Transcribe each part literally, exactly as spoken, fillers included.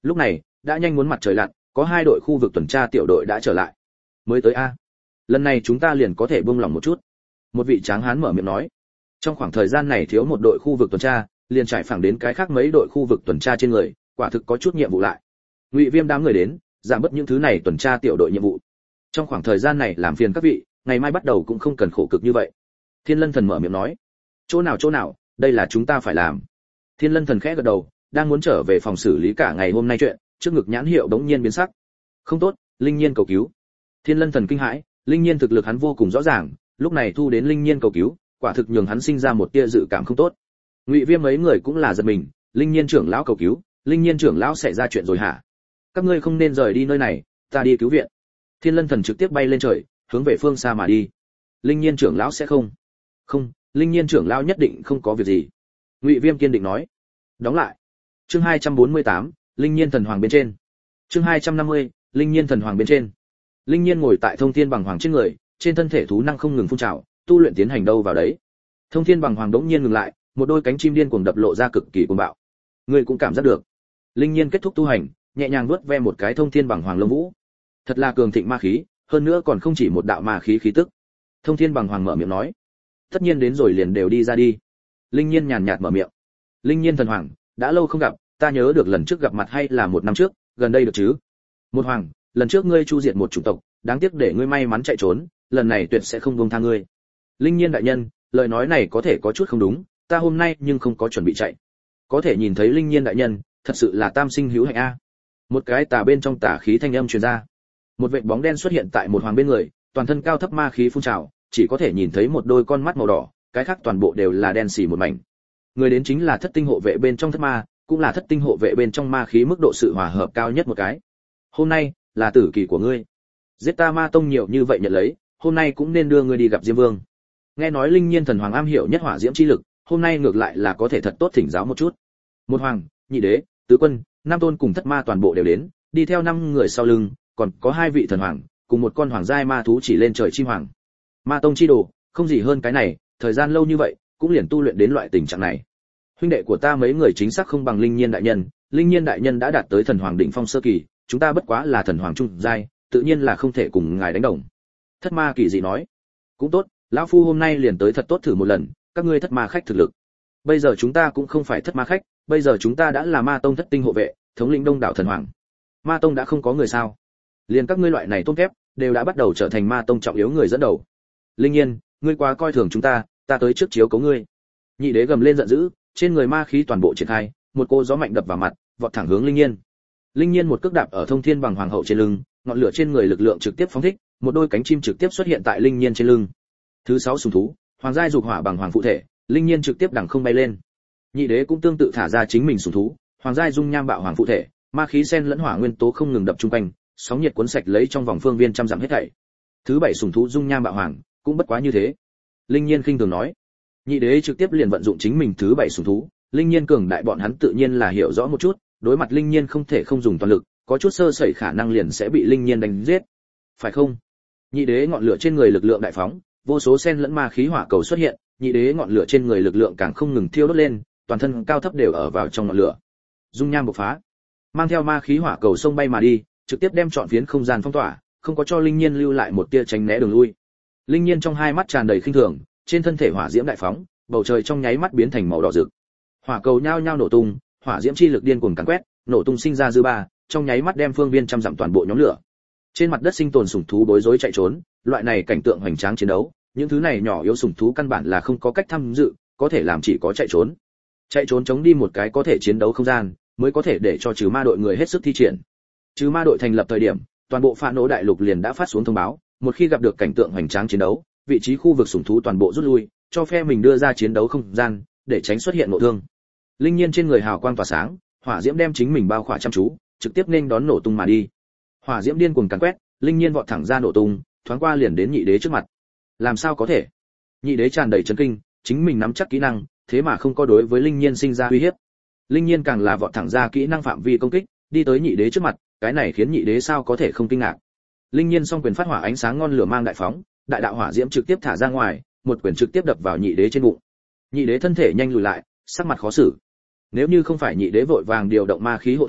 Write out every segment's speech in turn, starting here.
Lúc này đã nhanh muốn mặt trời lặn, có hai đội khu vực tuần tra tiểu đội đã trở lại. Mới tới a, lần này chúng ta liền có thể buông lỏng một chút. Một vị tráng hán mở miệng nói. Trong khoảng thời gian này thiếu một đội khu vực tuần tra, liền trải phẳng đến cái khác mấy đội khu vực tuần tra trên người, quả thực có chút nhiệm vụ lại. Ngụy Viêm đám người đến, giảm bớt những thứ này tuần tra tiểu đội nhiệm vụ. Trong khoảng thời gian này làm phiền các vị, ngày mai bắt đầu cũng không cần khổ cực như vậy. Thiên Lân Thần mở miệng nói. Chỗ nào chỗ nào, đây là chúng ta phải làm. Thiên Lân Thần khẽ gật đầu, đang muốn trở về phòng xử lý cả ngày hôm nay chuyện, trước ngực nhãn hiệu đống nhiên biến sắc. Không tốt, Linh Nhiên cầu cứu. Thiên Lân Thần kinh hãi, Linh Nhiên thực lực hắn vô cùng rõ ràng, lúc này thu đến Linh Nhiên cầu cứu, quả thực nhường hắn sinh ra một tia dự cảm không tốt. Ngụy Viêm mấy người cũng là giật mình, Linh Nhiên trưởng lão cầu cứu, Linh Nhiên trưởng lão xảy ra chuyện rồi hả? Các ngươi không nên rời đi nơi này, ta đi cứu viện. Thiên Lân Thần trực tiếp bay lên trời, hướng về phương xa mà đi. Linh Nhiên trưởng lão sẽ không? Không, Linh Nhiên trưởng lão nhất định không có việc gì. Ngụy Viêm kiên định nói. Đóng lại. Chương hai trăm bốn mươi tám, Linh Nhiên thần hoàng bên trên. Chương hai trăm năm mươi, Linh Nhiên thần hoàng bên trên. Linh Nhiên ngồi tại Thông Thiên Bằng Hoàng trên người, trên thân thể thú năng không ngừng phun trào, tu luyện tiến hành đâu vào đấy. Thông Thiên Bằng Hoàng đống nhiên ngừng lại, một đôi cánh chim điên cuồng đập lộ ra cực kỳ cuồng bạo. Người cũng cảm giác được. Linh Nhiên kết thúc tu hành, nhẹ nhàng vuốt ve một cái Thông Thiên Bằng Hoàng lông vũ. Thật là cường thịnh ma khí, hơn nữa còn không chỉ một đạo ma khí khí tức. Thông Thiên Bằng Hoàng mở miệng nói. Tất nhiên đến rồi liền đều đi ra đi. Linh Nhiên nhàn nhạt mở miệng. Linh Nhiên thần hoàng, đã lâu không gặp, ta nhớ được lần trước gặp mặt hay là một năm trước, gần đây được chứ? Một hoàng, lần trước ngươi chu diệt một chủng tộc, đáng tiếc để ngươi may mắn chạy trốn, lần này tuyệt sẽ không buông tha ngươi. Linh Nhiên đại nhân, lời nói này có thể có chút không đúng, ta hôm nay nhưng không có chuẩn bị chạy. Có thể nhìn thấy Linh Nhiên đại nhân, thật sự là tam sinh hữu hạnh a. Một cái tà bên trong tà khí thanh âm truyền ra. Một vệt bóng đen xuất hiện tại một hoàng bên người, toàn thân cao thấp ma khí phun trào, chỉ có thể nhìn thấy một đôi con mắt màu đỏ, cái khác toàn bộ đều là đen xì một mảnh. Người đến chính là Thất Tinh hộ vệ bên trong Thất Ma, cũng là Thất Tinh hộ vệ bên trong ma khí mức độ sự hòa hợp cao nhất một cái. Hôm nay là tử kỳ của ngươi. Giết ta Ma Tông nhiều như vậy nhận lấy, hôm nay cũng nên đưa ngươi đi gặp Diêm Vương. Nghe nói Linh Nhiên thần hoàng am hiểu nhất hỏa diễm chi lực, hôm nay ngược lại là có thể thật tốt thỉnh giáo một chút. Một hoàng, nhị đế, tứ quân, năm tôn cùng Thất Ma toàn bộ đều đến, đi theo năm người sau lưng, còn có hai vị thần hoàng, cùng một con hoàng giai ma thú chỉ lên trời chim hoàng. Ma Tông chi đồ, không gì hơn cái này, thời gian lâu như vậy, cũng liền tu luyện đến loại tình trạng này. Huynh đệ của ta mấy người chính xác không bằng Linh Nhiên đại nhân, Linh Nhiên đại nhân đã đạt tới thần hoàng đỉnh phong sơ kỳ, chúng ta bất quá là thần hoàng trung giai, tự nhiên là không thể cùng ngài đánh đồng. Thất Ma kỳ dị nói. Cũng tốt, lão phu hôm nay liền tới thật tốt thử một lần, các ngươi Thất Ma khách thực lực. Bây giờ chúng ta cũng không phải Thất Ma khách, bây giờ chúng ta đã là Ma Tông Thất Tinh hộ vệ, thống lĩnh đông đảo thần hoàng. Ma Tông đã không có người sao? Liền các ngươi loại này tôn kép, đều đã bắt đầu trở thành Ma Tông trọng yếu người dẫn đầu. Linh Nhiên, ngươi quá coi thường chúng ta, ta tới trước chiếu cố ngươi. Nhị đế gầm lên giận dữ, trên người ma khí toàn bộ triển khai, một cô gió mạnh đập vào mặt, vọt thẳng hướng Linh Nhiên. Linh Nhiên một cước đạp ở Thông Thiên Bằng Hoàng hậu trên lưng, ngọn lửa trên người lực lượng trực tiếp phóng thích, một đôi cánh chim trực tiếp xuất hiện tại Linh Nhiên trên lưng. Thứ sáu sùng thú, hoàng giai dục hỏa bằng hoàng phụ thể, Linh Nhiên trực tiếp đằng không bay lên. Nhị đế cũng tương tự thả ra chính mình sùng thú, hoàng giai dung nham bạo hoàng phụ thể, ma khí xen lẫn hỏa nguyên tố không ngừng đập trung quanh, sóng nhiệt cuốn sạch lấy trong vòng phương viên trăm dặm hết thảy. Thứ bảy sùng thú dung nham bạo hoàng, cũng bất quá như thế. Linh Nhiên khinh thường nói. Nhị đế trực tiếp liền vận dụng chính mình thứ bảy sùng thú, Linh Nhiên cường đại bọn hắn tự nhiên là hiểu rõ một chút, đối mặt Linh Nhiên không thể không dùng toàn lực, có chút sơ sẩy khả năng liền sẽ bị Linh Nhiên đánh giết. Phải không? Nhị đế ngọn lửa trên người lực lượng đại phóng, vô số sen lẫn ma khí hỏa cầu xuất hiện, nhị đế ngọn lửa trên người lực lượng càng không ngừng thiêu đốt lên, toàn thân cao thấp đều ở vào trong ngọn lửa. Dung nham bộc phá, mang theo ma khí hỏa cầu sông bay mà đi, trực tiếp đem trọn phiến không gian phong tỏa, không có cho Linh Nhiên lưu lại một tia tránh né đường lui. Linh Nhiên trong hai mắt tràn đầy khinh thường, trên thân thể hỏa diễm đại phóng, bầu trời trong nháy mắt biến thành màu đỏ rực. Hỏa cầu nhao nhao nổ tung, hỏa diễm chi lực điên cuồng càn quét, nổ tung sinh ra dư ba, trong nháy mắt đem phương viên trăm dặm toàn bộ nhóm lửa. Trên mặt đất sinh tồn sủng thú bối rối chạy trốn, loại này cảnh tượng hoành tráng chiến đấu, những thứ này nhỏ yếu sủng thú căn bản là không có cách tham dự, có thể làm chỉ có chạy trốn. Chạy trốn chống đi một cái có thể chiến đấu không gian, mới có thể để cho trừ ma đội người hết sức thi triển. Trừ ma đội thành lập thời điểm, toàn bộ Phạ Nỗ đại lục liền đã phát xuống thông báo, một khi gặp được cảnh tượng hoành tráng chiến đấu, vị trí khu vực sủng thú toàn bộ rút lui, cho phe mình đưa ra chiến đấu không gian, để tránh xuất hiện nội thương. Linh Nhiên trên người hào quang tỏa sáng, hỏa diễm đem chính mình bao khỏa chăm chú, trực tiếp nên đón nổ tung mà đi. Hỏa diễm điên cuồng càn quét, Linh Nhiên vọt thẳng ra nổ tung, thoáng qua liền đến nhị đế trước mặt. Làm sao có thể? Nhị đế tràn đầy chấn kinh, chính mình nắm chắc kỹ năng, thế mà không có đối với Linh Nhiên sinh ra uy hiếp. Linh Nhiên càng là vọt thẳng ra kỹ năng phạm vi công kích, đi tới nhị đế trước mặt, cái này khiến nhị đế sao có thể không kinh ngạc. Linh Nhiên song quyền phát hỏa ánh sáng ngon lửa mang đại phóng, đại đạo hỏa diễm trực tiếp thả ra ngoài, một quyền trực tiếp đập vào nhị đế trên bụng. Nhị đế thân thể nhanh lùi lại, sắc mặt khó xử. Nếu như không phải nhị đế vội vàng điều động ma khí hộ thể,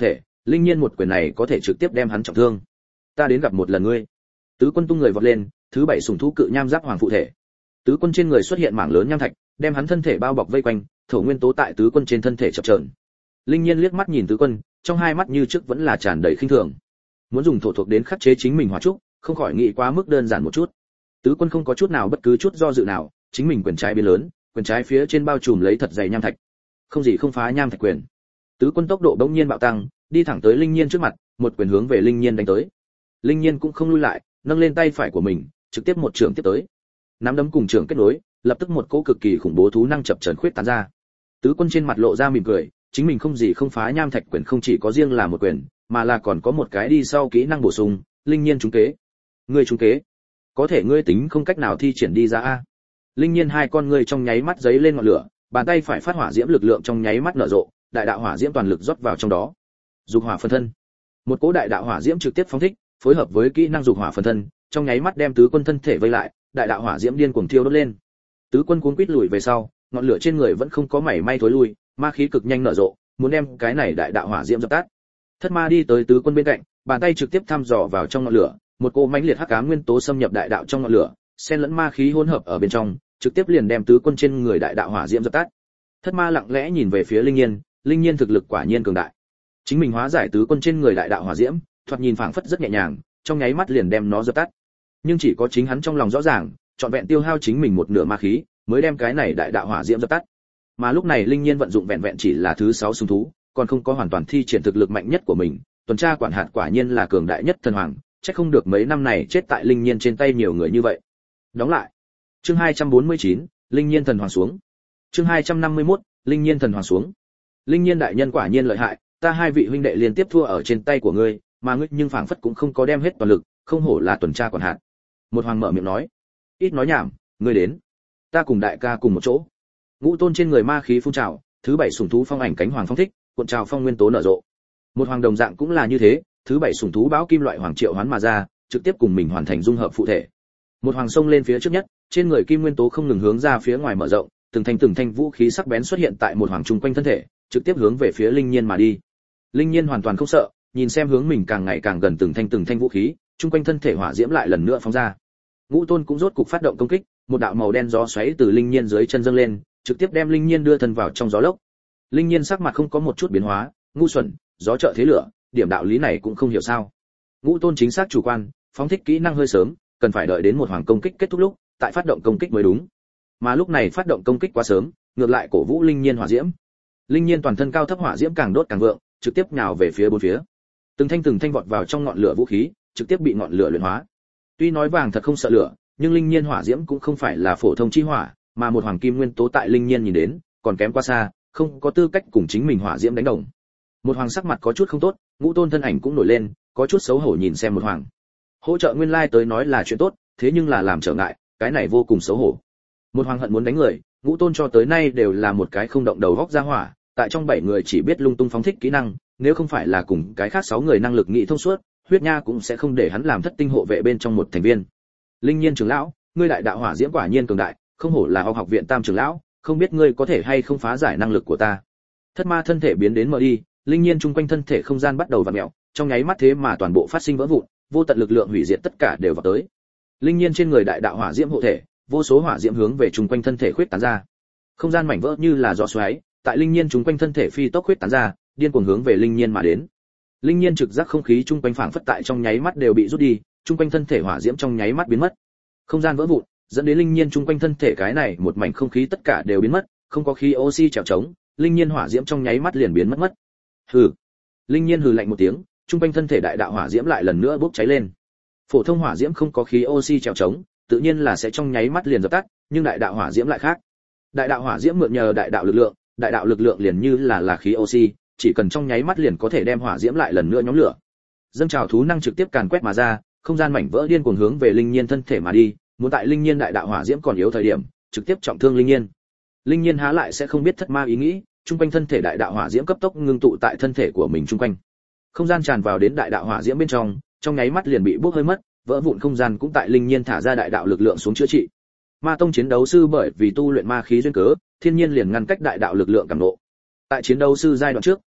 Linh Nhiên một quyền này có thể trực tiếp đem hắn trọng thương. Ta đến gặp một lần ngươi. Tứ Quân tung người vọt lên, thứ bảy sủng thú cự nham giáp hoàng phụ thể. Tứ Quân trên người xuất hiện mảng lớn nham thạch, đem hắn thân thể bao bọc vây quanh, thổ nguyên tố tại Tứ Quân trên thân thể chập chờn. Linh Nhiên liếc mắt nhìn Tứ Quân, trong hai mắt như trước vẫn là tràn đầy khinh thường. Muốn dùng thổ thuộc đến khắc chế chính mình hỏa trúc, không khỏi nghĩ quá mức đơn giản một chút. Tứ Quân không có chút nào bất cứ chút do dự nào, chính mình quyền trái biến lớn, quyền trái phía trên bao trùm lấy thật dày nham thạch. Không gì không phá nham thạch quyền. Tứ Quân tốc độ bỗng nhiên bạo tăng, đi thẳng tới Linh Nhiên trước mặt, một quyền hướng về Linh Nhiên đánh tới. Linh Nhiên cũng không lui lại, nâng lên tay phải của mình, trực tiếp một trường tiếp tới. Nắm đấm cùng trường kết nối, lập tức một cỗ cực kỳ khủng bố thú năng chập chờn khuyết tán ra. Tứ Quân trên mặt lộ ra mỉm cười, chính mình không gì không phá nham thạch quyền không chỉ có riêng là một quyền, mà là còn có một cái đi sau kỹ năng bổ sung, Linh Nhiên trúng kế. Ngươi trúng kế? Có thể ngươi tính không cách nào thi triển đi ra a? Linh Nhiên hai con ngươi trong nháy mắt giấy lên ngọn lửa, bàn tay phải phát hỏa diễm lực lượng trong nháy mắt nở rộ, đại đạo hỏa diễm toàn lực rót vào trong đó. Dục hỏa phân thân. Một cỗ đại đạo hỏa diễm trực tiếp phóng thích, phối hợp với kỹ năng dục hỏa phân thân, trong nháy mắt đem Tứ Quân thân thể vây lại, đại đạo hỏa diễm điên cuồng thiêu đốt lên. Tứ Quân cuống quýt lùi về sau, ngọn lửa trên người vẫn không có mảy may thối lui, ma khí cực nhanh nở rộ, muốn đem cái này đại đạo hỏa diễm dập tắt. Thất Ma đi tới Tứ Quân bên cạnh, bàn tay trực tiếp thăm dò vào trong ngọn lửa, một cỗ mãnh liệt hắc ám nguyên tố xâm nhập đại đạo trong ngọn lửa, xen lẫn ma khí hỗn hợp ở bên trong, trực tiếp liền đem Tứ Quân trên người đại đạo hỏa diễm dập tắt. Thất Ma lặng lẽ nhìn về phía Linh Nhiên, Linh Nhiên thực lực quả nhiên cường đại. Chính mình hóa giải Tứ Quân trên người đại đạo hỏa diễm, thoạt nhìn phảng phất rất nhẹ nhàng, trong nháy mắt liền đem nó dập tắt. Nhưng chỉ có chính hắn trong lòng rõ ràng, trọn vẹn tiêu hao chính mình một nửa ma khí, mới đem cái này đại đạo hỏa diễm dập tắt. Mà lúc này Linh Nhiên vận dụng vẹn vẹn chỉ là thứ sáu sùng thú, còn không có hoàn toàn thi triển thực lực mạnh nhất của mình, tuần tra quản hạt quả nhiên là cường đại nhất thần hoàng, chắc không được mấy năm này chết tại Linh Nhiên trên tay nhiều người như vậy. Đóng lại. Chương hai trăm bốn mươi chín, Linh Nhiên thần hoàng xuống. Chương hai trăm năm mươi mốt, Linh Nhiên thần hoàng xuống. Linh Nhiên đại nhân quả nhiên lợi hại, ta hai vị huynh đệ liên tiếp thua ở trên tay của ngươi, mà ngươi nhưng phảng phất cũng không có đem hết toàn lực, không hổ là tuần tra quản hạt. Một hoàng mở miệng nói. Ít nói nhảm, ngươi đến. Ta cùng đại ca cùng một chỗ. Ngũ Tôn trên người ma khí phun trào, thứ bảy sủng thú phong ảnh cánh hoàng phong thích, cuộn trào phong nguyên tố nở rộ. Một hoàng đồng dạng cũng là như thế, thứ bảy sủng thú báo kim loại hoàng triệu hoán mà ra, trực tiếp cùng mình hoàn thành dung hợp phụ thể. Một hoàng xông lên phía trước nhất, trên người kim nguyên tố không ngừng hướng ra phía ngoài mở rộng, từng thanh từng thanh vũ khí sắc bén xuất hiện tại một hoàng trung quanh thân thể, trực tiếp hướng về phía Linh Nhiên mà đi. Linh Nhiên hoàn toàn không sợ, nhìn xem hướng mình càng ngày càng gần từng thanh từng thanh vũ khí, trung quanh thân thể hỏa diễm lại lần nữa phóng ra. Ngũ Tôn cũng rốt cục phát động công kích, một đạo màu đen gió xoáy từ Linh Nhiên dưới chân dâng lên, trực tiếp đem Linh Nhiên đưa thân vào trong gió lốc. Linh Nhiên sắc mặt không có một chút biến hóa, ngu xuẩn, gió trợ thế lửa, điểm đạo lý này cũng không hiểu sao. Ngũ Tôn chính xác chủ quan, phóng thích kỹ năng hơi sớm, cần phải đợi đến một hoàng công kích kết thúc lúc, tại phát động công kích mới đúng. Mà lúc này phát động công kích quá sớm, ngược lại cổ vũ Linh Nhiên hỏa diễm. Linh Nhiên toàn thân cao thấp hỏa diễm càng đốt càng vượng, trực tiếp nhào về phía bốn phía. Từng thanh từng thanh vọt vào trong ngọn lửa vũ khí, trực tiếp bị ngọn lửa luyện hóa. Tuy nói vàng thật không sợ lửa, nhưng Linh Nhiên hỏa diễm cũng không phải là phổ thông chi hỏa, mà một hoàng kim nguyên tố tại Linh Nhiên nhìn đến, còn kém quá xa, không có tư cách cùng chính mình hỏa diễm đánh đồng. Một hoàng sắc mặt có chút không tốt, Ngũ Tôn thân ảnh cũng nổi lên, có chút xấu hổ nhìn xem một hoàng. Hỗ trợ nguyên lai tới nói là chuyện tốt, thế nhưng là làm trở ngại, cái này vô cùng xấu hổ. Một hoàng hận muốn đánh người, Ngũ Tôn cho tới nay đều là một cái không động đầu góc ra hỏa, tại trong bảy người chỉ biết lung tung phóng thích kỹ năng, nếu không phải là cùng cái khác sáu người năng lực nghĩ thông suốt, Huyết Nha cũng sẽ không để hắn làm thất tinh hộ vệ bên trong một thành viên. Linh Nhiên trưởng lão, ngươi đại đạo hỏa diễm quả nhiên cường đại, không hổ là học học viện Tam trưởng lão, không biết ngươi có thể hay không phá giải năng lực của ta. Thất Ma thân thể biến đến mờ đi, Linh Nhiên chung quanh thân thể không gian bắt đầu vặn mèo, trong nháy mắt thế mà toàn bộ phát sinh vỡ vụn, vô tận lực lượng hủy diệt tất cả đều vào tới. Linh Nhiên trên người đại đạo hỏa diễm hộ thể, vô số hỏa diễm hướng về chung quanh thân thể khuyết tán ra. Không gian mảnh vỡ như là gió xoáy, tại Linh Nhiên chung quanh thân thể phi tốc khuyết tán ra, điên cuồng hướng về Linh Nhiên mà đến. Linh Nhiên trực giác không khí chung quanh phảng phất tại trong nháy mắt đều bị rút đi, chung quanh thân thể hỏa diễm trong nháy mắt biến mất. Không gian vỡ vụn, dẫn đến Linh Nhiên chung quanh thân thể cái này một mảnh không khí tất cả đều biến mất, không có khí oxy trèo trống, Linh Nhiên hỏa diễm trong nháy mắt liền biến mất mất. Hừ. Linh Nhiên hừ lạnh một tiếng, chung quanh thân thể đại đạo hỏa diễm lại lần nữa bốc cháy lên. Phổ thông hỏa diễm không có khí oxy trèo trống, tự nhiên là sẽ trong nháy mắt liền dập tắt, nhưng đại đạo hỏa diễm lại khác. Đại đạo hỏa diễm mượn nhờ đại đạo lực lượng, đại đạo lực lượng liền như là là khí oxy, chỉ cần trong nháy mắt liền có thể đem hỏa diễm lại lần nữa nhóm lửa. Dâng trào thú năng trực tiếp càn quét mà ra, không gian mảnh vỡ điên cuồng hướng về Linh Nhiên thân thể mà đi, muốn tại Linh Nhiên đại đạo hỏa diễm còn yếu thời điểm, trực tiếp trọng thương Linh Nhiên. Linh Nhiên há lại sẽ không biết Thất Ma ý nghĩ, trung quanh thân thể đại đạo hỏa diễm cấp tốc ngưng tụ tại thân thể của mình trung quanh. Không gian tràn vào đến đại đạo hỏa diễm bên trong, trong nháy mắt liền bị bốc hơi mất, vỡ vụn không gian cũng tại Linh Nhiên thả ra đại đạo lực lượng xuống chữa trị. Ma tông chiến đấu sư bởi vì tu luyện ma khí duyên cớ, thiên nhiên liền ngăn cách đại đạo lực lượng cảm ngộ. Tại chiến đấu sư giai đoạn trước,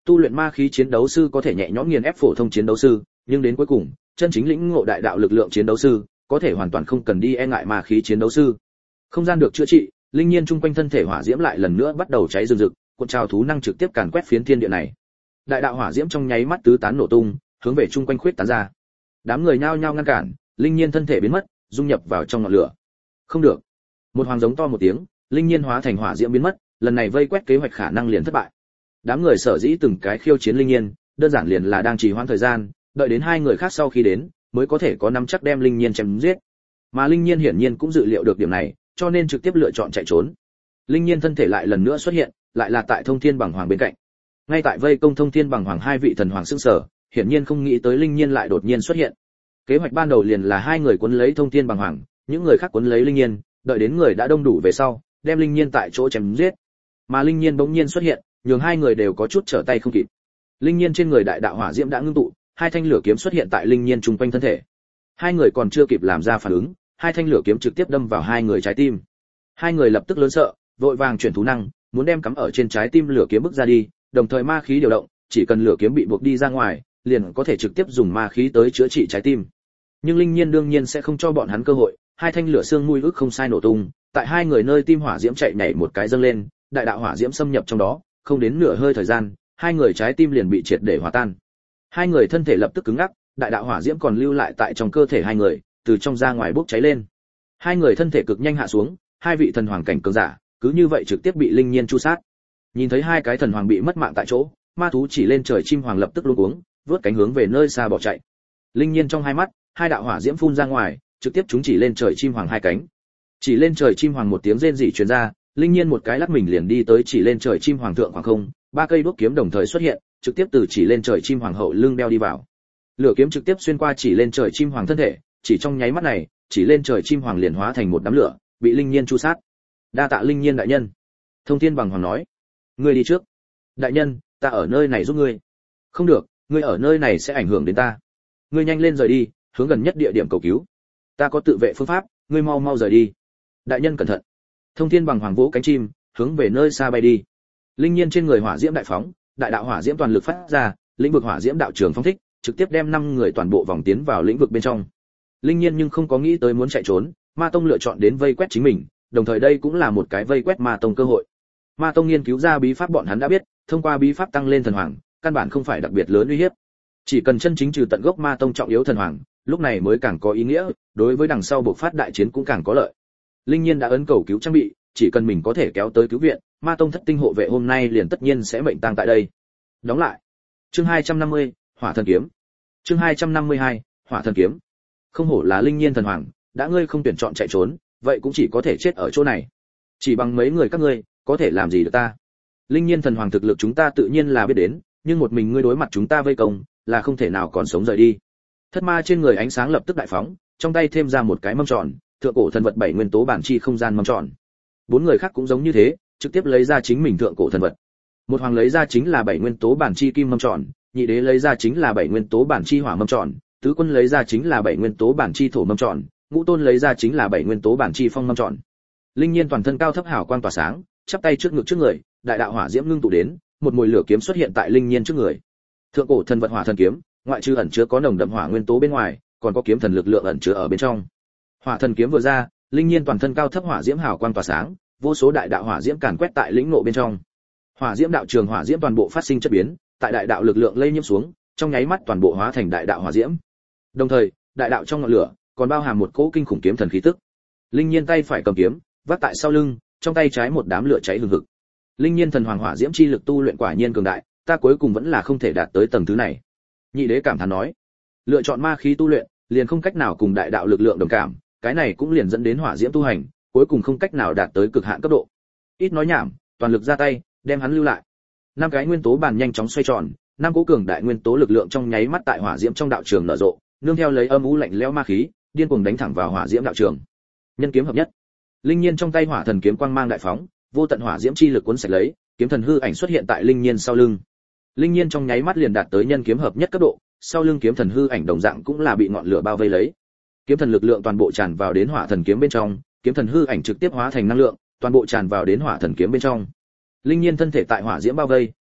Tu luyện ma khí chiến đấu sư có thể nhẹ nhõm nghiền ép phổ thông chiến đấu sư, nhưng đến cuối cùng, chân chính lĩnh ngộ đại đạo lực lượng chiến đấu sư, có thể hoàn toàn không cần đi e ngại ma khí chiến đấu sư. Không gian được chữa trị, linh nhiên chung quanh thân thể hỏa diễm lại lần nữa bắt đầu cháy rừng rực, cuộn trào thú năng trực tiếp càn quét phiến thiên địa này. Đại đạo hỏa diễm trong nháy mắt tứ tán nổ tung, hướng về chung quanh khuyết tán ra. Đám người nhao nhao ngăn cản, linh nhiên thân thể biến mất, dung nhập vào trong ngọn lửa. Không được. Một hoàng giống to một tiếng, linh nhiên hóa thành hỏa diễm biến mất, lần này vây quét kế hoạch khả năng liền thất bại. Đám người sở dĩ từng cái khiêu chiến linh nhiên, đơn giản liền là đang trì hoãn thời gian, đợi đến hai người khác sau khi đến, mới có thể có nắm chắc đem linh nhiên chém giết. Mà linh nhiên hiển nhiên cũng dự liệu được điểm này, cho nên trực tiếp lựa chọn chạy trốn. Linh nhiên thân thể lại lần nữa xuất hiện, lại là tại Thông Thiên Bằng Hoàng bên cạnh. Ngay tại vây công Thông Thiên Bằng Hoàng hai vị thần hoàng sững sờ, hiển nhiên không nghĩ tới linh nhiên lại đột nhiên xuất hiện. Kế hoạch ban đầu liền là hai người cuốn lấy Thông Thiên Bằng Hoàng, những người khác cuốn lấy linh nhiên, đợi đến người đã đông đủ về sau, đem linh nhiên tại chỗ chém giết. Mà linh nhiên bỗng nhiên xuất hiện, nhường hai người đều có chút trở tay không kịp. Linh nhiên trên người đại đạo hỏa diễm đã ngưng tụ, hai thanh lửa kiếm xuất hiện tại linh nhiên trung quanh thân thể. Hai người còn chưa kịp làm ra phản ứng, hai thanh lửa kiếm trực tiếp đâm vào hai người trái tim. Hai người lập tức lớn sợ, vội vàng chuyển thú năng, muốn đem cắm ở trên trái tim lửa kiếm bức ra đi, đồng thời ma khí điều động, chỉ cần lửa kiếm bị buộc đi ra ngoài, liền có thể trực tiếp dùng ma khí tới chữa trị trái tim. Nhưng linh nhiên đương nhiên sẽ không cho bọn hắn cơ hội, hai thanh lửa xương mùi ức không sai nổ tung, tại hai người nơi tim hỏa diễm chạy nhảy một cái dâng lên, đại đạo hỏa diễm xâm nhập trong đó, không đến nửa hơi thời gian, hai người trái tim liền bị triệt để hòa tan. Hai người thân thể lập tức cứng ngắc, đại đạo hỏa diễm còn lưu lại tại trong cơ thể hai người, từ trong ra ngoài bốc cháy lên. Hai người thân thể cực nhanh hạ xuống, hai vị thần hoàng cảnh cường giả, cứ như vậy trực tiếp bị linh nhiên chu sát. Nhìn thấy hai cái thần hoàng bị mất mạng tại chỗ, ma thú chỉ lên trời chim hoàng lập tức luống cuống, vớt cánh hướng về nơi xa bỏ chạy. Linh nhiên trong hai mắt, hai đạo hỏa diễm phun ra ngoài, trực tiếp chúng chỉ lên trời chim hoàng hai cánh. Chỉ lên trời chim hoàng một tiếng rên rỉ truyền ra, linh nhiên một cái lắc mình liền đi tới chỉ lên trời chim hoàng thượng khoảng không, ba cây đuốc kiếm đồng thời xuất hiện, trực tiếp từ chỉ lên trời chim hoàng hậu lưng đeo đi vào. Lửa kiếm trực tiếp xuyên qua chỉ lên trời chim hoàng thân thể, chỉ trong nháy mắt này, chỉ lên trời chim hoàng liền hóa thành một đám lửa, bị linh nhiên chu sát. Đa tạ linh nhiên đại nhân. Thông Thiên Bằng Hoàng nói, ngươi đi trước. Đại nhân, ta ở nơi này giúp ngươi. Không được, ngươi ở nơi này sẽ ảnh hưởng đến ta. Ngươi nhanh lên rời đi, hướng gần nhất địa điểm cầu cứu. Ta có tự vệ phương pháp, ngươi mau mau rời đi. Đại nhân cẩn thận. Thông Thiên Bằng Hoàng vỗ cánh chim, hướng về nơi xa bay đi. Linh nhiên trên người hỏa diễm đại phóng, đại đạo hỏa diễm toàn lực phát ra, lĩnh vực hỏa diễm đạo trường phong thích, trực tiếp đem năm người toàn bộ vòng tiến vào lĩnh vực bên trong. Linh nhiên nhưng không có nghĩ tới muốn chạy trốn, Ma Tông lựa chọn đến vây quét chính mình, đồng thời đây cũng là một cái vây quét Ma Tông cơ hội. Ma Tông nghiên cứu ra bí pháp bọn hắn đã biết, thông qua bí pháp tăng lên thần hoàng, căn bản không phải đặc biệt lớn uy hiếp. Chỉ cần chân chính trừ tận gốc Ma Tông trọng yếu thần hoàng, lúc này mới càng có ý nghĩa, đối với đằng sau bộc phát đại chiến cũng càng có lợi. Linh nhiên đã ấn cầu cứu trang bị, chỉ cần mình có thể kéo tới cứu viện, Ma Tông thất tinh hộ vệ hôm nay liền tất nhiên sẽ mệnh tang tại đây. Đóng lại. Chương hai trăm năm mươi, Hỏa Thần Kiếm. Chương hai trăm năm mươi hai, Hỏa Thần Kiếm. Không hổ là linh nhiên thần hoàng, đã ngươi không tuyển chọn chạy trốn, vậy cũng chỉ có thể chết ở chỗ này. Chỉ bằng mấy người các ngươi, có thể làm gì được ta? Linh nhiên thần hoàng thực lực chúng ta tự nhiên là biết đến, nhưng một mình ngươi đối mặt chúng ta vây công, là không thể nào còn sống rời đi. Thất ma trên người ánh sáng lập tức đại phóng, trong tay thêm ra một cái mâm tròn, thượng cổ thần vật bảy nguyên tố bản chi không gian mâm tròn. Bốn người khác cũng giống như thế, trực tiếp lấy ra chính mình thượng cổ thần vật. Một hoàng lấy ra chính là bảy nguyên tố bản chi kim mâm tròn, nhị đế lấy ra chính là bảy nguyên tố bản chi hỏa mâm tròn, tứ quân lấy ra chính là bảy nguyên tố bản chi thổ mâm tròn, ngũ tôn lấy ra chính là bảy nguyên tố bản chi phong mâm tròn. Linh nhiên toàn thân cao thấp hào quang tỏa sáng, chắp tay trước ngực trước người, đại đạo hỏa diễm ngưng tụ đến, một mùi lửa kiếm xuất hiện tại linh nhiên trước người. Thượng cổ thần vật hỏa thần kiếm, ngoại trừ ẩn chứa có nồng đậm hỏa nguyên tố bên ngoài, còn có kiếm thần lực lượng ẩn chứa ở bên trong. Hỏa thần kiếm vừa ra, linh nhiên toàn thân cao thấp hỏa diễm hào quang tỏa sáng, vô số đại đạo hỏa diễm càn quét tại lĩnh ngộ bên trong. Hỏa diễm đạo trường hỏa diễm toàn bộ phát sinh chất biến, tại đại đạo lực lượng lây nhiễm xuống, trong nháy mắt toàn bộ hóa thành đại đạo hỏa diễm. Đồng thời, đại đạo trong ngọn lửa còn bao hàm một cỗ kinh khủng kiếm thần khí tức. Linh nhiên tay phải cầm kiếm, vác tại sau lưng, trong tay trái một đám lửa cháy hừng hực. Linh nhiên thần hoàng hỏa diễm chi lực tu luyện quả nhiên cường đại, ta cuối cùng vẫn là không thể đạt tới tầng thứ này. Nhị đế cảm thán nói, lựa chọn ma khí tu luyện, liền không cách nào cùng đại đạo lực lượng đồng cảm, cái này cũng liền dẫn đến hỏa diễm tu hành, cuối cùng không cách nào đạt tới cực hạn cấp độ. Ít nói nhảm, toàn lực ra tay, đem hắn lưu lại. Năm cái nguyên tố bàn nhanh chóng xoay tròn, năm cỗ cường đại nguyên tố lực lượng trong nháy mắt tại hỏa diễm trong đạo trường nở rộ, nương theo lấy âm u lạnh lẽo ma khí, điên cuồng đánh thẳng vào hỏa diễm đạo trường. Nhân kiếm hợp nhất. Linh nhiên trong tay hỏa thần kiếm quang mang đại phóng, vô tận hỏa diễm chi lực cuốn sạch lấy, kiếm thần hư ảnh xuất hiện tại linh nhiên sau lưng. Linh nhiên trong nháy mắt liền đạt tới nhân kiếm hợp nhất cấp độ, sau lưng kiếm thần hư ảnh đồng dạng cũng là bị ngọn lửa bao vây lấy. Kiếm thần lực lượng toàn bộ tràn vào đến hỏa thần kiếm bên trong, kiếm thần hư ảnh trực tiếp hóa thành năng lượng, toàn bộ tràn vào đến hỏa thần kiếm bên trong. Linh nhiên thân thể tại hỏa diễm bao vây,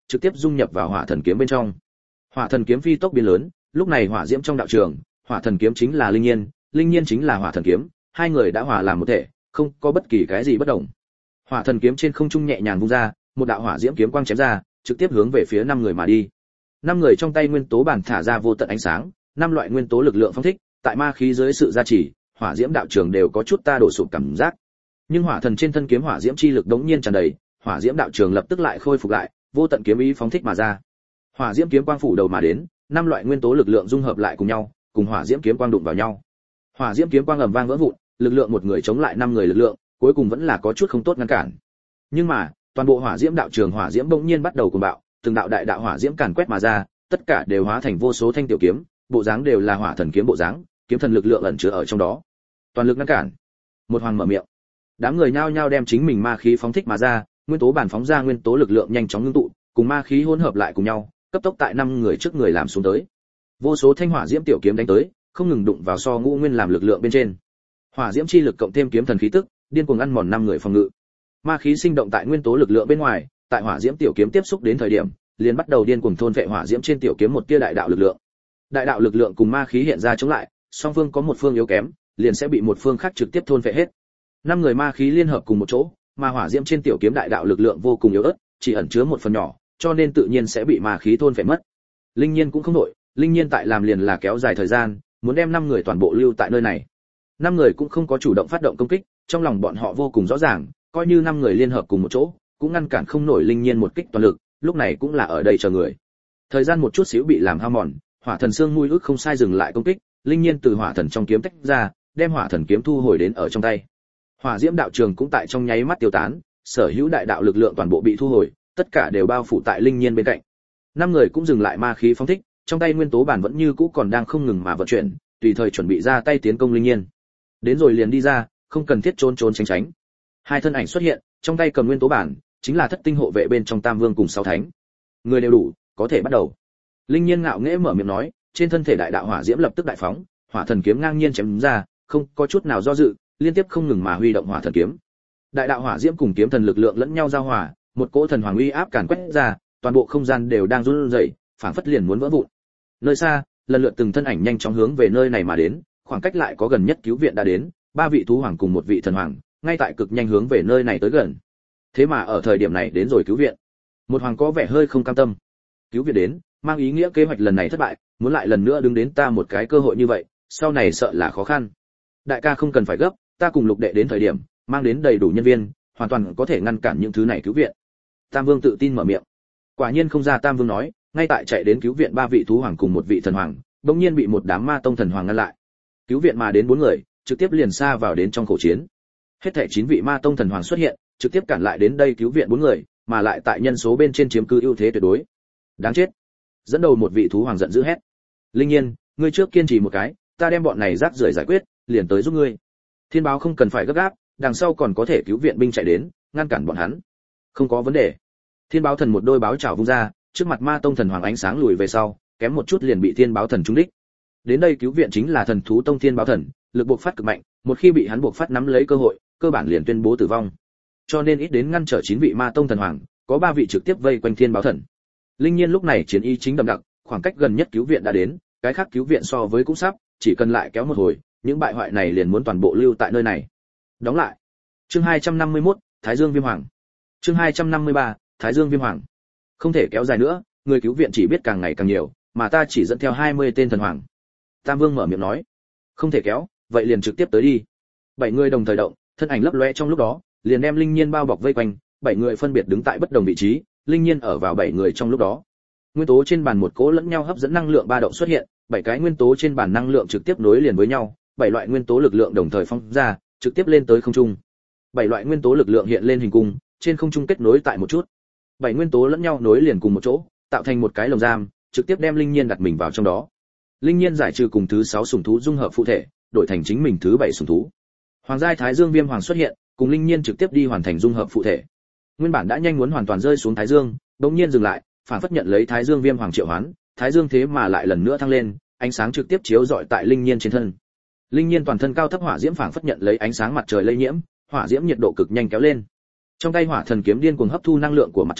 trực tiếp dung nhập vào hỏa thần kiếm bên trong. Hỏa thần kiếm phi tốc biến lớn, lúc này hỏa diễm trong đạo trường, hỏa thần kiếm chính là linh nhiên, linh nhiên chính là hỏa thần kiếm, hai người đã hòa làm một thể, không có bất kỳ cái gì bất đồng. Hỏa thần kiếm trên không trung nhẹ nhàng vung ra, một đạo hỏa diễm kiếm quang chém ra, trực tiếp hướng về phía năm người mà đi. Năm người trong tay nguyên tố bản thả ra vô tận ánh sáng, năm loại nguyên tố lực lượng phóng thích, tại ma khí dưới sự gia trì, hỏa diễm đạo trường đều có chút ta đổ sụp cảm giác. Nhưng hỏa thần trên thân kiếm hỏa diễm chi lực đống nhiên tràn đầy, hỏa diễm đạo trường lập tức lại khôi phục lại, vô tận kiếm ý phóng thích mà ra. Hỏa diễm kiếm quang phủ đầu mà đến, năm loại nguyên tố lực lượng dung hợp lại cùng nhau, cùng hỏa diễm kiếm quang đụng vào nhau. Hỏa diễm kiếm quang ầm vang vỡ vụn, lực lượng một người chống lại năm người lực lượng, cuối cùng vẫn là có chút không tốt ngăn cản. Nhưng mà, toàn bộ hỏa diễm đạo trường hỏa diễm bỗng nhiên bắt đầu cuồng bạo, từng đạo đại đạo hỏa diễm càn quét mà ra, tất cả đều hóa thành vô số thanh tiểu kiếm, bộ dáng đều là hỏa thần kiếm bộ dáng, kiếm thần lực lượng ẩn chứa ở trong đó. Toàn lực ngăn cản. Một hoàng mở miệng. Đám người nhao nhao đem chính mình ma khí phóng thích mà ra, nguyên tố bản phóng ra nguyên tố lực lượng nhanh chóng ngưng tụ, cùng ma khí hỗn hợp lại cùng nhau, cấp tốc tại năm người trước người làm xuống tới. Vô số thanh hỏa diễm tiểu kiếm đánh tới, không ngừng đụng vào so ngũ nguyên làm lực lượng bên trên. Hỏa diễm chi lực cộng thêm kiếm thần khí tức, điên cuồng ăn mòn năm người phòng ngự. Ma khí sinh động tại nguyên tố lực lượng bên ngoài, tại hỏa diễm tiểu kiếm tiếp xúc đến thời điểm, liền bắt đầu điên cuồng thôn vệ hỏa diễm trên tiểu kiếm một tia đại đạo lực lượng. Đại đạo lực lượng cùng ma khí hiện ra chống lại, song phương có một phương yếu kém, liền sẽ bị một phương khác trực tiếp thôn vệ hết. Năm người ma khí liên hợp cùng một chỗ, mà hỏa diễm trên tiểu kiếm đại đạo lực lượng vô cùng yếu ớt, chỉ ẩn chứa một phần nhỏ, cho nên tự nhiên sẽ bị ma khí thôn vệ mất. Linh Nhiên cũng không đổi, Linh Nhiên tại làm liền là kéo dài thời gian, muốn đem năm người toàn bộ lưu tại nơi này. Năm người cũng không có chủ động phát động công kích, trong lòng bọn họ vô cùng rõ ràng, coi như năm người liên hợp cùng một chỗ, cũng ngăn cản không nổi Linh Nhiên một kích toàn lực, lúc này cũng là ở đây chờ người. Thời gian một chút xíu bị làm hao mòn, hỏa thần xương mũi ức không sai dừng lại công kích, Linh Nhiên từ hỏa thần trong kiếm tách ra, đem hỏa thần kiếm thu hồi đến ở trong tay. Hỏa diễm đạo trường cũng tại trong nháy mắt tiêu tán, sở hữu đại đạo lực lượng toàn bộ bị thu hồi, tất cả đều bao phủ tại Linh Nhiên bên cạnh. Năm người cũng dừng lại ma khí phóng thích, trong tay nguyên tố bản vẫn như cũ còn đang không ngừng mà vận chuyển, tùy thời chuẩn bị ra tay tiến công Linh Nhiên. Đến rồi liền đi ra, không cần thiết trốn trốn tránh tránh. Hai thân ảnh xuất hiện, trong tay cầm nguyên tố bản, chính là thất tinh hộ vệ bên trong Tam Vương cùng sáu thánh. Người đều đủ, có thể bắt đầu. Linh Nhiên ngạo nghễ mở miệng nói, trên thân thể đại đạo hỏa diễm lập tức đại phóng, hỏa thần kiếm ngang nhiên chém ra, không có chút nào do dự, liên tiếp không ngừng mà huy động hỏa thần kiếm. Đại đạo hỏa diễm cùng kiếm thần lực lượng lẫn nhau giao hòa, một cỗ thần hoàng uy áp càn quét ra, toàn bộ không gian đều đang run rẩy, phảng phất liền muốn vỡ vụn. Nơi xa, lần lượt từng thân ảnh nhanh chóng hướng về nơi này mà đến, khoảng cách lại có gần nhất cứu viện đã đến, ba vị thú hoàng cùng một vị thần hoàng, ngay tại cực nhanh hướng về nơi này tới gần. Thế mà ở thời điểm này đến rồi cứu viện. Một hoàng có vẻ hơi không cam tâm. Cứu viện đến, mang ý nghĩa kế hoạch lần này thất bại, muốn lại lần nữa đứng đến ta một cái cơ hội như vậy, sau này sợ là khó khăn. Đại ca không cần phải gấp, ta cùng Lục đệ đến thời điểm, mang đến đầy đủ nhân viên, hoàn toàn có thể ngăn cản những thứ này cứu viện. Tam Vương tự tin mở miệng. Quả nhiên không ra Tam Vương nói, ngay tại chạy đến cứu viện ba vị thú hoàng cùng một vị thần hoàng, bỗng nhiên bị một đám ma tông thần hoàng ngăn lại. Cứu viện mà đến bốn người, trực tiếp liền xa vào đến trong khổ chiến. Hết thảy chín vị ma tông thần hoàng xuất hiện, trực tiếp cản lại đến đây cứu viện bốn người, mà lại tại nhân số bên trên chiếm cứ ưu thế tuyệt đối. Đáng chết. Dẫn đầu một vị thú hoàng giận dữ hét. Linh Nhiên, ngươi trước kiên trì một cái, ta đem bọn này rác rưởi giải quyết, liền tới giúp ngươi. Thiên báo không cần phải gấp gáp, đằng sau còn có thể cứu viện binh chạy đến, ngăn cản bọn hắn. Không có vấn đề. Thiên báo thần một đôi báo chảo vung ra, trước mặt ma tông thần hoàng ánh sáng lùi về sau, kém một chút liền bị thiên báo thần trúng đích. Đến đây cứu viện chính là thần thú tông thiên báo thần, lực buộc phát cực mạnh, một khi bị hắn buộc phát nắm lấy cơ hội, cơ bản liền tuyên bố tử vong. Cho nên ít đến ngăn trở chín vị ma tông thần hoàng, có ba vị trực tiếp vây quanh thiên báo thần. Linh Nhiên lúc này chiến ý chính đậm đặc, khoảng cách gần nhất cứu viện đã đến, cái khác cứu viện so với cũng sắp, chỉ cần lại kéo một hồi, những bại hoại này liền muốn toàn bộ lưu tại nơi này. Đóng lại. Chương hai trăm năm mươi mốt, Thái Dương Viêm Hoàng. Chương hai trăm năm mươi ba, Thái Dương Viêm Hoàng. Không thể kéo dài nữa, người cứu viện chỉ biết càng ngày càng nhiều, mà ta chỉ dẫn theo hai mươi tên thần hoàng. Tam Vương mở miệng nói. Không thể kéo, vậy liền trực tiếp tới đi. Bảy người đồng thời động, thân ảnh lấp lóe trong lúc đó, liền đem Linh Nhiên bao bọc vây quanh, bảy người phân biệt đứng tại bất đồng vị trí, Linh Nhiên ở vào bảy người trong lúc đó. Nguyên tố trên bàn một cỗ lẫn nhau hấp dẫn năng lượng ba động xuất hiện, bảy cái nguyên tố trên bàn năng lượng trực tiếp nối liền với nhau, bảy loại nguyên tố lực lượng đồng thời phóng ra, trực tiếp lên tới không trung. Bảy loại nguyên tố lực lượng hiện lên hình cung, trên không trung kết nối tại một chút. Bảy nguyên tố lẫn nhau nối liền cùng một chỗ, tạo thành một cái lồng giam, trực tiếp đem Linh Nhiên đặt mình vào trong đó. Linh Nhiên giải trừ cùng thứ sáu sủng thú dung hợp phụ thể, đổi thành chính mình thứ bảy sủng thú. Hoàng giai Thái Dương Viêm Hoàng xuất hiện, cùng Linh Nhiên trực tiếp đi hoàn thành dung hợp phụ thể. Nguyên bản đã nhanh muốn hoàn toàn rơi xuống Thái Dương, đột nhiên dừng lại, phản phất nhận lấy Thái Dương Viêm Hoàng triệu hoán, Thái Dương thế mà lại lần nữa thăng lên, ánh sáng trực tiếp chiếu rọi tại Linh Nhiên trên thân. Linh Nhiên toàn thân cao thấp hỏa diễm phản phất nhận lấy ánh sáng mặt trời lây nhiễm, hỏa diễm nhiệt độ cực nhanh kéo lên. Trong tay hỏa thần kiếm điên cuồng hấp thu năng lượng của mặt trời,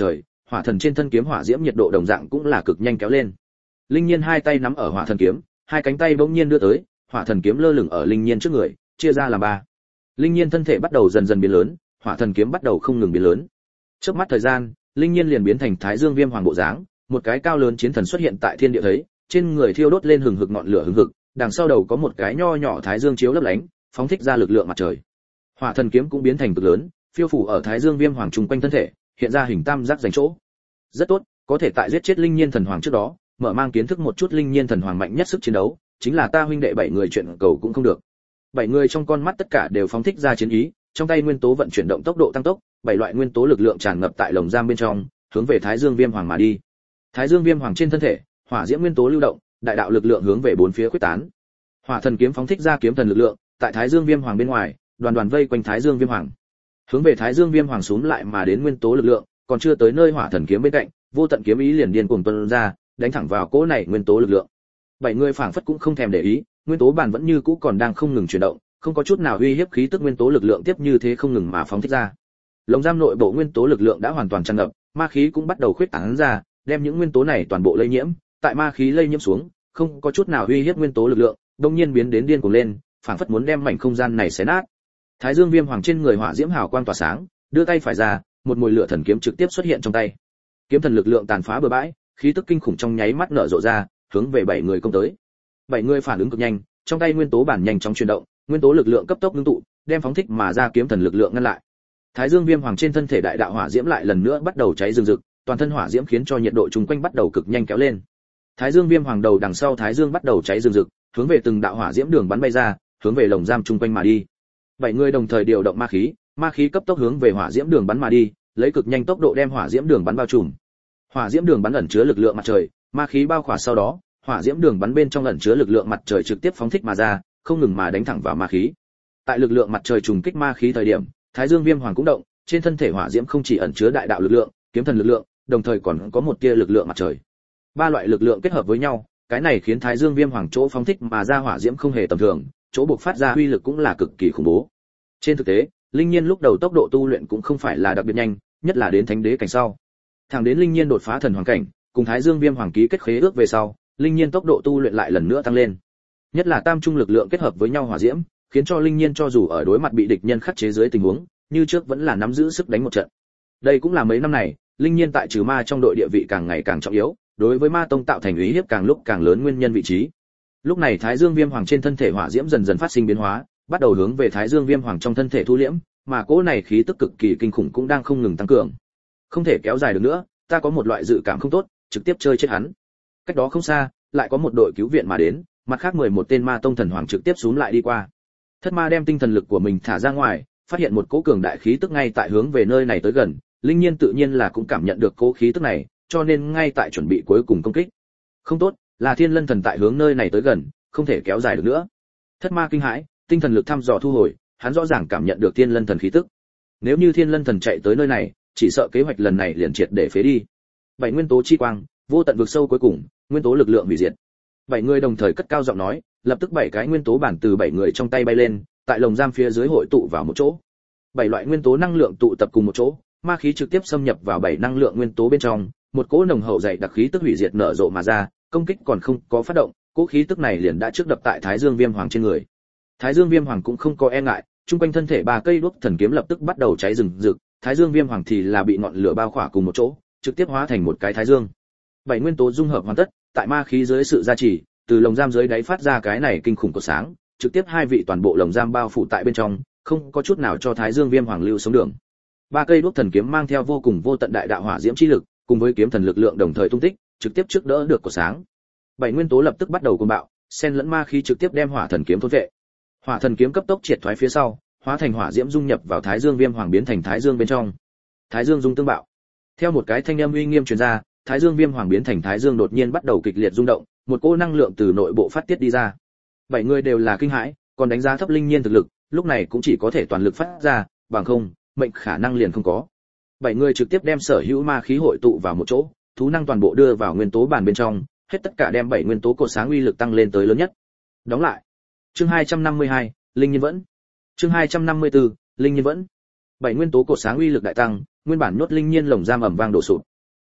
hỏa thần trên thân kiếm hỏa diễm nhiệt độ đồng dạng cũng là cực nhanh kéo lên. Linh Nhiên hai tay nắm ở hỏa thần kiếm, hai cánh tay bỗng nhiên đưa tới, hỏa thần kiếm lơ lửng ở Linh Nhiên trước người, chia ra làm ba. Linh Nhiên thân thể bắt đầu dần dần biến lớn, hỏa thần kiếm bắt đầu không ngừng biến lớn. Chớp mắt thời gian, Linh Nhiên liền biến thành Thái Dương Viêm Hoàng bộ dáng, một cái cao lớn chiến thần xuất hiện tại thiên địa thấy, trên người thiêu đốt lên hừng hực ngọn lửa hừng hực, đằng sau đầu có một cái nho nhỏ thái dương chiếu lấp lánh, phóng thích ra lực lượng mặt trời. Hỏa thần kiếm cũng biến thành cực lớn, phiêu phủ ở Thái Dương Viêm Hoàng trung quanh thân thể, hiện ra hình tam giác dành chỗ. Rất tốt, có thể tại giết chết Linh Nhiên thần hoàng trước đó, mở mang kiến thức một chút Linh Nhiên thần hoàng mạnh nhất sức chiến đấu, chính là ta huynh đệ bảy người chuyện cầu cũng không được. Bảy người trong con mắt tất cả đều phóng thích ra chiến ý, trong tay nguyên tố vận chuyển động tốc độ tăng tốc, bảy loại nguyên tố lực lượng tràn ngập tại lồng giam bên trong, hướng về Thái Dương Viêm Hoàng mà đi. Thái Dương Viêm Hoàng trên thân thể, hỏa diễm nguyên tố lưu động, đại đạo lực lượng hướng về bốn phía khuếch tán. Hỏa thần kiếm phóng thích ra kiếm thần lực lượng, tại Thái Dương Viêm Hoàng bên ngoài, đoàn đoàn vây quanh Thái Dương Viêm Hoàng. Hướng về Thái Dương Viêm Hoàng xuống lại mà đến nguyên tố lực lượng, còn chưa tới nơi hỏa thần kiếm bên cạnh, vô tận kiếm ý liền điên cuồng tuôn ra, đánh thẳng vào cỗ này nguyên tố lực lượng. Bảy người phảng phất cũng không thèm để ý, nguyên tố bàn vẫn như cũ còn đang không ngừng chuyển động, không có chút nào uy hiếp khí tức nguyên tố lực lượng tiếp như thế không ngừng mà phóng thích ra. Lồng giam nội bộ nguyên tố lực lượng đã hoàn toàn tràn ngập, ma khí cũng bắt đầu khuếch tán ra, đem những nguyên tố này toàn bộ lây nhiễm, tại ma khí lây nhiễm xuống, không có chút nào uy hiếp nguyên tố lực lượng, đột nhiên biến đến điên cuồng lên, phảng phất muốn đem mảnh không gian này xé nát. Thái Dương Viêm Hoàng trên người hỏa diễm hào quang tỏa sáng, đưa tay phải ra, một mùi lửa thần kiếm trực tiếp xuất hiện trong tay. Kiếm thần lực lượng tàn phá bừa bãi, khí tức kinh khủng trong nháy mắt nở rộ ra, hướng về bảy người công tới. Bảy người phản ứng cực nhanh, trong tay nguyên tố bản nhanh chóng chuyển động, nguyên tố lực lượng cấp tốc ngưng tụ, đem phóng thích mà ra kiếm thần lực lượng ngăn lại. Thái Dương Viêm Hoàng trên thân thể đại đạo hỏa diễm lại lần nữa bắt đầu cháy rừng rực, toàn thân hỏa diễm khiến cho nhiệt độ chung quanh bắt đầu cực nhanh kéo lên. Thái Dương Viêm Hoàng đầu đằng sau Thái Dương bắt đầu cháy rừng rực, hướng về từng đạo hỏa diễm đường bắn bay ra, hướng về lồng giam chung quanh mà đi. Bảy người đồng thời điều động ma khí, ma khí cấp tốc hướng về hỏa diễm đường bắn mà đi, lấy cực nhanh tốc độ đem hỏa diễm đường bắn bao trùm. Hỏa diễm đường bắn ẩn chứa lực lượng mặt trời, ma khí bao khỏa sau đó, hỏa diễm đường bắn bên trong ẩn chứa lực lượng mặt trời trực tiếp phóng thích mà ra, không ngừng mà đánh thẳng vào ma khí. Tại lực lượng mặt trời trùng kích ma khí thời điểm, Thái Dương Viêm Hoàng cũng động, trên thân thể hỏa diễm không chỉ ẩn chứa đại đạo lực lượng, kiếm thần lực lượng, đồng thời còn có một tia lực lượng mặt trời. Ba loại lực lượng kết hợp với nhau, cái này khiến Thái Dương Viêm Hoàng chỗ phóng thích mà ra hỏa diễm không hề tầm thường, chỗ bộc phát ra uy lực cũng là cực kỳ khủng bố. Trên thực tế, Linh Nhiên lúc đầu tốc độ tu luyện cũng không phải là đặc biệt nhanh, nhất là đến thánh đế cảnh sau. Thẳng đến Linh Nhiên đột phá thần hoàng cảnh, cùng Thái Dương Viêm Hoàng ký kết khế ước về sau, Linh Nhiên tốc độ tu luyện lại lần nữa tăng lên. Nhất là tam trung lực lượng kết hợp với nhau hỏa diễm, khiến cho Linh Nhiên cho dù ở đối mặt bị địch nhân khắc chế dưới tình huống, như trước vẫn là nắm giữ sức đánh một trận. Đây cũng là mấy năm này, Linh Nhiên tại trừ ma trong đội địa vị càng ngày càng trọng yếu, đối với ma tông tạo thành uy hiếp càng lúc càng lớn nguyên nhân vị trí. Lúc này Thái Dương Viêm Hoàng trên thân thể hỏa diễm dần dần phát sinh biến hóa, bắt đầu hướng về Thái Dương Viêm Hoàng trong thân thể thu liễm, mà cỗ này khí tức cực kỳ kinh khủng cũng đang không ngừng tăng cường. Không thể kéo dài được nữa, ta có một loại dự cảm không tốt, trực tiếp chơi chết hắn. Cách đó không xa, lại có một đội cứu viện mà đến, mặt khác mười một tên ma tông thần hoàng trực tiếp xuống lại đi qua. Thất ma đem tinh thần lực của mình thả ra ngoài, phát hiện một cỗ cường đại khí tức ngay tại hướng về nơi này tới gần, Linh Nhiên tự nhiên là cũng cảm nhận được cỗ khí tức này, cho nên ngay tại chuẩn bị cuối cùng công kích. Không tốt, là Thiên Lân thần tại hướng nơi này tới gần, không thể kéo dài được nữa. Thất ma kinh hãi, tinh thần lực thăm dò thu hồi, hắn rõ ràng cảm nhận được Thiên Lân thần khí tức. Nếu như Thiên Lân thần chạy tới nơi này, chỉ sợ kế hoạch lần này liền triệt để phế đi. Bảy nguyên tố chi quang, vô tận vực sâu cuối cùng, nguyên tố lực lượng hủy diệt. Bảy người đồng thời cất cao giọng nói, lập tức bảy cái nguyên tố bản từ bảy người trong tay bay lên, tại lồng giam phía dưới hội tụ vào một chỗ. Bảy loại nguyên tố năng lượng tụ tập cùng một chỗ, ma khí trực tiếp xâm nhập vào bảy năng lượng nguyên tố bên trong, một cỗ nồng hậu dày đặc khí tức hủy diệt nở rộ mà ra, công kích còn không có phát động, cỗ khí tức này liền đã trước đập tại Thái Dương Viêm Hoàng trên người. Thái Dương Viêm Hoàng cũng không có e ngại, trung quanh thân thể ba cây đuốc thần kiếm lập tức bắt đầu cháy rừng rực, Thái Dương Viêm Hoàng thì là bị ngọn lửa bao khỏa cùng một chỗ, trực tiếp hóa thành một cái thái dương. Bảy nguyên tố dung hợp hoàn tất, tại ma khí dưới sự gia trì, từ lồng giam dưới đáy phát ra cái này kinh khủng của sáng, trực tiếp hai vị toàn bộ lồng giam bao phủ tại bên trong, không có chút nào cho Thái Dương Viêm Hoàng lưu sống đường. Ba cây đuốc thần kiếm mang theo vô cùng vô tận đại đạo hỏa diễm chi lực, cùng với kiếm thần lực lượng đồng thời tung tích, trực tiếp trước đỡ được của sáng. Bảy nguyên tố lập tức bắt đầu cuồng bạo, xen lẫn ma khí trực tiếp đem hỏa thần kiếm thôn vệ. Hỏa thần kiếm cấp tốc triệt thoái phía sau, hóa thành hỏa diễm dung nhập vào Thái Dương Viêm Hoàng biến thành Thái Dương bên trong. Thái Dương dung tương bạo. Theo một cái thanh âm uy nghiêm truyền ra, Thái Dương Viêm Hoàng biến thành Thái Dương đột nhiên bắt đầu kịch liệt rung động, một cỗ năng lượng từ nội bộ phát tiết đi ra. Bảy người đều là kinh hãi, còn đánh giá thấp Linh Nhiên thực lực, lúc này cũng chỉ có thể toàn lực phát ra, bằng không, mệnh khả năng liền không có. Bảy người trực tiếp đem sở hữu ma khí hội tụ vào một chỗ, thú năng toàn bộ đưa vào nguyên tố bàn bên trong, hết tất cả đem bảy nguyên tố cột sáng uy lực tăng lên tới lớn nhất. Đóng lại. Chương hai trăm năm mươi hai, Linh Nhiên vẫn. Chương hai trăm năm mươi tư, Linh Nhiên vẫn. Bảy nguyên tố cột sáng uy lực đại tăng, nguyên bản nhốt Linh Nhiên lồng giam ầm vang đổ sụp.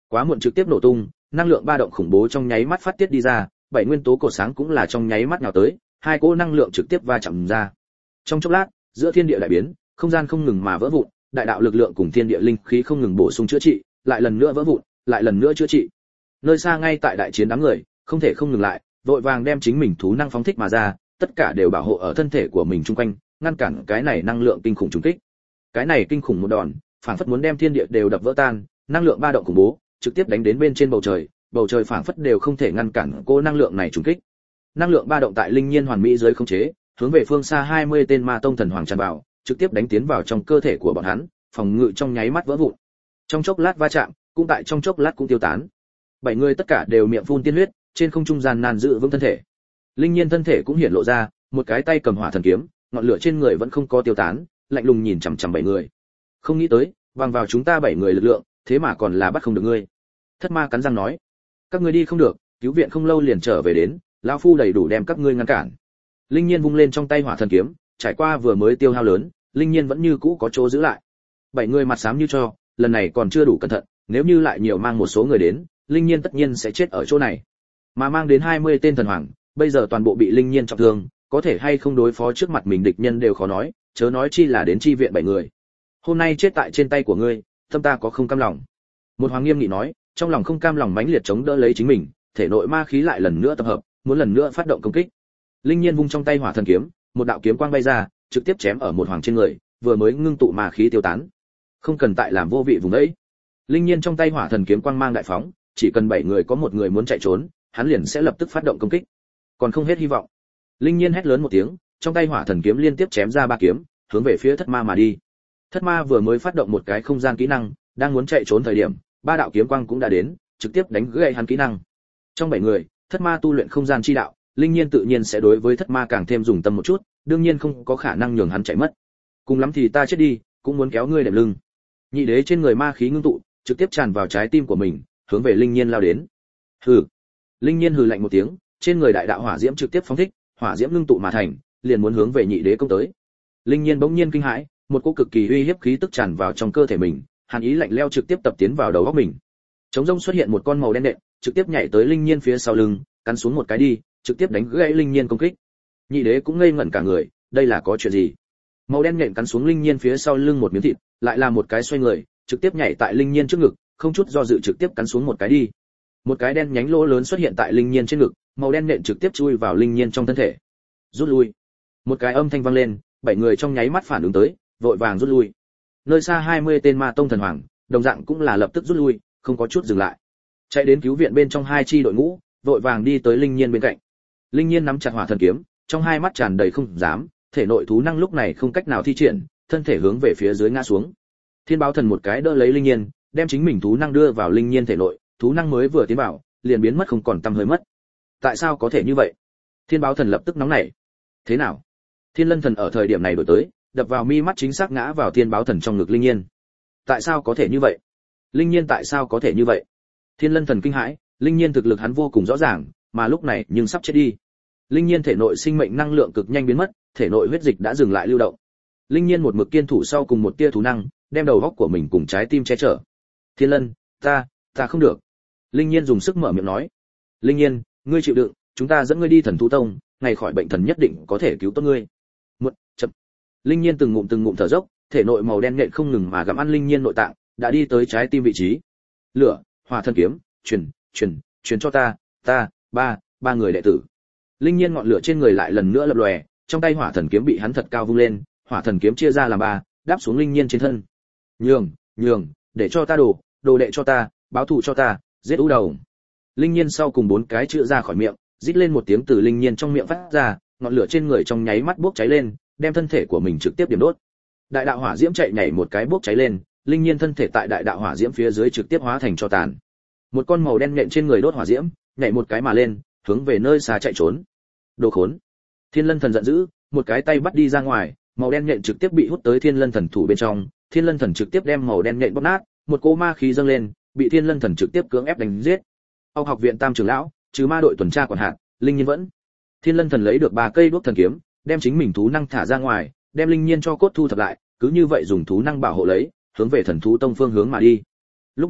Quá muộn trực tiếp nổ tung, năng lượng ba động khủng bố trong nháy mắt phát tiết đi ra, bảy nguyên tố cột sáng cũng là trong nháy mắt nhào tới, hai cỗ năng lượng trực tiếp va chạm ra. Trong chốc lát, giữa thiên địa đại biến, không gian không ngừng mà vỡ vụn, đại đạo lực lượng cùng thiên địa linh khí không ngừng bổ sung chữa trị, lại lần nữa vỡ vụn, lại lần nữa chữa trị. Nơi xa ngay tại đại chiến đám người, không thể không ngừng lại, vội vàng đem chính mình thú năng phóng thích mà ra, tất cả đều bảo hộ ở thân thể của mình xung quanh, ngăn cản cái này năng lượng kinh khủng trùng kích. Cái này kinh khủng một đòn, phảng phất muốn đem thiên địa đều đập vỡ tan, năng lượng ba động khủng bố, trực tiếp đánh đến bên trên bầu trời, bầu trời phảng phất đều không thể ngăn cản cô năng lượng này trùng kích. Năng lượng ba động tại linh nhiên hoàn mỹ dưới khống chế, hướng về phương xa hai mươi tên ma tông thần hoàng tràn vào, trực tiếp đánh tiến vào trong cơ thể của bọn hắn, phòng ngự trong nháy mắt vỡ vụn. Trong chốc lát va chạm, cũng tại trong chốc lát cũng tiêu tán. Bảy người tất cả đều miệng phun tiên huyết, trên không trung gian nan giữ vững thân thể. Linh nhiên thân thể cũng hiển lộ ra, một cái tay cầm hỏa thần kiếm, ngọn lửa trên người vẫn không có tiêu tán, lạnh lùng nhìn chằm chằm bảy người. Không nghĩ tới, bằng vào chúng ta bảy người lực lượng, thế mà còn là bắt không được ngươi. Thất ma cắn răng nói, các ngươi đi không được, cứu viện không lâu liền trở về đến, lão phu đầy đủ đem các ngươi ngăn cản. Linh nhiên vung lên trong tay hỏa thần kiếm, trải qua vừa mới tiêu hao lớn, linh nhiên vẫn như cũ có chỗ giữ lại. Bảy người mặt xám như cho, lần này còn chưa đủ cẩn thận, nếu như lại nhiều mang một số người đến, linh nhiên tất nhiên sẽ chết ở chỗ này. Mà mang đến hai mươi tên thần hoàng, bây giờ toàn bộ bị linh nhiên trọng thương, có thể hay không đối phó trước mặt mình địch nhân đều khó nói, chớ nói chi là đến chi viện bảy người. Hôm nay chết tại trên tay của ngươi, tâm ta có không cam lòng. Một hoàng nghiêm nghị nói, trong lòng không cam lòng mãnh liệt chống đỡ lấy chính mình, thể nội ma khí lại lần nữa tập hợp, muốn lần nữa phát động công kích. Linh nhiên vung trong tay hỏa thần kiếm, một đạo kiếm quang bay ra, trực tiếp chém ở một hoàng trên người, vừa mới ngưng tụ ma khí tiêu tán. Không cần tại làm vô vị vùng đấy. Linh nhiên trong tay hỏa thần kiếm quang mang đại phóng, chỉ cần bảy người có một người muốn chạy trốn, hắn liền sẽ lập tức phát động công kích. Còn không hết hy vọng. Linh nhiên hét lớn một tiếng, trong tay hỏa thần kiếm liên tiếp chém ra ba kiếm, hướng về phía thất ma mà đi. Thất ma vừa mới phát động một cái không gian kỹ năng, đang muốn chạy trốn thời điểm, ba đạo kiếm quang cũng đã đến, trực tiếp đánh gãy hắn kỹ năng. Trong bảy người, thất ma tu luyện không gian chi đạo, linh nhiên tự nhiên sẽ đối với thất ma càng thêm dùng tâm một chút, đương nhiên không có khả năng nhường hắn chạy mất. Cùng lắm thì ta chết đi, cũng muốn kéo ngươi đệm lưng. Nhị đế trên người ma khí ngưng tụ, trực tiếp tràn vào trái tim của mình, hướng về linh nhiên lao đến. Hừ. Linh nhiên hừ lạnh một tiếng, trên người đại đạo hỏa diễm trực tiếp phóng thích, hỏa diễm ngưng tụ mà thành, liền muốn hướng về nhị đế công tới. Linh nhiên bỗng nhiên kinh hãi, một cỗ cực kỳ uy hiếp khí tức tràn vào trong cơ thể mình, hàn ý lạnh lẽo trực tiếp tập tiến vào đầu óc mình. Trống rông xuất hiện một con màu đen nện, trực tiếp nhảy tới linh nhiên phía sau lưng, cắn xuống một cái đi, trực tiếp đánh gãy linh nhiên công kích. Nhị đế cũng ngây ngẩn cả người, đây là có chuyện gì? Màu đen nện cắn xuống linh nhiên phía sau lưng một miếng thịt, lại là một cái xoay người, trực tiếp nhảy tại linh nhiên trước ngực, không chút do dự trực tiếp cắn xuống một cái đi. Một cái đen nhánh lỗ lớn xuất hiện tại linh nhiên trên ngực, màu đen nện trực tiếp chui vào linh nhiên trong thân thể. Rút lui. Một cái âm thanh vang lên, bảy người trong nháy mắt phản ứng tới, vội vàng rút lui. Nơi xa hai mươi tên ma tông thần hoàng, đồng dạng cũng là lập tức rút lui, không có chút dừng lại. Chạy đến cứu viện bên trong hai chi đội ngũ, vội vàng đi tới linh nhiên bên cạnh. Linh nhiên nắm chặt hỏa thần kiếm, trong hai mắt tràn đầy không dám, thể nội thú năng lúc này không cách nào thi triển, thân thể hướng về phía dưới ngã xuống. Thiên báo thần một cái đỡ lấy linh nhiên, đem chính mình thú năng đưa vào linh nhiên thể nội, thú năng mới vừa tiến vào, liền biến mất không còn tăm hơi mất. Tại sao có thể như vậy? Thiên báo thần lập tức nóng nảy. Thế nào? Thiên lân thần ở thời điểm này đổi tới, đập vào mi mắt chính xác ngã vào thiên báo thần trong ngực linh nhiên. Tại sao có thể như vậy? Linh nhiên tại sao có thể như vậy? Thiên lân thần kinh hãi, linh nhiên thực lực hắn vô cùng rõ ràng, mà lúc này nhưng sắp chết đi. Linh nhiên thể nội sinh mệnh năng lượng cực nhanh biến mất, thể nội huyết dịch đã dừng lại lưu động. Linh nhiên một mực kiên thủ sau cùng một tia thú năng, đem đầu góc của mình cùng trái tim che chở. Thiên lân, ta, ta không được. Linh nhiên dùng sức mở miệng nói. Linh nhiên, ngươi chịu đựng, chúng ta dẫn ngươi đi thần thú tông, ngày khỏi bệnh thần nhất định có thể cứu tốt ngươi. Một, chậm. Linh nhiên từng ngụm từng ngụm thở dốc, thể nội màu đen nhện không ngừng mà gặm ăn linh nhiên nội tạng, đã đi tới trái tim vị trí. Lửa, hỏa thần kiếm, truyền, truyền, truyền cho ta, ta, ba, ba người đệ tử. Linh nhiên ngọn lửa trên người lại lần nữa lập lòe, trong tay hỏa thần kiếm bị hắn thật cao vung lên, hỏa thần kiếm chia ra làm ba, đáp xuống linh nhiên trên thân. Nhường, nhường, để cho ta đồ, đồ đệ cho ta, báo thù cho ta, giết ú đầu. Linh nhiên sau cùng bốn cái chữ ra khỏi miệng, rít lên một tiếng từ linh nhiên trong miệng phát ra, ngọn lửa trên người trong nháy mắt bốc cháy lên, đem thân thể của mình trực tiếp điểm đốt. Đại đạo hỏa diễm chạy nhảy một cái bốc cháy lên, linh nhiên thân thể tại đại đạo hỏa diễm phía dưới trực tiếp hóa thành tro tàn. Một con màu đen nhện trên người đốt hỏa diễm, nhảy một cái mà lên, hướng về nơi xa chạy trốn. Đồ khốn! Thiên Lân Thần giận dữ, một cái tay bắt đi ra ngoài, màu đen nhện trực tiếp bị hút tới Thiên Lân Thần thủ bên trong, Thiên Lân Thần trực tiếp đem màu đen nhện bóp nát, một cỗ ma khí dâng lên, bị Thiên Lân Thần trực tiếp cưỡng ép đánh giết. Học học viện Tam trưởng lão, trừ ma đội tuần tra quản hạt, Linh Nhiên vẫn. Thiên Lân Thần lấy được ba cây đuốc thần kiếm, đem chính mình thú năng thả ra ngoài, đem Linh Nhiên cho cốt thu thập lại, cứ như vậy dùng thú năng bảo hộ lấy, hướng về Thần thú tông phương hướng mà đi. Lúc này,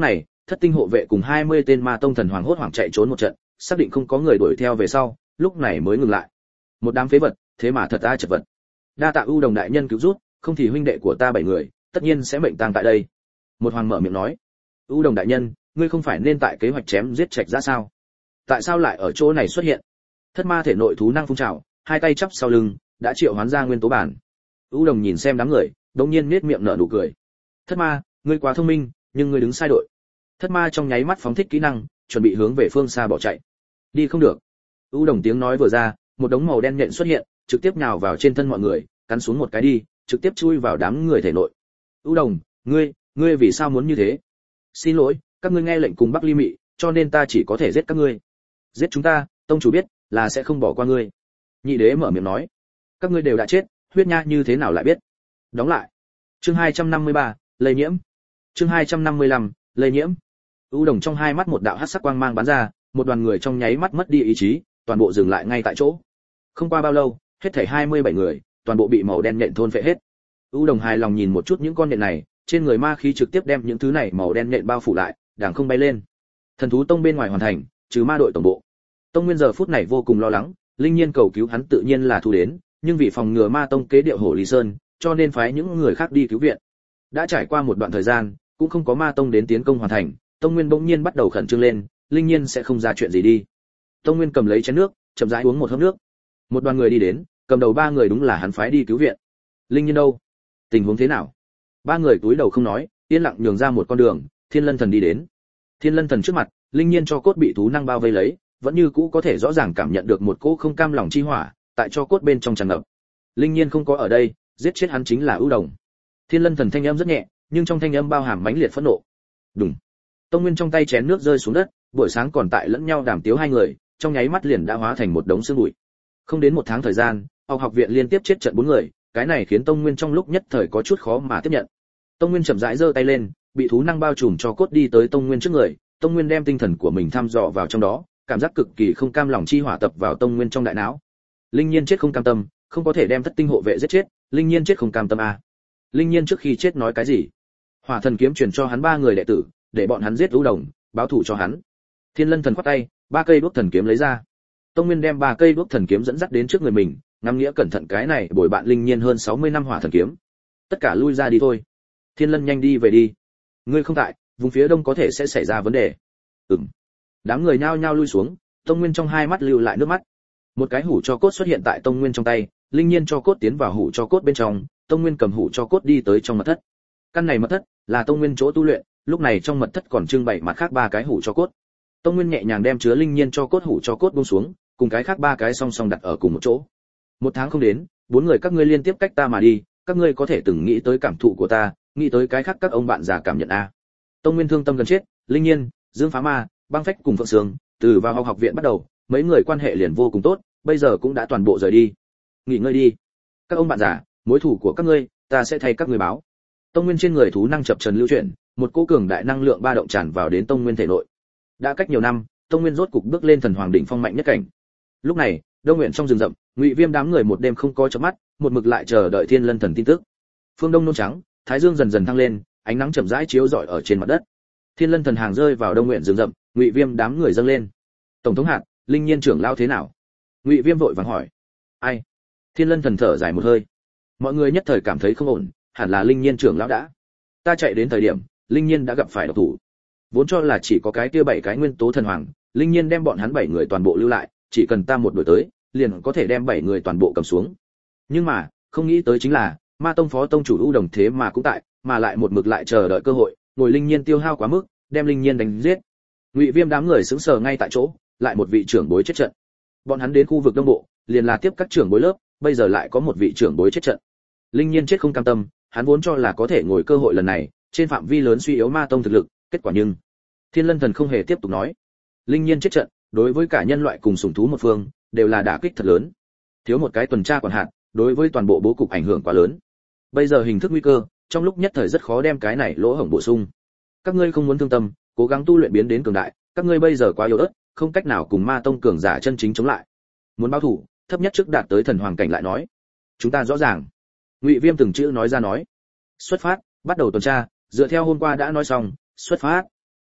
thất tinh hộ vệ cùng hai mươi tên ma tông thần hoàng hốt hoảng chạy trốn một trận, xác định không có người đuổi theo về sau, lúc này mới ngừng lại. Một đám phế vật, thế mà thật ta chật vật. Đa tạ ưu đồng đại nhân cứu giúp, không thì huynh đệ của ta bảy người, tất nhiên sẽ mệnh tang tại đây. Một hoàng mở miệng nói. Ưu đồng đại nhân, ngươi không phải nên tại kế hoạch chém giết Trạch ra sao? Tại sao lại ở chỗ này xuất hiện? Thất ma thể nội thú năng phun trào, hai tay chắp sau lưng, đã triệu hoán ra nguyên tố bản. Ưu đồng nhìn xem đám người, đột nhiên nhếch miệng nở nụ cười. Thất ma, ngươi quá thông minh, nhưng ngươi đứng sai đội. Thất ma trong nháy mắt phóng thích kỹ năng, chuẩn bị hướng về phương xa bỏ chạy. Đi không được. Ưu đồng tiếng nói vừa ra, một đống màu đen nhện xuất hiện, trực tiếp nhào vào trên thân mọi người, cắn xuống một cái đi, trực tiếp chui vào đám người thể nội. Ưu đồng, ngươi, ngươi vì sao muốn như thế? Xin lỗi, các ngươi nghe lệnh cùng Bắc Ly Mị, cho nên ta chỉ có thể giết các ngươi. Giết chúng ta, tông chủ biết, là sẽ không bỏ qua ngươi. Nhị đế mở miệng nói. Các ngươi đều đã chết, huyết nha như thế nào lại biết? Đóng lại. Chương hai trăm năm mươi ba, lây nhiễm. Chương hai trăm năm mươi lăm, lây nhiễm. Ưu đồng trong hai mắt một đạo hắc sắc quang mang bắn ra, một đoàn người trong nháy mắt mất đi ý chí, toàn bộ dừng lại ngay tại chỗ. Không qua bao lâu, hết thảy hai mươi bảy người, toàn bộ bị màu đen nhện thôn phệ hết. Ưu đồng hài lòng nhìn một chút những con nhện này, trên người ma khí trực tiếp đem những thứ này màu đen nhện bao phủ lại, đàng không bay lên. Thần thú tông bên ngoài hoàn thành, trừ ma đội tổng bộ. Tông Nguyên giờ phút này vô cùng lo lắng, Linh Nhiên cầu cứu hắn tự nhiên là thu đến, nhưng vì phòng ngừa ma tông kế điệu hổ Lý Sơn, cho nên phái những người khác đi cứu viện. Đã trải qua một đoạn thời gian, cũng không có ma tông đến tiến công hoàn thành, Tông Nguyên bỗng nhiên bắt đầu khẩn trương lên, Linh Nhiên sẽ không ra chuyện gì đi. Tông Nguyên cầm lấy chén nước, chậm rãi uống một hớp nước. Một đoàn người đi đến, cầm đầu ba người đúng là hắn phái đi cứu viện. Linh Nhiên đâu? Tình huống thế nào? Ba người cúi đầu không nói, yên lặng nhường ra một con đường, Thiên Lân Thần đi đến. Thiên Lân Thần trước mặt, Linh Nhiên cho cốt bị thú năng bao vây lấy, vẫn như cũ có thể rõ ràng cảm nhận được một cỗ không cam lòng chi hỏa, tại cho cốt bên trong tràn ngập. Linh Nhiên không có ở đây, giết chết hắn chính là ưu đồng. Thiên Lân Thần thanh âm rất nhẹ, nhưng trong thanh âm bao hàm mãnh liệt phẫn nộ. Đùng. Tông Nguyên trong tay chén nước rơi xuống đất, buổi sáng còn tại lẫn nhau đàm tiếu hai người, trong nháy mắt liền đã hóa thành một đống sương bụi. Không đến một tháng thời gian, học học viện liên tiếp chết trận bốn người, cái này khiến Tông Nguyên trong lúc nhất thời có chút khó mà tiếp nhận. Tông Nguyên chậm rãi giơ tay lên, bị thú năng bao trùm cho cốt đi tới Tông Nguyên trước người, Tông Nguyên đem tinh thần của mình thăm dò vào trong đó, cảm giác cực kỳ không cam lòng chi hỏa tập vào Tông Nguyên trong đại não. Linh Nhiên chết không cam tâm, không có thể đem thất tinh hộ vệ giết chết, Linh Nhiên chết không cam tâm à? Linh Nhiên trước khi chết nói cái gì? Hỏa thần kiếm truyền cho hắn ba người đệ tử, để bọn hắn giết ưu đồng, báo thù cho hắn. Thiên Lân Thần khoát tay, ba cây đuốc thần kiếm lấy ra. Tông Nguyên đem ba cây đuốc thần kiếm dẫn dắt đến trước người mình, ngắm nghĩa cẩn thận cái này bồi bạn Linh Nhiên hơn sáu mươi năm hỏa thần kiếm. Tất cả lui ra đi thôi. Thiên Lân nhanh đi về đi. Ngươi không tại, vùng phía đông có thể sẽ xảy ra vấn đề. Ừm. Đám người nhao nhao lui xuống, Tông Nguyên trong hai mắt lưu lại nước mắt. Một cái hũ cho cốt xuất hiện tại Tông Nguyên trong tay, Linh Nhiên cho cốt tiến vào hũ cho cốt bên trong, Tông Nguyên cầm hũ cho cốt đi tới trong mật thất. Căn này mật thất là Tông Nguyên chỗ tu luyện, lúc này trong mật thất còn trưng bày mặt khác ba cái hũ cho cốt. Tông Nguyên nhẹ nhàng đem chứa Linh Nhiên cho cốt hũ cho cốt buông xuống, cùng cái khác ba cái song song đặt ở cùng một chỗ. Một tháng không đến, bốn người các ngươi liên tiếp cách ta mà đi, các ngươi có thể từng nghĩ tới cảm thụ của ta, nghĩ tới cái khác các ông bạn già cảm nhận a. Tông Nguyên thương tâm gần chết, Linh Nhiên, Dương Phá Ma, Băng Phách cùng Phượng Sương, từ vào học học viện bắt đầu, mấy người quan hệ liền vô cùng tốt, bây giờ cũng đã toàn bộ rời đi. Nghỉ ngơi đi. Các ông bạn già, mối thù của các ngươi, ta sẽ thay các ngươi báo. Tông Nguyên trên người thú năng chập trần lưu chuyển, một cỗ cường đại năng lượng ba động tràn vào đến Tông Nguyên thể nội. Đã cách nhiều năm, Tông Nguyên rốt cục bước lên thần hoàng đỉnh phong mạnh nhất cảnh. Lúc này, Đông Nguyện trong rừng rậm, Ngụy Viêm đám người một đêm không có chớp mắt, một mực lại chờ đợi Thiên Lân Thần tin tức. Phương Đông nôn trắng, thái dương dần dần thăng lên, ánh nắng chậm rãi chiếu rọi ở trên mặt đất. Thiên Lân Thần hàng rơi vào Đông Nguyện rừng rậm, Ngụy Viêm đám người dâng lên. Tổng thống hạt, Linh Nhiên trưởng lao thế nào? Ngụy Viêm vội vàng hỏi. Ai? Thiên Lân Thần thở dài một hơi. Mọi người nhất thời cảm thấy không ổn, hẳn là Linh Nhiên trưởng lão đã. Ta chạy đến thời điểm, Linh Nhiên đã gặp phải độc thủ. Vốn cho là chỉ có cái kia bảy cái nguyên tố thần hoàng, Linh Nhiên đem bọn hắn bảy người toàn bộ lưu lại, chỉ cần ta một đuổi tới, liền có thể đem bảy người toàn bộ cầm xuống. Nhưng mà, không nghĩ tới chính là, Ma tông phó tông chủ U Đồng thế mà cũng tại, mà lại một mực lại chờ đợi cơ hội, ngồi Linh Nhiên tiêu hao quá mức, đem Linh Nhiên đánh giết. Ngụy Viêm đám người sững sờ ngay tại chỗ, lại một vị trưởng bối chết trận. Bọn hắn đến khu vực đông bộ, liền là tiếp các trưởng bối lớp, bây giờ lại có một vị trưởng bối chết trận. Linh Nhiên chết không cam tâm, hắn vốn cho là có thể ngồi cơ hội lần này, trên phạm vi lớn suy yếu Ma tông thực lực, kết quả nhưng Thiên Lân Thần không hề tiếp tục nói. Linh Nhiên chết trận, đối với cả nhân loại cùng sủng thú một phương, đều là đả kích thật lớn. Thiếu một cái tuần tra quản hạt, đối với toàn bộ bố cục ảnh hưởng quá lớn. Bây giờ hình thức nguy cơ, trong lúc nhất thời rất khó đem cái này lỗ hổng bổ sung. Các ngươi không muốn thương tâm, cố gắng tu luyện biến đến cường đại, các ngươi bây giờ quá yếu ớt, không cách nào cùng Ma tông cường giả chân chính chống lại. Muốn báo thủ, thấp nhất trước đạt tới thần hoàng cảnh lại nói. Chúng ta rõ ràng. Ngụy Viêm từng chữ nói ra nói. Xuất phát, bắt đầu tuần tra, dựa theo hôm qua đã nói xong, xuất phát.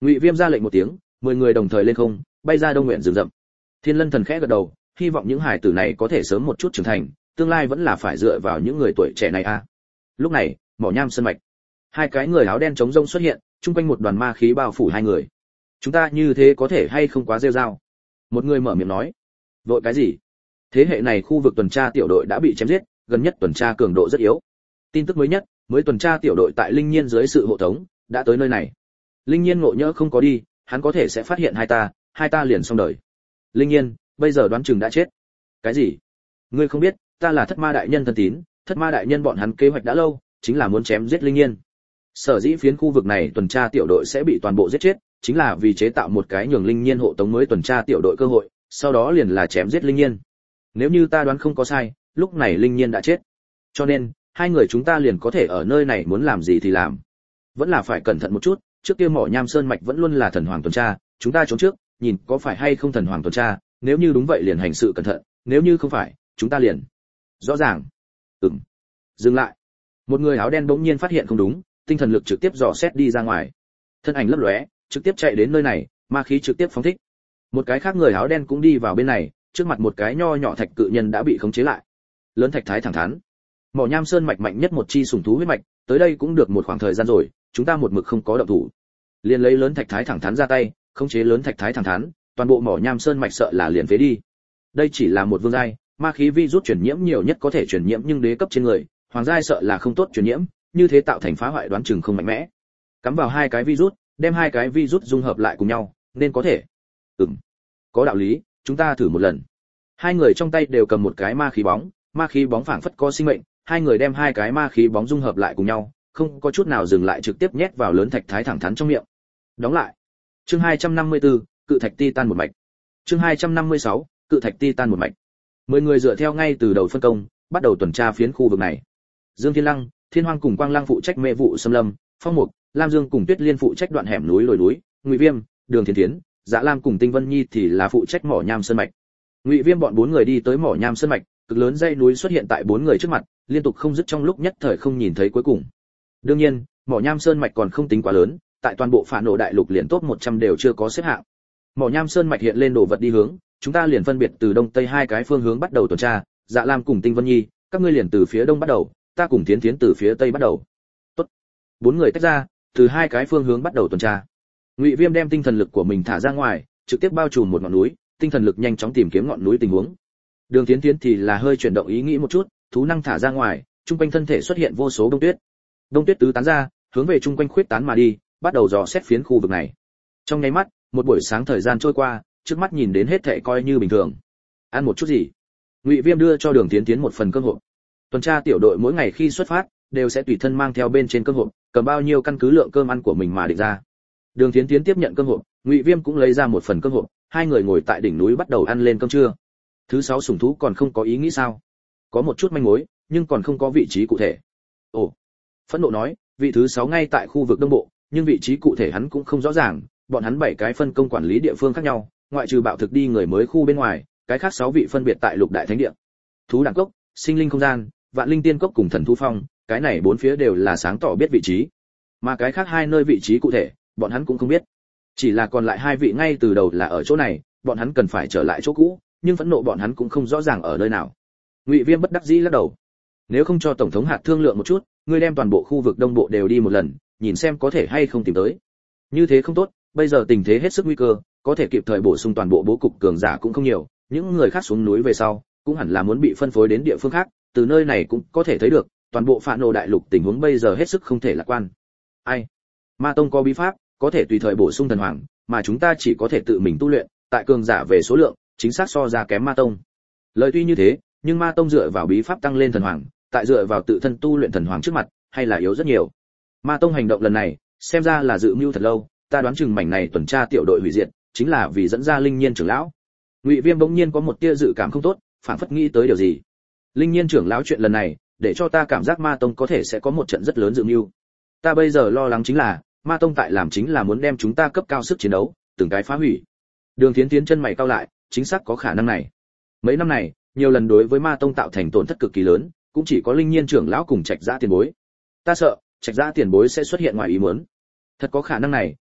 Ngụy Viêm ra lệnh một tiếng, mười người đồng thời lên không, bay ra Đông Nguyện rừng rậm. Thiên Lân Thần khẽ gật đầu, hy vọng những hải tử này có thể sớm một chút trưởng thành, tương lai vẫn là phải dựa vào những người tuổi trẻ này a. Lúc này, mỏ nham sơn mạch, hai cái người áo đen chống rông xuất hiện, chung quanh một đoàn ma khí bao phủ hai người. Chúng ta như thế có thể hay không quá rêu rao? Một người mở miệng nói. Vội cái gì? Thế hệ này khu vực tuần tra tiểu đội đã bị chém giết, gần nhất tuần tra cường độ rất yếu. Tin tức mới nhất, mới tuần tra tiểu đội tại Linh Nhiên dưới sự hộ tống, đã tới nơi này. Linh Nhiên ngộ nhỡ không có đi, hắn có thể sẽ phát hiện hai ta, hai ta liền xong đời. Linh Nhiên, bây giờ đoán chừng đã chết. Cái gì? Ngươi không biết, ta là Thất Ma đại nhân thân tín, Thất Ma đại nhân bọn hắn kế hoạch đã lâu, chính là muốn chém giết Linh Nhiên. Sở dĩ phiến khu vực này tuần tra tiểu đội sẽ bị toàn bộ giết chết, chính là vì chế tạo một cái nhường Linh Nhiên hộ tống mới tuần tra tiểu đội cơ hội, sau đó liền là chém giết Linh Nhiên. Nếu như ta đoán không có sai, lúc này Linh Nhiên đã chết. Cho nên, hai người chúng ta liền có thể ở nơi này muốn làm gì thì làm. Vẫn là phải cẩn thận một chút, trước kia mỏ nham sơn mạch vẫn luôn là thần hoàng tuần tra, chúng ta trốn trước, nhìn có phải hay không thần hoàng tuần tra, nếu như đúng vậy liền hành sự cẩn thận, nếu như không phải, chúng ta liền. Rõ ràng. Ừm. Dừng lại. Một người áo đen bỗng nhiên phát hiện không đúng, tinh thần lực trực tiếp dò xét đi ra ngoài. Thân ảnh lấp lóe, trực tiếp chạy đến nơi này, ma khí trực tiếp phóng thích. Một cái khác người áo đen cũng đi vào bên này, trước mặt một cái nho nhỏ thạch cự nhân đã bị khống chế lại. Lớn thạch thái thẳng thắn. Mỏ nham sơn mạch mạnh nhất một chi sủng thú huyết mạch, tới đây cũng được một khoảng thời gian rồi, chúng ta một mực không có động thủ. Liền lấy lớn thạch thái thẳng thắn ra tay, khống chế lớn thạch thái thẳng thắn, toàn bộ mỏ nham sơn mạch sợ là liền phế đi. Đây chỉ là một vương giai, ma khí virus truyền nhiễm nhiều nhất có thể truyền nhiễm nhưng đế cấp trên người, hoàng giai sợ là không tốt truyền nhiễm, như thế tạo thành phá hoại đoán chừng không mạnh mẽ. Cắm vào hai cái virus, đem hai cái virus dung hợp lại cùng nhau, nên có thể. Ừm, có đạo lý, chúng ta thử một lần. Hai người trong tay đều cầm một cái ma khí bóng, ma khí bóng phảng phất có sinh mệnh, hai người đem hai cái ma khí bóng dung hợp lại cùng nhau, không có chút nào dừng lại trực tiếp nhét vào lớn thạch thái thẳng thắn trong miệng. Đóng lại. Chương hai trăm năm mươi tư, cự thạch titan một mạch. Chương hai trăm năm mươi sáu, cự thạch titan một mạch. Mười người dựa theo ngay từ đầu phân công, bắt đầu tuần tra phiến khu vực này. Dương Thiên Lăng, Thiên Hoang cùng Quang Lăng phụ trách mê vụ xâm lâm, Phong Mục, Lam Dương cùng Tuyết Liên phụ trách đoạn hẻm núi lồi núi, Ngụy Viêm, Đường Thiên Thiến, Dạ Lam cùng Tinh Vân Nhi thì là phụ trách mỏ nham sơn mạch. Ngụy Viêm bọn bốn người đi tới mỏ nham sơn mạch, cực lớn dãy núi xuất hiện tại bốn người trước mặt, liên tục không dứt trong lúc nhất thời không nhìn thấy cuối cùng. Đương nhiên, mỏ nham sơn mạch còn không tính quá lớn, tại toàn bộ phản nổ đại lục liền top một trăm đều chưa có xếp hạng. Mỏ nham sơn mạch hiện lên đồ vật đi hướng, chúng ta liền phân biệt từ đông tây hai cái phương hướng bắt đầu tuần tra, Dạ Lam cùng Tinh Vân Nhi, các ngươi liền từ phía đông bắt đầu, ta cùng Thiến Thiến từ phía tây bắt đầu. Tốt. Bốn người tách ra, từ hai cái phương hướng bắt đầu tuần tra. Ngụy Viêm đem tinh thần lực của mình thả ra ngoài, trực tiếp bao trùm một ngọn núi, tinh thần lực nhanh chóng tìm kiếm ngọn núi tình huống. Đường Thiến Thiến thì là hơi chuyển động ý nghĩ một chút, thú năng thả ra ngoài, trung quanh thân thể xuất hiện vô số đông tuyết. Đông tuyết tứ tán ra, hướng về trung quanh khuyết tán mà đi, bắt đầu dò xét phiến khu vực này. Trong nháy mắt, một buổi sáng thời gian trôi qua, trước mắt nhìn đến hết thảy coi như bình thường. Ăn một chút gì? Ngụy Viêm đưa cho Đường Thiến Thiến một phần cơm hộp. Tuần tra tiểu đội mỗi ngày khi xuất phát, đều sẽ tùy thân mang theo bên trên cơm hộp, cầm bao nhiêu căn cứ lượng cơm ăn của mình mà định ra. Đường Thiến Thiến tiếp nhận cơm hộp, Ngụy Viêm cũng lấy ra một phần cơm hộp, hai người ngồi tại đỉnh núi bắt đầu ăn lên cơm trưa. Thứ sáu sủng thú còn không có ý nghĩ sao? Có một chút manh mối, nhưng còn không có vị trí cụ thể. Ồ, Phẫn Nộ nói, vị thứ sáu ngay tại khu vực đông bộ, nhưng vị trí cụ thể hắn cũng không rõ ràng, bọn hắn bảy cái phân công quản lý địa phương khác nhau, ngoại trừ bạo thực đi người mới khu bên ngoài, cái khác sáu vị phân biệt tại Lục Đại Thánh Địa. Thú đẳng cốc, sinh linh không gian, Vạn Linh Tiên cốc cùng Thần thú phong, cái này bốn phía đều là sáng tỏ biết vị trí. Mà cái khác hai nơi vị trí cụ thể, bọn hắn cũng không biết. Chỉ là còn lại hai vị ngay từ đầu là ở chỗ này, bọn hắn cần phải trở lại chỗ cũ, nhưng Phẫn Nộ bọn hắn cũng không rõ ràng ở nơi nào. Ngụy Viêm bất đắc dĩ lắc đầu. Nếu không cho tổng thống hạt thương lượng một chút, ngươi đem toàn bộ khu vực đông bộ đều đi một lần, nhìn xem có thể hay không tìm tới. Như thế không tốt, bây giờ tình thế hết sức nguy cơ, có thể kịp thời bổ sung toàn bộ bố cục cường giả cũng không nhiều, những người khác xuống núi về sau, cũng hẳn là muốn bị phân phối đến địa phương khác, từ nơi này cũng có thể thấy được, toàn bộ Phản Nộ đại lục tình huống bây giờ hết sức không thể lạc quan. Ai? Ma tông có bí pháp, có thể tùy thời bổ sung thần hoàng, mà chúng ta chỉ có thể tự mình tu luyện, tại cường giả về số lượng, chính xác so ra kém Ma tông. Lời tuy như thế, nhưng Ma tông dựa vào bí pháp tăng lên thần hoàng, tại dựa vào tự thân tu luyện thần hoàng trước mặt, hay là yếu rất nhiều. Ma tông hành động lần này, xem ra là dự mưu thật lâu, ta đoán chừng mảnh này tuần tra tiểu đội hủy diệt, chính là vì dẫn ra Linh Nhiên trưởng lão. Ngụy Viêm bỗng nhiên có một tia dự cảm không tốt, phảng phất nghĩ tới điều gì. Linh Nhiên trưởng lão chuyện lần này, để cho ta cảm giác Ma tông có thể sẽ có một trận rất lớn dự mưu. Ta bây giờ lo lắng chính là, Ma tông tại làm chính là muốn đem chúng ta cấp cao sức chiến đấu, từng cái phá hủy. Đường Thiến Thiến chân mày cau lại, chính xác có khả năng này. Mấy năm này, nhiều lần đối với Ma tông tạo thành tổn thất cực kỳ lớn, cũng chỉ có Linh Nhiên trưởng lão cùng Trạch Dã tiền bối. Ta sợ, Trạch Dã tiền bối sẽ xuất hiện ngoài ý muốn. Thật có khả năng này,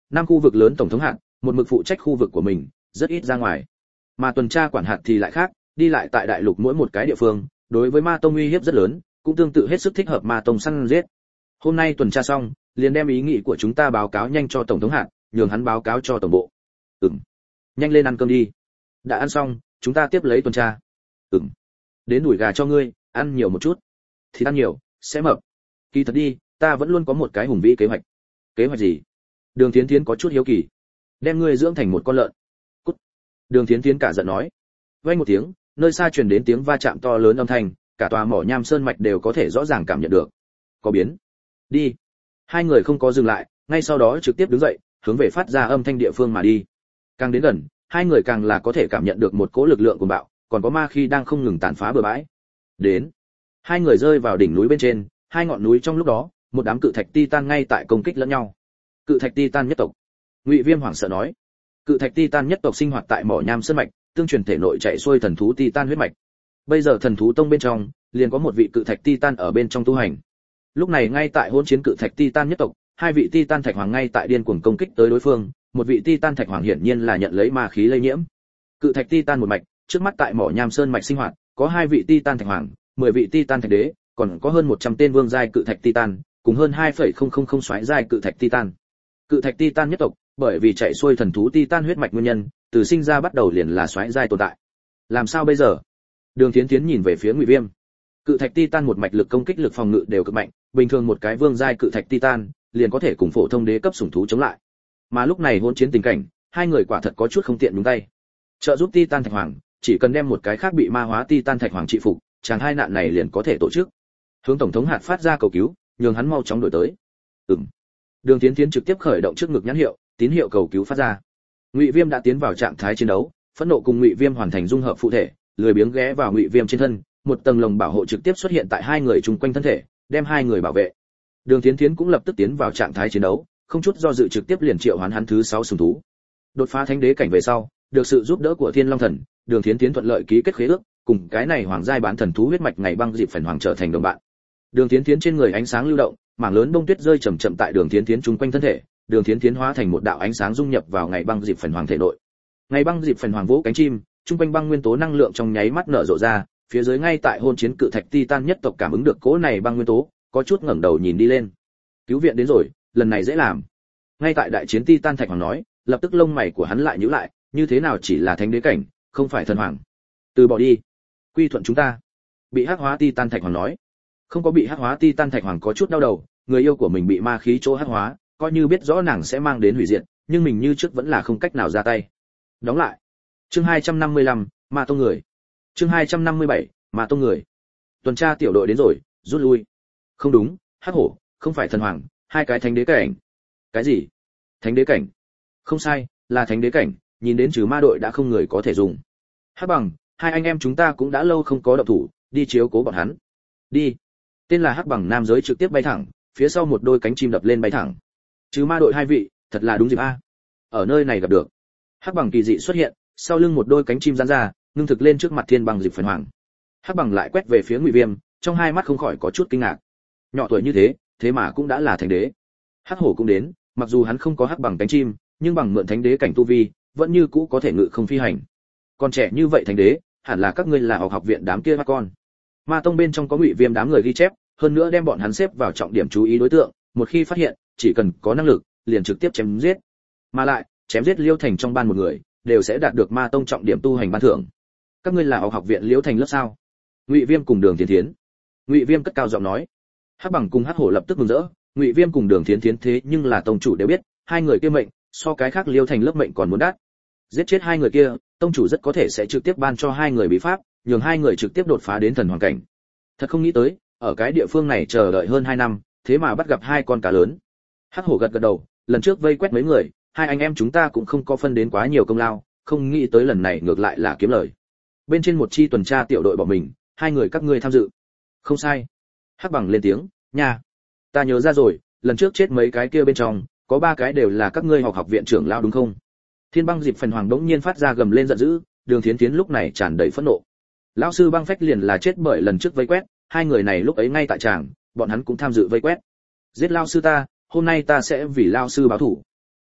năm khu vực lớn tổng thống hạt, một mực phụ trách khu vực của mình, rất ít ra ngoài. Mà tuần tra quản hạt thì lại khác, đi lại tại đại lục mỗi một cái địa phương, đối với Ma Tông uy hiếp rất lớn, cũng tương tự hết sức thích hợp Ma Tông săn giết. Hôm nay tuần tra xong, liền đem ý nghĩ của chúng ta báo cáo nhanh cho tổng thống hạt, nhường hắn báo cáo cho tổng bộ. Ừm. Nhanh lên ăn cơm đi. Đã ăn xong, chúng ta tiếp lấy tuần tra. Ừm. Đến đuổi gà cho ngươi, ăn nhiều một chút. Thì ăn nhiều, sẽ mập. Kỳ thật đi, ta vẫn luôn có một cái hùng vĩ kế hoạch. Kế hoạch gì? Đường Thiến Thiến có chút hiếu kỳ. Đem ngươi dưỡng thành một con lợn. Cút. Đường Thiến Thiến cả giận nói. Vang một tiếng, nơi xa truyền đến tiếng va chạm to lớn âm thanh, cả tòa mỏ nham sơn mạch đều có thể rõ ràng cảm nhận được. Có biến. Đi. Hai người không có dừng lại, ngay sau đó trực tiếp đứng dậy, hướng về phát ra âm thanh địa phương mà đi. Càng đến gần, hai người càng là có thể cảm nhận được một cỗ lực lượng cuồng bạo, còn có ma khí đang không ngừng tàn phá bừa bãi. Đến. Hai người rơi vào đỉnh núi bên trên, hai ngọn núi trong lúc đó, một đám cự thạch titan ngay tại công kích lẫn nhau. Cự thạch titan nhất tộc. Ngụy Viêm hoảng sợ nói. Cự thạch titan nhất tộc sinh hoạt tại mỏ nham sơn mạch, tương truyền thể nội chạy xuôi thần thú titan huyết mạch. Bây giờ thần thú tông bên trong, liền có một vị cự thạch titan ở bên trong tu hành. Lúc này ngay tại hỗn chiến cự thạch titan nhất tộc, hai vị titan thạch hoàng ngay tại điên cuồng công kích tới đối phương, một vị titan thạch hoàng hiển nhiên là nhận lấy ma khí lây nhiễm. Cự thạch titan một mạch, trước mắt tại mỏ nham sơn mạch sinh hoạt, có hai vị titan thạch hoàng, mười vị titan thạch đế, còn có hơn một trăm tên vương giai cự thạch titan, cùng hơn hai phẩy không không không soái giai cự thạch titan. Cự thạch titan nhất tộc, bởi vì chạy xuôi thần thú titan huyết mạch nguyên nhân, từ sinh ra bắt đầu liền là soái giai tồn tại. Làm sao bây giờ? Đường Thiến Thiến nhìn về phía Ngụy Viêm. Cự thạch titan một mạch lực công kích lực phòng ngự đều cực mạnh, bình thường một cái vương giai cự thạch titan liền có thể cùng phổ thông đế cấp sủng thú chống lại. Mà lúc này hỗn chiến tình cảnh, hai người quả thật có chút không tiện nhúng tay. Trợ giúp titan thạch hoàng, chỉ cần đem một cái khác bị ma hóa titan thạch hoàng trị phục, chàng hai nạn này liền có thể tổ chức. Hướng tổng thống hạt phát ra cầu cứu, nhường hắn mau chóng đổi tới. Ừm. Đường Tiến Tiến trực tiếp khởi động trước ngực nhãn hiệu, tín hiệu cầu cứu phát ra. Ngụy Viêm đã tiến vào trạng thái chiến đấu, phẫn nộ cùng Ngụy Viêm hoàn thành dung hợp phụ thể, lười biếng ghé vào Ngụy Viêm trên thân, một tầng lồng bảo hộ trực tiếp xuất hiện tại hai người chung quanh thân thể, đem hai người bảo vệ. Đường Tiến Tiến cũng lập tức tiến vào trạng thái chiến đấu, không chút do dự trực tiếp liền triệu hoán hắn thứ sáu sùng thú. Đột phá thánh đế cảnh về sau, được sự giúp đỡ của Thiên Long Thần, Đường Tiến Tiến thuận lợi ký kết khế ước, cùng cái này hoàng giai bán thần thú huyết mạch ngày băng dịp phần hoàng trở thành đồng bạn. Đường Tiến Tiến trên người ánh sáng lưu động, mảng lớn bông tuyết rơi chậm chậm tại Đường Tiến Tiến chung quanh thân thể, Đường Tiến Tiến hóa thành một đạo ánh sáng dung nhập vào ngày băng dịp phần hoàng thể nội. Ngày băng dịp phần hoàng vỗ cánh chim, trung quanh băng nguyên tố năng lượng trong nháy mắt nở rộ ra, phía dưới ngay tại hôn chiến cự thạch titan nhất tộc cảm ứng được cỗ này băng nguyên tố, có chút ngẩng đầu nhìn đi lên. Cứu viện đến rồi, lần này dễ làm. Ngay tại đại chiến titan thạch hoàng nói, lập tức lông mày của hắn lại nhíu lại, như thế nào chỉ là thánh đế cảnh, không phải thần hoàng. Từ bỏ đi, quy thuận chúng ta. Bị hắc hóa titan thạch hoàng nói. Không có bị hắc hóa titan thạch hoàng có chút đau đầu, người yêu của mình bị ma khí chỗ hắc hóa, coi như biết rõ nàng sẽ mang đến hủy diệt, nhưng mình như trước vẫn là không cách nào ra tay. Đóng lại. Chương hai trăm năm mươi lăm, Ma Tông người. Chương hai trăm năm mươi bảy, Ma Tông người. Tuần tra tiểu đội đến rồi, rút lui. Không đúng, hắc hổ, không phải thần hoàng, hai cái thánh đế cảnh. Cái gì? Thánh đế cảnh? Không sai, là thánh đế cảnh, nhìn đến trừ ma đội đã không người có thể dùng. Hắc Bằng, hai anh em chúng ta cũng đã lâu không có động thủ, đi chiếu cố bọn hắn. Đi. Tên là Hắc Bằng nam giới trực tiếp bay thẳng, phía sau một đôi cánh chim đập lên bay thẳng. Trừ ma đội hai vị, thật là đúng dịp a. Ở nơi này gặp được. Hắc Bằng kỳ dị xuất hiện, sau lưng một đôi cánh chim giãn ra, ngưng thực lên trước mặt Thiên Bằng Dịp Phần Hoàng. Hắc Bằng lại quét về phía Ngụy Viêm, trong hai mắt không khỏi có chút kinh ngạc. Nhỏ tuổi như thế, thế mà cũng đã là thánh đế. Hắc Hổ cũng đến, mặc dù hắn không có Hắc Bằng cánh chim, nhưng bằng mượn thánh đế cảnh tu vi, vẫn như cũ có thể ngự không phi hành. Còn trẻ như vậy thánh đế, hẳn là các ngươi là học học viện đám kia các con. Ma Tông bên trong có Ngụy Viêm đám người ghi chép, hơn nữa đem bọn hắn xếp vào trọng điểm chú ý đối tượng, một khi phát hiện, chỉ cần có năng lực, liền trực tiếp chém giết. Mà lại, chém giết Liêu Thành trong ban một người, đều sẽ đạt được Ma Tông trọng điểm tu hành ban thưởng. Các ngươi là học học viện Liêu Thành lớp sao? Ngụy Viêm cùng Đường Thiến Thiến. Ngụy Viêm cất cao giọng nói. Hắc Bằng cùng Hắc Hổ lập tức mừng rỡ, Ngụy Viêm cùng Đường Thiến Thiến thế nhưng là tông chủ đều biết, hai người kia mệnh, so cái khác Liêu Thành lớp mệnh còn muốn đắt. Giết chết hai người kia, tông chủ rất có thể sẽ trực tiếp ban cho hai người bí pháp, nhường hai người trực tiếp đột phá đến thần hoàng cảnh. Thật không nghĩ tới, ở cái địa phương này chờ đợi hơn hai năm, thế mà bắt gặp hai con cá lớn. Hắc Hổ gật gật đầu, lần trước vây quét mấy người, hai anh em chúng ta cũng không có phân đến quá nhiều công lao, không nghĩ tới lần này ngược lại là kiếm lời. Bên trên một chi tuần tra tiểu đội bỏ mình, hai người các ngươi tham dự. Không sai. Hắc Bằng lên tiếng, nha. Ta nhớ ra rồi, lần trước chết mấy cái kia bên trong, có ba cái đều là các ngươi học học viện trưởng lão đúng không? Thiên Băng Dịp Phần Hoàng đống nhiên phát ra gầm lên giận dữ, Đường Thiến Thiến lúc này tràn đầy phẫn nộ. Lão sư Băng Phách liền là chết bởi lần trước vây quét, hai người này lúc ấy ngay tại tràng, bọn hắn cũng tham dự vây quét. Giết lão sư ta, hôm nay ta sẽ vì lão sư báo thù.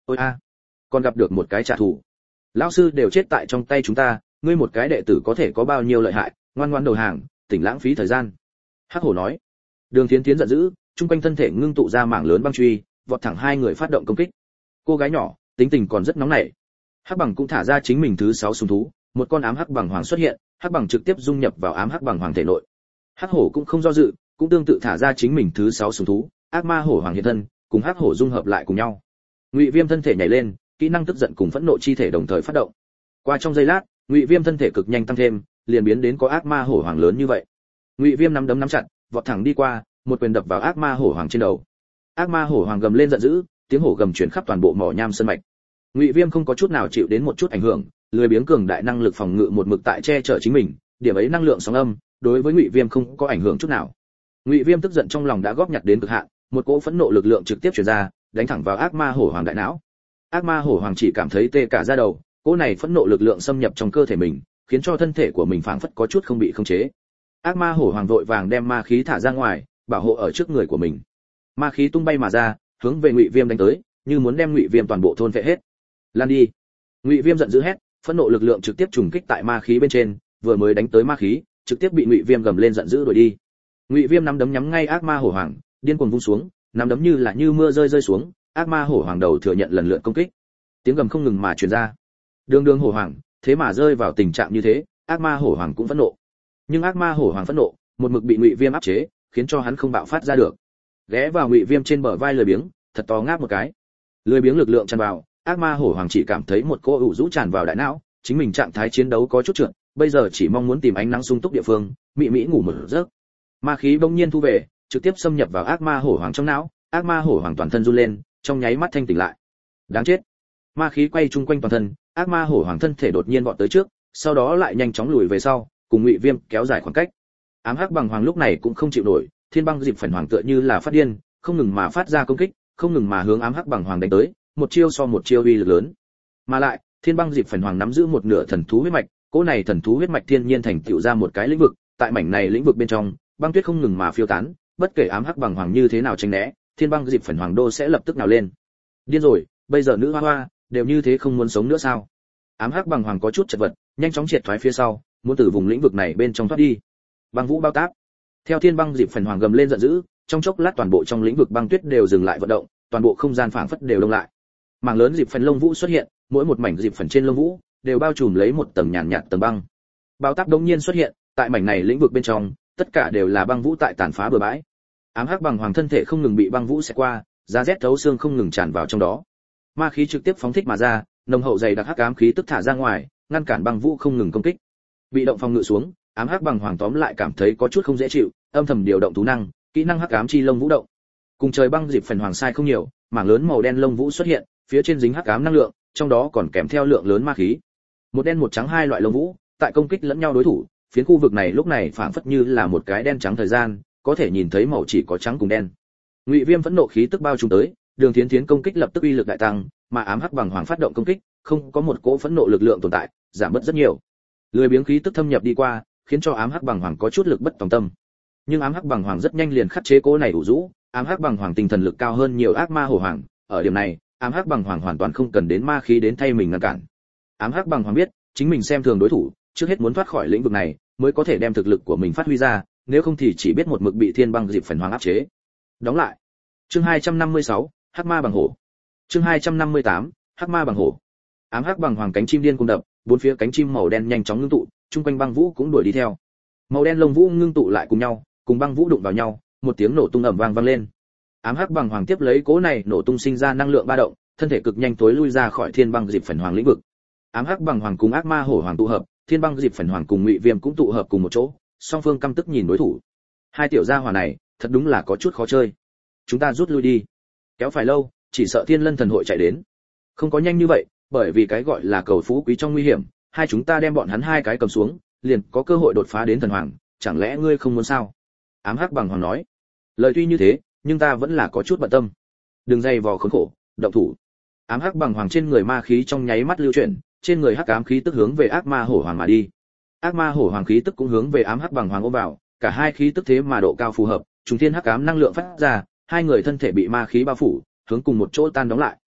ôi a, còn gặp được một cái trả thù. Lão sư đều chết tại trong tay chúng ta, ngươi một cái đệ tử có thể có bao nhiêu lợi hại, ngoan ngoãn đầu hàng, tỉnh lãng phí thời gian. Hắc hổ nói. Đường Thiến Thiến giận dữ, trung quanh thân thể ngưng tụ ra mảng lớn băng truy, vọt thẳng hai người phát động công kích. Cô gái nhỏ, tính tình còn rất nóng nảy. Hắc bằng cũng thả ra chính mình thứ sáu sùng thú, một con ám hắc bằng hoàng xuất hiện, hắc bằng trực tiếp dung nhập vào ám hắc bằng hoàng thể nội. Hắc hổ cũng không do dự, cũng tương tự thả ra chính mình thứ sáu sùng thú, ác ma hổ hoàng hiện thân, cùng hắc hổ dung hợp lại cùng nhau. Ngụy Viêm thân thể nhảy lên, kỹ năng tức giận cùng phẫn nộ chi thể đồng thời phát động. Qua trong giây lát, Ngụy Viêm thân thể cực nhanh tăng thêm, liền biến đến có ác ma hổ hoàng lớn như vậy. Ngụy Viêm nắm đấm nắm chặt, vọt thẳng đi qua, một quyền đập vào ác ma hổ hoàng trên đầu. Ác ma hổ hoàng gầm lên giận dữ, tiếng hổ gầm truyền khắp toàn bộ mỏ nham sơn mạch. Ngụy Viêm không có chút nào chịu đến một chút ảnh hưởng, lười biếng cường đại năng lực phòng ngự một mực tại che chở chính mình, điểm ấy năng lượng sóng âm, đối với Ngụy Viêm không có ảnh hưởng chút nào. Ngụy Viêm tức giận trong lòng đã góp nhặt đến cực hạn, một cỗ phẫn nộ lực lượng trực tiếp truyền ra, đánh thẳng vào ác ma hổ hoàng đại não. Ác ma hổ hoàng chỉ cảm thấy tê cả da đầu, cỗ này phẫn nộ lực lượng xâm nhập trong cơ thể mình, khiến cho thân thể của mình phảng phất có chút không bị khống chế. Ác ma hổ hoàng vội vàng đem ma khí thả ra ngoài, bảo hộ ở trước người của mình. Ma khí tung bay mà ra, hướng về Ngụy Viêm đánh tới, như muốn đem Ngụy Viêm toàn bộ thôn phệ hết. Lan đi! Ngụy Viêm giận dữ hét, phẫn nộ lực lượng trực tiếp trùng kích tại ma khí bên trên, vừa mới đánh tới ma khí, trực tiếp bị Ngụy Viêm gầm lên giận dữ đuổi đi. Ngụy Viêm nắm đấm nhắm ngay ác ma hổ hoàng, điên cuồng vung xuống, nắm đấm như là như mưa rơi rơi xuống, ác ma hổ hoàng đầu thừa nhận lần lượt công kích. Tiếng gầm không ngừng mà truyền ra. Đường Đường hổ hoàng, thế mà rơi vào tình trạng như thế, ác ma hổ hoàng cũng phẫn nộ. Nhưng ác ma hổ hoàng phẫn nộ, một mực bị Ngụy Viêm áp chế, khiến cho hắn không bạo phát ra được. Ghé vào Ngụy Viêm trên bờ vai lười biếng, thật to ngáp một cái. Lười biếng lực lượng tràn vào, ác ma hổ hoàng chỉ cảm thấy một cô ủ rũ tràn vào đại não, chính mình trạng thái chiến đấu có chút trượt, bây giờ chỉ mong muốn tìm ánh nắng sung túc địa phương, mị mị ngủ một giấc. Ma khí bỗng nhiên thu về, trực tiếp xâm nhập vào ác ma hổ hoàng trong não, ác ma hổ hoàng toàn thân run lên, trong nháy mắt thanh tỉnh lại. Đáng chết. Ma khí quay chung quanh toàn thân, ác ma hổ hoàng thân thể đột nhiên vọt tới trước, sau đó lại nhanh chóng lùi về sau, cùng Ngụy Viêm kéo dài khoảng cách. Ám hắc bằng hoàng lúc này cũng không chịu nổi, thiên băng dịp phản hoàng tựa như là phát điên, không ngừng mà phát ra công kích, không ngừng mà hướng ám hắc bằng hoàng đánh tới, một chiêu so một chiêu uy lực lớn. Mà lại, thiên băng dịp phản hoàng nắm giữ một nửa thần thú huyết mạch, cỗ này thần thú huyết mạch thiên nhiên thành tựu ra một cái lĩnh vực, tại mảnh này lĩnh vực bên trong, băng tuyết không ngừng mà phiêu tán, bất kể ám hắc bằng hoàng như thế nào tránh né, thiên băng dịp phản hoàng đô sẽ lập tức nào lên. Điên rồi, bây giờ nữ hoa hoa đều như thế không muốn sống nữa sao? Ám hắc bằng hoàng có chút chật vật, nhanh chóng triệt thoái phía sau, muốn từ vùng lĩnh vực này bên trong thoát đi. Băng vũ bao táp. Theo thiên băng dịp phản hoàng gầm lên giận dữ, trong chốc lát toàn bộ trong lĩnh vực băng tuyết đều dừng lại vận động, toàn bộ không gian phảng phất đều đông lại. Mảng lớn dịp phản lông vũ xuất hiện, mỗi một mảnh dịp phản trên lông vũ đều bao trùm lấy một tầng nhàn nhạt, nhạt tầng băng. Bao táp đột nhiên xuất hiện, tại mảnh này lĩnh vực bên trong, tất cả đều là băng vũ tại tàn phá bừa bãi. Ám hắc bằng hoàng thân thể không ngừng bị băng vũ xẹt qua, giá rét thấu xương không ngừng tràn vào trong đó. Ma khí trực tiếp phóng thích mà ra, nồng hậu dày đặc hắc ám khí tức thả ra ngoài, ngăn cản băng vũ không ngừng công kích. Bị động phòng ngự xuống, ám hắc bằng hoàng tóm lại cảm thấy có chút không dễ chịu, âm thầm điều động thú năng, kỹ năng hắc ám chi lông vũ động. Cùng trời băng dịp phần hoàng sai không nhiều, mảng lớn màu đen lông vũ xuất hiện, phía trên dính hắc ám năng lượng, trong đó còn kèm theo lượng lớn ma khí. Một đen một trắng hai loại lông vũ, tại công kích lẫn nhau đối thủ, phiến khu vực này lúc này phảng phất như là một cái đen trắng thời gian, có thể nhìn thấy màu chỉ có trắng cùng đen. Ngụy Viêm phẫn nộ khí tức bao trùm tới, Đường Thiến Thiến công kích lập tức uy lực đại tăng, mà ám hắc bằng hoàng phát động công kích, không có một cỗ phẫn nộ lực lượng tồn tại, giảm bớt rất nhiều. Lười biếng khí tức thâm nhập đi qua, khiến cho ám hắc bằng hoàng có chút lực bất tòng tâm. Nhưng ám hắc bằng hoàng rất nhanh liền khắc chế cỗ này ủ rũ, ám hắc bằng hoàng tinh thần lực cao hơn nhiều ác ma hổ hoàng, ở điểm này, ám hắc bằng hoàng hoàn toàn không cần đến ma khí đến thay mình ngăn cản. Ám hắc bằng hoàng biết, chính mình xem thường đối thủ, trước hết muốn thoát khỏi lĩnh vực này, mới có thể đem thực lực của mình phát huy ra, nếu không thì chỉ biết một mực bị thiên băng dịp phần hoàng áp chế. Đóng lại. Chương hai trăm năm mươi sáu, Hắc ma bằng hổ. Chương hai trăm năm mươi tám, Hắc ma bằng hổ. Ám hắc bằng hoàng cánh chim điên cuồng đập, bốn phía cánh chim màu đen nhanh chóng ngưng tụ, trung quanh băng vũ cũng đuổi đi theo. Màu đen lông vũ ngưng tụ lại cùng nhau, cùng băng vũ đụng vào nhau, một tiếng nổ tung ầm vang vang lên. Ám hắc bằng hoàng tiếp lấy cỗ này nổ tung sinh ra năng lượng ba động, thân thể cực nhanh tối lui ra khỏi thiên băng dịp phần hoàng lĩnh vực. Ám hắc bằng hoàng cùng ác ma hổ hoàng tụ hợp, thiên băng dịp phần hoàng cùng Ngụy Viêm cũng tụ hợp cùng một chỗ, song phương căm tức nhìn đối thủ. Hai tiểu gia hỏa này, thật đúng là có chút khó chơi. Chúng ta rút lui đi. Kéo phải lâu, chỉ sợ Thiên Lân thần hội chạy đến. Không có nhanh như vậy, bởi vì cái gọi là cầu phú quý trong nguy hiểm, hai chúng ta đem bọn hắn hai cái cầm xuống, liền có cơ hội đột phá đến thần hoàng, chẳng lẽ ngươi không muốn sao? Ám hắc bằng hoàng nói. Lời tuy như thế, nhưng ta vẫn là có chút bận tâm. Đừng dây vò khốn khổ, động thủ. Ám hắc bằng hoàng trên người ma khí trong nháy mắt lưu chuyển, trên người hắc ám khí tức hướng về ác ma hổ hoàng mà đi. Ác ma hổ hoàng khí tức cũng hướng về ám hắc bằng hoàng ôm vào, cả hai khí tức thế mà độ cao phù hợp, trùng thiên hắc ám năng lượng phát ra, hai người thân thể bị ma khí bao phủ, hướng cùng một chỗ tan đóng lại.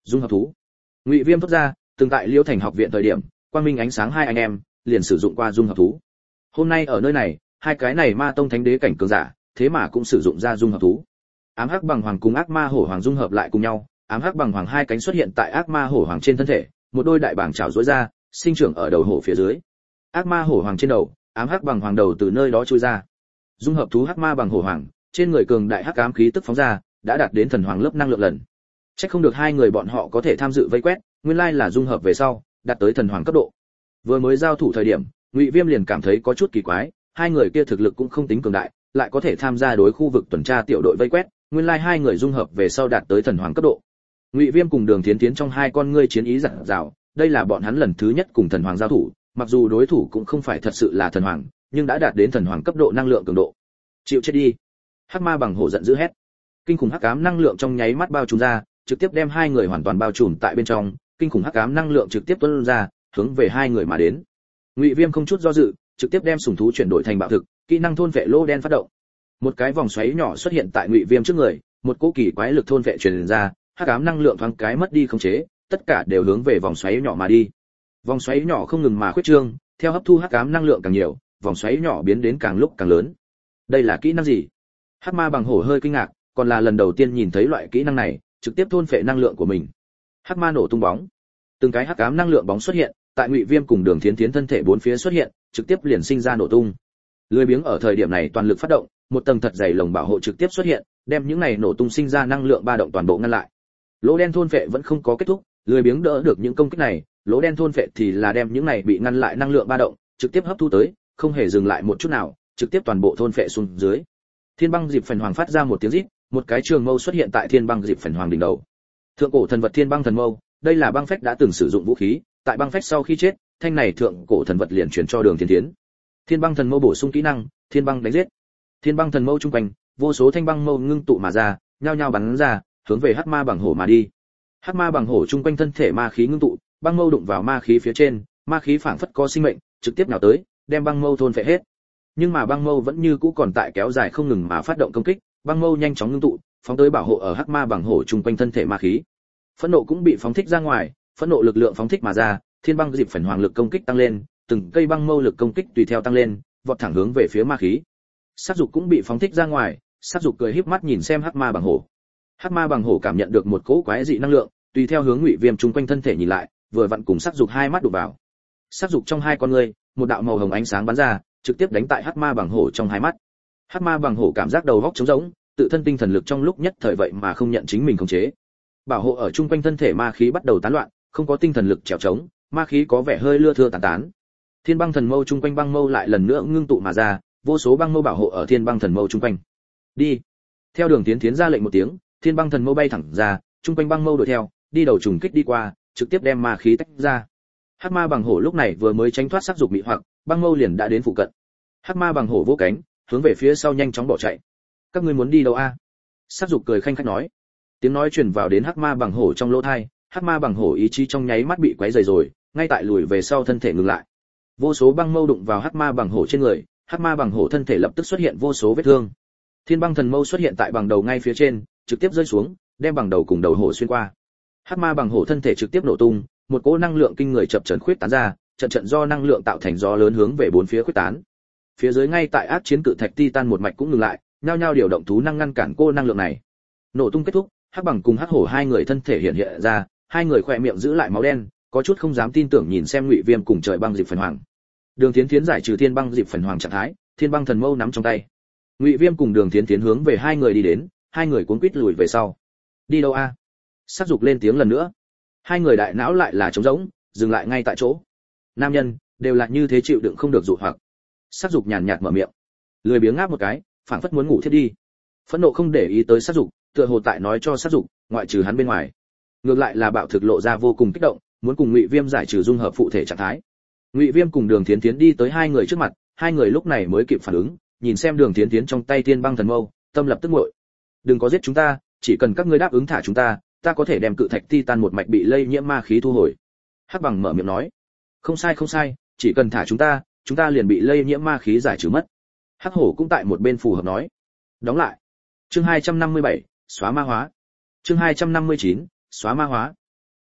Dung hợp thú. Ngụy Viêm thốt ra, từng tại Liễu Thành học viện thời điểm, Quang Minh ánh sáng hai anh em liền sử dụng qua dung hợp thú. Hôm nay ở nơi này, hai cái này ma tông thánh đế cảnh cường giả, thế mà cũng sử dụng ra dung hợp thú. Ám hắc bằng hoàng cùng ác ma hổ hoàng dung hợp lại cùng nhau, ám hắc bằng hoàng hai cánh xuất hiện tại ác ma hổ hoàng trên thân thể, một đôi đại bảng chảo duỗi ra, sinh trưởng ở đầu hổ phía dưới. Ác ma hổ hoàng trên đầu, ám hắc bằng hoàng đầu từ nơi đó chui ra. Dung hợp thú hắc ma bằng hổ hoàng, trên người cường đại hắc ám khí tức phóng ra, đã đạt đến thần hoàng lớp năng lượng lần. Chắc không được hai người bọn họ có thể tham dự vây quét, nguyên lai là dung hợp về sau, đạt tới thần hoàng cấp độ. Vừa mới giao thủ thời điểm, Ngụy Viêm liền cảm thấy có chút kỳ quái, hai người kia thực lực cũng không tính cường đại, lại có thể tham gia đối khu vực tuần tra tiểu đội vây quét, nguyên lai hai người dung hợp về sau đạt tới thần hoàng cấp độ. Ngụy Viêm cùng Đường Thiến Thiến trong hai con ngươi chiến ý rạng rào, đây là bọn hắn lần thứ nhất cùng thần hoàng giao thủ, mặc dù đối thủ cũng không phải thật sự là thần hoàng, nhưng đã đạt đến thần hoàng cấp độ năng lượng cường độ. Chịu chết đi! Hắc ma bằng hổ giận dữ hét. Kinh khủng hắc ám năng lượng trong nháy mắt bao trùm ra, trực tiếp đem hai người hoàn toàn bao trùm tại bên trong, kinh khủng hắc ám năng lượng trực tiếp tuôn ra, hướng về hai người mà đến. Ngụy Viêm không chút do dự, trực tiếp đem sủng thú chuyển đổi thành bạo thực, kỹ năng thôn vệ lô đen phát động. Một cái vòng xoáy nhỏ xuất hiện tại Ngụy Viêm trước người, một cỗ kỳ quái lực thôn vệ truyền ra, hắc ám năng lượng thoáng cái mất đi khống chế, tất cả đều hướng về vòng xoáy nhỏ mà đi. Vòng xoáy nhỏ không ngừng mà khuyết trương, theo hấp thu hắc ám năng lượng càng nhiều, vòng xoáy nhỏ biến đến càng lúc càng lớn. Đây là kỹ năng gì? Hắc ma bằng hổ hơi kinh ngạc, còn là lần đầu tiên nhìn thấy loại kỹ năng này, trực tiếp thôn phệ năng lượng của mình. Hắc ma nổ tung bóng, từng cái hắc ám năng lượng bóng xuất hiện, tại Ngụy Viêm cùng Đường Thiến Thiến thân thể bốn phía xuất hiện, trực tiếp liền sinh ra nổ tung. Lưới biếng ở thời điểm này toàn lực phát động, một tầng thật dày lồng bảo hộ trực tiếp xuất hiện, đem những này nổ tung sinh ra năng lượng ba động toàn bộ ngăn lại. Lỗ đen thôn phệ vẫn không có kết thúc, lưới biếng đỡ được những công kích này, lỗ đen thôn phệ thì là đem những này bị ngăn lại năng lượng ba động trực tiếp hấp thu tới, không hề dừng lại một chút nào, trực tiếp toàn bộ thôn phệ xuống dưới. Thiên băng dịp phèn hoàng phát ra một tiếng rít, một cái trường mâu xuất hiện tại thiên băng dịp phèn hoàng đỉnh đầu. Thượng cổ thần vật thiên băng thần mâu, đây là băng phách đã từng sử dụng vũ khí, tại băng phách sau khi chết, thanh này thượng cổ thần vật liền chuyển cho Đường Thiên Thiến. Thiên băng thần mâu bổ sung kỹ năng, thiên băng đánh giết. Thiên băng thần mâu trung quanh, vô số thanh băng mâu ngưng tụ mà ra, nhao nhao bắn ra, hướng về hắc ma bằng hổ mà đi. Hắc ma bằng hổ trung quanh thân thể ma khí ngưng tụ, băng mâu đụng vào ma khí phía trên, ma khí phảng phất có sinh mệnh, trực tiếp nhào tới, đem băng mâu thôn phệ hết. Nhưng mà băng mâu vẫn như cũ còn tại kéo dài không ngừng mà phát động công kích, băng mâu nhanh chóng ngưng tụ, phóng tới bảo hộ ở hắc ma bằng hổ trung quanh thân thể ma khí. Phẫn nộ cũng bị phóng thích ra ngoài, phẫn nộ lực lượng phóng thích mà ra, thiên băng dịp phản hoàng lực công kích tăng lên, từng cây băng mâu lực công kích tùy theo tăng lên, vọt thẳng hướng về phía ma khí. Sát dục cũng bị phóng thích ra ngoài, sát dục cười híp mắt nhìn xem hắc ma bằng hổ. Hắc ma bằng hổ cảm nhận được một cỗ quái dị năng lượng, tùy theo hướng Ngụy Viêm trung quanh thân thể nhìn lại, vừa vặn cùng sát dục hai mắt đụng vào. Sát dục trong hai con ngươi, một đạo màu hồng ánh sáng bắn ra, trực tiếp đánh tại hắc ma bằng hổ trong hai mắt. Hắc ma bằng hổ cảm giác đầu óc trống rỗng, tự thân tinh thần lực trong lúc nhất thời vậy mà không nhận chính mình khống chế. Bảo hộ ở trung quanh thân thể ma khí bắt đầu tán loạn, không có tinh thần lực trèo trống, ma khí có vẻ hơi lưa thưa tán tán. Thiên băng thần mâu trung quanh băng mâu lại lần nữa ngưng tụ mà ra, vô số băng mâu bảo hộ ở thiên băng thần mâu trung quanh. Đi. Theo Đường Tiến Tiến ra lệnh một tiếng, thiên băng thần mâu bay thẳng ra, trung quanh băng mâu đuổi theo, đi đầu trùng kích đi qua, trực tiếp đem ma khí tách ra. Hắc ma bằng hổ lúc này vừa mới tránh thoát sắc dục mị hoặc, băng mâu liền đã đến phụ cận. Hắc ma bằng hổ vỗ cánh, hướng về phía sau nhanh chóng bỏ chạy. Các ngươi muốn đi đâu a? Sắc dục cười khanh khách nói. Tiếng nói truyền vào đến hắc ma bằng hổ trong lỗ tai, hắc ma bằng hổ ý chí trong nháy mắt bị quấy rầy rồi, ngay tại lùi về sau thân thể ngừng lại. Vô số băng mâu đụng vào hắc ma bằng hổ trên người, hắc ma bằng hổ thân thể lập tức xuất hiện vô số vết thương. Thiên băng thần mâu xuất hiện tại bằng đầu ngay phía trên, trực tiếp rơi xuống, đem bằng đầu cùng đầu hổ xuyên qua. Hắc ma bằng hổ thân thể trực tiếp nổ tung, một cỗ năng lượng kinh người chập chờn khuyết tán ra, trận trận do năng lượng tạo thành gió lớn hướng về bốn phía khuyết tán. Phía dưới ngay tại ác chiến cự thạch titan một mạch cũng ngừng lại, nhao nhao điều động thú năng ngăn cản cô năng lượng này. Nổ tung kết thúc, hắc bằng cùng hắc hổ hai người thân thể hiện hiện ra, hai người khỏe miệng giữ lại máu đen, có chút không dám tin tưởng nhìn xem Ngụy Viêm cùng trời băng dịp phần hoàng. Đường Thiến Thiến giải trừ thiên băng dịp phần hoàng trạng thái, thiên băng thần mâu nắm trong tay. Ngụy Viêm cùng Đường Thiến Thiến hướng về hai người đi đến, hai người cuống quýt lùi về sau. Đi đâu a? Sát dục lên tiếng lần nữa. Hai người đại não lại là trống rỗng, dừng lại ngay tại chỗ. Nam nhân đều là như thế, chịu đựng không được dụ hoặc. Sát dục nhàn nhạt mở miệng, lười biếng ngáp một cái, phảng phất muốn ngủ thiết đi. Phẫn nộ không để ý tới sát dục, tựa hồ tại nói cho sát dục, ngoại trừ hắn bên ngoài, ngược lại là bạo thực lộ ra vô cùng kích động, muốn cùng Ngụy Viêm giải trừ dung hợp phụ thể trạng thái. Ngụy Viêm cùng Đường Thiến Thiến đi tới hai người trước mặt, hai người lúc này mới kịp phản ứng, nhìn xem Đường Thiến Thiến trong tay thiên băng thần mâu, tâm lập tức nguội. Đừng có giết chúng ta, chỉ cần các ngươi đáp ứng thả chúng ta, ta có thể đem cự thạch titan một mạch bị lây nhiễm ma khí thu hồi. Hắc bằng mở miệng nói. Không sai không sai, chỉ cần thả chúng ta, chúng ta liền bị lây nhiễm ma khí giải trừ mất. Hắc hổ cũng tại một bên phù hợp nói. Đóng lại. Chương hai trăm năm mươi bảy, xóa ma hóa. Chương hai trăm năm mươi chín, xóa ma hóa.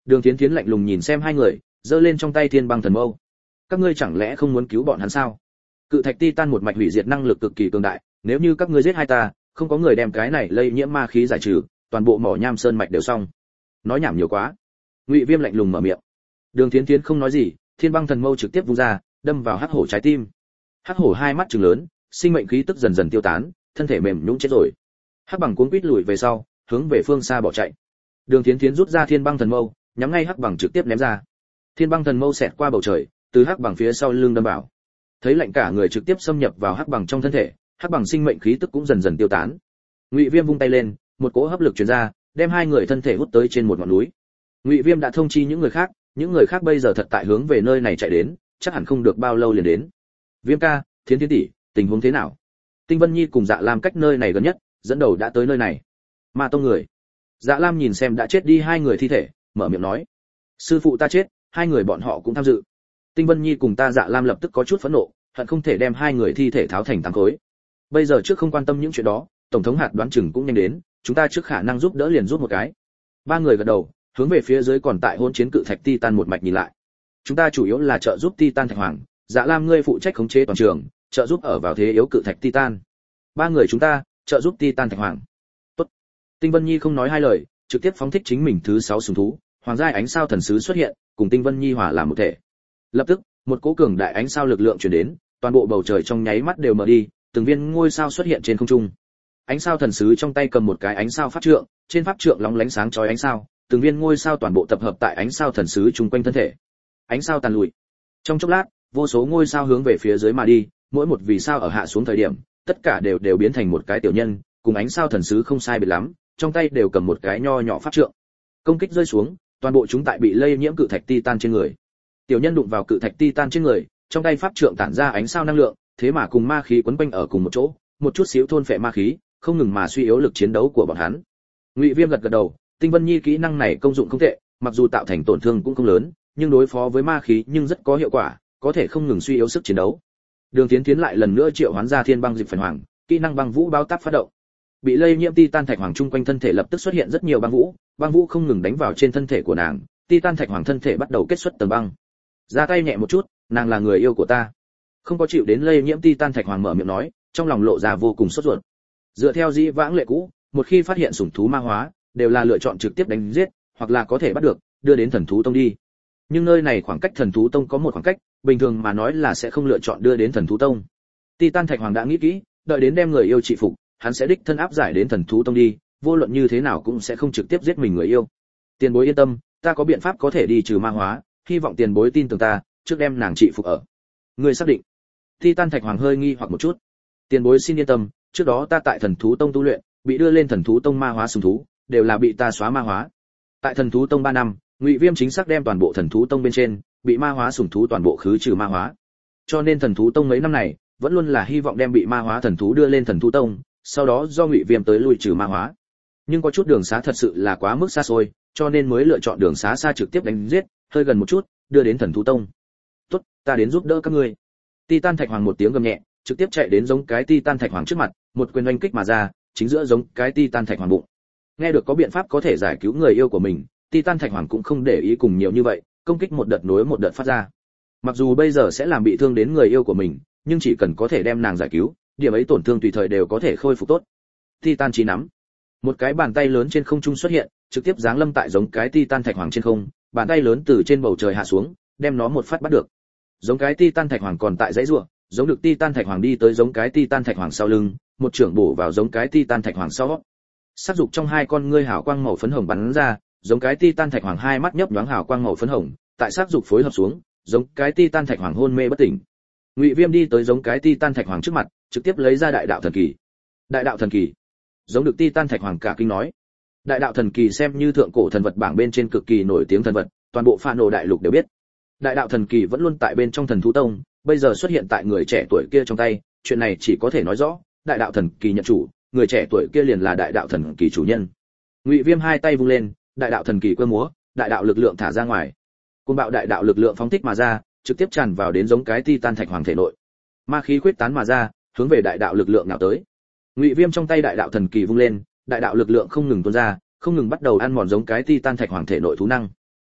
Đường Thiến Thiến lạnh lùng nhìn xem hai người, giơ lên trong tay Thiên Băng Thần Mâu. Các ngươi chẳng lẽ không muốn cứu bọn hắn sao? Cự thạch titan một mạch hủy diệt năng lực cực kỳ cường đại, nếu như các ngươi giết hai ta, không có người đem cái này lây nhiễm ma khí giải trừ, toàn bộ mỏ nham sơn mạch đều xong. Nói nhảm nhiều quá. Ngụy Viêm lạnh lùng mở miệng. Đường Thiến Thiến không nói gì, Thiên Băng Thần Mâu trực tiếp vung ra, đâm vào hắc hổ trái tim. Hắc hổ hai mắt trừng lớn, sinh mệnh khí tức dần dần tiêu tán, thân thể mềm nhũn chết rồi. Hắc bằng cuống quýt lùi về sau, hướng về phương xa bỏ chạy. Đường Thiến Thiến rút ra Thiên Băng Thần Mâu, nhắm ngay hắc bằng trực tiếp ném ra. Thiên Băng Thần Mâu xẹt qua bầu trời, từ hắc bằng phía sau lưng đâm vào. Thấy lạnh cả người trực tiếp xâm nhập vào hắc bằng trong thân thể, hắc bằng sinh mệnh khí tức cũng dần dần tiêu tán. Ngụy Viêm vung tay lên, một cỗ hấp lực truyền ra, đem hai người thân thể hút tới trên một ngọn núi. Ngụy Viêm đã thông chi những người khác, những người khác bây giờ thật tại hướng về nơi này chạy đến, chắc hẳn không được bao lâu liền đến. Viêm ca, Thiến Thiến tỷ, tình huống thế nào? Tinh Vân Nhi cùng Dạ Lam cách nơi này gần nhất, dẫn đầu đã tới nơi này. Ma tông người. Dạ Lam nhìn xem đã chết đi hai người thi thể, mở miệng nói: sư phụ ta chết, hai người bọn họ cũng tham dự. Tinh Vân Nhi cùng ta Dạ Lam lập tức có chút phẫn nộ, hận không thể đem hai người thi thể tháo thành tám khối. Bây giờ trước không quan tâm những chuyện đó, tổng thống hạt đoán chừng cũng nhanh đến, chúng ta trước khả năng giúp đỡ liền giúp một cái. Ba người gật đầu, hướng về phía dưới còn tại hôn chiến cự thạch titan một mạch nhìn lại. Chúng ta chủ yếu là trợ giúp titan thạch hoàng, Dạ Lam ngươi phụ trách khống chế toàn trường, trợ giúp ở vào thế yếu cự thạch titan. Ba người chúng ta trợ giúp titan thạch hoàng. Tốt. Tinh Vân Nhi không nói hai lời, trực tiếp phóng thích chính mình thứ sáu sùng thú, hoàng giai ánh sao thần sứ xuất hiện, cùng Tinh Vân Nhi hòa làm một thể. Lập tức, một cỗ cường đại ánh sao lực lượng truyền đến, toàn bộ bầu trời trong nháy mắt đều mở đi, từng viên ngôi sao xuất hiện trên không trung. Ánh sao thần sứ trong tay cầm một cái ánh sao pháp trượng, trên pháp trượng lóng lánh sáng chói ánh sao, từng viên ngôi sao toàn bộ tập hợp tại ánh sao thần sứ chung quanh thân thể. Ánh sao tàn lùi. Trong chốc lát, vô số ngôi sao hướng về phía dưới mà đi, mỗi một vì sao ở hạ xuống thời điểm, tất cả đều đều biến thành một cái tiểu nhân, cùng ánh sao thần sứ không sai biệt lắm, trong tay đều cầm một cái nho nhỏ pháp trượng. Công kích rơi xuống, toàn bộ chúng tại bị lây nhiễm cự thạch titan trên người. Tiểu nhân đụng vào cự thạch titan trên người, trong tay pháp trượng tản ra ánh sao năng lượng, thế mà cùng ma khí quấn quanh ở cùng một chỗ, một chút xíu thôn phệ ma khí, không ngừng mà suy yếu lực chiến đấu của bọn hắn. Ngụy Viêm gật gật đầu, Tinh Vân Nhi kỹ năng này công dụng không tệ, mặc dù tạo thành tổn thương cũng không lớn, nhưng đối phó với ma khí nhưng rất có hiệu quả, có thể không ngừng suy yếu sức chiến đấu. Đường Tiến Tiến lại lần nữa triệu hoán ra Thiên Băng Dịch Phản Hoàng, kỹ năng băng vũ báo táp phát động. Bị lây nhiễm Titan Thạch Hoàng chung quanh thân thể lập tức xuất hiện rất nhiều băng vũ, băng vũ không ngừng đánh vào trên thân thể của nàng, Titan Thạch Hoàng thân thể bắt đầu kết xuất tầng băng. Ra tay nhẹ một chút, nàng là người yêu của ta. Không có chịu đến lây nhiễm Titan Thạch Hoàng mở miệng nói, trong lòng lộ ra vô cùng sốt ruột. Dựa theo dĩ vãng lệ cũ, một khi phát hiện sủng thú ma hóa, đều là lựa chọn trực tiếp đánh giết, hoặc là có thể bắt được, đưa đến thần thú tông đi. Nhưng nơi này khoảng cách thần thú tông có một khoảng cách, bình thường mà nói là sẽ không lựa chọn đưa đến thần thú tông. Titan Thạch Hoàng đã nghĩ kỹ, đợi đến đem người yêu trị phục, hắn sẽ đích thân áp giải đến thần thú tông đi, vô luận như thế nào cũng sẽ không trực tiếp giết mình người yêu. Tiền bối yên tâm, ta có biện pháp có thể đi trừ ma hóa, hy vọng tiền bối tin tưởng ta, trước đem nàng trị phục ở. Ngươi xác định? Titan Thạch Hoàng hơi nghi hoặc một chút. Tiền bối xin yên tâm, trước đó ta tại thần thú tông tu luyện, bị đưa lên thần thú tông ma hóa sùng thú, đều là bị ta xóa ma hóa. Tại thần thú tông ba năm, Ngụy Viêm chính xác đem toàn bộ thần thú tông bên trên bị ma hóa sủng thú toàn bộ khứ trừ ma hóa. Cho nên thần thú tông mấy năm này vẫn luôn là hy vọng đem bị ma hóa thần thú đưa lên thần thú tông, sau đó do Ngụy Viêm tới lui trừ ma hóa. Nhưng có chút đường xá thật sự là quá mức xa xôi, cho nên mới lựa chọn đường xá xa trực tiếp đánh giết, hơi gần một chút, đưa đến thần thú tông. "Tốt, ta đến giúp đỡ các ngươi." Titan Thạch Hoàng một tiếng gầm nhẹ, trực tiếp chạy đến giống cái Titan Thạch Hoàng trước mặt, một quyền oanh kích mà ra, chính giữa giống cái Titan Thạch Hoàng bụng. Nghe được có biện pháp có thể giải cứu người yêu của mình, Titan Thạch Hoàng cũng không để ý cùng nhiều như vậy, công kích một đợt nối một đợt phát ra. Mặc dù bây giờ sẽ làm bị thương đến người yêu của mình, nhưng chỉ cần có thể đem nàng giải cứu, điểm ấy tổn thương tùy thời đều có thể khôi phục tốt. Titan chỉ nắm, một cái bàn tay lớn trên không trung xuất hiện, trực tiếp giáng lâm tại giống cái Titan Thạch Hoàng trên không, bàn tay lớn từ trên bầu trời hạ xuống, đem nó một phát bắt được. Giống cái Titan Thạch Hoàng còn tại dãy rùa, giống được Titan Thạch Hoàng đi tới giống cái Titan Thạch Hoàng sau lưng, một chưởng bổ vào giống cái Titan Thạch Hoàng sau. Sắc dục trong hai con ngươi hào quang màu phấn hồng bắn ra, giống cái Titan Thạch Hoàng hai mắt nhấp nhoáng hào quang màu phấn hồng, tại sắc dục phối hợp xuống, giống cái Titan Thạch Hoàng hôn mê bất tỉnh. Ngụy Viêm đi tới giống cái Titan Thạch Hoàng trước mặt, trực tiếp lấy ra đại đạo thần kỳ. Đại đạo thần kỳ. Giống được Titan Thạch Hoàng cả kinh nói. Đại đạo thần kỳ xem như thượng cổ thần vật bảng bên trên cực kỳ nổi tiếng thần vật, toàn bộ Phản Đồ đại lục đều biết. Đại đạo thần kỳ vẫn luôn tại bên trong thần thú tông, bây giờ xuất hiện tại người trẻ tuổi kia trong tay, chuyện này chỉ có thể nói rõ, đại đạo thần kỳ nhận chủ, người trẻ tuổi kia liền là đại đạo thần kỳ chủ nhân. Ngụy Viêm hai tay vung lên, đại đạo thần kỳ cơ múa, đại đạo lực lượng thả ra ngoài. Côn bạo đại đạo lực lượng phóng thích mà ra, trực tiếp tràn vào đến giống cái Titan Thạch Hoàng thể nội. Ma khí khuyết tán mà ra, hướng về đại đạo lực lượng nào tới. Ngụy Viêm trong tay đại đạo thần kỳ vung lên, đại đạo lực lượng không ngừng tuôn ra, không ngừng bắt đầu ăn mòn giống cái Titan Thạch Hoàng thể nội thú năng.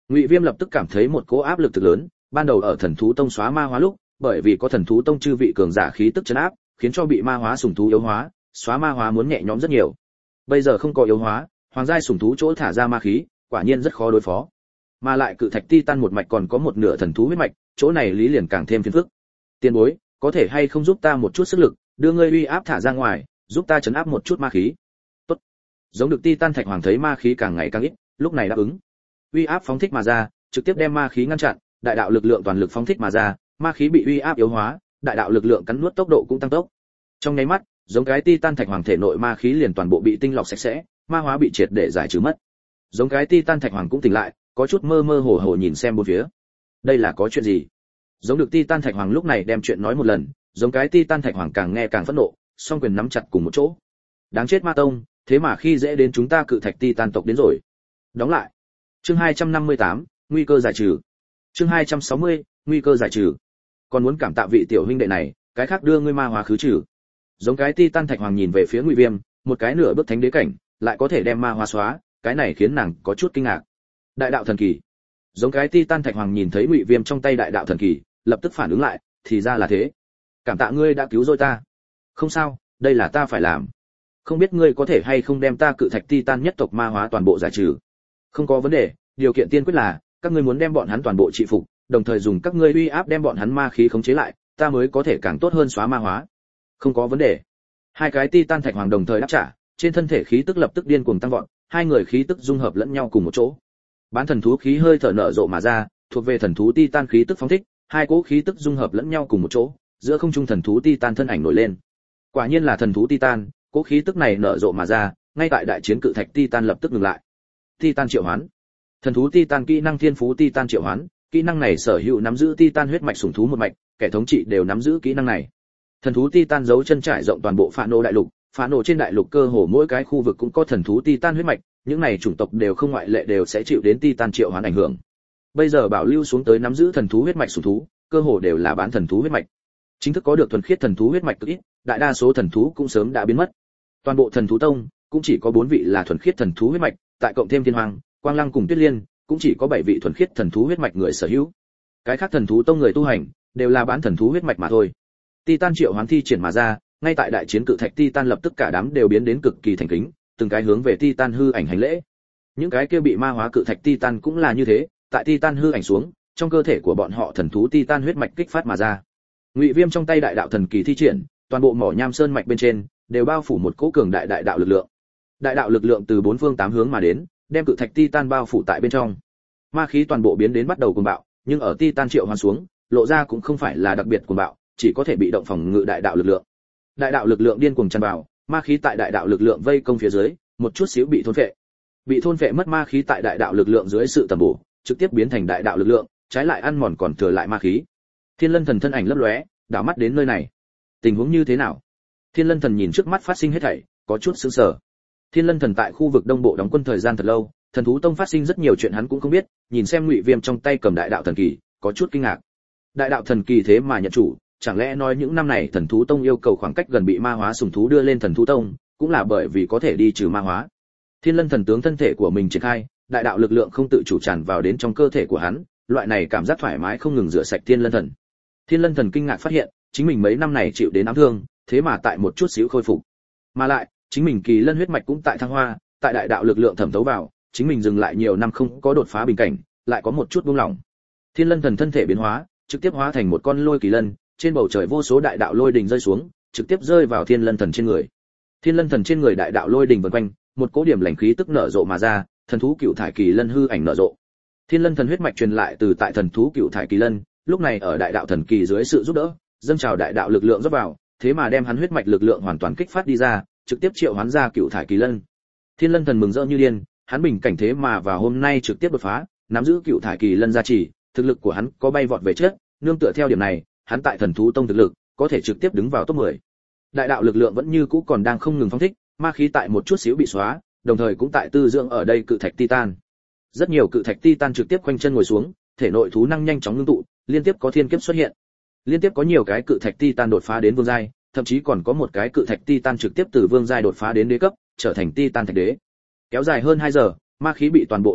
Ngụy Viêm lập tức cảm thấy một cỗ áp lực thực lớn, ban đầu ở Thần thú tông xóa ma hóa lúc, bởi vì có Thần thú tông chư vị cường giả khí tức trấn áp, khiến cho bị ma hóa sủng thú yếu hóa, xóa ma hóa muốn nhẹ nhõm rất nhiều. Bây giờ không có yếu hóa, hoàng giai sủng thú chỗ thả ra ma khí, quả nhiên rất khó đối phó. Mà lại cự thạch titan một mạch còn có một nửa thần thú huyết mạch, chỗ này lý liền càng thêm phiền phức. Tiền bối, có thể hay không giúp ta một chút sức lực, đưa ngươi uy áp thả ra ngoài, giúp ta trấn áp một chút ma khí. Tốt. Giống được titan thạch hoàng thấy ma khí càng ngày càng ít, lúc này đáp ứng. Uy áp phóng thích mà ra, trực tiếp đem ma khí ngăn chặn, đại đạo lực lượng toàn lực phóng thích mà ra, ma khí bị uy áp yếu hóa, đại đạo lực lượng cắn nuốt tốc độ cũng tăng tốc. Trong nháy mắt, giống cái titan thạch hoàng thể nội ma khí liền toàn bộ bị tinh lọc sạch sẽ, ma hóa bị triệt để giải trừ mất. Giống cái titan thạch hoàng cũng tỉnh lại, có chút mơ mơ hồ hồ nhìn xem bốn phía. Đây là có chuyện gì? Giống được titan thạch hoàng lúc này đem chuyện nói một lần, giống cái titan thạch hoàng càng nghe càng phẫn nộ, song quyền nắm chặt cùng một chỗ. Đáng chết ma tông, thế mà khi dễ đến chúng ta cự thạch titan tộc đến rồi. Đóng lại. Chương hai trăm năm mươi tám, nguy cơ giải trừ. Chương hai trăm sáu mươi, nguy cơ giải trừ. Còn muốn cảm tạ vị tiểu huynh đệ này, cái khác đưa ngươi ma hóa khứ trừ. Giống cái titan thạch hoàng nhìn về phía Ngụy Viêm, một cái nửa bước thánh đế cảnh, lại có thể đem ma hóa xóa, cái này khiến nàng có chút kinh ngạc. Đại đạo thần kỳ. Giống cái titan thạch hoàng nhìn thấy Ngụy Viêm trong tay đại đạo thần kỳ, lập tức phản ứng lại, thì ra là thế. Cảm tạ ngươi đã cứu rồi ta. Không sao, đây là ta phải làm. Không biết ngươi có thể hay không đem ta cự thạch titan nhất tộc ma hóa toàn bộ giải trừ. Không có vấn đề, điều kiện tiên quyết là các ngươi muốn đem bọn hắn toàn bộ trị phục, đồng thời dùng các ngươi uy áp đem bọn hắn ma khí khống chế lại, ta mới có thể càng tốt hơn xóa ma hóa. Không có vấn đề. Hai cái titan thạch hoàng đồng thời đáp trả, trên thân thể khí tức lập tức điên cuồng tăng vọt, hai người khí tức dung hợp lẫn nhau cùng một chỗ. Bán thần thú khí hơi thở nở rộ mà ra, thuộc về thần thú titan khí tức phóng thích, hai cỗ khí tức dung hợp lẫn nhau cùng một chỗ, giữa không trung thần thú titan thân ảnh nổi lên. Quả nhiên là thần thú titan, cỗ khí tức này nở rộ mà ra, ngay tại đại chiến cự thạch titan lập tức ngừng lại. Titan triệu hoán. Thần thú titan kỹ năng thiên phú titan triệu hoán, kỹ năng này sở hữu nắm giữ titan huyết mạch sủng thú một mạch, kẻ thống trị đều nắm giữ kỹ năng này. Thần thú titan dấu chân trải rộng toàn bộ Phạ Nổ đại lục, Phạ Nổ trên đại lục cơ hồ mỗi cái khu vực cũng có thần thú titan huyết mạch, những này chủng tộc đều không ngoại lệ đều sẽ chịu đến titan triệu hoán ảnh hưởng. Bây giờ bảo lưu xuống tới nắm giữ thần thú huyết mạch sủng thú, cơ hồ đều là bán thần thú huyết mạch. Chính thức có được thuần khiết thần thú huyết mạch cực ít, đại đa số thần thú cũng sớm đã biến mất. Toàn bộ thần thú tông cũng chỉ có bốn vị là thuần khiết thần thú huyết mạch, tại cộng thêm Thiên Hoàng, Quang Lăng cùng Tuyết Liên, cũng chỉ có bảy vị thuần khiết thần thú huyết mạch người sở hữu. Cái khác thần thú tông người tu hành đều là bán thần thú huyết mạch mà thôi. Titan triệu hoán thi triển mà ra, ngay tại đại chiến cự thạch Titan lập tức cả đám đều biến đến cực kỳ thành kính, từng cái hướng về Titan hư ảnh hành lễ. Những cái kia bị ma hóa cự thạch Titan cũng là như thế, tại Titan hư ảnh xuống, trong cơ thể của bọn họ thần thú Titan huyết mạch kích phát mà ra. Ngụy Viêm trong tay đại đạo thần kỳ thi triển, toàn bộ mỏ nham sơn mạch bên trên đều bao phủ một cỗ cường đại đại đạo lực lượng. Đại đạo lực lượng từ bốn phương tám hướng mà đến, đem cự thạch Titan bao phủ tại bên trong. Ma khí toàn bộ biến đến bắt đầu cuồng bạo, nhưng ở Titan triệu hoán xuống, lộ ra cũng không phải là đặc biệt cuồng bạo, chỉ có thể bị động phòng ngự đại đạo lực lượng. Đại đạo lực lượng điên cuồng tràn vào, ma khí tại đại đạo lực lượng vây công phía dưới, một chút xíu bị thôn phệ. Bị thôn phệ mất ma khí tại đại đạo lực lượng dưới sự tầm bổ, trực tiếp biến thành đại đạo lực lượng, trái lại ăn mòn còn thừa lại ma khí. Thiên Lân Thần thân ảnh lấp lóe, đảo mắt đến nơi này. Tình huống như thế nào? Thiên Lân Thần nhìn trước mắt phát sinh hết thảy, có chút sửng sở. Thiên Lân Thần tại khu vực Đông Bộ đóng quân thời gian thật lâu, thần thú tông phát sinh rất nhiều chuyện hắn cũng không biết, nhìn xem Ngụy Viêm trong tay cầm đại đạo thần kỳ, có chút kinh ngạc. Đại đạo thần kỳ thế mà nhận chủ, chẳng lẽ nói những năm này thần thú tông yêu cầu khoảng cách gần bị ma hóa sủng thú đưa lên thần thú tông, cũng là bởi vì có thể đi trừ ma hóa. Thiên Lân Thần tướng thân thể của mình triển khai, đại đạo lực lượng không tự chủ tràn vào đến trong cơ thể của hắn, loại này cảm giác thoải mái không ngừng rửa sạch Thiên Lân Thần. Thiên Lân Thần kinh ngạc phát hiện, chính mình mấy năm này chịu đến ám thương, thế mà tại một chút xíu khôi phục. Mà lại, chính mình kỳ lân huyết mạch cũng tại thăng hoa, tại đại đạo lực lượng thẩm thấu vào, chính mình dừng lại nhiều năm không có đột phá bình cảnh, lại có một chút buông lỏng. Thiên Lân Thần thân thể biến hóa, trực tiếp hóa thành một con lôi kỳ lân, trên bầu trời vô số đại đạo lôi đình rơi xuống, trực tiếp rơi vào Thiên Lân Thần trên người. Thiên Lân Thần trên người đại đạo lôi đình vần quanh, một cỗ điểm lành khí tức nở rộ mà ra, thần thú cựu thải kỳ lân hư ảnh nở rộ. Thiên Lân Thần huyết mạch truyền lại từ tại thần thú cựu thải kỳ lân, lúc này ở đại đạo thần kỳ dưới sự giúp đỡ, dâng trào đại đạo lực lượng rót vào, thế mà đem hắn huyết mạch lực lượng hoàn toàn kích phát đi ra, trực tiếp triệu hoán ra cựu thải kỳ lân. Thiên Lân Thần mừng rỡ như điên, hắn bình cảnh thế mà vào hôm nay trực tiếp đột phá, nắm giữ cựu thải kỳ lân gia trì, thực lực của hắn có bay vọt về trước, nương tựa theo điểm này, hắn tại thần thú tông thực lực có thể trực tiếp đứng vào top mười. Đại đạo lực lượng vẫn như cũ còn đang không ngừng phóng thích, ma khí tại một chút xíu bị xóa, đồng thời cũng tại tư dưỡng ở đây cự thạch titan. Rất nhiều cự thạch titan trực tiếp quanh chân ngồi xuống, thể nội thú năng nhanh chóng ngưng tụ, liên tiếp có thiên kiếp xuất hiện. Liên tiếp có nhiều cái cự thạch titan đột phá đến vương giai, thậm chí còn có một cái cự thạch titan trực tiếp từ vương giai đột phá đến đế cấp, trở thành titan thạch đế. Kéo dài hơn hai giờ, ma khí bị toàn bộ loại bỏ,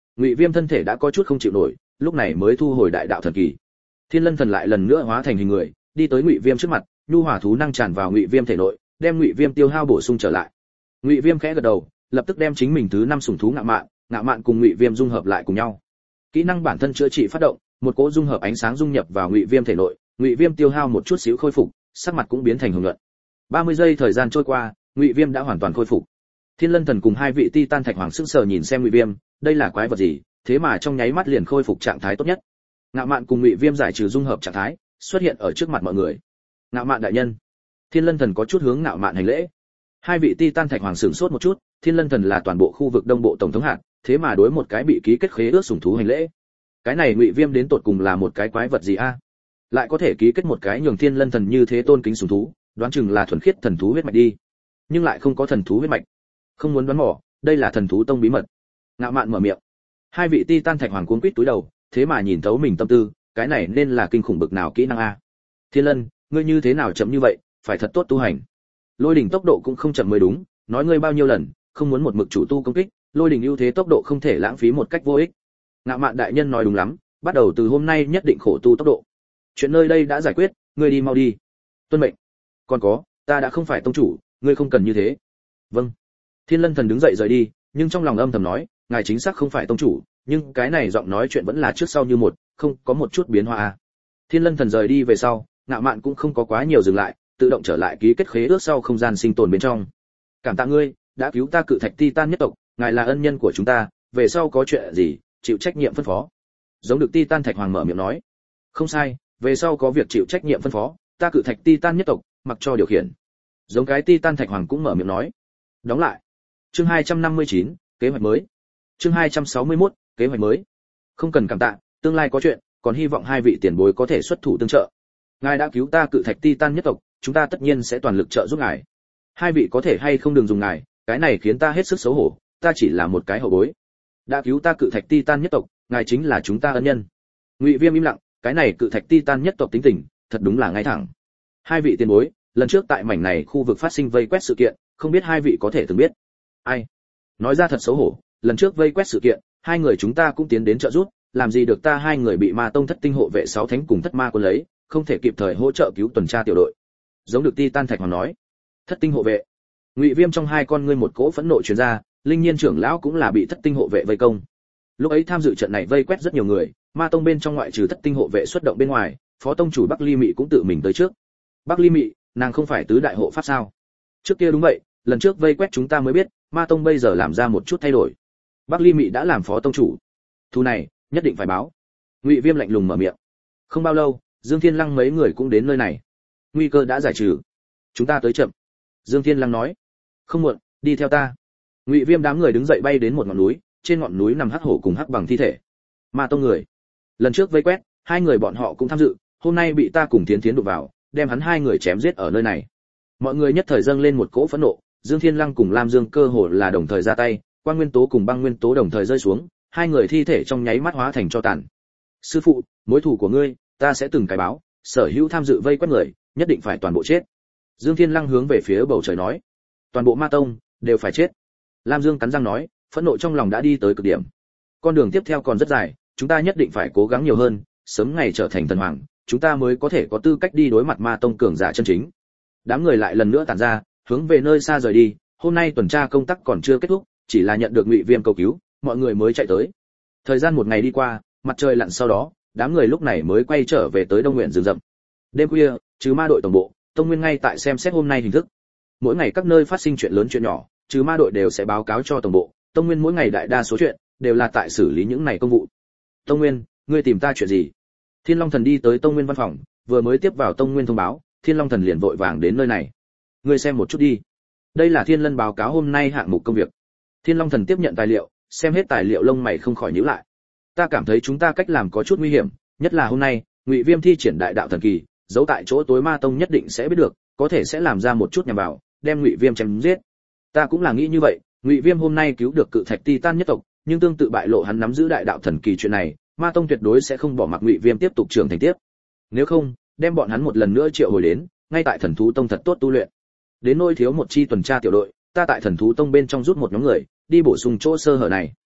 Ngụy Viêm thân thể đã có chút không chịu nổi, lúc này mới thu hồi đại đạo thần kỳ. Thiên Lân Thần lại lần nữa hóa thành hình người, đi tới Ngụy Viêm trước mặt, nhu hỏa thú năng tràn vào Ngụy Viêm thể nội, đem Ngụy Viêm tiêu hao bổ sung trở lại. Ngụy Viêm khẽ gật đầu, lập tức đem chính mình thứ năm sủng thú Ngạo Mạn, Ngạo Mạn cùng Ngụy Viêm dung hợp lại cùng nhau. Kỹ năng bản thân chữa trị phát động, một cỗ dung hợp ánh sáng dung nhập vào Ngụy Viêm thể nội, Ngụy Viêm tiêu hao một chút xíu khôi phục, sắc mặt cũng biến thành hồng nhuận. ba mươi giây thời gian trôi qua, Ngụy Viêm đã hoàn toàn khôi phục. Thiên Lân Thần cùng hai vị Titan Thạch Hoàng sững sờ nhìn xem Ngụy Viêm, đây là quái vật gì, thế mà trong nháy mắt liền khôi phục trạng thái tốt nhất. Ngạo Mạn cùng Ngụy Viêm giải trừ dung hợp trạng thái, xuất hiện ở trước mặt mọi người. Ngạo Mạn đại nhân. Thiên Lân Thần có chút hướng Ngạo Mạn hành lễ. Hai vị Titan Thạch Hoàng sửng sốt một chút, Thiên Lân Thần là toàn bộ khu vực Đông Bộ tổng thống hạt, thế mà đối một cái bị ký kết khế ước sủng thú hành lễ. Cái này Ngụy Viêm đến tột cùng là một cái quái vật gì a? Lại có thể ký kết một cái nhường Thiên Lân Thần như thế tôn kính sủng thú, đoán chừng là thuần khiết thần thú huyết mạch đi. Nhưng lại không có thần thú huyết mạch. Không muốn đoán mò, đây là thần thú tông bí mật. Ngạo Mạn mở miệng. Hai vị Titan Thạch Hoàng cuống quýt túi đầu, thế mà nhìn thấu mình tâm tư, cái này nên là kinh khủng bực nào kỹ năng a. Thiên Lân, ngươi như thế nào chậm như vậy, phải thật tốt tu hành. Lôi đỉnh tốc độ cũng không chậm mới đúng, nói ngươi bao nhiêu lần, không muốn một mực chủ tu công kích, lôi đỉnh ưu thế tốc độ không thể lãng phí một cách vô ích. Ngạo Mạn đại nhân nói đúng lắm, bắt đầu từ hôm nay nhất định khổ tu tốc độ. Chuyện nơi đây đã giải quyết, ngươi đi mau đi. Tuân mệnh. Còn có, ta đã không phải tông chủ, ngươi không cần như thế. Vâng. Thiên Lân Thần đứng dậy rời đi, nhưng trong lòng âm thầm nói, ngài chính xác không phải tông chủ, nhưng cái này giọng nói chuyện vẫn là trước sau như một, không có một chút biến hóa a. Thiên Lân Thần rời đi về sau, Ngạo Mạn cũng không có quá nhiều dừng lại, tự động trở lại ký kết khế ước sau không gian sinh tồn bên trong. Cảm tạ ngươi, đã cứu ta cự thạch Titan nhất tộc, ngài là ân nhân của chúng ta, về sau có chuyện gì, chịu trách nhiệm phân phó. Giống được Titan Thạch Hoàng mở miệng nói. Không sai, về sau có việc chịu trách nhiệm phân phó, ta cự thạch Titan nhất tộc, mặc cho điều khiển. Giống cái Titan Thạch Hoàng cũng mở miệng nói. Đóng lại. Chương hai trăm năm mươi chín, kế hoạch mới. Chương hai trăm sáu mươi mốt, kế hoạch mới. Không cần cảm tạ, tương lai có chuyện, còn hy vọng hai vị tiền bối có thể xuất thủ tương trợ. Ngài đã cứu ta cự thạch Titan nhất tộc, chúng ta tất nhiên sẽ toàn lực trợ giúp ngài. Hai vị có thể hay không đừng dùng ngài, cái này khiến ta hết sức xấu hổ, ta chỉ là một cái hậu bối. Đã cứu ta cự thạch Titan nhất tộc, ngài chính là chúng ta ân nhân. Ngụy Viêm im lặng, cái này cự thạch Titan nhất tộc tính tình, thật đúng là ngay thẳng. Hai vị tiền bối, lần trước tại mảnh này khu vực phát sinh vây quét sự kiện, không biết hai vị có thể từng biết. Ai? Nói ra thật xấu hổ, lần trước vây quét sự kiện, hai người chúng ta cũng tiến đến trợ giúp, làm gì được ta hai người bị ma tông thất tinh hộ vệ sáu thánh cùng thất ma quân lấy, không thể kịp thời hỗ trợ cứu tuần tra tiểu đội. Giống được Titan Thạch Hoàng nói. Thất tinh hộ vệ. Ngụy Viêm trong hai con ngươi một cỗ phẫn nộ truyền ra, Linh Nhiên trưởng lão cũng là bị thất tinh hộ vệ vây công. Lúc ấy tham dự trận này vây quét rất nhiều người, ma tông bên trong ngoại trừ thất tinh hộ vệ xuất động bên ngoài, phó tông chủ Bắc Ly Mị cũng tự mình tới trước. Bắc Ly Mị, nàng không phải tứ đại hộ pháp sao? Trước kia đúng vậy, lần trước vây quét chúng ta mới biết, ma tông bây giờ làm ra một chút thay đổi. Bắc Ly Mị đã làm phó tông chủ. Thu này, nhất định phải báo. Ngụy Viêm lạnh lùng mở miệng. Không bao lâu, Dương Thiên Lăng mấy người cũng đến nơi này. Nguy cơ đã giải trừ. Chúng ta tới chậm. Dương Thiên Lăng nói. Không muộn, đi theo ta. Ngụy Viêm đám người đứng dậy bay đến một ngọn núi, trên ngọn núi nằm hắc hổ cùng hắc bằng thi thể. Ma tông người. Lần trước vây quét, hai người bọn họ cũng tham dự, hôm nay bị ta cùng Thiến Thiến đụng vào, đem hắn hai người chém giết ở nơi này. Mọi người nhất thời dâng lên một cỗ phẫn nộ, Dương Thiên Lăng cùng Lam Dương cơ hồ là đồng thời ra tay, Quang Nguyên Tố cùng Băng Nguyên Tố đồng thời rơi xuống, hai người thi thể trong nháy mắt hóa thành tro tàn. Sư phụ, mối thù của ngươi, ta sẽ từng cái báo, sở hữu tham dự vây quét người, nhất định phải toàn bộ chết. Dương Thiên Lăng hướng về phía bầu trời nói, toàn bộ ma tông đều phải chết. Lam Dương cắn răng nói, phẫn nộ trong lòng đã đi tới cực điểm. Con đường tiếp theo còn rất dài, chúng ta nhất định phải cố gắng nhiều hơn, sớm ngày trở thành thần hoàng, chúng ta mới có thể có tư cách đi đối mặt ma tông cường giả chân chính. Đám người lại lần nữa tản ra, hướng về nơi xa rời đi. Hôm nay tuần tra công tác còn chưa kết thúc, chỉ là nhận được Ngụy Viêm cầu cứu, mọi người mới chạy tới. Thời gian một ngày đi qua, mặt trời lặn sau đó, đám người lúc này mới quay trở về tới Đông Nguyện rừng rậm. Đêm khuya, trừ ma đội tổng bộ, Tông Nguyên ngay tại xem xét hôm nay hình thức. Mỗi ngày các nơi phát sinh chuyện lớn chuyện nhỏ, trừ ma đội đều sẽ báo cáo cho tổng bộ. Tông Nguyên mỗi ngày đại đa số chuyện đều là tại xử lý những này công vụ. Tông Nguyên, ngươi tìm ta chuyện gì? Thiên Long Thần đi tới Tông Nguyên văn phòng, vừa mới tiếp vào Tông Nguyên thông báo, Thiên Long Thần liền vội vàng đến nơi này. Ngươi xem một chút đi. Đây là Thiên Lân báo cáo hôm nay hạng mục công việc. Thiên Long Thần tiếp nhận tài liệu, xem hết tài liệu lông mày không khỏi nhíu lại. Ta cảm thấy chúng ta cách làm có chút nguy hiểm, nhất là hôm nay, Ngụy Viêm thi triển đại đạo thần kỳ, giấu tại chỗ tối ma tông nhất định sẽ biết được, có thể sẽ làm ra một chút nhằm vào, đem Ngụy Viêm chém giết. Ta cũng là nghĩ như vậy, Ngụy Viêm hôm nay cứu được cự thạch Titan nhất tộc, nhưng tương tự bại lộ hắn nắm giữ đại đạo thần kỳ chuyện này, ma tông tuyệt đối sẽ không bỏ mặc Ngụy Viêm tiếp tục trưởng thành tiếp. Nếu không, đem bọn hắn một lần nữa triệu hồi đến, ngay tại Thần thú tông thật tốt tu luyện. Đến nỗi thiếu một chi tuần tra tiểu đội, ta tại Thần thú tông bên trong rút một nhóm người, đi bổ sung chỗ sơ hở này.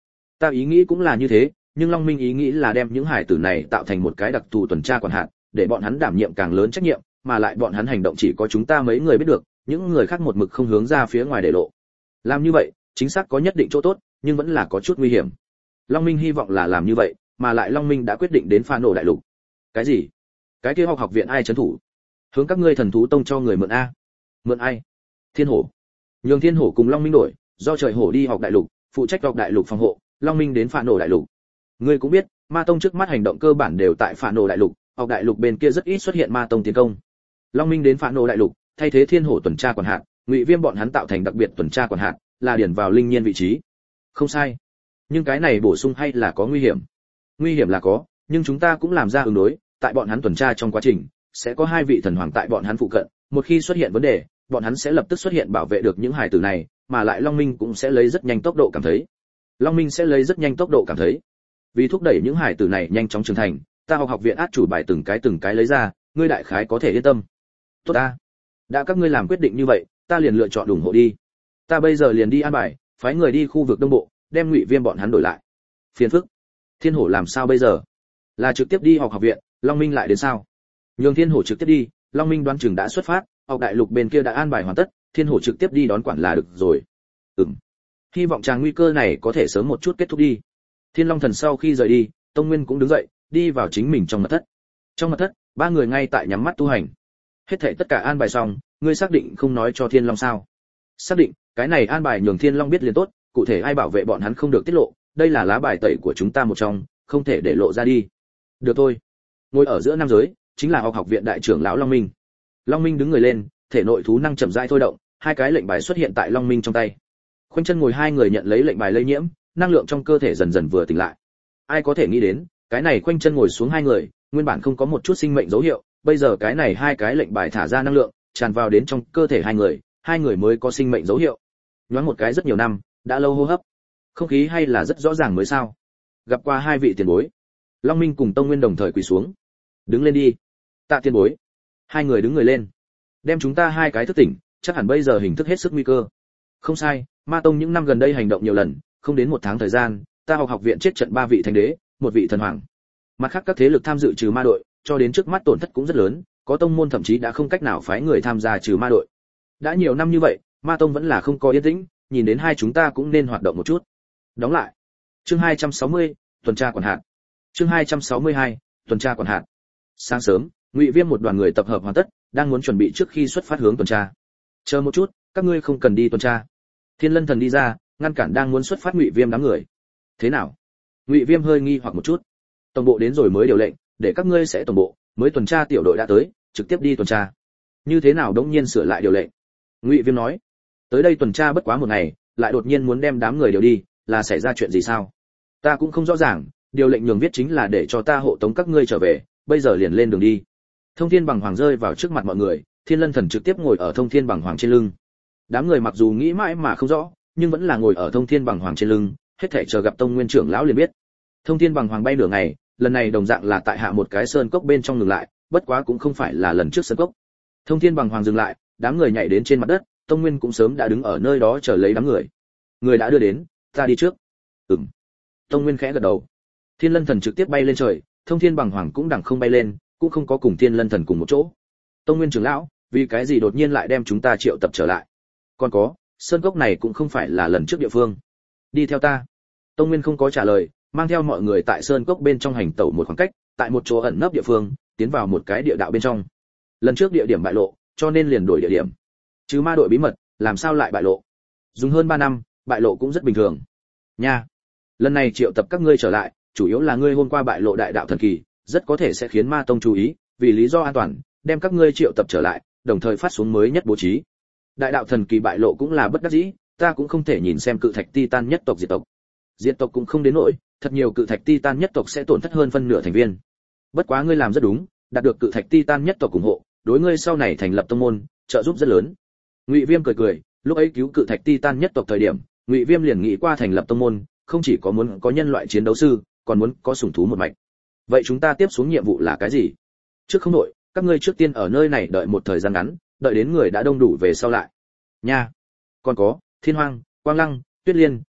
Ta ý nghĩ cũng là như thế, nhưng Long Minh ý nghĩ là đem những hải tử này tạo thành một cái đặc thù tuần tra quản hạt, để bọn hắn đảm nhiệm càng lớn trách nhiệm, mà lại bọn hắn hành động chỉ có chúng ta mấy người biết được, những người khác một mực không hướng ra phía ngoài để lộ. Làm như vậy, chính xác có nhất định chỗ tốt, nhưng vẫn là có chút nguy hiểm. Long Minh hy vọng là làm như vậy, mà lại Long Minh đã quyết định đến Phá Nổ đại lục. Cái gì? Cái kia học học viện ai trấn thủ? Hướng các ngươi thần thú tông cho người mượn a? Mượn ai? Thiên hổ. Nhường Thiên hổ cùng Long Minh đổi, do trời hổ đi học đại lục, phụ trách học đại lục phòng hộ, Long Minh đến Phá Nổ đại lục. Ngươi cũng biết, Ma tông trước mắt hành động cơ bản đều tại Phá Nổ đại lục, học đại lục bên kia rất ít xuất hiện Ma tông tiến công. Long Minh đến Phá Nổ đại lục, thay thế Thiên hổ tuần tra quản hạt, Ngụy Viêm bọn hắn tạo thành đặc biệt tuần tra quản hạt, là điển vào linh nhiên vị trí. Không sai. Nhưng cái này bổ sung hay là có nguy hiểm. Nguy hiểm là có, nhưng chúng ta cũng làm ra ứng đối, tại bọn hắn tuần tra trong quá trình, sẽ có hai vị thần hoàng tại bọn hắn phụ cận, một khi xuất hiện vấn đề, bọn hắn sẽ lập tức xuất hiện bảo vệ được những hải tử này, mà lại Long Minh cũng sẽ lấy rất nhanh tốc độ cảm thấy. Long Minh sẽ lấy rất nhanh tốc độ cảm thấy. Vì thúc đẩy những hải tử này nhanh chóng trưởng thành, ta học học viện át chủ bài từng cái từng cái lấy ra, ngươi đại khái có thể yên tâm. Tốt ta. Đã các ngươi làm quyết định như vậy, ta liền lựa chọn ủng hộ đi. Ta bây giờ liền đi an bài, phái người đi khu vực đông bộ, đem Ngụy Viêm bọn hắn đổi lại. Phiền phức. Thiên hổ làm sao bây giờ? Là trực tiếp đi học học viện, Long Minh lại đến sao? Nhường Thiên hổ trực tiếp đi, Long Minh đoán chừng đã xuất phát, học đại lục bên kia đã an bài hoàn tất, Thiên hổ trực tiếp đi đón quản là được rồi. Ừm. Hy vọng chàng nguy cơ này có thể sớm một chút kết thúc đi. Thiên Long Thần sau khi rời đi, Tông Nguyên cũng đứng dậy, đi vào chính mình trong mật thất. Trong mật thất, ba người ngay tại nhắm mắt tu hành. Hết thảy tất cả an bài xong, ngươi xác định không nói cho Thiên Long sao? Xác định, cái này an bài nhường Thiên Long biết liền tốt, cụ thể ai bảo vệ bọn hắn không được tiết lộ, đây là lá bài tẩy của chúng ta một trong, không thể để lộ ra đi. Được thôi. Ngồi ở giữa nam giới, chính là học học viện đại trưởng lão Long Minh. Long Minh đứng người lên, thể nội thú năng chậm rãi thôi động, hai cái lệnh bài xuất hiện tại Long Minh trong tay. Khoanh chân ngồi hai người nhận lấy lệnh bài lây nhiễm, năng lượng trong cơ thể dần dần vừa tỉnh lại. Ai có thể nghĩ đến, cái này khoanh chân ngồi xuống hai người, nguyên bản không có một chút sinh mệnh dấu hiệu, bây giờ cái này hai cái lệnh bài thả ra năng lượng, tràn vào đến trong cơ thể hai người, hai người mới có sinh mệnh dấu hiệu. Nhoáng một cái rất nhiều năm, đã lâu hô hấp. Không khí hay là rất rõ ràng mới sao? Gặp qua hai vị tiền bối. Long Minh cùng Tông Nguyên đồng thời quỳ xuống. Đứng lên đi. Tạ tiền bối. Hai người đứng người lên. Đem chúng ta hai cái thức tỉnh, chắc hẳn bây giờ hình thức hết sức nguy cơ. Không sai, Ma tông những năm gần đây hành động nhiều lần, không đến một tháng thời gian, ta học học viện chết trận ba vị thánh đế, một vị thần hoàng. Mặt khác các thế lực tham dự trừ ma đội, cho đến trước mắt tổn thất cũng rất lớn, có tông môn thậm chí đã không cách nào phái người tham gia trừ ma đội. Đã nhiều năm như vậy, Ma tông vẫn là không có yên tĩnh, nhìn đến hai chúng ta cũng nên hoạt động một chút. Đóng lại. Chương hai trăm sáu mươi, tuần tra quản hạt. Chương hai trăm sáu mươi hai, tuần tra quản hạt. Sáng sớm, Ngụy Viêm một đoàn người tập hợp hoàn tất, đang muốn chuẩn bị trước khi xuất phát hướng tuần tra. Chờ một chút, các ngươi không cần đi tuần tra. Thiên Lân Thần đi ra, ngăn cản đang muốn xuất phát Ngụy Viêm đám người. Thế nào? Ngụy Viêm hơi nghi hoặc một chút. Tổng bộ đến rồi mới điều lệnh, để các ngươi sẽ tổng bộ, mới tuần tra tiểu đội đã tới, trực tiếp đi tuần tra. Như thế nào đống nhiên sửa lại điều lệnh? Ngụy Viêm nói. Tới đây tuần tra bất quá một ngày, lại đột nhiên muốn đem đám người điều đi, là xảy ra chuyện gì sao? Ta cũng không rõ ràng, điều lệnh nhường viết chính là để cho ta hộ tống các ngươi trở về, bây giờ liền lên đường đi. Thông Thiên Bằng Hoàng rơi vào trước mặt mọi người, Thiên Lân Thần trực tiếp ngồi ở Thông Thiên Bằng Hoàng trên lưng. Đám người mặc dù nghĩ mãi mà không rõ, nhưng vẫn là ngồi ở Thông Thiên Bằng Hoàng trên lưng, hết thảy chờ gặp Tông Nguyên trưởng lão liền biết. Thông Thiên Bằng Hoàng bay nửa ngày, lần này đồng dạng là tại hạ một cái sơn cốc bên trong ngừng lại, bất quá cũng không phải là lần trước sơn cốc. Thông Thiên Bằng Hoàng dừng lại, đám người nhảy đến trên mặt đất, Tông Nguyên cũng sớm đã đứng ở nơi đó chờ lấy đám người. Người đã đưa đến, ta đi trước. Ừm. Tông Nguyên khẽ gật đầu. Thiên Lân Thần trực tiếp bay lên trời, Thông Thiên Bằng Hoàng cũng đằng không bay lên, cũng không có cùng Thiên Lân Thần cùng một chỗ. Tông Nguyên trưởng lão, vì cái gì đột nhiên lại đem chúng ta triệu tập trở lại? Còn có, sơn cốc này cũng không phải là lần trước địa phương. Đi theo ta. Tông Nguyên không có trả lời, mang theo mọi người tại sơn cốc bên trong hành tẩu một khoảng cách, tại một chỗ ẩn nấp địa phương, tiến vào một cái địa đạo bên trong. Lần trước địa điểm bại lộ, cho nên liền đổi địa điểm. Chứ ma đội bí mật, làm sao lại bại lộ? Dùng hơn ba năm, bại lộ cũng rất bình thường. Nha. Lần này triệu tập các ngươi trở lại, chủ yếu là ngươi hôm qua bại lộ đại đạo thần kỳ, rất có thể sẽ khiến Ma tông chú ý, vì lý do an toàn, đem các ngươi triệu tập trở lại, đồng thời phát xuống mới nhất bố trí. Đại đạo thần kỳ bại lộ cũng là bất đắc dĩ, ta cũng không thể nhìn xem cự thạch Titan nhất tộc diệt tộc. Diệt tộc cũng không đến nỗi, thật nhiều cự thạch Titan nhất tộc sẽ tổn thất hơn phân nửa thành viên. Bất quá ngươi làm rất đúng, đạt được cự thạch Titan nhất tộc ủng hộ, đối ngươi sau này thành lập tông môn, trợ giúp rất lớn. Ngụy Viêm cười cười, lúc ấy cứu cự thạch Titan nhất tộc thời điểm, Ngụy Viêm liền nghĩ qua thành lập tông môn, không chỉ có muốn có nhân loại chiến đấu sư, còn muốn có sủng thú một mạch. Vậy chúng ta tiếp xuống nhiệm vụ là cái gì? Trước không đội, các ngươi trước tiên ở nơi này đợi một thời gian ngắn, đợi đến người đã đông đủ về sau lại. Nha. Còn có, Thiên Hoang, Quang Lăng, Tuyết Liên,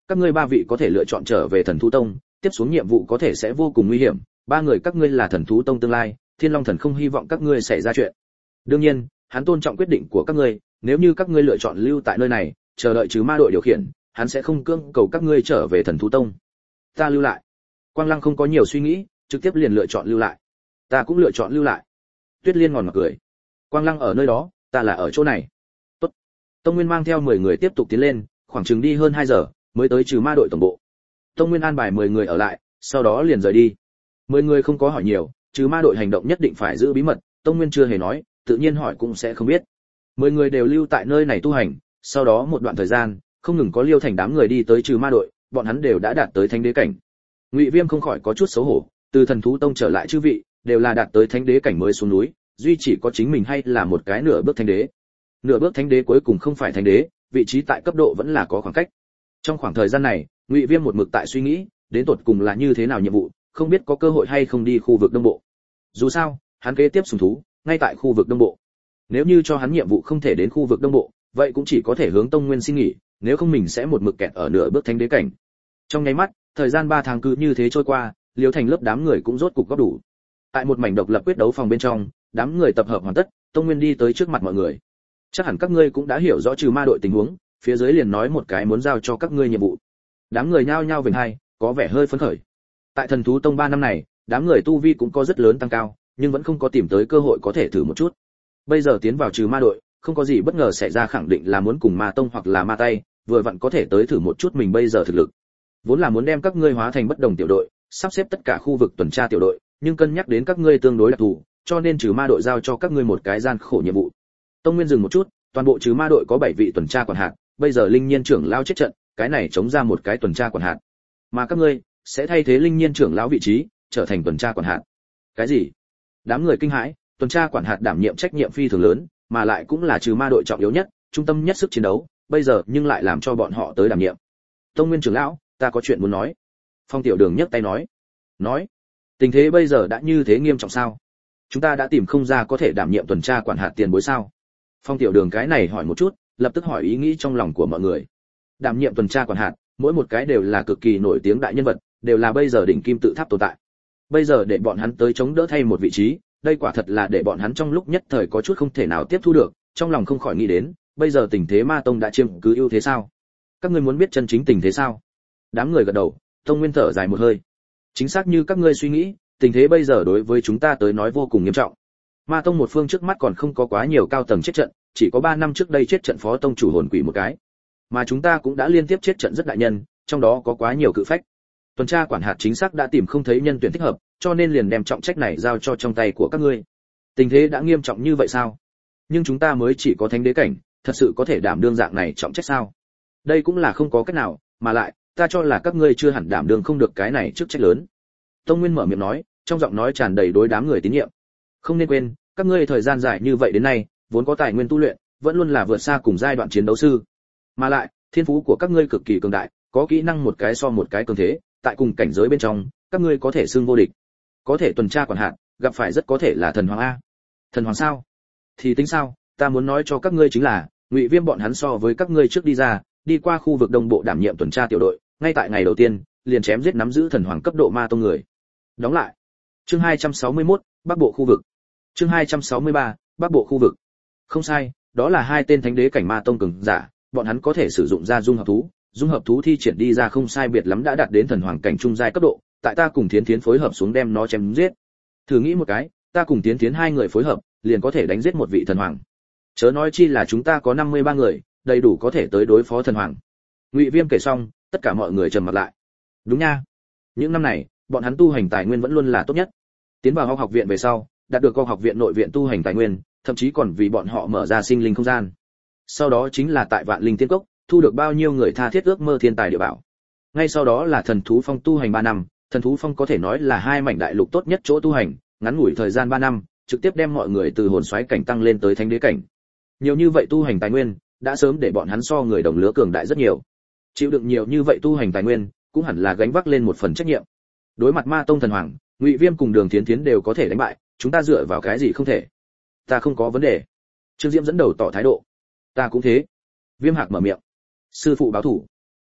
các ngươi ba vị có thể lựa chọn trở về Thần Thú Tông, tiếp xuống nhiệm vụ có thể sẽ vô cùng nguy hiểm, ba người các ngươi là Thần Thú Tông tương lai, Thiên Long Thần không hy vọng các ngươi xảy ra chuyện. Đương nhiên, hắn tôn trọng quyết định của các ngươi, nếu như các ngươi lựa chọn lưu tại nơi này, chờ đợi trừ ma đội điều khiển, hắn sẽ không cưỡng cầu các ngươi trở về Thần Thú Tông. Ta lưu lại. Quang Lăng không có nhiều suy nghĩ, trực tiếp liền lựa chọn lưu lại. Ta cũng lựa chọn lưu lại. Tuyết Liên ngòn ngọt cười. Quang Lăng ở nơi đó, ta là ở chỗ này. Tốt. Tông Nguyên mang theo mười người tiếp tục tiến lên, khoảng chừng đi hơn hai giờ, mới tới trừ ma đội tổng bộ. Tông Nguyên an bài mười người ở lại, sau đó liền rời đi. mười người không có hỏi nhiều, trừ ma đội hành động nhất định phải giữ bí mật, Tông Nguyên chưa hề nói, tự nhiên hỏi cũng sẽ không biết. mười người đều lưu tại nơi này tu hành, sau đó một đoạn thời gian, không ngừng có Liêu Thành đám người đi tới trừ ma đội, bọn hắn đều đã đạt tới thánh đế cảnh. Ngụy Viêm không khỏi có chút xấu hổ, từ Thần Thú Tông trở lại chư vị, đều là đạt tới thánh đế cảnh mới xuống núi, duy chỉ có chính mình hay là một cái nửa bước thánh đế. Nửa bước thánh đế cuối cùng không phải thánh đế, vị trí tại cấp độ vẫn là có khoảng cách. Trong khoảng thời gian này, Ngụy Viêm một mực tại suy nghĩ, đến tột cùng là như thế nào nhiệm vụ, không biết có cơ hội hay không đi khu vực Đông Bộ. Dù sao, hắn kế tiếp sùng thú, ngay tại khu vực Đông Bộ. Nếu như cho hắn nhiệm vụ không thể đến khu vực Đông Bộ, vậy cũng chỉ có thể hướng Tông Nguyên xin nghỉ, nếu không mình sẽ một mực kẹt ở nửa bước thánh đế cảnh. Trong nháy mắt, thời gian ba tháng cứ như thế trôi qua, Liêu Thành lớp đám người cũng rốt cục góp đủ. Tại một mảnh độc lập quyết đấu phòng bên trong, đám người tập hợp hoàn tất, Tông Nguyên đi tới trước mặt mọi người. Chắc hẳn các ngươi cũng đã hiểu rõ trừ ma đội tình huống, phía dưới liền nói một cái muốn giao cho các ngươi nhiệm vụ. Đám người nhao nhao vểnh hai, có vẻ hơi phấn khởi. Tại Thần Thú Tông ba năm này, đám người tu vi cũng có rất lớn tăng cao, nhưng vẫn không có tìm tới cơ hội có thể thử một chút. Bây giờ tiến vào trừ ma đội, không có gì bất ngờ xảy ra, khẳng định là muốn cùng ma tông hoặc là ma tay, vừa vặn có thể tới thử một chút mình bây giờ thực lực. Vốn là muốn đem các ngươi hóa thành bất đồng tiểu đội, sắp xếp tất cả khu vực tuần tra tiểu đội, nhưng cân nhắc đến các ngươi tương đối đặc thù, cho nên trừ ma đội giao cho các ngươi một cái gian khổ nhiệm vụ. Tông Nguyên dừng một chút, toàn bộ trừ ma đội có bảy vị tuần tra quản hạt, bây giờ Linh Nhiên trưởng lão chết trận, cái này chống ra một cái tuần tra quản hạt. Mà các ngươi sẽ thay thế Linh Nhiên trưởng lão vị trí, trở thành tuần tra quản hạt. Cái gì? Đám người kinh hãi, tuần tra quản hạt đảm nhiệm trách nhiệm phi thường lớn, mà lại cũng là trừ ma đội trọng yếu nhất, trung tâm nhất sức chiến đấu, bây giờ nhưng lại làm cho bọn họ tới đảm nhiệm. Tông Nguyên trưởng lão, ta có chuyện muốn nói. Phong Tiểu Đường nhấc tay nói. Nói, tình thế bây giờ đã như thế nghiêm trọng sao? Chúng ta đã tìm không ra có thể đảm nhiệm tuần tra quản hạt tiền bối sao? Phong Tiểu Đường cái này hỏi một chút, lập tức hỏi ý nghĩ trong lòng của mọi người. Đảm nhiệm tuần tra quản hạt, mỗi một cái đều là cực kỳ nổi tiếng đại nhân vật, đều là bây giờ đỉnh kim tự tháp tồn tại. Bây giờ để bọn hắn tới chống đỡ thay một vị trí, đây quả thật là để bọn hắn trong lúc nhất thời có chút không thể nào tiếp thu được, trong lòng không khỏi nghĩ đến, bây giờ tình thế Ma Tông đã chiếm cứ ưu thế sao? Các ngươi muốn biết chân chính tình thế sao? Đám người gật đầu, Tông Nguyên thở dài một hơi. Chính xác như các ngươi suy nghĩ, tình thế bây giờ đối với chúng ta tới nói vô cùng nghiêm trọng. Ma Tông một phương trước mắt còn không có quá nhiều cao tầng chết trận, chỉ có ba năm trước đây chết trận phó tông chủ hồn quỷ một cái. Mà chúng ta cũng đã liên tiếp chết trận rất đại nhân, trong đó có quá nhiều cự phách. Tuần tra quản hạt chính xác đã tìm không thấy nhân tuyển thích hợp, cho nên liền đem trọng trách này giao cho trong tay của các ngươi. Tình thế đã nghiêm trọng như vậy sao? Nhưng chúng ta mới chỉ có thánh đế cảnh, thật sự có thể đảm đương dạng này trọng trách sao? Đây cũng là không có cách nào, mà lại, ta cho là các ngươi chưa hẳn đảm đương không được cái này chức trách lớn. Tông Nguyên mở miệng nói, trong giọng nói tràn đầy đối đám người tín nhiệm. Không nên quên, các ngươi thời gian dài như vậy đến nay, vốn có tài nguyên tu luyện, vẫn luôn là vượt xa cùng giai đoạn chiến đấu sư. Mà lại, thiên phú của các ngươi cực kỳ cường đại, có kỹ năng một cái so một cái cường thế, tại cùng cảnh giới bên trong, các ngươi có thể xưng vô địch. Có thể tuần tra quản hạt, gặp phải rất có thể là thần hoàng a. Thần hoàng sao? Thì tính sao, ta muốn nói cho các ngươi chính là, Ngụy Viêm bọn hắn so với các ngươi trước đi ra, đi qua khu vực Đông Bộ đảm nhiệm tuần tra tiểu đội, ngay tại ngày đầu tiên, liền chém giết nắm giữ thần hoàng cấp độ ma tông người. Đóng lại. Chương hai trăm sáu mươi mốt, Bắc Bộ khu vực. Chương hai trăm sáu mươi ba, Bắc Bộ khu vực. Không sai, đó là hai tên thánh đế cảnh ma tông cường giả, bọn hắn có thể sử dụng ra dung hợp thú, dung hợp thú thi triển đi ra không sai biệt lắm đã đạt đến thần hoàng cảnh trung giai cấp độ, tại ta cùng Thiến Thiến phối hợp xuống đem nó chém giết. Thử nghĩ một cái, ta cùng Thiến Thiến hai người phối hợp, liền có thể đánh giết một vị thần hoàng. Chớ nói chi là chúng ta có năm mươi ba người, đầy đủ có thể tới đối phó thần hoàng. Ngụy Viêm kể xong, tất cả mọi người trầm mặt lại. Đúng nha. Những năm này, bọn hắn tu hành tài nguyên vẫn luôn là tốt nhất. Tiến vào học học viện về sau, đạt được học học viện nội viện tu hành tài nguyên, thậm chí còn vì bọn họ mở ra sinh linh không gian. Sau đó chính là tại Vạn Linh Tiên Cốc, thu được bao nhiêu người tha thiết ước mơ thiên tài địa bảo. Ngay sau đó là Thần Thú Phong tu hành ba năm, Thần Thú Phong có thể nói là hai mảnh đại lục tốt nhất chỗ tu hành, ngắn ngủi thời gian ba năm, trực tiếp đem mọi người từ hồn soái cảnh tăng lên tới thánh đế cảnh. Nhiều như vậy tu hành tài nguyên, đã sớm để bọn hắn so người đồng lứa cường đại rất nhiều. Chịu đựng nhiều như vậy tu hành tài nguyên, cũng hẳn là gánh vác lên một phần trách nhiệm. Đối mặt Ma Tông thần hoàng, Ngụy Viêm cùng Đường Thiến Thiến đều có thể đánh bại, chúng ta dựa vào cái gì không thể? Ta không có vấn đề. Trương Diễm dẫn đầu tỏ thái độ. Ta cũng thế. Viêm Hạc mở miệng. Sư phụ báo thủ.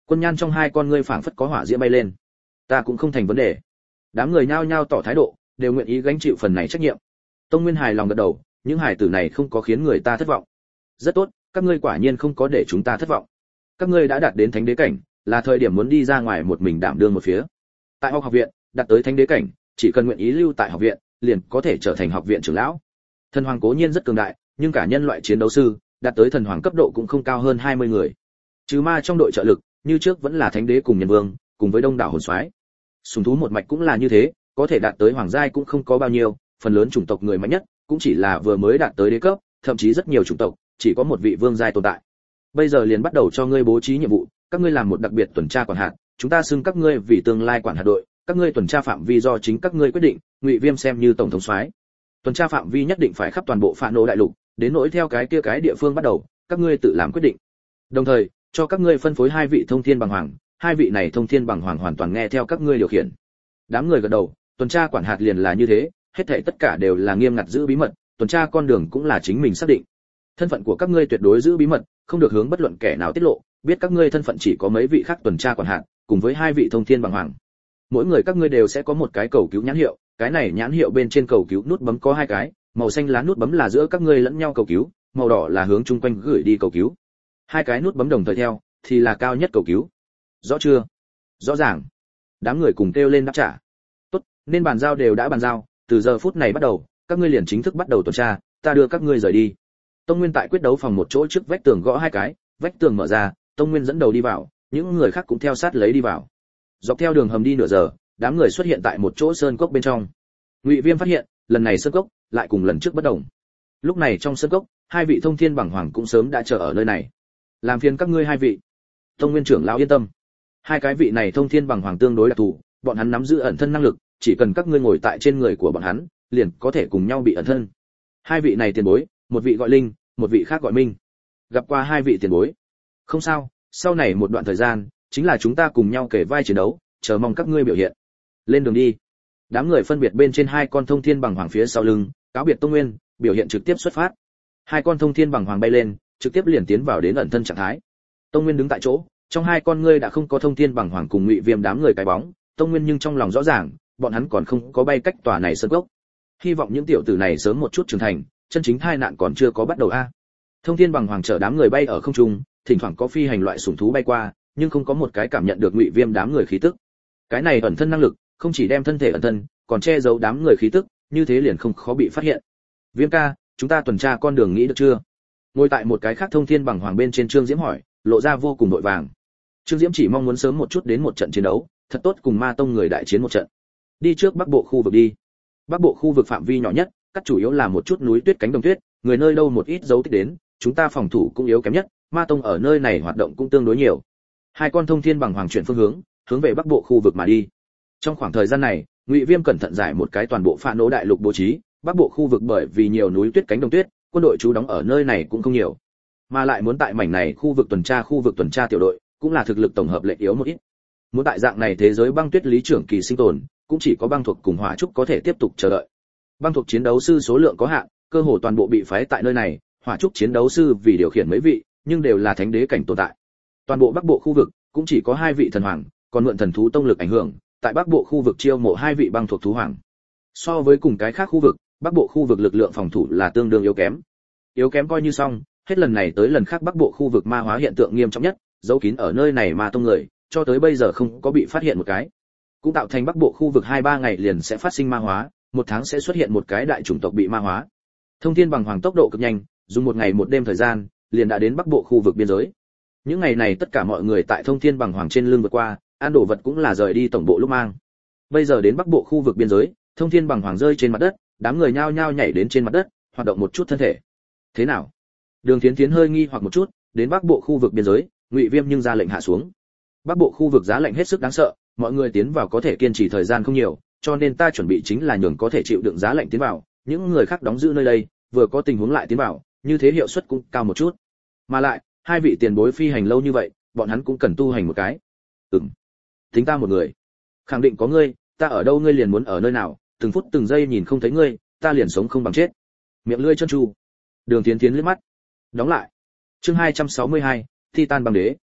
Quân Nhan trong hai con ngươi phảng phất có hỏa diễm bay lên. Ta cũng không thành vấn đề. Đám người nhao nhao tỏ thái độ, đều nguyện ý gánh chịu phần này trách nhiệm. Tông Nguyên hài lòng gật đầu, những hài tử này không có khiến người ta thất vọng. Rất tốt, các ngươi quả nhiên không có để chúng ta thất vọng. Các ngươi đã đạt đến thánh đế cảnh, là thời điểm muốn đi ra ngoài một mình đảm đương một phía. Tại học học viện, đạt tới thánh đế cảnh, chỉ cần nguyện ý lưu tại học viện, liền có thể trở thành học viện trưởng lão. Thần hoàng cố nhiên rất cường đại, nhưng cả nhân loại chiến đấu sư, đạt tới thần hoàng cấp độ cũng không cao hơn hai mươi người. Trừ ma trong đội trợ lực, như trước vẫn là thánh đế cùng nhân vương, cùng với đông đảo hồn soái. Sùng thú một mạch cũng là như thế, có thể đạt tới hoàng giai cũng không có bao nhiêu, phần lớn chủng tộc người mạnh nhất cũng chỉ là vừa mới đạt tới đế cấp, thậm chí rất nhiều chủng tộc chỉ có một vị vương giai tồn tại. Bây giờ liền bắt đầu cho ngươi bố trí nhiệm vụ, các ngươi làm một đặc biệt tuần tra quản hạt, chúng ta xưng các ngươi vì tương lai quản hạt đội, các ngươi tuần tra phạm vi do chính các ngươi quyết định, Ngụy Viêm xem như tổng thống soái. Tuần tra phạm vi nhất định phải khắp toàn bộ Phạ Nổ đại lục, đến nỗi theo cái kia cái địa phương bắt đầu, các ngươi tự làm quyết định. Đồng thời, cho các ngươi phân phối hai vị thông thiên bằng hoàng, hai vị này thông thiên bằng hoàng hoàn toàn nghe theo các ngươi điều khiển. Đám người gật đầu, tuần tra quản hạt liền là như thế, hết thảy tất cả đều là nghiêm ngặt giữ bí mật, tuần tra con đường cũng là chính mình xác định. Thân phận của các ngươi tuyệt đối giữ bí mật, không được hướng bất luận kẻ nào tiết lộ, biết các ngươi thân phận chỉ có mấy vị khác tuần tra quản hạt, cùng với hai vị thông thiên bằng hoàng. Mỗi người các ngươi đều sẽ có một cái cầu cứu nhãn hiệu, cái này nhãn hiệu bên trên cầu cứu nút bấm có hai cái, màu xanh lá nút bấm là giữa các ngươi lẫn nhau cầu cứu, màu đỏ là hướng chung quanh gửi đi cầu cứu. Hai cái nút bấm đồng thời theo thì là cao nhất cầu cứu. Rõ chưa? Rõ ràng. Đám người cùng kêu lên đáp trả. Tốt, nên bàn giao đều đã bàn giao, từ giờ phút này bắt đầu, các ngươi liền chính thức bắt đầu tuần tra, ta đưa các ngươi rời đi. Tông Nguyên tại quyết đấu phòng một chỗ trước vách tường gõ hai cái, vách tường mở ra, Tông Nguyên dẫn đầu đi vào, những người khác cũng theo sát lấy đi vào. Dọc theo đường hầm đi nửa giờ, đám người xuất hiện tại một chỗ sơn cốc bên trong. Ngụy Viêm phát hiện, lần này sơn cốc lại cùng lần trước bất đồng. Lúc này trong sơn cốc, hai vị thông thiên bằng hoàng cũng sớm đã chờ ở nơi này. Làm phiền các ngươi hai vị. Tông Nguyên trưởng lão yên tâm. Hai cái vị này thông thiên bằng hoàng tương đối đặc thù, bọn hắn nắm giữ ẩn thân năng lực, chỉ cần các ngươi ngồi tại trên người của bọn hắn, liền có thể cùng nhau bị ẩn thân. Hai vị này tiền bối, một vị gọi Linh, một vị khác gọi Minh. Gặp qua hai vị tiền bối. Không sao, sau này một đoạn thời gian, chính là chúng ta cùng nhau kể vai chiến đấu, chờ mong các ngươi biểu hiện. Lên đường đi. Đám người phân biệt bên trên hai con thông thiên bằng hoàng phía sau lưng, cáo biệt Tông Nguyên, biểu hiện trực tiếp xuất phát. Hai con thông thiên bằng hoàng bay lên, trực tiếp liền tiến vào đến ẩn thân trạng thái. Tông Nguyên đứng tại chỗ, trong hai con ngươi đã không có thông thiên bằng hoàng cùng Ngụy Viêm đám người cái bóng, Tông Nguyên nhưng trong lòng rõ ràng, bọn hắn còn không có bay cách tòa này sơn cốc. Hy vọng những tiểu tử này sớm một chút trưởng thành, chân chính tai nạn còn chưa có bắt đầu a. Thông thiên bằng hoàng chở đám người bay ở không trung, thỉnh thoảng có phi hành loại sủng thú bay qua, nhưng không có một cái cảm nhận được Ngụy Viêm đám người khí tức. Cái này ẩn thân năng lực, không chỉ đem thân thể ẩn thân, còn che giấu đám người khí tức, như thế liền không khó bị phát hiện. Viêm ca, chúng ta tuần tra con đường nghĩ được chưa? Ngồi tại một cái khác thông thiên bằng hoàng bên trên Trương Diễm hỏi, lộ ra vô cùng vội vàng. Trương Diễm chỉ mong muốn sớm một chút đến một trận chiến đấu, thật tốt cùng Ma tông người đại chiến một trận. Đi trước Bắc Bộ khu vực đi. Bắc Bộ khu vực phạm vi nhỏ nhất, cắt chủ yếu là một chút núi tuyết cánh đồng tuyết, người nơi đâu một ít dấu tích đến, chúng ta phòng thủ cũng yếu kém nhất, Ma tông ở nơi này hoạt động cũng tương đối nhiều. Hai con thông thiên bằng hoàng chuyển phương hướng, hướng về Bắc Bộ khu vực mà đi. Trong khoảng thời gian này, Ngụy Viêm cẩn thận giải một cái toàn bộ Phạ Nổ đại lục bố trí, Bắc Bộ khu vực bởi vì nhiều núi tuyết cánh đồng tuyết, quân đội trú đóng ở nơi này cũng không nhiều, mà lại muốn tại mảnh này khu vực tuần tra khu vực tuần tra tiểu đội, cũng là thực lực tổng hợp lệ yếu một ít. Muốn tại dạng này thế giới băng tuyết lý trưởng kỳ sinh tồn, cũng chỉ có băng thuộc cùng hỏa trúc có thể tiếp tục chờ đợi. Băng thuộc chiến đấu sư số lượng có hạn, cơ hồ toàn bộ bị phái tại nơi này, hỏa trúc chiến đấu sư vì điều khiển mấy vị, nhưng đều là thánh đế cảnh tồn tại. Toàn bộ Bắc Bộ khu vực cũng chỉ có hai vị thần hoàng, còn mượn thần thú tông lực ảnh hưởng, tại Bắc Bộ khu vực chiêu mộ hai vị băng thuộc thú hoàng. So với cùng cái khác khu vực, Bắc Bộ khu vực lực lượng phòng thủ là tương đương yếu kém. Yếu kém coi như xong, hết lần này tới lần khác Bắc Bộ khu vực ma hóa hiện tượng nghiêm trọng nhất, giấu kín ở nơi này Ma tông người, cho tới bây giờ không có bị phát hiện một cái. Cũng tạo thành Bắc Bộ khu vực hai ba ngày liền sẽ phát sinh ma hóa, một tháng sẽ xuất hiện một cái đại chủng tộc bị ma hóa. Thông thiên bằng hoàng tốc độ cực nhanh, dùng một ngày một đêm thời gian, liền đã đến Bắc Bộ khu vực biên giới. Những ngày này tất cả mọi người tại thông thiên bằng hoàng trên lưng vượt qua, ăn đồ vật cũng là rời đi tổng bộ lúc mang. Bây giờ đến Bắc Bộ khu vực biên giới, thông thiên bằng hoàng rơi trên mặt đất, đám người nhao nhao nhảy đến trên mặt đất, hoạt động một chút thân thể. Thế nào? Đường Thiến Thiến hơi nghi hoặc một chút, đến Bắc Bộ khu vực biên giới, Ngụy Viêm nhưng ra lệnh hạ xuống. Bắc Bộ khu vực giá lạnh hết sức đáng sợ, mọi người tiến vào có thể kiên trì thời gian không nhiều, cho nên ta chuẩn bị chính là nhường có thể chịu đựng giá lạnh tiến vào, những người khác đóng giữ nơi đây, vừa có tình huống lại tiến vào, như thế hiệu suất cũng cao một chút. Mà lại, hai vị tiền bối phi hành lâu như vậy, bọn hắn cũng cần tu hành một cái. Ừm. Tính ta một người. Khẳng định có ngươi, ta ở đâu ngươi liền muốn ở nơi nào, từng phút từng giây nhìn không thấy ngươi, ta liền sống không bằng chết. Miệng lưỡi chân tru. Đường Thiến Thiến liếc mắt. Đóng lại. Chương hai trăm sáu mươi hai, Titan băng đế.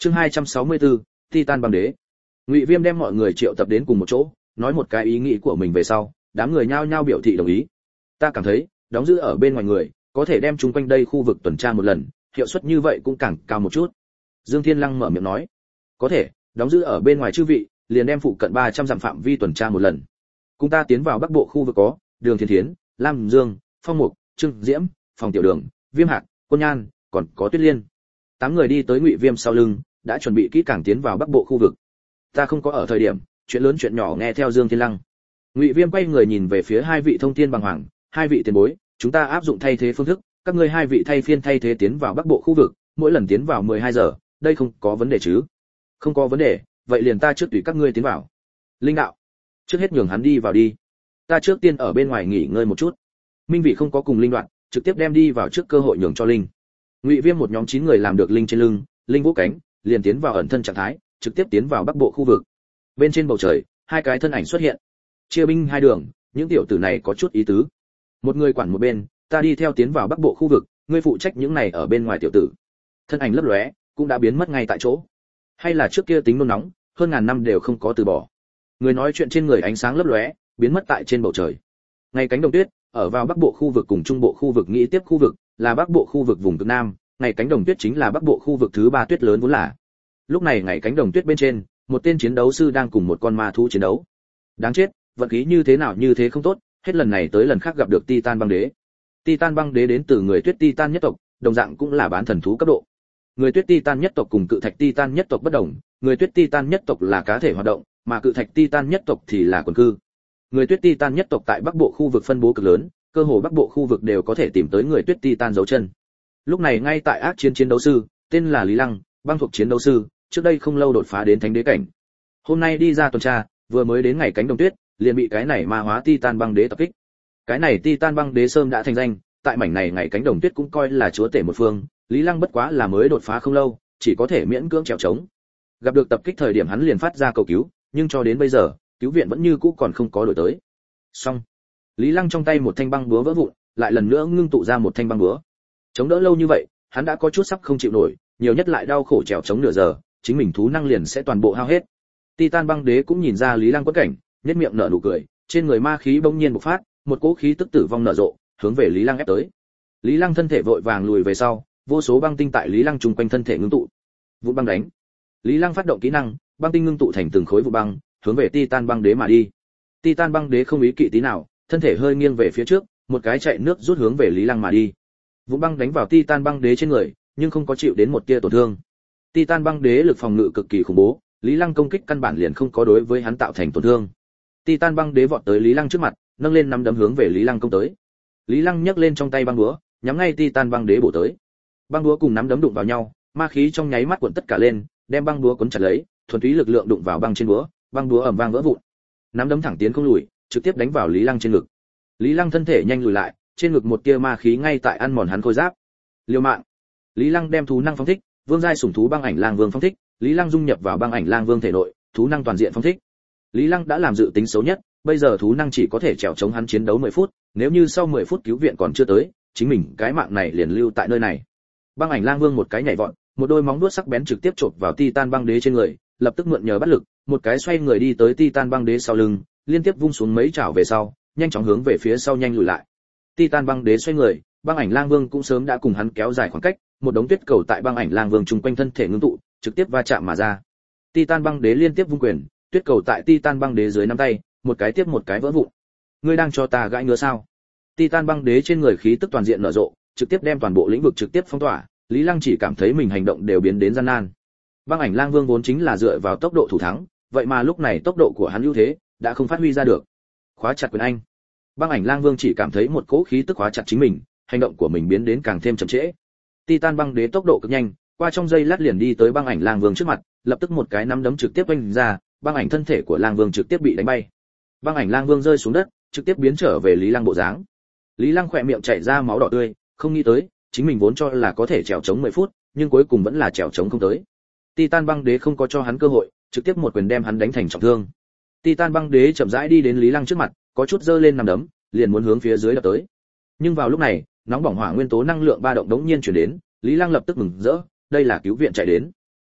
Chương hai trăm sáu mươi tư, Titan băng đế. Ngụy Viêm đem mọi người triệu tập đến cùng một chỗ, nói một cái ý nghĩ của mình về sau, đám người nhao nhao biểu thị đồng ý. Ta cảm thấy, đóng giữ ở bên ngoài người, có thể đem chúng quanh đây khu vực tuần tra một lần, hiệu suất như vậy cũng càng cao một chút. Dương Thiên Lăng mở miệng nói, có thể, đóng giữ ở bên ngoài chư vị, liền đem phụ cận ba trăm dặm phạm vi tuần tra một lần. Cùng ta tiến vào bắc bộ khu vực có, Đường Thiên Thiến, Lam Dương, Phong Mục, Trương Diễm, Phòng Tiểu Đường, Viêm Hạc, Quân Nhan, còn có Tuyết Liên. Tám người đi tới Ngụy Viêm sau lưng, đã chuẩn bị kỹ càng tiến vào bắc bộ khu vực. Ta không có ở thời điểm, chuyện lớn chuyện nhỏ nghe theo Dương Thiên Lăng. Ngụy Viêm quay người nhìn về phía hai vị thông thiên bằng hoàng, hai vị tiền bối, chúng ta áp dụng thay thế phương thức, các ngươi hai vị thay phiên thay thế tiến vào bắc bộ khu vực, mỗi lần tiến vào mười hai giờ, đây không có vấn đề chứ? Không có vấn đề, vậy liền ta trước tùy các ngươi tiến vào. Linh đạo, trước hết nhường hắn đi vào đi. Ta trước tiên ở bên ngoài nghỉ ngơi một chút. Minh vị không có cùng linh đoạn, trực tiếp đem đi vào trước cơ hội nhường cho linh. Ngụy Viêm một nhóm chín người làm được linh trên lưng, linh vũ cánh, liền tiến vào ẩn thân trạng thái, trực tiếp tiến vào bắc bộ khu vực. Bên trên bầu trời, hai cái thân ảnh xuất hiện. Chia binh hai đường, những tiểu tử này có chút ý tứ. Một người quản một bên, ta đi theo tiến vào bắc bộ khu vực, ngươi phụ trách những này ở bên ngoài tiểu tử. Thân ảnh lấp lóe, cũng đã biến mất ngay tại chỗ. Hay là trước kia tính nôn nóng, hơn ngàn năm đều không có từ bỏ. Người nói chuyện trên người ánh sáng lấp lóe, biến mất tại trên bầu trời. Ngày cánh đồng tuyết, ở vào bắc bộ khu vực cùng trung bộ khu vực nghĩ tiếp khu vực, là bắc bộ khu vực vùng cực nam, ngày cánh đồng tuyết chính là bắc bộ khu vực thứ ba tuyết lớn vốn là. Lúc này ngày cánh đồng tuyết bên trên, một tên chiến đấu sư đang cùng một con ma thú chiến đấu. Đáng chết, vận khí như thế nào như thế không tốt, hết lần này tới lần khác gặp được Titan băng đế. Titan băng đế đến từ người tuyết Titan nhất tộc, đồng dạng cũng là bán thần thú cấp độ. Người tuyết Titan nhất tộc cùng cự thạch Titan nhất tộc bất đồng, người tuyết Titan nhất tộc là cá thể hoạt động, mà cự thạch Titan nhất tộc thì là quần cư. Người tuyết Titan nhất tộc tại bắc bộ khu vực phân bố cực lớn, cơ hồ bắc bộ khu vực đều có thể tìm tới người tuyết Titan dấu chân. Lúc này ngay tại ác chiến chiến đấu sư, tên là Lý Lăng, băng thuộc chiến đấu sư, trước đây không lâu đột phá đến thánh đế cảnh. Hôm nay đi ra tuần tra, vừa mới đến ngày cánh đồng tuyết, liền bị cái này ma hóa Titan băng đế tập kích. Cái này Titan băng đế sớm đã thành danh, tại mảnh này ngày cánh đồng tuyết cũng coi là chúa tể một phương, Lý Lăng bất quá là mới đột phá không lâu, chỉ có thể miễn cưỡng trèo trống. Gặp được tập kích thời điểm hắn liền phát ra cầu cứu, nhưng cho đến bây giờ, cứu viện vẫn như cũ còn không có đổi tới. Xong, Lý Lăng trong tay một thanh băng búa vỡ vụn, lại lần nữa ngưng tụ ra một thanh băng búa. Chống đỡ lâu như vậy, hắn đã có chút sắp không chịu nổi, nhiều nhất lại đau khổ trèo chống nửa giờ, chính mình thú năng liền sẽ toàn bộ hao hết. Titan băng đế cũng nhìn ra Lý Lăng quất cảnh, nhếch miệng nở nụ cười, trên người ma khí bỗng nhiên bộc phát, một cỗ khí tức tử vong nở rộ, hướng về Lý Lăng ép tới. Lý Lăng thân thể vội vàng lùi về sau, vô số băng tinh tại Lý Lăng trùng quanh thân thể ngưng tụ. Vụ băng đánh. Lý Lăng phát động kỹ năng, băng tinh ngưng tụ thành từng khối vụ băng, hướng về Titan băng đế mà đi. Titan băng đế không ý kỵ tí nào, thân thể hơi nghiêng về phía trước, một cái chạy nước rút hướng về Lý Lăng mà đi. Vụ băng đánh vào Titan băng đế trên người, nhưng không có chịu đến một tia tổn thương. Titan băng đế lực phòng ngự cực kỳ khủng bố, Lý Lăng công kích căn bản liền không có đối với hắn tạo thành tổn thương. Titan băng đế vọt tới Lý Lăng trước mặt, nâng lên nắm đấm hướng về Lý Lăng công tới. Lý Lăng nhấc lên trong tay băng búa, nhắm ngay Titan băng đế bổ tới. Băng búa cùng nắm đấm đụng vào nhau, ma khí trong nháy mắt cuộn tất cả lên, đem băng búa cuốn chặt lấy, thuần túy lực lượng đụng vào băng trên búa, băng búa ầm vang vỡ vụn. Nắm đấm thẳng tiến không lùi, trực tiếp đánh vào Lý Lăng trên ngực. Lý Lăng thân thể nhanh lùi lại, trên ngực một tia ma khí ngay tại ăn mòn hắn khôi giáp. Liều mạng. Lý Lăng đem thú năng phóng thích, vương giai sủng thú băng ảnh lang vương phóng thích, Lý Lăng dung nhập vào băng ảnh lang vương thể nội, thú năng toàn diện phóng thích. Lý Lăng đã làm dự tính xấu nhất, bây giờ thú năng chỉ có thể trèo chống hắn chiến đấu mười phút, nếu như sau mười phút cứu viện còn chưa tới, chính mình cái mạng này liền lưu tại nơi này. Băng ảnh lang vương một cái nhảy vọt, một đôi móng vuốt sắc bén trực tiếp chộp vào Titan băng đế trên người, lập tức mượn nhờ bắt lực, một cái xoay người đi tới Titan băng đế sau lưng, liên tiếp vung xuống mấy chảo về sau, nhanh chóng hướng về phía sau nhanh lùi lại. Titan băng đế xoay người, băng ảnh lang vương cũng sớm đã cùng hắn kéo dài khoảng cách, một đống tuyết cầu tại băng ảnh lang vương chung quanh thân thể ngưng tụ, trực tiếp va chạm mà ra. Titan băng đế liên tiếp vung quyền, tuyết cầu tại Titan băng đế dưới nắm tay, một cái tiếp một cái vỡ vụn. Ngươi đang cho ta gãi ngứa sao? Titan băng đế trên người khí tức toàn diện nở rộ, trực tiếp đem toàn bộ lĩnh vực trực tiếp phong tỏa, Lý Lăng chỉ cảm thấy mình hành động đều biến đến gian nan. Băng ảnh lang vương vốn chính là dựa vào tốc độ thủ thắng, vậy mà lúc này tốc độ của hắn ưu thế đã không phát huy ra được. Khóa chặt quyền anh. Băng ảnh lang vương chỉ cảm thấy một cỗ khí tức khóa chặt chính mình, hành động của mình biến đến càng thêm chậm trễ. Titan băng đế tốc độ cực nhanh, qua trong giây lát liền đi tới băng ảnh lang vương trước mặt, lập tức một cái nắm đấm trực tiếp vung ra, băng ảnh thân thể của lang vương trực tiếp bị đánh bay. Băng ảnh lang vương rơi xuống đất, trực tiếp biến trở về Lý Lăng bộ dáng. Lý Lăng khỏe miệng chảy ra máu đỏ tươi, không nghĩ tới, chính mình vốn cho là có thể trèo chống mười phút, nhưng cuối cùng vẫn là trèo chống không tới. Titan băng đế không có cho hắn cơ hội, trực tiếp một quyền đem hắn đánh thành trọng thương. Titan băng đế chậm rãi đi đến Lý Lăng trước mặt, có chút giơ lên nằm đấm, liền muốn hướng phía dưới đập tới. Nhưng vào lúc này, nóng bỏng hỏa nguyên tố năng lượng ba động đống nhiên truyền đến, Lý Lăng lập tức mừng rỡ, đây là cứu viện chạy đến.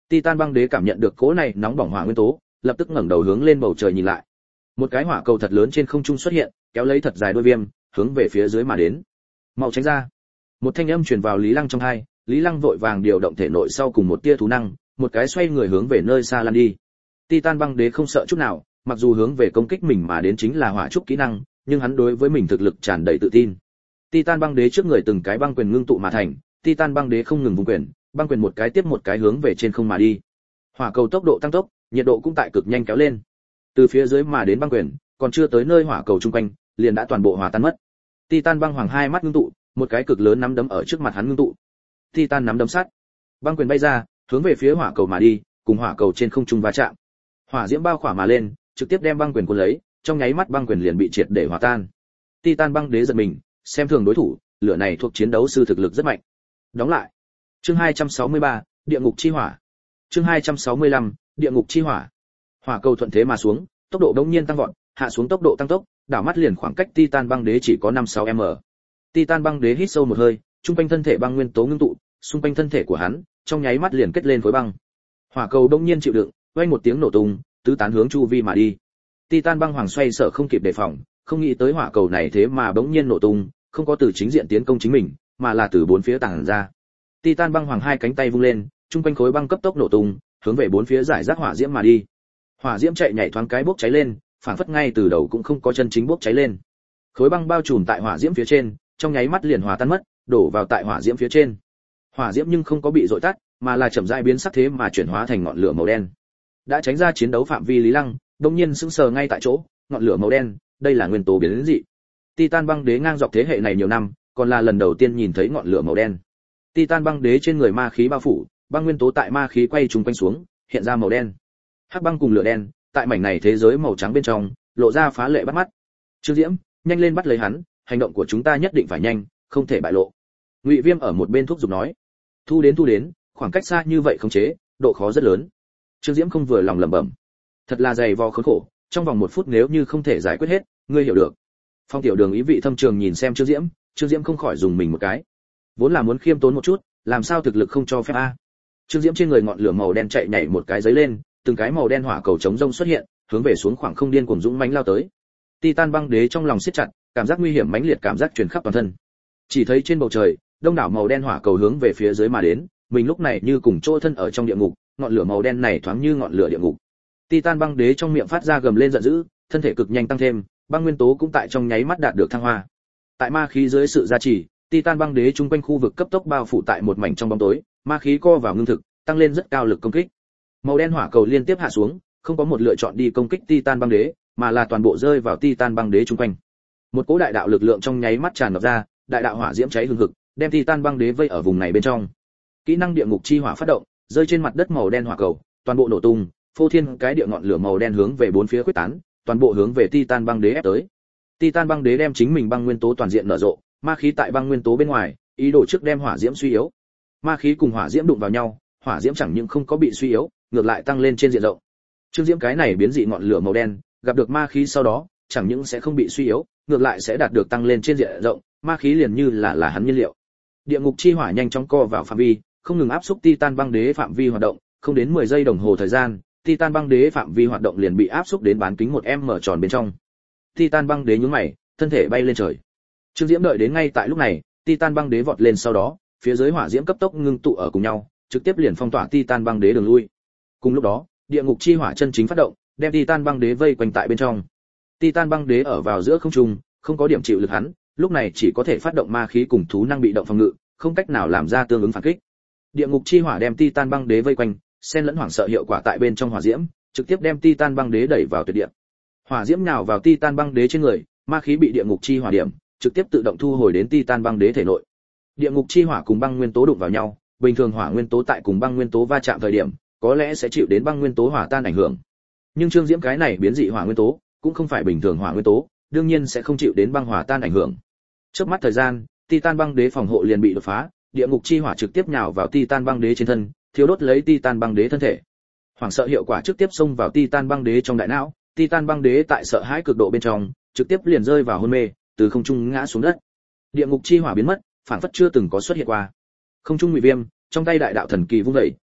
Titan băng đế cảm nhận được cỗ này nóng bỏng hỏa nguyên tố, lập tức ngẩng đầu hướng lên bầu trời nhìn lại. Một cái hỏa cầu thật lớn trên không trung xuất hiện, kéo lấy thật dài đuôi viêm, hướng về phía dưới mà đến. Mau tránh ra! Một thanh âm truyền vào Lý Lăng trong tai, Lý Lăng vội vàng điều động thể nội sau cùng một tia thú năng, một cái xoay người hướng về nơi xa lăn đi. Titan băng đế không sợ chút nào, mặc dù hướng về công kích mình mà đến chính là hỏa trúc kỹ năng, nhưng hắn đối với mình thực lực tràn đầy tự tin. Titan băng đế trước người từng cái băng quyền ngưng tụ mà thành, Titan băng đế không ngừng vung quyền, băng quyền một cái tiếp một cái hướng về trên không mà đi. Hỏa cầu tốc độ tăng tốc, nhiệt độ cũng tại cực nhanh kéo lên. Từ phía dưới mà đến băng quyền, còn chưa tới nơi hỏa cầu trung quanh, liền đã toàn bộ hòa tan mất. Titan băng hoàng hai mắt ngưng tụ, một cái cực lớn nắm đấm ở trước mặt hắn ngưng tụ. Titan nắm đấm sát, băng quyền bay ra, hướng về phía hỏa cầu mà đi, cùng hỏa cầu trên không trung va chạm. Hỏa diễm bao khỏa mà lên, trực tiếp đem băng quyền cuốn lấy, trong nháy mắt băng quyền liền bị triệt để hòa tan. Titan băng đế giật mình, xem thường đối thủ, lửa này thuộc chiến đấu sư thực lực rất mạnh. Đóng lại. Chương hai trăm sáu mươi ba, Địa ngục chi hỏa. Chương hai trăm sáu mươi lăm, Địa ngục chi hỏa. Hỏa cầu thuận thế mà xuống, tốc độ đống nhiên tăng vọt, hạ xuống tốc độ tăng tốc, đảo mắt liền khoảng cách Titan băng đế chỉ có năm sáu m. Titan băng đế hít sâu một hơi, trung quanh thân thể băng nguyên tố ngưng tụ, xung quanh thân thể của hắn, trong nháy mắt liền kết lên khối băng. Hỏa cầu đống nhiên chịu đựng, vang một tiếng nổ tung, tứ tán hướng chu vi mà đi. Titan băng hoàng xoay sở không kịp đề phòng, không nghĩ tới hỏa cầu này thế mà bỗng nhiên nổ tung, không có từ chính diện tiến công chính mình, mà là từ bốn phía tản ra. Titan băng hoàng hai cánh tay vung lên, trung quanh khối băng cấp tốc nổ tung, hướng về bốn phía giải rác hỏa diễm mà đi. Hỏa diễm chạy nhảy thoáng cái bốc cháy lên, phản phất ngay từ đầu cũng không có chân chính bốc cháy lên. Khối băng bao trùm tại hỏa diễm phía trên, trong nháy mắt liền hòa tan mất, đổ vào tại hỏa diễm phía trên. Hỏa diễm nhưng không có bị dội tắt, mà là chậm rãi biến sắc thế mà chuyển hóa thành ngọn lửa màu đen. Đã tránh ra chiến đấu phạm vi Lý Lăng, đột nhiên sững sờ ngay tại chỗ, ngọn lửa màu đen, đây là nguyên tố biến dị. Titan băng đế ngang dọc thế hệ này nhiều năm, còn là lần đầu tiên nhìn thấy ngọn lửa màu đen. Titan băng đế trên người ma khí bao phủ, băng nguyên tố tại ma khí quay trùng quanh xuống, hiện ra màu đen. Hắc băng cùng lửa đen, tại mảnh này thế giới màu trắng bên trong, lộ ra phá lệ bắt mắt. Trương Diễm, nhanh lên bắt lấy hắn, hành động của chúng ta nhất định phải nhanh, không thể bại lộ. Ngụy Viêm ở một bên thúc giục nói. Thu đến thu đến, khoảng cách xa như vậy khống chế, độ khó rất lớn. Trương Diễm không vừa lòng lẩm bẩm. Thật là dày vò khốn khổ, trong vòng một phút nếu như không thể giải quyết hết, ngươi hiểu được. Phong Tiểu Đường ý vị thâm trường nhìn xem Trương Diễm, Trương Diễm không khỏi dùng mình một cái. Vốn là muốn khiêm tốn một chút, làm sao thực lực không cho phép a? Trương Diễm trên người ngọn lửa màu đen chạy nhảy một cái giấy lên, từng cái màu đen hỏa cầu chống rông xuất hiện, hướng về xuống khoảng không điên cuồng dũng mãnh lao tới. Titan băng đế trong lòng siết chặt, cảm giác nguy hiểm mãnh liệt cảm giác truyền khắp toàn thân. Chỉ thấy trên bầu trời, đông đảo màu đen hỏa cầu hướng về phía dưới mà đến, mình lúc này như cùng chỗ thân ở trong địa ngục, ngọn lửa màu đen này thoáng như ngọn lửa địa ngục. Titan băng đế trong miệng phát ra gầm lên giận dữ, thân thể cực nhanh tăng thêm, băng nguyên tố cũng tại trong nháy mắt đạt được thăng hoa. Tại ma khí dưới sự gia trì, Titan băng đế trung quanh khu vực cấp tốc bao phủ tại một mảnh trong bóng tối, ma khí co vào ngưng thực, tăng lên rất cao lực công kích. Màu đen hỏa cầu liên tiếp hạ xuống, không có một lựa chọn đi công kích Titan băng đế, mà là toàn bộ rơi vào Titan băng đế trung quanh. Một cỗ đại đạo lực lượng trong nháy mắt tràn ngập ra, đại đạo hỏa diễm cháy hừng hực, đem Titan băng đế vây ở vùng này bên trong. Kỹ năng địa ngục chi hỏa phát động, rơi trên mặt đất màu đen hỏa cầu, toàn bộ nổ tung, phô thiên cái địa ngọn lửa màu đen hướng về bốn phía quyết tán, toàn bộ hướng về Titan băng đế ép tới. Titan băng đế đem chính mình băng nguyên tố toàn diện nở rộ, ma khí tại băng nguyên tố bên ngoài, ý đồ trước đem hỏa diễm suy yếu. Ma khí cùng hỏa diễm đụng vào nhau, hỏa diễm chẳng những không có bị suy yếu, ngược lại tăng lên trên diện rộng. Trương Diễm cái này biến dị ngọn lửa màu đen, gặp được ma khí sau đó, chẳng những sẽ không bị suy yếu, ngược lại sẽ đạt được tăng lên trên diện rộng, ma khí liền như là là hắn nhiên liệu. Địa ngục chi hỏa nhanh chóng co vào phạm vi, không ngừng áp xúc Titan băng đế phạm vi hoạt động, không đến mười giây đồng hồ thời gian, Titan băng đế phạm vi hoạt động liền bị áp xúc đến bán kính một m tròn bên trong. Titan băng đế nhướng mày, thân thể bay lên trời. Trương Diễm đợi đến ngay tại lúc này, Titan băng đế vọt lên sau đó, phía dưới hỏa diễm cấp tốc ngưng tụ ở cùng nhau, trực tiếp liền phong tỏa Titan băng đế đường lui. Cùng lúc đó, địa ngục chi hỏa chân chính phát động, đem Titan băng đế vây quanh tại bên trong. Titan băng đế ở vào giữa không trung, không có điểm chịu lực hắn, lúc này chỉ có thể phát động ma khí cùng thú năng bị động phòng ngự, không cách nào làm ra tương ứng phản kích. Địa ngục chi hỏa đem Titan băng đế vây quanh, xen lẫn hoảng sợ hiệu quả tại bên trong hỏa diễm, trực tiếp đem Titan băng đế đẩy vào tuyệt địa. Hỏa diễm nhào vào Titan băng đế trên người, ma khí bị địa ngục chi hỏa điểm, trực tiếp tự động thu hồi đến Titan băng đế thể nội. Địa ngục chi hỏa cùng băng nguyên tố đụng vào nhau, bình thường hỏa nguyên tố tại cùng băng nguyên tố va chạm thời điểm, có lẽ sẽ chịu đến băng nguyên tố hỏa tan ảnh hưởng. Nhưng Trương Diễm cái này biến dị hỏa nguyên tố, cũng không phải bình thường hỏa nguyên tố, đương nhiên sẽ không chịu đến băng hỏa tan ảnh hưởng. Chớp mắt thời gian, Titan băng đế phòng hộ liền bị đột phá, địa ngục chi hỏa trực tiếp nhào vào Titan băng đế trên thân, thiêu đốt lấy Titan băng đế thân thể. Hoảng sợ hiệu quả trực tiếp xông vào Titan băng đế trong đại não, Titan băng đế tại sợ hãi cực độ bên trong, trực tiếp liền rơi vào hôn mê, từ không trung ngã xuống đất. Địa ngục chi hỏa biến mất, phản phất chưa từng có xuất hiện qua. Không trung Ngụy Viêm, trong tay đại đạo thần kỳ vung dậy,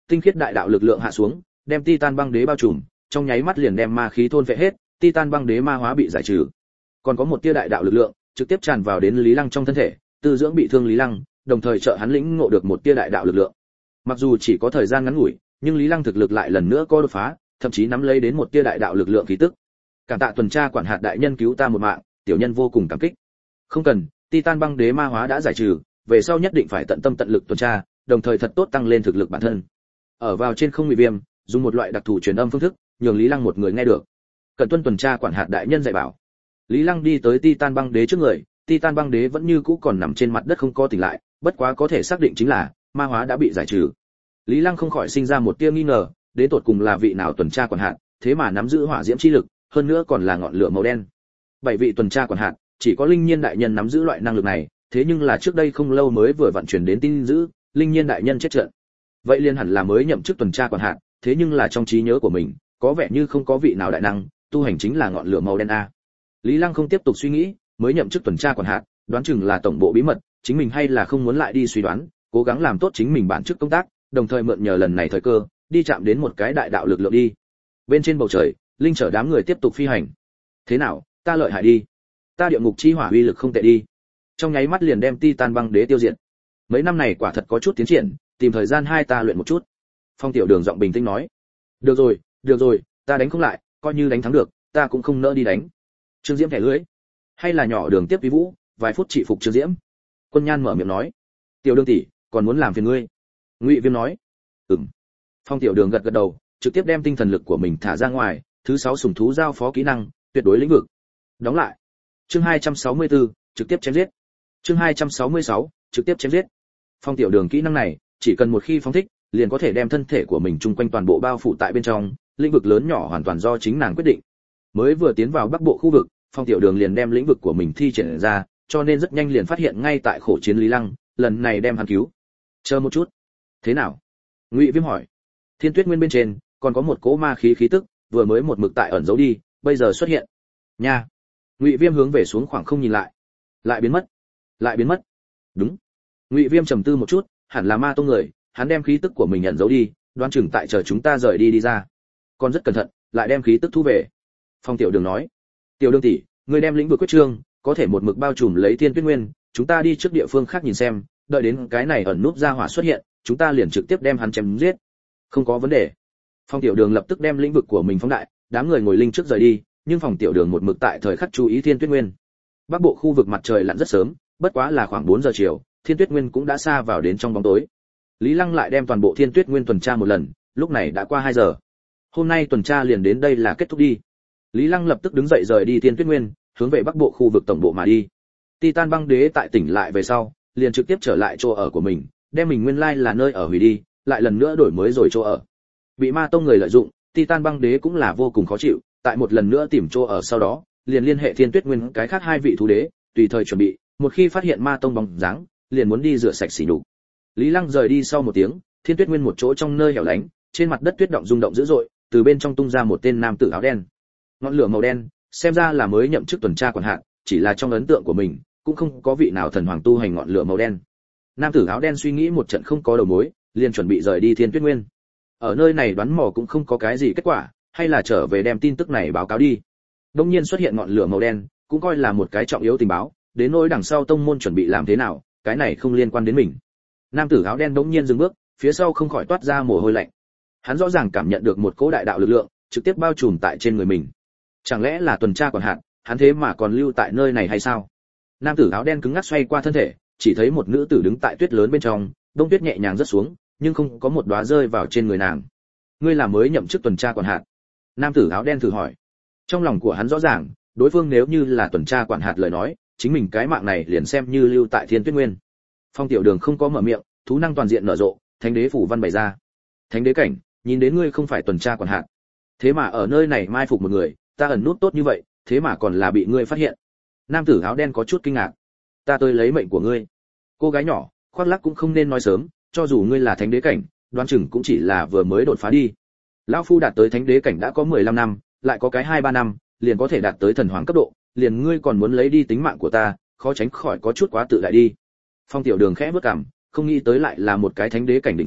tinh khiết đại đạo lực lượng hạ xuống, đem Titan băng đế bao trùm, trong nháy mắt liền đem ma khí thôn phệ hết, Titan băng đế ma hóa bị giải trừ. Còn có một tia đại đạo lực lượng trực tiếp tràn vào đến Lý Lăng trong thân thể, tư dưỡng bị thương Lý Lăng, đồng thời trợ hắn lĩnh ngộ được một tia đại đạo lực lượng. Mặc dù chỉ có thời gian ngắn ngủi, nhưng Lý Lăng thực lực lại lần nữa có đột phá, thậm chí nắm lấy đến một tia đại đạo lực lượng khí tức. Cảm tạ tuần tra quản hạt đại nhân cứu ta một mạng, tiểu nhân vô cùng cảm kích. Không cần, Titan băng đế ma hóa đã giải trừ, về sau nhất định phải tận tâm tận lực tuần tra, đồng thời thật tốt tăng lên thực lực bản thân. Ở vào trên không Ngụy Viêm, dùng một loại đặc thù truyền âm phương thức, nhường Lý Lăng một người nghe được. Cần tuân tuần tra quản hạt đại nhân dạy bảo. Lý Lăng đi tới Titan băng đế trước người, Titan băng đế vẫn như cũ còn nằm trên mặt đất không có tỉnh lại, bất quá có thể xác định chính là ma hóa đã bị giải trừ. Lý Lăng không khỏi sinh ra một tia nghi ngờ, đến tột cùng là vị nào tuần tra quản hạt, thế mà nắm giữ hỏa diễm chi lực, hơn nữa còn là ngọn lửa màu đen. Bảy vị tuần tra quản hạt, chỉ có Linh Nhiên đại nhân nắm giữ loại năng lực này, thế nhưng là trước đây không lâu mới vừa vận chuyển đến tin dữ, Linh Nhiên đại nhân chết trận. Vậy liên hẳn là mới nhậm chức tuần tra quản hạt, thế nhưng là trong trí nhớ của mình, có vẻ như không có vị nào đại năng, tu hành chính là ngọn lửa màu đen a. Lý Lăng không tiếp tục suy nghĩ, mới nhậm chức tuần tra quản hạt, đoán chừng là tổng bộ bí mật, chính mình hay là không muốn lại đi suy đoán, cố gắng làm tốt chính mình bản chức công tác, đồng thời mượn nhờ lần này thời cơ, đi chạm đến một cái đại đạo lực lượng đi. Bên trên bầu trời, linh chở đám người tiếp tục phi hành. Thế nào, ta lợi hại đi. Ta địa ngục chi hỏa uy lực không tệ đi. Trong nháy mắt liền đem Titan băng đế tiêu diệt. Mấy năm này quả thật có chút tiến triển, tìm thời gian hai ta luyện một chút. Phong Tiểu Đường giọng bình tĩnh nói. Được rồi, được rồi, ta đánh không lại, coi như đánh thắng được, ta cũng không nỡ đi đánh. Trương Diễm thẻ lưới. Hay là nhỏ Đường tiếp Vi Vũ, vài phút trị phục Trương Diễm. Quân Nhan mở miệng nói. Tiểu Đường tỷ, còn muốn làm phiền ngươi. Ngụy Viêm nói. Ừm. Phong Tiểu Đường gật gật đầu, trực tiếp đem tinh thần lực của mình thả ra ngoài, thứ sáu sủng thú giao phó kỹ năng, tuyệt đối lĩnh vực. Đóng lại. Chương hai trăm sáu mươi tư, trực tiếp chém giết. Chương hai trăm sáu mươi sáu, trực tiếp chém giết. Phong Tiểu Đường kỹ năng này, chỉ cần một khi phóng thích, liền có thể đem thân thể của mình chung quanh toàn bộ bao phủ tại bên trong, lĩnh vực lớn nhỏ hoàn toàn do chính nàng quyết định. Mới vừa tiến vào Bắc Bộ khu vực, Phong Tiểu Đường liền đem lĩnh vực của mình thi triển ra, cho nên rất nhanh liền phát hiện ngay tại khổ chiến Lý Lăng, lần này đem hắn cứu. Chờ một chút. Thế nào? Ngụy Viêm hỏi. Thiên Tuyết Nguyên bên trên còn có một cỗ ma khí khí tức, vừa mới một mực tại ẩn giấu đi, bây giờ xuất hiện. Nha. Ngụy Viêm hướng về xuống khoảng không nhìn lại, lại biến mất, lại biến mất. Đúng. Ngụy Viêm trầm tư một chút, hẳn là ma tông người, hắn đem khí tức của mình ẩn giấu đi, đoán chừng tại chờ chúng ta rời đi đi ra. Còn rất cẩn thận, lại đem khí tức thu về. Phong Tiểu Đường nói. Tiểu Đường tỷ, ngươi đem lĩnh vực quyết trương, có thể một mực bao trùm lấy Thiên Tuyết Nguyên, chúng ta đi trước địa phương khác nhìn xem, đợi đến cái này ẩn núp ra hỏa xuất hiện, chúng ta liền trực tiếp đem hắn chém giết. Không có vấn đề. Phong Tiểu Đường lập tức đem lĩnh vực của mình phóng đại, đám người ngồi linh trước rời đi, nhưng Phong Tiểu Đường một mực tại thời khắc chú ý Thiên Tuyết Nguyên. Bắc Bộ khu vực mặt trời lặn rất sớm, bất quá là khoảng bốn giờ chiều, Thiên Tuyết Nguyên cũng đã xa vào đến trong bóng tối. Lý Lăng lại đem toàn bộ Thiên Tuyết Nguyên tuần tra một lần, lúc này đã qua hai giờ. Hôm nay tuần tra liền đến đây là kết thúc đi. Lý Lăng lập tức đứng dậy rời đi Thiên Tuyết Nguyên, hướng về Bắc Bộ khu vực tổng bộ mà đi. Titan băng đế tại tỉnh lại về sau, liền trực tiếp trở lại chỗ ở của mình, đem mình nguyên lai là nơi ở hủy đi, lại lần nữa đổi mới rồi chỗ ở. Bị ma tông người lợi dụng, Titan băng đế cũng là vô cùng khó chịu, tại một lần nữa tìm chỗ ở sau đó, liền liên hệ Thiên Tuyết Nguyên cái khác hai vị thú đế, tùy thời chuẩn bị, một khi phát hiện ma tông bóng dáng, liền muốn đi rửa sạch sỉ nhục. Lý Lăng rời đi sau một tiếng, Thiên Tuyết Nguyên một chỗ trong nơi hẻo lánh, trên mặt đất tuyết động rung động dữ dội, từ bên trong tung ra một tên nam tử áo đen. Ngọn lửa màu đen, xem ra là mới nhậm chức tuần tra quản hạt, chỉ là trong ấn tượng của mình, cũng không có vị nào thần hoàng tu hành ngọn lửa màu đen. Nam tử áo đen suy nghĩ một trận không có đầu mối, liền chuẩn bị rời đi Thiên Tuyết Nguyên. Ở nơi này đoán mò cũng không có cái gì kết quả, hay là trở về đem tin tức này báo cáo đi. Đột nhiên xuất hiện ngọn lửa màu đen, cũng coi là một cái trọng yếu tình báo, đến nỗi đằng sau tông môn chuẩn bị làm thế nào, cái này không liên quan đến mình. Nam tử áo đen đột nhiên dừng bước, phía sau không khỏi toát ra mồ hôi lạnh. Hắn rõ ràng cảm nhận được một cỗ đại đạo lực lượng trực tiếp bao trùm tại trên người mình. Chẳng lẽ là tuần tra quản hạt, hắn thế mà còn lưu tại nơi này hay sao? Nam tử áo đen cứng ngắc xoay qua thân thể, chỉ thấy một nữ tử đứng tại tuyết lớn bên trong, đông tuyết nhẹ nhàng rớt xuống, nhưng không có một đóa rơi vào trên người nàng. Ngươi là mới nhậm chức tuần tra quản hạt? Nam tử áo đen thử hỏi. Trong lòng của hắn rõ ràng, đối phương nếu như là tuần tra quản hạt lời nói, chính mình cái mạng này liền xem như lưu tại Thiên Tuyết Nguyên. Phong Tiểu Đường không có mở miệng, thú năng toàn diện nở rộ, thánh đế phủ văn bày ra. Thánh đế cảnh, nhìn đến ngươi không phải tuần tra quản hạt, thế mà ở nơi này mai phục một người, ta ẩn nút tốt như vậy, thế mà còn là bị ngươi phát hiện. Nam tử áo đen có chút kinh ngạc. Ta tới lấy mệnh của ngươi. Cô gái nhỏ, khoác lác cũng không nên nói sớm, cho dù ngươi là thánh đế cảnh, đoán chừng cũng chỉ là vừa mới đột phá đi. Lão phu đạt tới thánh đế cảnh đã có mười lăm năm, lại có cái hai ba năm, liền có thể đạt tới thần hoàng cấp độ, liền ngươi còn muốn lấy đi tính mạng của ta, khó tránh khỏi có chút quá tự đại đi. Phong Tiểu Đường khẽ bước cằm, không nghĩ tới lại là một cái thánh đế cảnh đỉnh phong,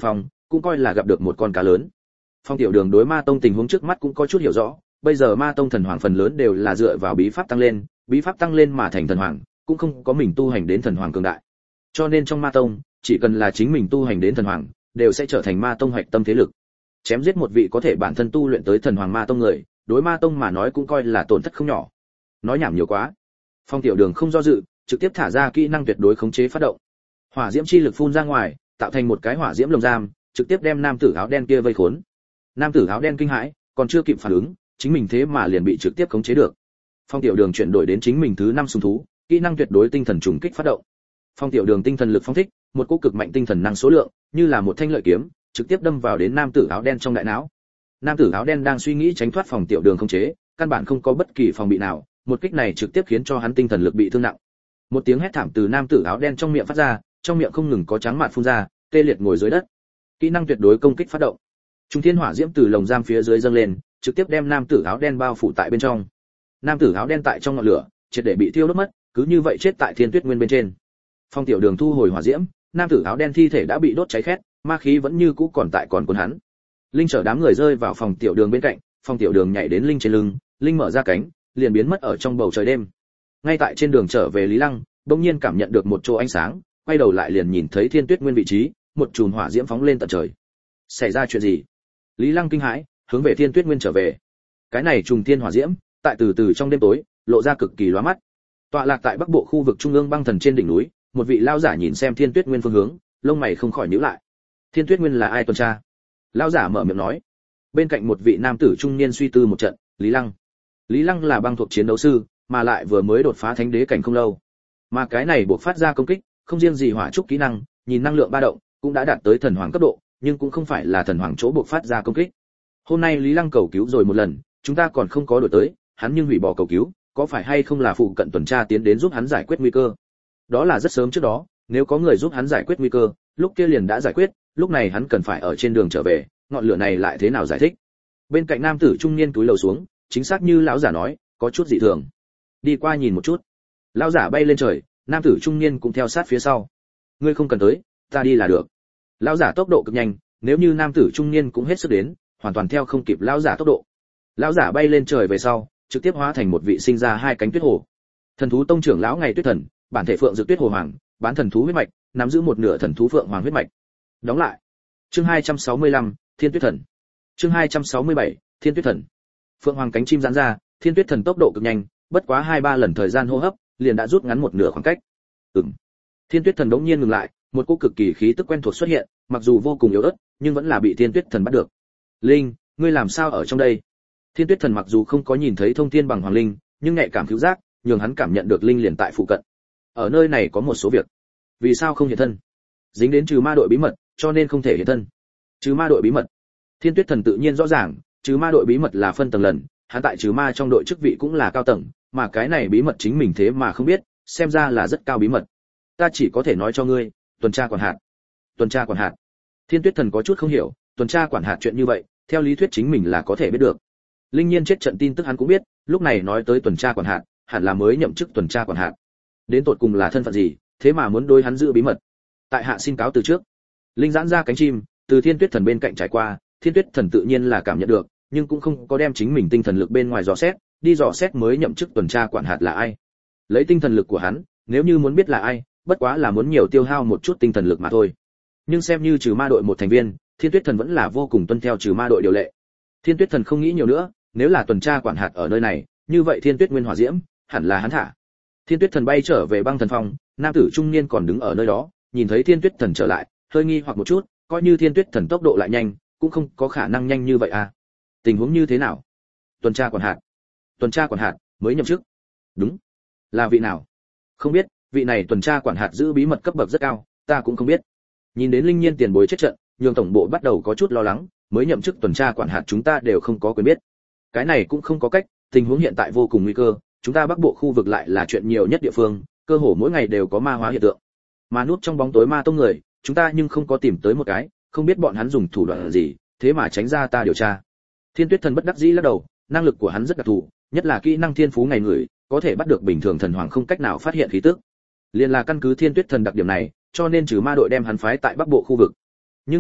cũng coi là gặp được một con cá lớn. Phong Tiểu Đường đối Ma Tông tình huống trước mắt cũng có chút hiểu rõ, bây giờ Ma Tông thần hoàng phần lớn đều là dựa vào bí pháp tăng lên, bí pháp tăng lên mà thành thần hoàng, cũng không có mình tu hành đến thần hoàng cường đại. Cho nên trong Ma Tông, chỉ cần là chính mình tu hành đến thần hoàng, đều sẽ trở thành Ma Tông hoạch tâm thế lực. Chém giết một vị có thể bản thân tu luyện tới thần hoàng Ma Tông người, đối Ma Tông mà nói cũng coi là tổn thất không nhỏ. Nói nhảm nhiều quá. Phong Tiểu Đường không do dự, trực tiếp thả ra kỹ năng tuyệt đối khống chế phát động. Hỏa diễm chi lực phun ra ngoài, tạo thành một cái hỏa diễm lồng giam, trực tiếp đem nam tử áo đen kia vây khốn. Nam tử áo đen kinh hãi, còn chưa kịp phản ứng, chính mình thế mà liền bị trực tiếp khống chế được. Phong Tiểu Đường chuyển đổi đến chính mình thứ năm sùng thú, kỹ năng tuyệt đối tinh thần trùng kích phát động. Phong Tiểu Đường tinh thần lực phóng thích, một cỗ cực mạnh tinh thần năng số lượng, như là một thanh lợi kiếm, trực tiếp đâm vào đến nam tử áo đen trong đại não. Nam tử áo đen đang suy nghĩ tránh thoát Phong Tiểu Đường khống chế, căn bản không có bất kỳ phòng bị nào, một kích này trực tiếp khiến cho hắn tinh thần lực bị thương nặng. Một tiếng hét thảm từ nam tử áo đen trong miệng phát ra, trong miệng không ngừng có trắng mạt phun ra, tê liệt ngồi dưới đất. Kỹ năng tuyệt đối công kích phát động. Trung thiên hỏa diễm từ lồng giam phía dưới dâng lên, trực tiếp đem nam tử áo đen bao phủ tại bên trong. Nam tử áo đen tại trong ngọn lửa, triệt để bị thiêu đốt mất, cứ như vậy chết tại Thiên Tuyết Nguyên bên trên. Phong Tiểu Đường thu hồi hỏa diễm, nam tử áo đen thi thể đã bị đốt cháy khét, ma khí vẫn như cũ còn tại còn cuốn hắn. Linh chở đám người rơi vào phòng Tiểu Đường bên cạnh, Phong Tiểu Đường nhảy đến Linh trên lưng, Linh mở ra cánh, liền biến mất ở trong bầu trời đêm. Ngay tại trên đường trở về Lý Lăng, bỗng nhiên cảm nhận được một chỗ ánh sáng, quay đầu lại liền nhìn thấy Thiên Tuyết Nguyên vị trí, một chùm hỏa diễm phóng lên tận trời. Xảy ra chuyện gì? Lý Lăng kinh hãi, hướng về Thiên Tuyết Nguyên trở về. Cái này trùng thiên hỏa diễm, tại từ từ trong đêm tối, lộ ra cực kỳ lóa mắt. Tọa lạc tại bắc bộ khu vực trung ương băng thần trên đỉnh núi, một vị lão giả nhìn xem Thiên Tuyết Nguyên phương hướng, lông mày không khỏi nhíu lại. Thiên Tuyết Nguyên là ai tuần tra? Lão giả mở miệng nói. Bên cạnh một vị nam tử trung niên suy tư một trận, Lý Lăng. Lý Lăng là băng thuộc chiến đấu sư, mà lại vừa mới đột phá thánh đế cảnh không lâu. Mà cái này buộc phát ra công kích, không riêng gì hỏa trúc kỹ năng, nhìn năng lượng ba động, cũng đã đạt tới thần hoàng cấp độ, nhưng cũng không phải là thần hoàng chỗ buộc phát ra công kích. Hôm nay Lý Lăng cầu cứu rồi một lần, chúng ta còn không có đổi tới, hắn nhưng hủy bỏ cầu cứu, có phải hay không là phụ cận tuần tra tiến đến giúp hắn giải quyết nguy cơ? Đó là rất sớm trước đó, nếu có người giúp hắn giải quyết nguy cơ, lúc kia liền đã giải quyết, lúc này hắn cần phải ở trên đường trở về, ngọn lửa này lại thế nào giải thích? Bên cạnh nam tử trung niên túi lầu xuống, chính xác như lão giả nói, có chút dị thường. Đi qua nhìn một chút. Lão giả bay lên trời, nam tử trung niên cũng theo sát phía sau. Ngươi không cần tới, ta đi là được. Lão giả tốc độ cực nhanh, nếu như nam tử trung niên cũng hết sức đến, hoàn toàn theo không kịp lão giả tốc độ. Lão giả bay lên trời về sau, trực tiếp hóa thành một vị sinh ra hai cánh tuyết hồ. Thần thú tông trưởng lão ngày tuyết thần, bản thể phượng dược tuyết hồ hoàng, bán thần thú huyết mạch, nắm giữ một nửa thần thú phượng hoàng huyết mạch. Đóng lại. Chương hai trăm sáu mươi lăm, Thiên Tuyết Thần. Chương hai trăm sáu mươi bảy, Thiên Tuyết Thần. Phượng hoàng cánh chim giãn ra, Thiên Tuyết Thần tốc độ cực nhanh, bất quá hai ba lần thời gian hô hấp, liền đã rút ngắn một nửa khoảng cách. Ừm. Thiên Tuyết Thần đống nhiên ngừng lại, một cỗ cực kỳ khí tức quen thuộc xuất hiện, mặc dù vô cùng yếu ớt, nhưng vẫn là bị Thiên Tuyết Thần bắt được. Linh, ngươi làm sao ở trong đây? Thiên Tuyết Thần mặc dù không có nhìn thấy thông thiên bằng hoàng linh, nhưng nhạy cảm cứu giác, nhường hắn cảm nhận được linh liền tại phụ cận. Ở nơi này có một số việc, vì sao không hiện thân? Dính đến trừ ma đội bí mật, cho nên không thể hiện thân. Trừ ma đội bí mật. Thiên Tuyết Thần tự nhiên rõ ràng, trừ ma đội bí mật là phân tầng lần, hắn tại trừ ma trong đội chức vị cũng là cao tầng, mà cái này bí mật chính mình thế mà không biết, xem ra là rất cao bí mật. Ta chỉ có thể nói cho ngươi, tuần tra quản hạt. Tuần tra quản hạt. Thiên Tuyết Thần có chút không hiểu, tuần tra quản hạt chuyện như vậy, theo lý thuyết chính mình là có thể biết được. Linh Nhiên chết trận tin tức hắn cũng biết, lúc này nói tới tuần tra quản hạt, hẳn là mới nhậm chức tuần tra quản hạt. Đến tột cùng là thân phận gì, thế mà muốn đối hắn giữ bí mật. Tại hạ xin cáo từ trước. Linh giãn ra cánh chim, từ Thiên Tuyết Thần bên cạnh trải qua, Thiên Tuyết Thần tự nhiên là cảm nhận được, nhưng cũng không có đem chính mình tinh thần lực bên ngoài dò xét, đi dò xét mới nhậm chức tuần tra quản hạt là ai. Lấy tinh thần lực của hắn, nếu như muốn biết là ai, bất quá là muốn nhiều tiêu hao một chút tinh thần lực mà thôi. Nhưng xem như trừ ma đội một thành viên, Thiên Tuyết Thần vẫn là vô cùng tuân theo trừ ma đội điều lệ. Thiên Tuyết Thần không nghĩ nhiều nữa, nếu là tuần tra quản hạt ở nơi này, như vậy Thiên Tuyết Nguyên hỏa diễm hẳn là hắn thả. Thiên Tuyết Thần bay trở về băng thần phòng, nam tử trung niên còn đứng ở nơi đó, nhìn thấy Thiên Tuyết Thần trở lại, hơi nghi hoặc một chút, coi như Thiên Tuyết Thần tốc độ lại nhanh, cũng không có khả năng nhanh như vậy à? Tình huống như thế nào? Tuần tra quản hạt. Tuần tra quản hạt mới nhậm chức. Đúng. Là vị nào? Không biết, vị này tuần tra quản hạt giữ bí mật cấp bậc rất cao, ta cũng không biết. Nhìn đến Linh Nhiên tiền bối chết trận, nhường tổng bộ bắt đầu có chút lo lắng, mới nhậm chức tuần tra quản hạt chúng ta đều không có quyền biết. Cái này cũng không có cách, tình huống hiện tại vô cùng nguy cơ, chúng ta bắc bộ khu vực lại là chuyện nhiều nhất địa phương, cơ hồ mỗi ngày đều có ma hóa hiện tượng. Mà núp trong bóng tối ma tông người, chúng ta nhưng không có tìm tới một cái, không biết bọn hắn dùng thủ đoạn gì, thế mà tránh ra ta điều tra. Thiên Tuyết Thần bất đắc dĩ lắc đầu, năng lực của hắn rất đặc thù, nhất là kỹ năng thiên phú ngày người, có thể bắt được bình thường thần hoàng không cách nào phát hiện khí tức. Liên là căn cứ Thiên Tuyết Thần đặc điểm này, cho nên trừ ma đội đem hắn phái tại bắc bộ khu vực. Nhưng mà,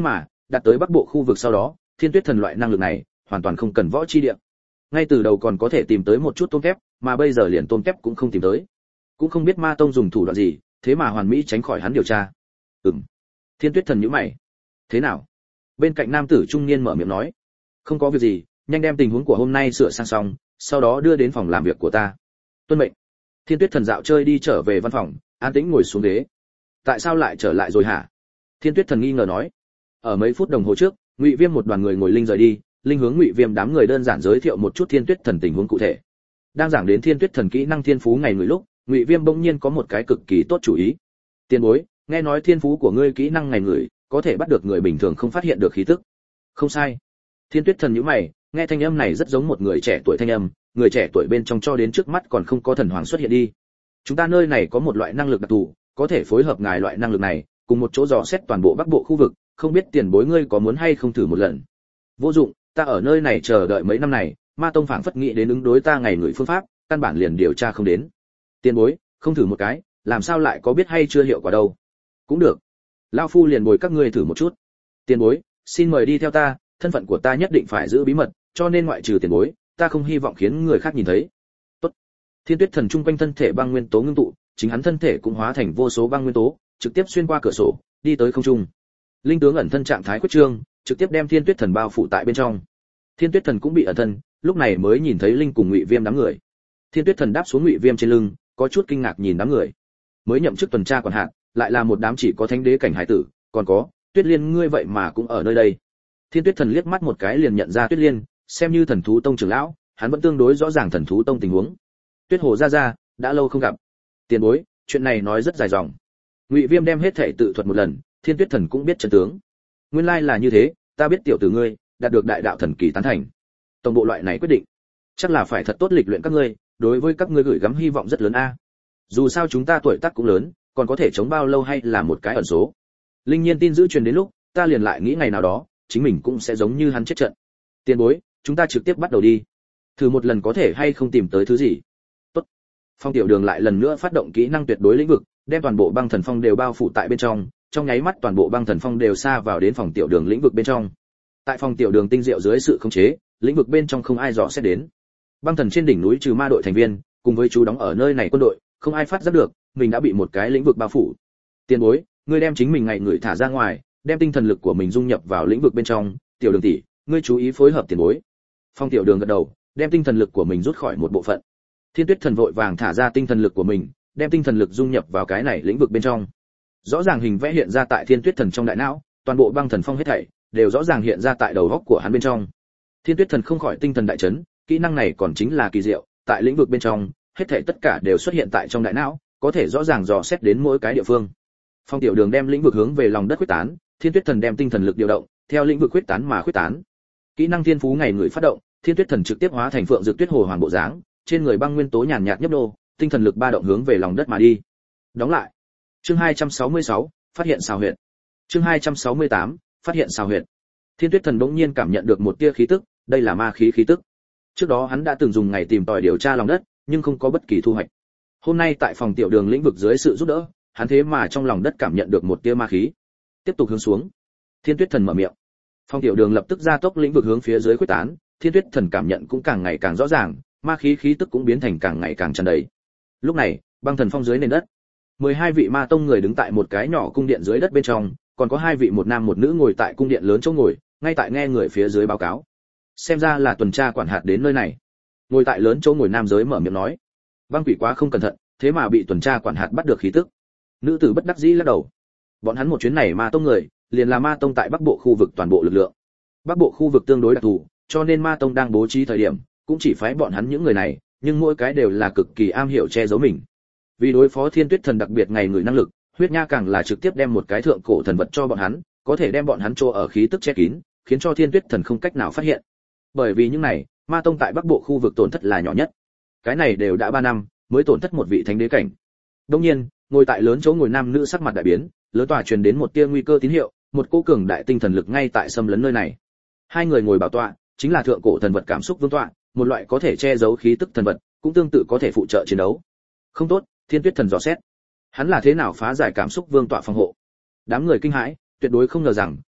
đạt tới bắc bộ khu vực sau đó, Thiên Tuyết Thần loại năng lực này hoàn toàn không cần võ chi địa. Ngay từ đầu còn có thể tìm tới một chút tôm kép, mà bây giờ liền tôm kép cũng không tìm tới. Cũng không biết Ma Tông dùng thủ đoạn gì, thế mà hoàn mỹ tránh khỏi hắn điều tra. Ừm. Thiên Tuyết Thần nhíu mày. Thế nào? Bên cạnh nam tử trung niên mở miệng nói. Không có việc gì, nhanh đem tình huống của hôm nay sửa sang xong, sau đó đưa đến phòng làm việc của ta. Tuân mệnh. Thiên Tuyết Thần dạo chơi đi trở về văn phòng, an tĩnh ngồi xuống ghế. Tại sao lại trở lại rồi hả? Thiên Tuyết Thần nghi ngờ nói. Ở mấy phút đồng hồ trước, Ngụy Viêm một đoàn người ngồi linh rời đi, linh hướng Ngụy Viêm đám người đơn giản giới thiệu một chút Thiên Tuyết Thần tình huống cụ thể. Đang giảng đến Thiên Tuyết Thần kỹ năng thiên phú ngày người lúc, Ngụy Viêm bỗng nhiên có một cái cực kỳ tốt chủ ý. Tiền bối, nghe nói thiên phú của ngươi kỹ năng ngày người, có thể bắt được người bình thường không phát hiện được khí tức. Không sai. Thiên Tuyết Thần nhíu mày, nghe thanh âm này rất giống một người trẻ tuổi thanh âm, người trẻ tuổi bên trong cho đến trước mắt còn không có thần hoàng xuất hiện đi. Chúng ta nơi này có một loại năng lực đặc thù, có thể phối hợp ngài loại năng lực này, cùng một chỗ dò xét toàn bộ Bắc Bộ khu vực, không biết tiền bối ngươi có muốn hay không thử một lần. Vô dụng, ta ở nơi này chờ đợi mấy năm này, Ma Tông phảng phất nghĩ đến ứng đối ta ngày người phương pháp, căn bản liền điều tra không đến. Tiền bối, không thử một cái, làm sao lại có biết hay chưa hiệu quả đâu. Cũng được. Lão phu liền bồi các ngươi thử một chút. Tiền bối, xin mời đi theo ta, thân phận của ta nhất định phải giữ bí mật, cho nên ngoại trừ tiền bối, ta không hy vọng khiến người khác nhìn thấy. Tốt. Thiên Tuyết Thần trung quanh thân thể băng nguyên tố ngưng tụ, chính hắn thân thể cũng hóa thành vô số băng nguyên tố, trực tiếp xuyên qua cửa sổ, đi tới không trung. Linh tướng ẩn thân trạng thái quyết trương, trực tiếp đem Thiên Tuyết Thần bao phủ tại bên trong. Thiên Tuyết Thần cũng bị ẩn thân, lúc này mới nhìn thấy Linh cùng Ngụy Viêm đám người. Thiên Tuyết Thần đáp xuống Ngụy Viêm trên lưng, có chút kinh ngạc nhìn đám người. Mới nhậm chức tuần tra quản hạt, lại là một đám chỉ có thánh đế cảnh hải tử, còn có, Tuyết Liên ngươi vậy mà cũng ở nơi đây. Thiên Tuyết Thần liếc mắt một cái liền nhận ra Tuyết Liên, xem như Thần thú tông trưởng lão, hắn vẫn tương đối rõ ràng Thần thú tông tình huống. Tuyết Hồ gia gia, đã lâu không gặp. Tiền bối, chuyện này nói rất dài dòng. Ngụy Viêm đem hết thảy tự thuật một lần, Thiên Tuyết Thần cũng biết chân tướng. Nguyên lai là như thế, ta biết tiểu tử ngươi đạt được đại đạo thần kỳ tán thành. Tổng bộ loại này quyết định, chắc là phải thật tốt lịch luyện các ngươi, đối với các ngươi gửi gắm hy vọng rất lớn a. Dù sao chúng ta tuổi tác cũng lớn, còn có thể chống bao lâu hay là một cái ẩn số. Linh Nhiên tin giữ truyền đến lúc, ta liền lại nghĩ ngày nào đó, chính mình cũng sẽ giống như hắn chết trận. Tiền bối, chúng ta trực tiếp bắt đầu đi. Thử một lần có thể hay không tìm tới thứ gì. Tốt. Phong Tiểu Đường lại lần nữa phát động kỹ năng tuyệt đối lĩnh vực, đem toàn bộ băng thần phong đều bao phủ tại bên trong, trong nháy mắt toàn bộ băng thần phong đều xa vào đến phòng Tiểu Đường lĩnh vực bên trong. Tại phòng Tiểu Đường tinh diệu dưới sự khống chế, lĩnh vực bên trong không ai dò xét đến. Băng thần trên đỉnh núi trừ ma đội thành viên, cùng với chú đóng ở nơi này quân đội, không ai phát giác được, mình đã bị một cái lĩnh vực bao phủ. Tiền bối, ngươi đem chính mình ngày người thả ra ngoài, đem tinh thần lực của mình dung nhập vào lĩnh vực bên trong, Tiểu Đường tỷ, ngươi chú ý phối hợp tiền bối. Phong Tiểu Đường gật đầu, đem tinh thần lực của mình rút khỏi một bộ phận. Thiên Tuyết Thần vội vàng thả ra tinh thần lực của mình, đem tinh thần lực dung nhập vào cái này lĩnh vực bên trong. Rõ ràng hình vẽ hiện ra tại Thiên Tuyết Thần trong đại não, toàn bộ băng thần phong hết thảy đều rõ ràng hiện ra tại đầu óc của hắn bên trong. Thiên Tuyết Thần không khỏi tinh thần đại chấn, kỹ năng này còn chính là kỳ diệu, tại lĩnh vực bên trong, hết thảy tất cả đều xuất hiện tại trong đại não, có thể rõ ràng dò xét đến mỗi cái địa phương. Phong Tiểu Đường đem lĩnh vực hướng về lòng đất quyết tán, Thiên Tuyết Thần đem tinh thần lực điều động, theo lĩnh vực quyết tán mà quyết tán. Kỹ năng thiên phú ngày người phát động, Thiên Tuyết Thần trực tiếp hóa thành phượng dược tuyết hồ hoàng bộ dáng, trên người băng nguyên tố nhàn nhạt nhấp nô, tinh thần lực ba động hướng về lòng đất mà đi. Đóng lại. Chương hai trăm sáu mươi sáu, phát hiện xào huyệt. Chương hai trăm sáu mươi tám, phát hiện xào huyệt. Thiên Tuyết Thần bỗng nhiên cảm nhận được một tia khí tức, đây là ma khí khí tức. Trước đó hắn đã từng dùng ngày tìm tòi điều tra lòng đất, nhưng không có bất kỳ thu hoạch. Hôm nay tại phòng Tiểu Đường lĩnh vực dưới sự giúp đỡ, hắn thế mà trong lòng đất cảm nhận được một tia ma khí. Tiếp tục hướng xuống. Thiên Tuyết Thần mở miệng. Phòng Tiểu Đường lập tức gia tốc lĩnh vực hướng phía dưới quyết tán, Thiên Tuyết Thần cảm nhận cũng càng ngày càng rõ ràng, ma khí khí tức cũng biến thành càng ngày càng tràn đầy. Lúc này, băng thần phong dưới nền đất, mười hai vị ma tông người đứng tại một cái nhỏ cung điện dưới đất bên trong, còn có hai vị một nam một nữ ngồi tại cung điện lớn chỗ ngồi, ngay tại nghe người phía dưới báo cáo. Xem ra là tuần tra quản hạt đến nơi này. Ngồi tại lớn chỗ ngồi nam giới mở miệng nói. Băng quỷ quá không cẩn thận, thế mà bị tuần tra quản hạt bắt được khí tức. Nữ tử bất đắc dĩ lắc đầu. Bọn hắn một chuyến này ma tông người, liền là ma tông tại bắc bộ khu vực toàn bộ lực lượng. Bắc bộ khu vực tương đối đặc thù, cho nên ma tông đang bố trí thời điểm, cũng chỉ phái bọn hắn những người này, nhưng mỗi cái đều là cực kỳ am hiểu che giấu mình. Vì đối phó Thiên Tuyết Thần đặc biệt ngày người năng lực, Huyết Nha càng là trực tiếp đem một cái thượng cổ thần vật cho bọn hắn, có thể đem bọn hắn trô ở khí tức che kín, khiến cho Thiên Tuyết Thần không cách nào phát hiện. Bởi vì những này, ma tông tại bắc bộ khu vực tổn thất là nhỏ nhất. Cái này đều đã ba năm, mới tổn thất một vị thánh đế cảnh. Đương nhiên, ngồi tại lớn chỗ ngồi nam nữ sắc mặt đại biến, lớn tòa truyền đến một tia nguy cơ tín hiệu, một cô cường đại tinh thần lực ngay tại xâm lấn nơi này. Hai người ngồi bảo tọa, chính là thượng cổ thần vật cảm xúc vương tọa, một loại có thể che giấu khí tức thần vật, cũng tương tự có thể phụ trợ chiến đấu. Không tốt, Thiên Tuyết Thần dò xét. Hắn là thế nào phá giải cảm xúc vương tọa phòng hộ? Đám người kinh hãi, tuyệt đối không ngờ rằng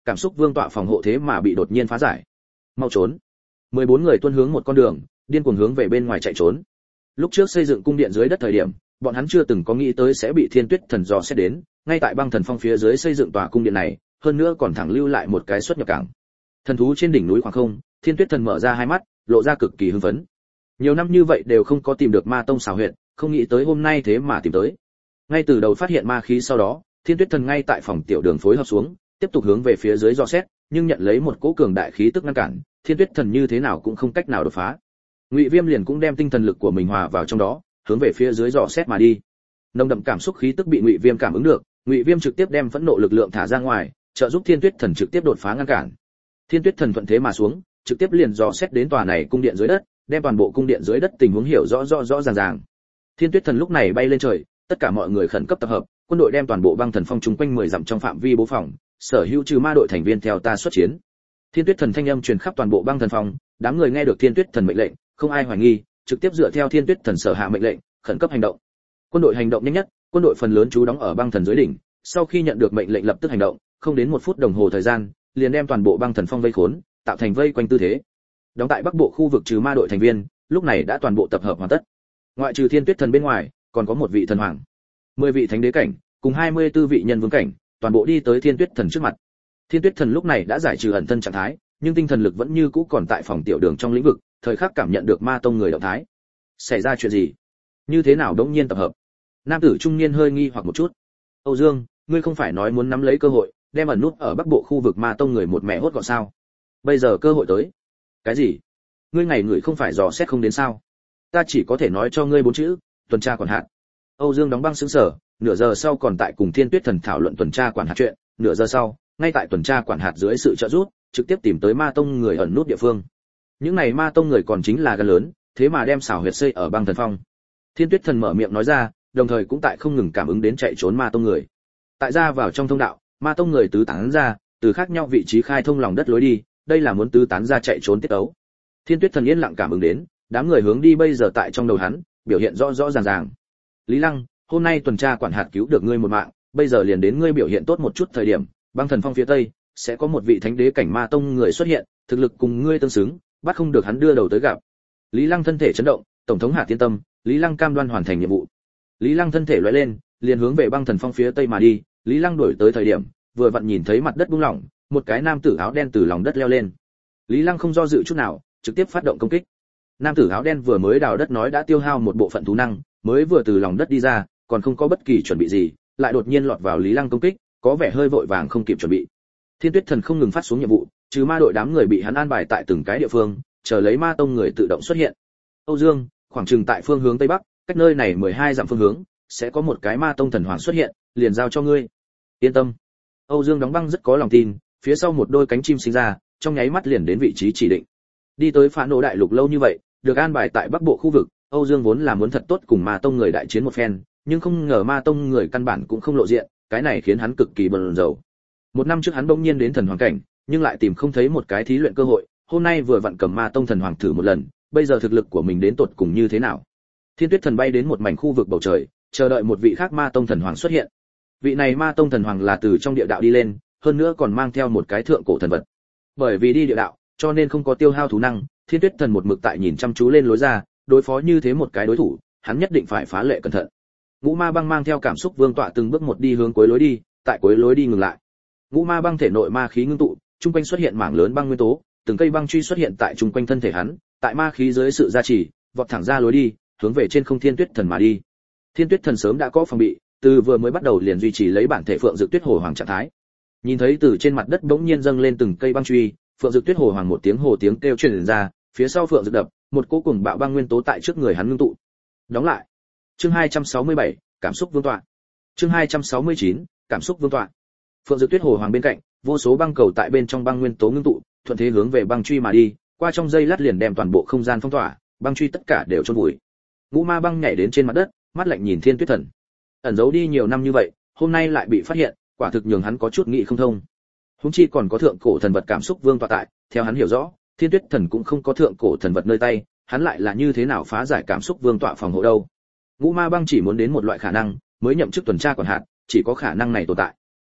cảm xúc vương tọa phòng hộ thế mà bị đột nhiên phá giải. Mau trốn. mười bốn người tuôn hướng một con đường, điên cuồng hướng về bên ngoài chạy trốn. Lúc trước xây dựng cung điện dưới đất thời điểm, bọn hắn chưa từng có nghĩ tới sẽ bị Thiên Tuyết Thần dò xét đến, ngay tại băng thần phong phía dưới xây dựng tòa cung điện này, hơn nữa còn thẳng lưu lại một cái xuất nhập cảng. Thần thú trên đỉnh núi khoảng không, Thiên Tuyết Thần mở ra hai mắt, lộ ra cực kỳ hưng phấn. Nhiều năm như vậy đều không có tìm được ma tông xảo huyệt, không nghĩ tới hôm nay thế mà tìm tới. Ngay từ đầu phát hiện ma khí sau đó, Thiên Tuyết Thần ngay tại phòng tiểu đường phối hợp xuống, tiếp tục hướng về phía dưới dò xét, nhưng nhận lấy một cỗ cường đại khí tức ngăn cản, Thiên Tuyết Thần như thế nào cũng không cách nào đột phá. Ngụy Viêm liền cũng đem tinh thần lực của mình hòa vào trong đó, hướng về phía dưới dò xét mà đi. Nồng đậm cảm xúc khí tức bị Ngụy Viêm cảm ứng được, Ngụy Viêm trực tiếp đem phẫn nộ lực lượng thả ra ngoài, trợ giúp Thiên Tuyết Thần trực tiếp đột phá ngăn cản. Thiên Tuyết Thần thuận thế mà xuống, trực tiếp liền dò xét đến tòa này cung điện dưới đất, đem toàn bộ cung điện dưới đất tình huống hiểu rõ rõ rõ ràng ràng. Thiên Tuyết Thần lúc này bay lên trời, tất cả mọi người khẩn cấp tập hợp, quân đội đem toàn bộ băng thần phong chung quanh mười dặm trong phạm vi bố phòng, sở hữu trừ ma đội thành viên theo ta xuất chiến. Thiên Tuyết Thần thanh âm truyền khắp toàn bộ băng thần phong, đám người nghe được Thiên Tuyết Thần mệnh lệnh, không ai hoài nghi, trực tiếp dựa theo Thiên Tuyết Thần sở hạ mệnh lệnh, khẩn cấp hành động. Quân đội hành động nhanh nhất, quân đội phần lớn trú đóng ở băng thần dưới đỉnh, sau khi nhận được mệnh lệnh lập tức hành động, không đến một phút đồng hồ thời gian, liền đem toàn bộ băng thần phong vây khốn, tạo thành vây quanh tư thế. Đóng tại bắc bộ khu vực trừ ma đội thành viên, lúc này đã toàn bộ tập hợp hoàn tất. Ngoại trừ Thiên Tuyết Thần bên ngoài, còn có một vị thần hoàng, mười vị thánh đế cảnh, cùng hai mươi tư vị nhân vương cảnh, toàn bộ đi tới Thiên Tuyết Thần trước mặt. Thiên Tuyết Thần lúc này đã giải trừ ẩn thân trạng thái, nhưng tinh thần lực vẫn như cũ còn tại phòng tiểu đường trong lĩnh vực, thời khắc cảm nhận được ma tông người động thái. Xảy ra chuyện gì? Như thế nào đống nhiên tập hợp? Nam tử trung niên hơi nghi hoặc một chút. Âu Dương, ngươi không phải nói muốn nắm lấy cơ hội, đem ẩn nút ở bắc bộ khu vực ma tông người một mẹ hốt gọn sao? Bây giờ cơ hội tới. Cái gì? Ngươi ngày người không phải dò xét không đến sao? Ta chỉ có thể nói cho ngươi bốn chữ, tuần tra quản hạt. Âu Dương đóng băng sững sờ, nửa giờ sau còn tại cùng Thiên Tuyết Thần thảo luận tuần tra quản hạt chuyện, nửa giờ sau, ngay tại tuần tra quản hạt dưới sự trợ giúp, trực tiếp tìm tới ma tông người ẩn nút địa phương. Những này ma tông người còn chính là gan lớn, thế mà đem xảo huyệt xây ở băng thần phong. Thiên Tuyết Thần mở miệng nói ra, đồng thời cũng tại không ngừng cảm ứng đến chạy trốn ma tông người. Tại ra vào trong thông đạo, ma tông người tứ tán ra, từ khác nhau vị trí khai thông lòng đất lối đi, đây là muốn tứ tán ra chạy trốn tiết ấu. Thiên Tuyết Thần yên lặng cảm ứng đến, đám người hướng đi bây giờ tại trong đầu hắn, biểu hiện rõ rõ ràng ràng. Lý Lăng, hôm nay tuần tra quản hạt cứu được ngươi một mạng, bây giờ liền đến ngươi biểu hiện tốt một chút thời điểm, băng thần phong phía tây sẽ có một vị thánh đế cảnh ma tông người xuất hiện, thực lực cùng ngươi tương xứng, bắt không được hắn đưa đầu tới gặp. Lý Lăng thân thể chấn động, tổng thống Hạ Tiên Tâm, Lý Lăng cam đoan hoàn thành nhiệm vụ. Lý Lăng thân thể lóe lên, liền hướng về băng thần phong phía tây mà đi. Lý Lăng đuổi tới thời điểm, vừa vặn nhìn thấy mặt đất buông lỏng, một cái nam tử áo đen từ lòng đất leo lên. Lý Lăng không do dự chút nào, trực tiếp phát động công kích. Nam tử áo đen vừa mới đào đất nói đã tiêu hao một bộ phận thú năng, mới vừa từ lòng đất đi ra, còn không có bất kỳ chuẩn bị gì, lại đột nhiên lọt vào Lý Lăng công kích, có vẻ hơi vội vàng không kịp chuẩn bị. Thiên Tuyết Thần không ngừng phát xuống nhiệm vụ, trừ ma đội đám người bị hắn an bài tại từng cái địa phương, chờ lấy ma tông người tự động xuất hiện. Âu Dương, khoảng chừng tại phương hướng tây bắc, cách nơi này mười hai dặm phương hướng, sẽ có một cái ma tông thần hoàng xuất hiện, liền giao cho ngươi. Yên tâm. Âu Dương đóng băng rất có lòng tin, phía sau một đôi cánh chim sinh ra, trong nháy mắt liền đến vị trí chỉ định. Đi tới Phá Nộ đại lục lâu như vậy, được an bài tại bắc bộ khu vực, Âu Dương vốn là muốn thật tốt cùng ma tông người đại chiến một phen, nhưng không ngờ ma tông người căn bản cũng không lộ diện, cái này khiến hắn cực kỳ bần rầu. Một năm trước hắn bỗng nhiên đến thần hoàng cảnh, nhưng lại tìm không thấy một cái thí luyện cơ hội, hôm nay vừa vặn cầm ma tông thần hoàng thử một lần, bây giờ thực lực của mình đến tột cùng như thế nào. Thiên Tuyết Thần bay đến một mảnh khu vực bầu trời, chờ đợi một vị khác ma tông thần hoàng xuất hiện. Vị này ma tông thần hoàng là từ trong địa đạo đi lên, hơn nữa còn mang theo một cái thượng cổ thần vật. Bởi vì đi địa đạo, cho nên không có tiêu hao thú năng, Thiên Tuyết Thần một mực tại nhìn chăm chú lên lối ra, đối phó như thế một cái đối thủ, hắn nhất định phải phá lệ cẩn thận. Ngũ Ma Băng mang theo cảm xúc vương tọa từng bước một đi hướng cuối lối đi, tại cuối lối đi ngừng lại. Ngũ Ma Băng thể nội ma khí ngưng tụ, trung quanh xuất hiện mảng lớn băng nguyên tố, từng cây băng truy xuất hiện tại trung quanh thân thể hắn, tại ma khí dưới sự gia trì, vọt thẳng ra lối đi, hướng về trên không Thiên Tuyết Thần mà đi. Thiên Tuyết Thần sớm đã có phòng bị, từ vừa mới bắt đầu liền duy trì lấy bản thể Phượng Dực Tuyết Hồ Hoàng trạng thái. Nhìn thấy từ trên mặt đất bỗng nhiên dâng lên từng cây băng truy, Phượng Dực Tuyết Hồ Hoàng một tiếng hồ tiếng kêu truyền ra, phía sau Phượng Dực đập, một cỗ cùng bạo băng nguyên tố tại trước người hắn ngưng tụ. Đóng lại. Chương hai trăm sáu mươi bảy, cảm xúc vương tọa. Chương hai trăm sáu mươi chín, cảm xúc vương tọa. Phượng Dực Tuyết Hồ Hoàng bên cạnh, vô số băng cầu tại bên trong băng nguyên tố ngưng tụ, thuận thế hướng về băng truy mà đi, qua trong dây lát liền đem toàn bộ không gian phong tỏa, băng truy tất cả đều chôn vùi. Ngũ Ma Băng nhảy đến trên mặt đất, mắt lạnh nhìn Thiên Tuyết Thần. Ẩn giấu đi nhiều năm như vậy, hôm nay lại bị phát hiện, quả thực nhường hắn có chút nghĩ không thông. Huống chi còn có thượng cổ thần vật cảm xúc vương tọa tại, theo hắn hiểu rõ, Thiên Tuyết Thần cũng không có thượng cổ thần vật nơi tay, hắn lại là như thế nào phá giải cảm xúc vương tọa phòng hộ đâu? Ngũ Ma Băng chỉ muốn đến một loại khả năng, mới nhậm chức tuần tra quản hạt, chỉ có khả năng này tồn tại.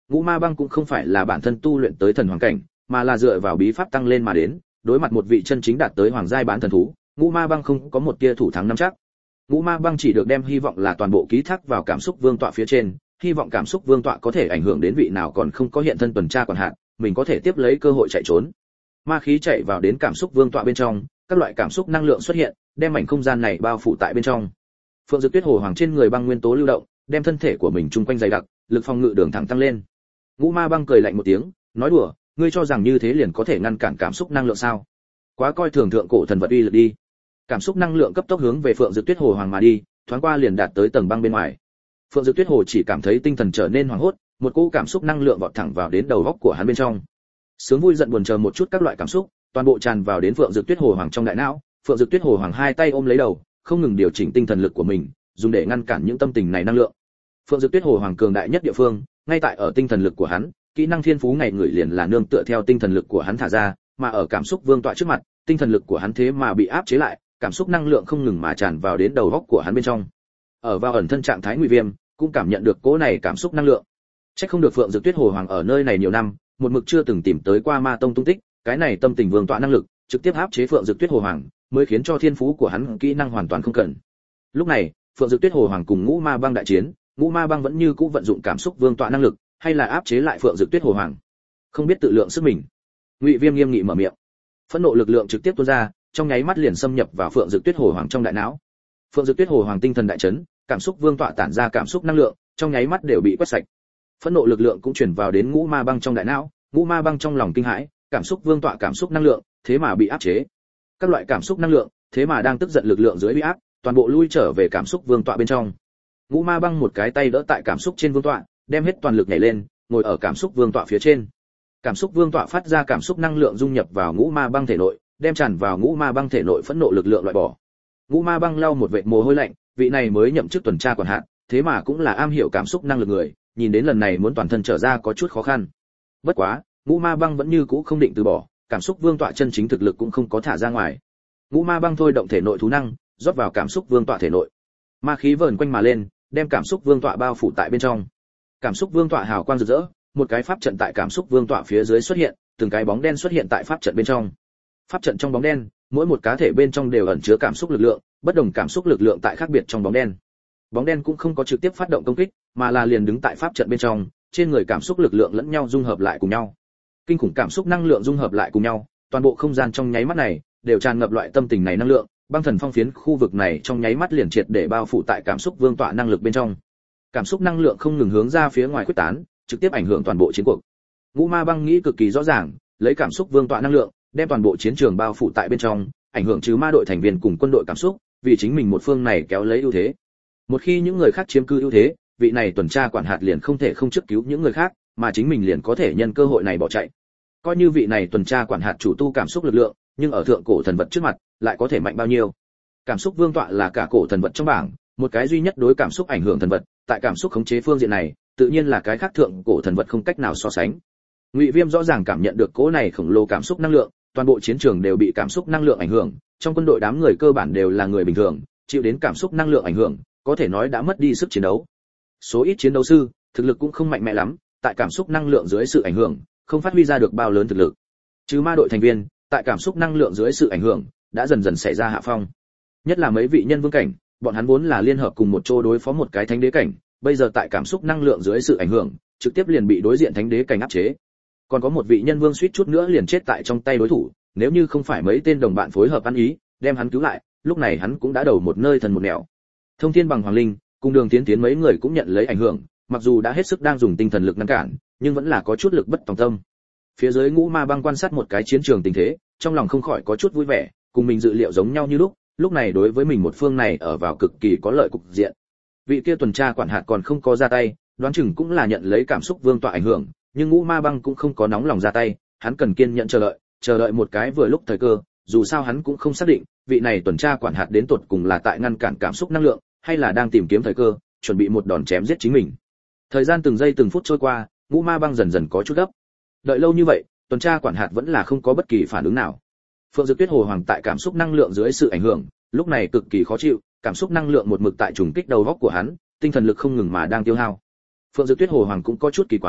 Ngũ Ma Băng cũng không phải là bản thân tu luyện tới thần hoàng cảnh, mà là dựa vào bí pháp tăng lên mà đến, đối mặt một vị chân chính đạt tới hoàng giai bán thần thú, Ngũ Ma Băng không có một tia thủ thắng nắm chắc. Ngũ Ma Băng chỉ được đem hy vọng là toàn bộ ký thác vào cảm xúc vương tọa phía trên, hy vọng cảm xúc vương tọa có thể ảnh hưởng đến vị nào còn không có hiện thân tuần tra quản hạt, mình có thể tiếp lấy cơ hội chạy trốn. Ma khí chạy vào đến cảm xúc vương tọa bên trong, các loại cảm xúc năng lượng xuất hiện, đem mảnh không gian này bao phủ tại bên trong. Phượng Dực Tuyết Hồ Hoàng trên người băng nguyên tố lưu động, đem thân thể của mình chung quanh dày đặc, lực phòng ngự đường thẳng tăng lên. Ngũ Ma Băng cười lạnh một tiếng, nói đùa, ngươi cho rằng như thế liền có thể ngăn cản cảm xúc năng lượng sao? Quá coi thường thượng cổ thần vật uy lực đi. Cảm xúc năng lượng cấp tốc hướng về Phượng Dực Tuyết Hồ Hoàng mà đi, thoáng qua liền đạt tới tầng băng bên ngoài. Phượng Dực Tuyết Hồ chỉ cảm thấy tinh thần trở nên hoảng hốt, một cỗ cảm xúc năng lượng vọt thẳng vào đến đầu óc của hắn bên trong. Sướng vui giận buồn chờ một chút các loại cảm xúc, toàn bộ tràn vào đến Phượng Dực Tuyết Hồ Hoàng trong đại não. Phượng Dực Tuyết Hồ Hoàng hai tay ôm lấy đầu, không ngừng điều chỉnh tinh thần lực của mình, dùng để ngăn cản những tâm tình này năng lượng. Phượng Dực Tuyết Hồ Hoàng cường đại nhất địa phương, ngay tại ở tinh thần lực của hắn, kỹ năng thiên phú ngày người liền là nương tựa theo tinh thần lực của hắn thả ra, mà ở cảm xúc vương tọa trước mặt, tinh thần lực của hắn thế mà bị áp chế lại, cảm xúc năng lượng không ngừng mà tràn vào đến đầu óc của hắn bên trong. Ở vào ẩn thân trạng thái Ngụy Viêm, cũng cảm nhận được cỗ này cảm xúc năng lượng. Chắc không được Phượng Dực Tuyết Hồ Hoàng ở nơi này nhiều năm, một mực chưa từng tìm tới qua Ma Tông tung tích, cái này tâm tình vương tọa năng lực, trực tiếp áp chế Phượng Dực Tuyết Hồ Hoàng, mới khiến cho thiên phú của hắn kỹ năng hoàn toàn không cần. Lúc này, Phượng Dực Tuyết Hồ Hoàng cùng Ngũ Ma Băng đại chiến, Ngũ Ma Băng vẫn như cũ vận dụng cảm xúc vương tọa năng lực, hay là áp chế lại Phượng Dực Tuyết Hồ Hoàng. Không biết tự lượng sức mình. Ngụy Viêm nghiêm nghị mở miệng. Phẫn nộ lực lượng trực tiếp tuôn ra, trong nháy mắt liền xâm nhập vào Phượng Dực Tuyết Hồ Hoàng trong đại não. Phượng Dực Tuyết Hồ Hoàng tinh thần đại chấn, cảm xúc vương tọa tản ra cảm xúc năng lượng, trong nháy mắt đều bị quét sạch. Phẫn nộ lực lượng cũng truyền vào đến Ngũ Ma Băng trong đại não, Ngũ Ma Băng trong lòng kinh hãi, cảm xúc vương tọa cảm xúc năng lượng, thế mà bị áp chế. Các loại cảm xúc năng lượng, thế mà đang tức giận lực lượng dưới bị áp, toàn bộ lui trở về cảm xúc vương tọa bên trong. Ngũ Ma Băng một cái tay đỡ tại cảm xúc trên vương tọa, đem hết toàn lực nhảy lên, ngồi ở cảm xúc vương tọa phía trên. Cảm xúc vương tọa phát ra cảm xúc năng lượng dung nhập vào Ngũ Ma Băng thể nội, đem tràn vào Ngũ Ma Băng thể nội phẫn nộ lực lượng loại bỏ. Ngũ Ma Băng lau một vệt mồ hôi lạnh, vị này mới nhậm chức tuần tra quản hạt, thế mà cũng là am hiểu cảm xúc năng lực người, nhìn đến lần này muốn toàn thân trở ra có chút khó khăn. Bất quá, Ngũ Ma Băng vẫn như cũ không định từ bỏ, cảm xúc vương tọa chân chính thực lực cũng không có thả ra ngoài. Ngũ Ma Băng thôi động thể nội thú năng, rót vào cảm xúc vương tọa thể nội. Ma khí vờn quanh mà lên, đem cảm xúc vương tọa bao phủ tại bên trong. Cảm xúc vương tọa hào quang rực rỡ, một cái pháp trận tại cảm xúc vương tọa phía dưới xuất hiện, từng cái bóng đen xuất hiện tại pháp trận bên trong. Pháp trận trong bóng đen, mỗi một cá thể bên trong đều ẩn chứa cảm xúc lực lượng, bất đồng cảm xúc lực lượng tại khác biệt trong bóng đen. Bóng đen cũng không có trực tiếp phát động công kích, mà là liền đứng tại pháp trận bên trong, trên người cảm xúc lực lượng lẫn nhau dung hợp lại cùng nhau. Kinh khủng cảm xúc năng lượng dung hợp lại cùng nhau, toàn bộ không gian trong nháy mắt này đều tràn ngập loại tâm tình này năng lượng, băng thần phong phiến khu vực này trong nháy mắt liền triệt để bao phủ tại cảm xúc vương tọa năng lực bên trong. Cảm xúc năng lượng không ngừng hướng ra phía ngoài khuếch tán, trực tiếp ảnh hưởng toàn bộ chiến cuộc. Ngũ Ma Băng nghĩ cực kỳ rõ ràng, lấy cảm xúc vương tọa năng lượng, đem toàn bộ chiến trường bao phủ tại bên trong, ảnh hưởng trừ ma đội thành viên cùng quân đội cảm xúc, vì chính mình một phương này kéo lấy ưu thế. Một khi những người khác chiếm cứ ưu thế, vị này tuần tra quản hạt liền không thể không trước cứu những người khác, mà chính mình liền có thể nhân cơ hội này bỏ chạy. Coi như vị này tuần tra quản hạt chủ tu cảm xúc lực lượng, nhưng ở thượng cổ thần vật trước mặt, lại có thể mạnh bao nhiêu? Cảm xúc vương tọa là cả cổ thần vật trong bảng, một cái duy nhất đối cảm xúc ảnh hưởng thần vật, tại cảm xúc khống chế phương diện này, tự nhiên là cái khác thượng cổ thần vật không cách nào so sánh. Ngụy Viêm rõ ràng cảm nhận được cỗ này khổng lồ cảm xúc năng lượng, toàn bộ chiến trường đều bị cảm xúc năng lượng ảnh hưởng, trong quân đội đám người cơ bản đều là người bình thường, chịu đến cảm xúc năng lượng ảnh hưởng, có thể nói đã mất đi sức chiến đấu. Số ít chiến đấu sư, thực lực cũng không mạnh mẽ lắm, tại cảm xúc năng lượng dưới sự ảnh hưởng, không phát huy ra được bao lớn thực lực. Trừ ma đội thành viên, tại cảm xúc năng lượng dưới sự ảnh hưởng, đã dần dần xảy ra hạ phong. Nhất là mấy vị nhân vương cảnh, bọn hắn vốn là liên hợp cùng một chỗ đối phó một cái thánh đế cảnh, bây giờ tại cảm xúc năng lượng dưới sự ảnh hưởng, trực tiếp liền bị đối diện thánh đế cảnh áp chế. Còn có một vị nhân vương suýt chút nữa liền chết tại trong tay đối thủ, nếu như không phải mấy tên đồng bạn phối hợp ăn ý, đem hắn cứu lại, lúc này hắn cũng đã đầu một nơi thần một nẻo. Thông Thiên bằng Hoàng Linh, cùng Đường Tiến Tiến mấy người cũng nhận lấy ảnh hưởng, mặc dù đã hết sức đang dùng tinh thần lực ngăn cản, nhưng vẫn là có chút lực bất tòng tâm. Phía dưới Ngũ Ma Băng quan sát một cái chiến trường tình thế, trong lòng không khỏi có chút vui vẻ, cùng mình dự liệu giống nhau như lúc, lúc này đối với mình một phương này ở vào cực kỳ có lợi cục diện. Vị kia tuần tra quản hạt còn không có ra tay, đoán chừng cũng là nhận lấy cảm xúc vương tọa ảnh hưởng, nhưng Ngũ Ma Băng cũng không có nóng lòng ra tay, hắn cần kiên nhẫn chờ đợi, chờ đợi một cái vừa lúc thời cơ, dù sao hắn cũng không xác định, vị này tuần tra quản hạt đến tột cùng là tại ngăn cản cảm xúc năng lượng, hay là đang tìm kiếm thời cơ, chuẩn bị một đòn chém giết chính mình. Thời gian từng giây từng phút trôi qua, Ngũ Ma Băng dần dần có chút gấp. Đợi lâu như vậy, tuần tra quản hạt vẫn là không có bất kỳ phản ứng nào. Phượng Dực Tuyết Hồ Hoàng tại cảm xúc năng lượng dưới sự ảnh hưởng, lúc này cực kỳ khó chịu, cảm xúc năng lượng một mực tại trùng kích đầu óc của hắn, tinh thần lực không ngừng mà đang tiêu hao. Phượng Dực Tuyết Hồ Hoàng cũng có chút kỳ quái,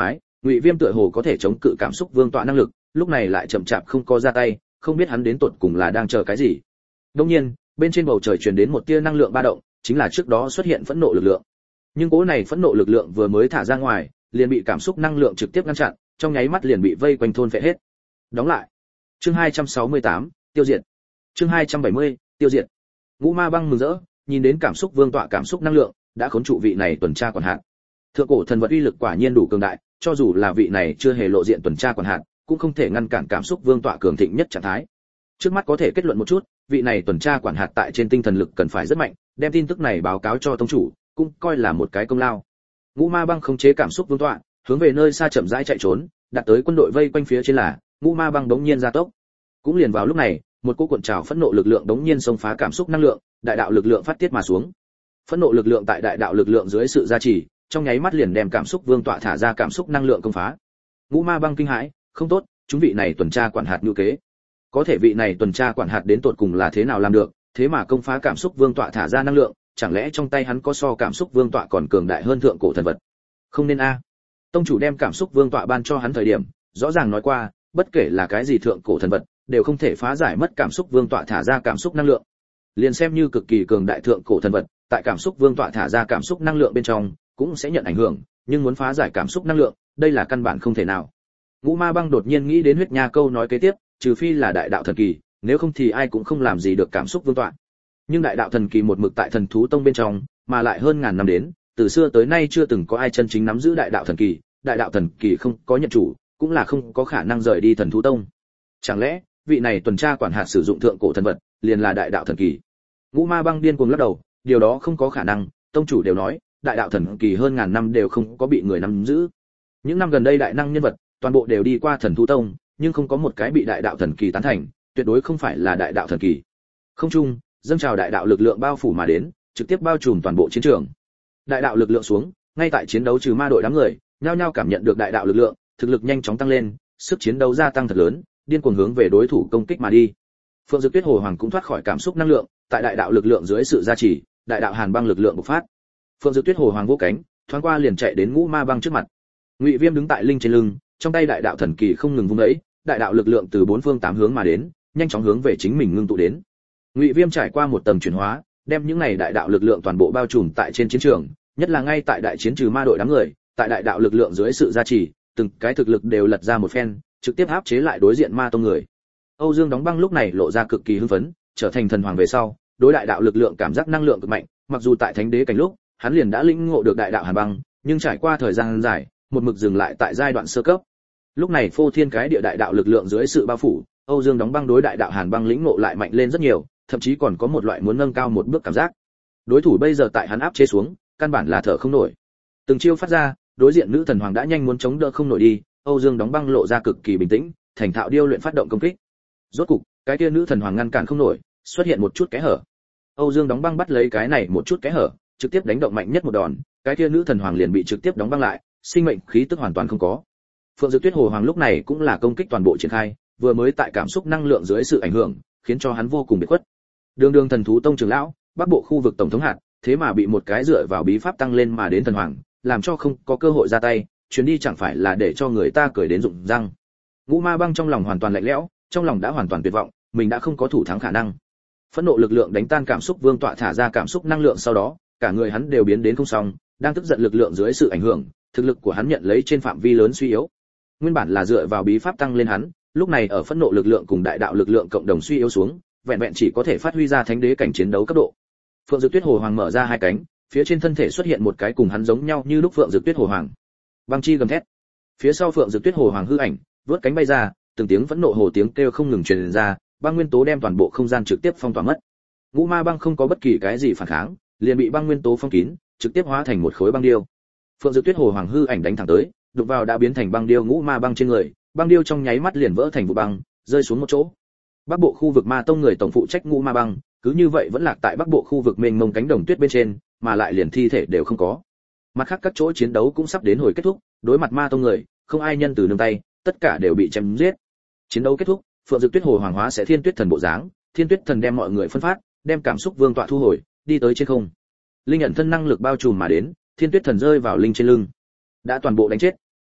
Ngụy Viêm tựa hồ có thể chống cự cảm xúc vương tọa năng lực, lúc này lại chậm chạp không có ra tay, không biết hắn đến tột cùng là đang chờ cái gì. Đương nhiên, bên trên bầu trời truyền đến một tia năng lượng ba động, chính là trước đó xuất hiện phẫn nộ lực lượng. Nhưng cỗ này phẫn nộ lực lượng vừa mới thả ra ngoài, liền bị cảm xúc năng lượng trực tiếp ngăn chặn, trong nháy mắt liền bị vây quanh thôn phệ hết. Đóng lại. Chương hai trăm sáu mươi tám, tiêu diệt. Chương hai trăm bảy mươi, tiêu diệt. Ngũ Ma Băng mừng rỡ, nhìn đến cảm xúc vương tọa cảm xúc năng lượng đã khốn trụ vị này tuần tra quản hạt. Thượng cổ thần vật uy lực quả nhiên đủ cường đại, cho dù là vị này chưa hề lộ diện tuần tra quản hạt, cũng không thể ngăn cản cảm xúc vương tọa cường thịnh nhất trạng thái. Trước mắt có thể kết luận một chút, vị này tuần tra quản hạt tại trên tinh thần lực cần phải rất mạnh, đem tin tức này báo cáo cho tông chủ, cũng coi là một cái công lao. Ngũ Ma Băng khống chế cảm xúc vương tọa, hướng về nơi xa chậm rãi chạy trốn, đạt tới quân đội vây quanh phía trên là, Ngũ Ma Băng đống nhiên gia tốc. Cũng liền vào lúc này, một cỗ cuộn trào phẫn nộ lực lượng đống nhiên xông phá cảm xúc năng lượng, đại đạo lực lượng phát tiết mà xuống. Phẫn nộ lực lượng tại đại đạo lực lượng dưới sự gia trì, trong nháy mắt liền đem cảm xúc vương tọa thả ra cảm xúc năng lượng công phá. Ngũ Ma Băng kinh hãi, không tốt, chúng vị này tuần tra quản hạt như kế. Có thể vị này tuần tra quản hạt đến tột cùng là thế nào làm được, thế mà công phá cảm xúc vương tọa thả ra năng lượng, chẳng lẽ trong tay hắn có so cảm xúc vương tọa còn cường đại hơn thượng cổ thần vật? Không nên a. Tông chủ đem cảm xúc vương tọa ban cho hắn thời điểm, rõ ràng nói qua, bất kể là cái gì thượng cổ thần vật, đều không thể phá giải mất cảm xúc vương tọa thả ra cảm xúc năng lượng. Liền xem như cực kỳ cường đại thượng cổ thần vật, tại cảm xúc vương tọa thả ra cảm xúc năng lượng bên trong, cũng sẽ nhận ảnh hưởng, nhưng muốn phá giải cảm xúc năng lượng, đây là căn bản không thể nào. Ngũ Ma Băng đột nhiên nghĩ đến huyết nha câu nói kế tiếp, trừ phi là đại đạo thần kỳ, nếu không thì ai cũng không làm gì được cảm xúc vương tọa. Nhưng đại đạo thần kỳ một mực tại thần thú tông bên trong, mà lại hơn ngàn năm đến, từ xưa tới nay chưa từng có ai chân chính nắm giữ đại đạo thần kỳ, đại đạo thần kỳ không có nhận chủ, cũng là không có khả năng rời đi thần thú tông. Chẳng lẽ, vị này tuần tra quản hạt sử dụng thượng cổ thần vật, liền là đại đạo thần kỳ? Ngũ Ma Băng điên cuồng lắc đầu, điều đó không có khả năng, tông chủ đều nói, đại đạo thần kỳ hơn ngàn năm đều không có bị người nắm giữ. Những năm gần đây đại năng nhân vật, toàn bộ đều đi qua thần thú tông, nhưng không có một cái bị đại đạo thần kỳ tán thành, tuyệt đối không phải là đại đạo thần kỳ. Không trung, dâng trào đại đạo lực lượng bao phủ mà đến, trực tiếp bao trùm toàn bộ chiến trường. Đại đạo lực lượng xuống, ngay tại chiến đấu trừ ma đội đám người, nhao nhao cảm nhận được đại đạo lực lượng, thực lực nhanh chóng tăng lên, sức chiến đấu gia tăng thật lớn, điên cuồng hướng về đối thủ công kích mà đi. Phượng Dực Tuyết Hồ Hoàng cũng thoát khỏi cảm xúc năng lượng, tại đại đạo lực lượng dưới sự gia trì, đại đạo hàn băng lực lượng bộc phát. Phượng Dực Tuyết Hồ Hoàng vỗ cánh, thoáng qua liền chạy đến Ngũ Ma Băng trước mặt. Ngụy Viêm đứng tại linh trên lưng, trong tay đại đạo thần kỳ không ngừng vung ấy, đại đạo lực lượng từ bốn phương tám hướng mà đến, nhanh chóng hướng về chính mình ngưng tụ đến. Ngụy Viêm trải qua một tầng chuyển hóa, đem những này đại đạo lực lượng toàn bộ bao trùm tại trên chiến trường, nhất là ngay tại đại chiến trừ ma đội đám người, tại đại đạo lực lượng dưới sự gia trì, từng cái thực lực đều lật ra một phen, trực tiếp áp chế lại đối diện ma tông người. Âu Dương Đóng Băng lúc này lộ ra cực kỳ hưng phấn, trở thành thần hoàng về sau, đối đại đạo lực lượng cảm giác năng lượng cực mạnh, mặc dù tại thánh đế cảnh lúc, hắn liền đã lĩnh ngộ được đại đạo hàn băng, nhưng trải qua thời gian dài, một mực dừng lại tại giai đoạn sơ cấp. Lúc này phô thiên cái địa đại đạo lực lượng dưới sự bao phủ, Âu Dương Đóng Băng đối đại đạo hàn băng lĩnh ngộ lại mạnh lên rất nhiều, thậm chí còn có một loại muốn nâng cao một bước cảm giác. Đối thủ bây giờ tại hắn áp chế xuống, căn bản là thở không nổi. Từng chiêu phát ra, đối diện nữ thần hoàng đã nhanh muốn chống đỡ không nổi đi, Âu Dương Đóng Băng lộ ra cực kỳ bình tĩnh, thành thạo điêu luyện phát động công kích. Rốt cục, cái kia nữ thần hoàng ngăn cản không nổi, xuất hiện một chút kẽ hở. Âu Dương Đóng Băng bắt lấy cái này một chút kẽ hở, trực tiếp đánh động mạnh nhất một đòn, cái kia nữ thần hoàng liền bị trực tiếp đóng băng lại, sinh mệnh khí tức hoàn toàn không có. Phượng Dực Tuyết Hồ Hoàng lúc này cũng là công kích toàn bộ triển khai, vừa mới tại cảm xúc năng lượng dưới sự ảnh hưởng, khiến cho hắn vô cùng biệt khuất. Đường Đường thần thú tông trưởng lão, bắc bộ khu vực tổng thống hạt, thế mà bị một cái dựa vào bí pháp tăng lên mà đến thần hoàng, làm cho không có cơ hội ra tay, chuyến đi chẳng phải là để cho người ta cười đến rụng răng. Ngũ Ma Băng trong lòng hoàn toàn lạnh lẽo, trong lòng đã hoàn toàn tuyệt vọng, mình đã không có thủ thắng khả năng. Phẫn nộ lực lượng đánh tan cảm xúc vương tọa thả ra cảm xúc năng lượng sau đó, cả người hắn đều biến đến không xong, đang tức giận lực lượng dưới sự ảnh hưởng, thực lực của hắn nhận lấy trên phạm vi lớn suy yếu. Nguyên bản là dựa vào bí pháp tăng lên hắn, lúc này ở phẫn nộ lực lượng cùng đại đạo lực lượng cộng đồng suy yếu xuống, vẹn vẹn chỉ có thể phát huy ra thánh đế cảnh chiến đấu cấp độ. Phượng Dực Tuyết Hồ Hoàng mở ra hai cánh, phía trên thân thể xuất hiện một cái cùng hắn giống nhau như lúc Phượng Dực Tuyết Hồ Hoàng. Băng chi gầm thét. Phía sau Phượng Dực Tuyết Hồ Hoàng hư ảnh, vớt cánh bay ra, từng tiếng phẫn nộ hồ tiếng kêu không ngừng truyền ra, băng nguyên tố đem toàn bộ không gian trực tiếp phong tỏa mất. Ngũ Ma Băng không có bất kỳ cái gì phản kháng, liền bị băng nguyên tố phong kín, trực tiếp hóa thành một khối băng điêu. Phượng Dực Tuyết Hồ Hoàng hư ảnh đánh thẳng tới, đụng vào đã biến thành băng điêu Ngũ Ma Băng trên người, băng điêu trong nháy mắt liền vỡ thành vụ băng, rơi xuống một chỗ. Bắc bộ khu vực Ma tông người tổng phụ trách Ngũ Ma Băng, cứ như vậy vẫn lạc tại bắc bộ khu vực mênh mông cánh đồng tuyết bên trên, mà lại liền thi thể đều không có. Mặt khác các chỗ chiến đấu cũng sắp đến hồi kết thúc, đối mặt Ma tông người, không ai nhân từ nương tay, tất cả đều bị chém giết. Chiến đấu kết thúc, Phượng Dực Tuyết Hồ Hoàng hóa sẽ Thiên Tuyết Thần bộ dáng, Thiên Tuyết Thần đem mọi người phân phát, đem cảm xúc vương tọa thu hồi, đi tới trên không. Linh nhận thân năng lực bao trùm mà đến, Thiên Tuyết Thần rơi vào linh trên lưng. Đã toàn bộ đánh chết.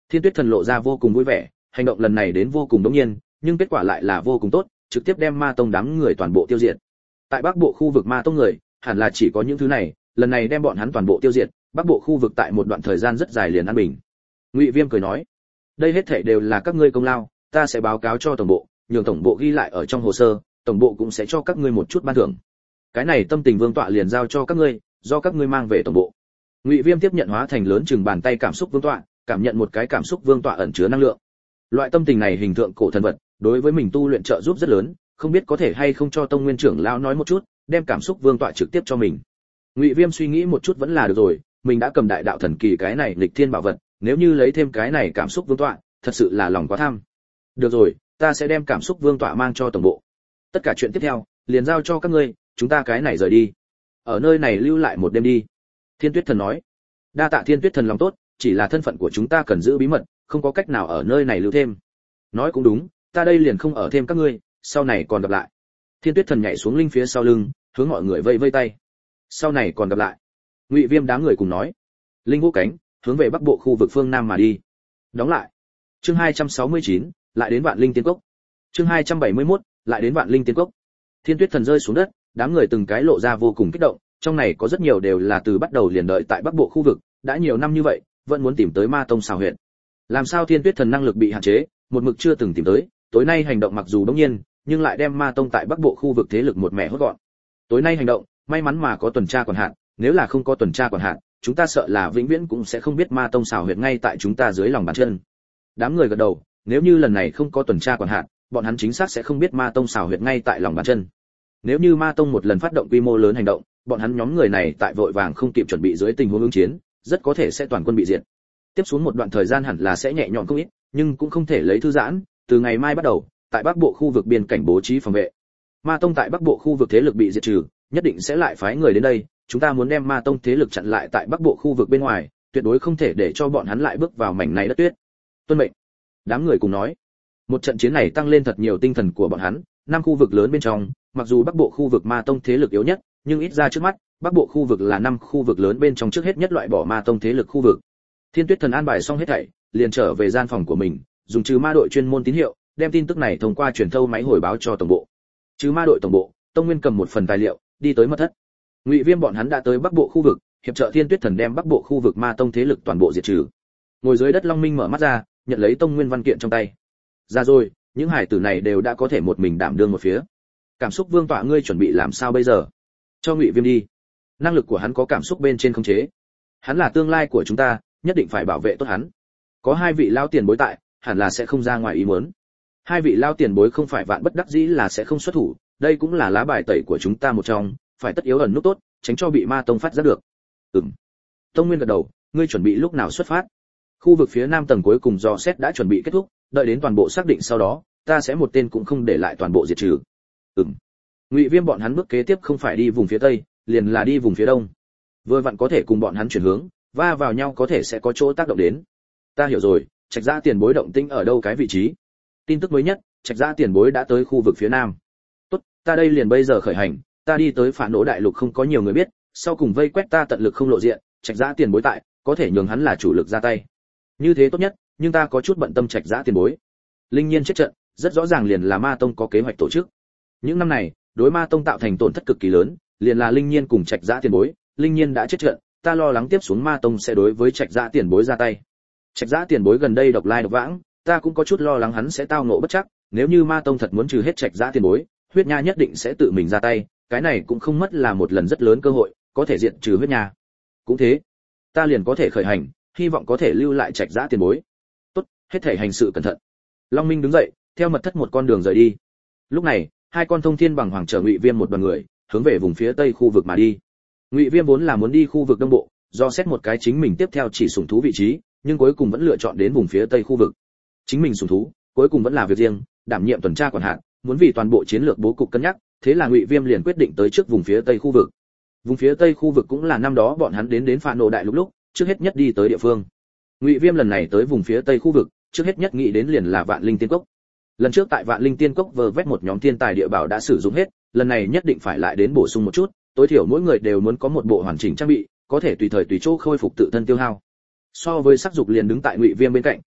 Thiên Tuyết Thần lộ ra vô cùng vui vẻ, hành động lần này đến vô cùng đống nhiên, nhưng kết quả lại là vô cùng tốt, trực tiếp đem Ma Tông đám người toàn bộ tiêu diệt. Tại Bắc Bộ khu vực Ma Tông người, hẳn là chỉ có những thứ này, lần này đem bọn hắn toàn bộ tiêu diệt, Bắc Bộ khu vực tại một đoạn thời gian rất dài liền an bình. Ngụy Viêm cười nói, đây hết thảy đều là các ngươi công lao, ta sẽ báo cáo cho tổng bộ, nhường tổng bộ ghi lại ở trong hồ sơ, tổng bộ cũng sẽ cho các ngươi một chút ban thưởng. Cái này tâm tình vương tọa liền giao cho các ngươi, do các ngươi mang về tổng bộ. Ngụy Viêm tiếp nhận hóa thành lớn chừng bàn tay cảm xúc vương tọa, cảm nhận một cái cảm xúc vương tọa ẩn chứa năng lượng. Loại tâm tình này hình tượng cổ thần vật, đối với mình tu luyện trợ giúp rất lớn, không biết có thể hay không cho tông nguyên trưởng lão nói một chút, đem cảm xúc vương tọa trực tiếp cho mình. Ngụy Viêm suy nghĩ một chút vẫn là được rồi, mình đã cầm đại đạo thần kỳ cái này lịch thiên bảo vật, nếu như lấy thêm cái này cảm xúc vương tọa, thật sự là lòng quá tham. Được rồi, ta sẽ đem cảm xúc vương tọa mang cho tổng bộ. Tất cả chuyện tiếp theo, liền giao cho các ngươi, chúng ta cái này rời đi. Ở nơi này lưu lại một đêm đi. Thiên Tuyết Thần nói. Đa tạ Thiên Tuyết Thần lòng tốt, chỉ là thân phận của chúng ta cần giữ bí mật, không có cách nào ở nơi này lưu thêm. Nói cũng đúng, ta đây liền không ở thêm các ngươi, sau này còn gặp lại. Thiên Tuyết Thần nhảy xuống linh phía sau lưng, hướng mọi người vây vây tay. Sau này còn gặp lại. Ngụy Viêm đám người cùng nói. Linh vũ cánh, hướng về Bắc Bộ khu vực phương Nam mà đi. Đóng lại. Chương hai trăm sáu mươi chín, lại đến Vạn Linh Tiên Cốc. Chương hai trăm bảy mươi mốt, lại đến Vạn Linh Tiên Cốc. Thiên Tuyết Thần rơi xuống đất, đám người từng cái lộ ra vô cùng kích động, trong này có rất nhiều đều là từ bắt đầu liền đợi tại Bắc Bộ khu vực, đã nhiều năm như vậy, vẫn muốn tìm tới Ma Tông xào huyện. Làm sao Thiên Tuyết Thần năng lực bị hạn chế, một mực chưa từng tìm tới, tối nay hành động mặc dù đống nhiên, nhưng lại đem Ma Tông tại Bắc Bộ khu vực thế lực một mẻ hốt gọn. Tối nay hành động, may mắn mà có tuần tra quản hạt, nếu là không có tuần tra quản hạt, chúng ta sợ là vĩnh viễn cũng sẽ không biết Ma Tông xào huyệt ngay tại chúng ta dưới lòng bàn chân. Đám người gật đầu, nếu như lần này không có tuần tra quản hạt, bọn hắn chính xác sẽ không biết Ma Tông xào huyệt ngay tại lòng bàn chân. Nếu như Ma Tông một lần phát động quy mô lớn hành động, bọn hắn nhóm người này tại vội vàng không kịp chuẩn bị dưới tình huống ứng chiến, rất có thể sẽ toàn quân bị diệt. Tiếp xuống một đoạn thời gian hẳn là sẽ nhẹ nhõm không ít, nhưng cũng không thể lấy thư giãn, từ ngày mai bắt đầu, tại Bắc Bộ khu vực biên cảnh bố trí phòng vệ. Ma Tông tại Bắc Bộ khu vực thế lực bị diệt trừ, nhất định sẽ lại phái người đến đây, chúng ta muốn đem Ma Tông thế lực chặn lại tại Bắc Bộ khu vực bên ngoài, tuyệt đối không thể để cho bọn hắn lại bước vào mảnh này đất tuyết. Tuân mệnh. Đám người cùng nói. Một trận chiến này tăng lên thật nhiều tinh thần của bọn hắn, năm khu vực lớn bên trong, mặc dù Bắc Bộ khu vực Ma Tông thế lực yếu nhất, nhưng ít ra trước mắt, Bắc Bộ khu vực là năm khu vực lớn bên trong trước hết nhất loại bỏ Ma Tông thế lực khu vực. Thiên Tuyết Thần an bài xong hết thảy, liền trở về gian phòng của mình, dùng trừ ma đội chuyên môn tín hiệu, đem tin tức này thông qua truyền thâu máy hồi báo cho tổng bộ. Trừ ma đội tổng bộ, Tông Nguyên cầm một phần tài liệu, đi tới mật thất. Ngụy Viêm bọn hắn đã tới Bắc Bộ khu vực, hiệp trợ Thiên Tuyết Thần đem Bắc Bộ khu vực Ma Tông thế lực toàn bộ diệt trừ. Ngồi dưới đất Long Minh mở mắt ra, nhận lấy Tông Nguyên văn kiện trong tay. Ra rồi, những hải tử này đều đã có thể một mình đảm đương một phía. Cảm xúc vương tọa ngươi chuẩn bị làm sao bây giờ? Cho Ngụy Viêm đi. Năng lực của hắn có cảm xúc bên trên khống chế. Hắn là tương lai của chúng ta, nhất định phải bảo vệ tốt hắn. Có hai vị lao tiền bối tại, hẳn là sẽ không ra ngoài ý muốn. Hai vị lao tiền bối không phải vạn bất đắc dĩ là sẽ không xuất thủ, đây cũng là lá bài tẩy của chúng ta một trong, phải tất yếu ẩn nút tốt, tránh cho bị Ma Tông phát giác được. Ừm. Tông Nguyên gật đầu, ngươi chuẩn bị lúc nào xuất phát? Khu vực phía nam tầng cuối cùng dò xét đã chuẩn bị kết thúc, đợi đến toàn bộ xác định sau đó, ta sẽ một tên cũng không để lại toàn bộ diệt trừ. Ừm. Ngụy Viêm bọn hắn bước kế tiếp không phải đi vùng phía tây, liền là đi vùng phía đông. Vừa vặn có thể cùng bọn hắn chuyển hướng, va vào nhau có thể sẽ có chỗ tác động đến. Ta hiểu rồi, Trạch Giã tiền bối động tĩnh ở đâu cái vị trí? Tin tức mới nhất, Trạch Giã tiền bối đã tới khu vực phía nam. Tốt, ta đây liền bây giờ khởi hành, ta đi tới Phản Nỗ đại lục không có nhiều người biết, sau cùng vây quét ta tận lực không lộ diện, Trạch Giã tiền bối tại, có thể nhường hắn là chủ lực ra tay. Như thế tốt nhất, nhưng ta có chút bận tâm Trạch Giã tiền bối. Linh Nhiên chết trận, rất rõ ràng liền là Ma Tông có kế hoạch tổ chức. Những năm này, đối Ma Tông tạo thành tổn thất cực kỳ lớn, liền là Linh Nhiên cùng Trạch Giã tiền bối, Linh Nhiên đã chết trận, ta lo lắng tiếp xuống Ma Tông sẽ đối với Trạch Giã tiền bối ra tay. Trạch Giã tiền bối gần đây độc lai độc vãng, ta cũng có chút lo lắng hắn sẽ tao ngộ bất trắc, nếu như Ma Tông thật muốn trừ hết Trạch Giã tiền bối, Huyết Nha nhất định sẽ tự mình ra tay, cái này cũng không mất là một lần rất lớn cơ hội, có thể diện trừ Huyết Nha. Cũng thế, ta liền có thể khởi hành, hy vọng có thể lưu lại Trạch Giã tiền bối. Tốt, hết thể hành sự cẩn thận. Long Minh đứng dậy, theo mật thất một con đường rời đi. Lúc này, hai con thông thiên bằng hoàng trở Ngụy Viêm một đoàn người, hướng về vùng phía tây khu vực mà đi. Ngụy Viêm vốn là muốn đi khu vực đông bộ, do xét một cái chính mình tiếp theo chỉ sủng thú vị trí, nhưng cuối cùng vẫn lựa chọn đến vùng phía tây khu vực. Chính mình sủng thú, cuối cùng vẫn là việc riêng, đảm nhiệm tuần tra quản hạt, muốn vì toàn bộ chiến lược bố cục cân nhắc, thế là Ngụy Viêm liền quyết định tới trước vùng phía tây khu vực. Vùng phía tây khu vực cũng là năm đó bọn hắn đến đến Phản Nỗ đại lục lúc, trước hết nhất đi tới địa phương. Ngụy Viêm lần này tới vùng phía tây khu vực, trước hết nhất nghĩ đến liền là Vạn Linh Tiên Cốc. Lần trước tại Vạn Linh Tiên Cốc vơ vét một nhóm thiên tài địa bảo đã sử dụng hết, lần này nhất định phải lại đến bổ sung một chút, tối thiểu mỗi người đều muốn có một bộ hoàn chỉnh trang bị, có thể tùy thời tùy chỗ khôi phục tự thân tiêu hao. So với sắc dục liền đứng tại Ngụy Viêm bên cạnh,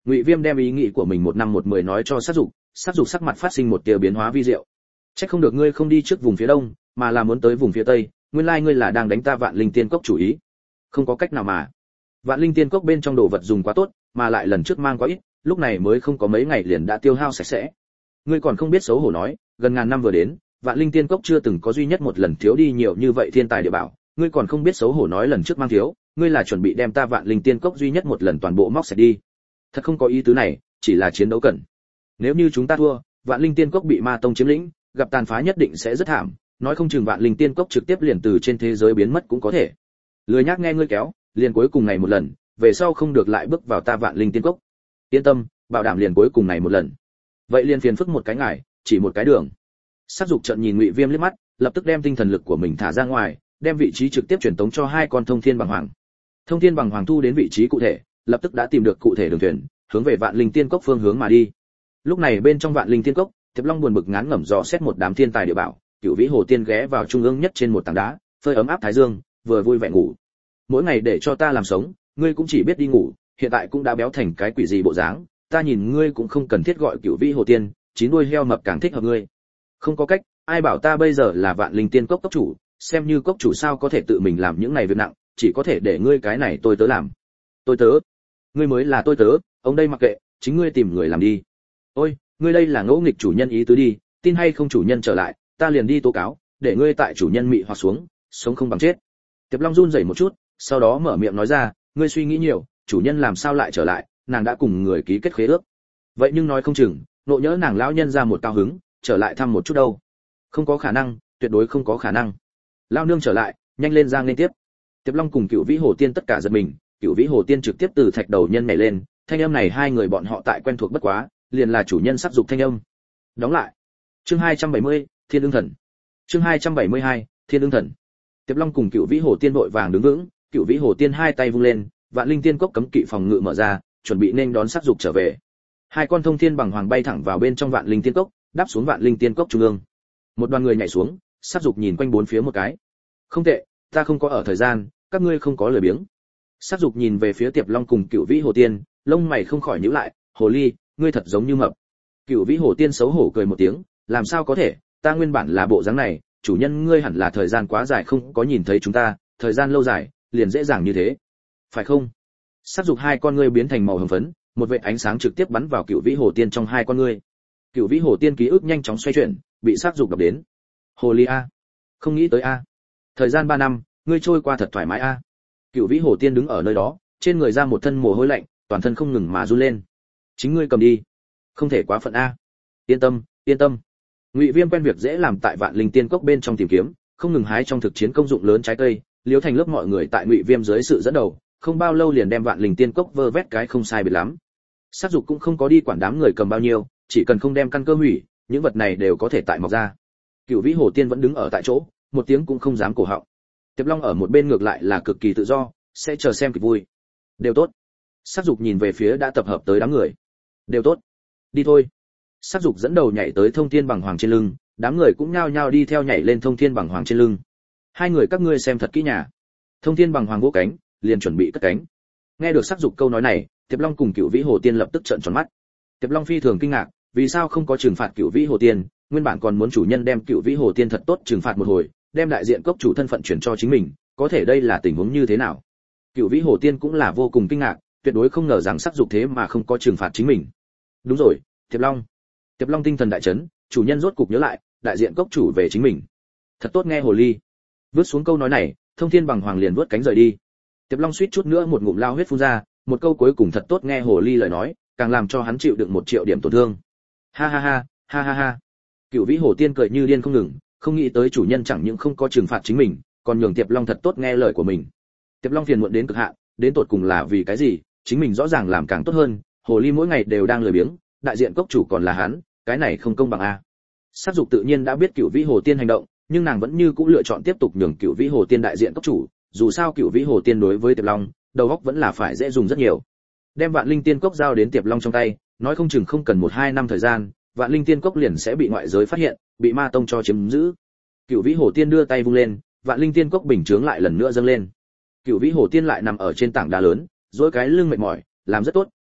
Ngụy Viêm đem ý nghĩ của mình một năm một mười nói cho Sát Dục, Sát Dục sắc mặt phát sinh một tia biến hóa vi diệu. Chắc không được ngươi không đi trước vùng phía đông, mà là muốn tới vùng phía tây, nguyên lai ngươi là đang đánh ta Vạn Linh Tiên Cốc chủ ý. Không có cách nào mà. Vạn Linh Tiên Cốc bên trong đồ vật dùng quá tốt, mà lại lần trước mang quá ít, lúc này mới không có mấy ngày liền đã tiêu hao sạch sẽ. Ngươi còn không biết xấu hổ nói, gần ngàn năm vừa đến, Vạn Linh Tiên Cốc chưa từng có duy nhất một lần thiếu đi nhiều như vậy thiên tài địa bảo, ngươi còn không biết xấu hổ nói lần trước mang thiếu, ngươi là chuẩn bị đem ta Vạn Linh Tiên Cốc duy nhất một lần toàn bộ móc sạch đi. Thật không có ý tứ này, chỉ là chiến đấu cần. Nếu như chúng ta thua, Vạn Linh Tiên Cốc bị Ma tông chiếm lĩnh, gặp tàn phá nhất định sẽ rất thảm, nói không chừng Vạn Linh Tiên Cốc trực tiếp liền từ trên thế giới biến mất cũng có thể. Lười nhác nghe ngươi kéo, liền cuối cùng này một lần, về sau không được lại bước vào ta Vạn Linh Tiên Cốc. Yên tâm, bảo đảm liền cuối cùng này một lần. Vậy liền phiền phức một cái ngải, chỉ một cái đường. Sát Dục trợn nhìn Ngụy Viêm liếc mắt, lập tức đem tinh thần lực của mình thả ra ngoài, đem vị trí trực tiếp truyền tống cho hai con Thông Thiên Bằng Hoàng. Thông Thiên Bằng Hoàng thu đến vị trí cụ thể, lập tức đã tìm được cụ thể đường thuyền, hướng về Vạn Linh Tiên Cốc phương hướng mà đi. Lúc này bên trong Vạn Linh Tiên Cốc, Tiệp Long buồn bực ngán ngẩm dò xét một đám thiên tài địa bảo, Cửu Vĩ Hồ Tiên ghé vào trung ương nhất trên một tảng đá, phơi ấm áp thái dương, vừa vui vẻ ngủ. Mỗi ngày để cho ta làm sống, ngươi cũng chỉ biết đi ngủ, hiện tại cũng đã béo thành cái quỷ gì bộ dáng, ta nhìn ngươi cũng không cần thiết gọi Cửu Vĩ Hồ Tiên, chín đuôi heo mập càng thích hợp ngươi. Không có cách, ai bảo ta bây giờ là Vạn Linh Tiên Cốc cốc chủ, xem như cốc chủ sao có thể tự mình làm những này việc nặng, chỉ có thể để ngươi cái này tôi tớ làm. Tôi tớ? Ngươi mới là tôi tớ, ông đây mặc kệ, chính ngươi tìm người làm đi. Ôi, ngươi đây là ngỗ nghịch chủ nhân ý tứ đi, tin hay không chủ nhân trở lại, ta liền đi tố cáo, để ngươi tại chủ nhân mị hoặc xuống, sống không bằng chết. Tiệp Long run rẩy một chút, sau đó mở miệng nói ra, ngươi suy nghĩ nhiều, chủ nhân làm sao lại trở lại, nàng đã cùng người ký kết khế ước. Vậy nhưng nói không chừng, nộ nhỡ nàng lão nhân ra một cao hứng, trở lại thăm một chút đâu. Không có khả năng, tuyệt đối không có khả năng. Lão nương trở lại, nhanh lên ra lên tiếp. Tiệp Long cùng Cửu Vĩ Hồ Tiên tất cả giật mình, Cửu Vĩ Hồ Tiên trực tiếp từ thạch đầu nhân nhảy lên, thanh âm này hai người bọn họ tại quen thuộc bất quá, liền là chủ nhân sắc dục thanh âm. Đóng lại. Chương hai trăm bảy mươi, Thiên Ưng Thần. Chương hai trăm bảy mươi hai, Thiên Ưng Thần. Tiệp Long cùng Cửu Vĩ Hồ Tiên vội vàng đứng vững, Cửu Vĩ Hồ Tiên hai tay vung lên, Vạn Linh Tiên Cốc cấm kỵ phòng ngự mở ra, chuẩn bị nên đón sắc dục trở về. Hai con Thông Thiên Bằng Hoàng bay thẳng vào bên trong Vạn Linh Tiên Cốc, đáp xuống Vạn Linh Tiên Cốc trung ương. Một đoàn người nhảy xuống, sắc dục nhìn quanh bốn phía một cái. Không tệ, ta không có ở thời gian, các ngươi không có lười biếng. Sắc dục nhìn về phía Tiệp Long cùng Cửu Vĩ Hồ Tiên, lông mày không khỏi nhíu lại, hồ ly, ngươi thật giống như mập. Cửu Vĩ Hồ Tiên xấu hổ cười một tiếng, làm sao có thể, ta nguyên bản là bộ dáng này, chủ nhân ngươi hẳn là thời gian quá dài không có nhìn thấy chúng ta, thời gian lâu dài, liền dễ dàng như thế. Phải không? Sắc dục hai con ngươi biến thành màu hồng phấn, một vệt ánh sáng trực tiếp bắn vào Cửu Vĩ Hồ Tiên trong hai con ngươi. Cửu Vĩ Hồ Tiên ký ức nhanh chóng xoay chuyển, bị sắc dục đập đến. Hồ ly a, không nghĩ tới a. Thời gian ba năm, ngươi trôi qua thật thoải mái a. Cửu Vĩ Hồ Tiên đứng ở nơi đó, trên người ra một thân mồ hôi lạnh, toàn thân không ngừng mà run lên. Chính ngươi cầm đi, không thể quá phận a. Yên tâm, yên tâm. Ngụy Viêm quen việc dễ làm tại Vạn Linh Tiên Cốc bên trong tìm kiếm, không ngừng hái trong thực chiến công dụng lớn trái cây, liếu thành lớp mọi người tại Ngụy Viêm dưới sự dẫn đầu, không bao lâu liền đem Vạn Linh Tiên Cốc vơ vét cái không sai biệt lắm. Sát dục cũng không có đi quản đám người cầm bao nhiêu, chỉ cần không đem căn cơ hủy, những vật này đều có thể tại mọc ra. Cửu Vĩ Hồ Tiên vẫn đứng ở tại chỗ, một tiếng cũng không dám cổ họng. Tiệp Long ở một bên ngược lại là cực kỳ tự do, sẽ chờ xem kịch vui. Đều tốt. Sát dục nhìn về phía đã tập hợp tới đám người. Đều tốt. Đi thôi. Sát dục dẫn đầu nhảy tới Thông Thiên Bằng Hoàng trên lưng, đám người cũng nhao nhao đi theo nhảy lên Thông Thiên Bằng Hoàng trên lưng. Hai người các ngươi xem thật kỹ nhà. Thông Thiên Bằng Hoàng vỗ cánh, liền chuẩn bị cất cánh. Nghe được Sát dục câu nói này, Tiệp Long cùng Cửu Vĩ Hồ Tiên lập tức trợn tròn mắt. Tiệp Long phi thường kinh ngạc, vì sao không có trừng phạt Cửu Vĩ Hồ Tiên, nguyên bản còn muốn chủ nhân đem Cửu Vĩ Hồ Tiên thật tốt trừng phạt một hồi, đem đại diện cốc chủ thân phận chuyển cho chính mình, có thể đây là tình huống như thế nào? Cửu Vĩ Hồ Tiên cũng là vô cùng kinh ngạc, tuyệt đối không ngờ rằng sắc dục thế mà không có trừng phạt chính mình. Đúng rồi, Tiệp Long. Tiệp Long tinh thần đại chấn, chủ nhân rốt cục nhớ lại, đại diện cốc chủ về chính mình. Thật tốt nghe hồ ly. Vứt xuống câu nói này, Thông Thiên Bằng Hoàng liền vứt cánh rời đi. Tiệp Long suýt chút nữa một ngụm lao huyết phun ra, một câu cuối cùng thật tốt nghe hồ ly lời nói, càng làm cho hắn chịu đựng một triệu điểm tổn thương. Ha ha ha, ha ha ha. Cửu Vĩ Hồ Tiên cười như điên không ngừng, không nghĩ tới chủ nhân chẳng những không có trừng phạt chính mình, còn nhường Tiệp Long thật tốt nghe lời của mình. Tiệp Long phiền muộn đến cực hạn, đến tột cùng là vì cái gì, chính mình rõ ràng làm càng tốt hơn, hồ ly mỗi ngày đều đang lười biếng, đại diện cốc chủ còn là hắn, cái này không công bằng a. Sát dục tự nhiên đã biết Cửu Vĩ Hồ Tiên hành động, nhưng nàng vẫn như cũ lựa chọn tiếp tục nhường Cửu Vĩ Hồ Tiên đại diện cốc chủ, dù sao Cửu Vĩ Hồ Tiên đối với Tiệp Long, đầu óc vẫn là phải dễ dùng rất nhiều. Đem Vạn Linh Tiên Cốc giao đến Tiệp Long trong tay, nói không chừng không cần một hai năm thời gian, Vạn Linh Tiên Cốc liền sẽ bị ngoại giới phát hiện, bị Ma tông cho chiếm giữ. Cửu Vĩ Hồ Tiên đưa tay vung lên, Vạn Linh Tiên Cốc bình chướng lại lần nữa dâng lên. Cửu Vĩ Hồ Tiên lại nằm ở trên tảng đá lớn, duỗi cái lưng mệt mỏi, làm rất tốt,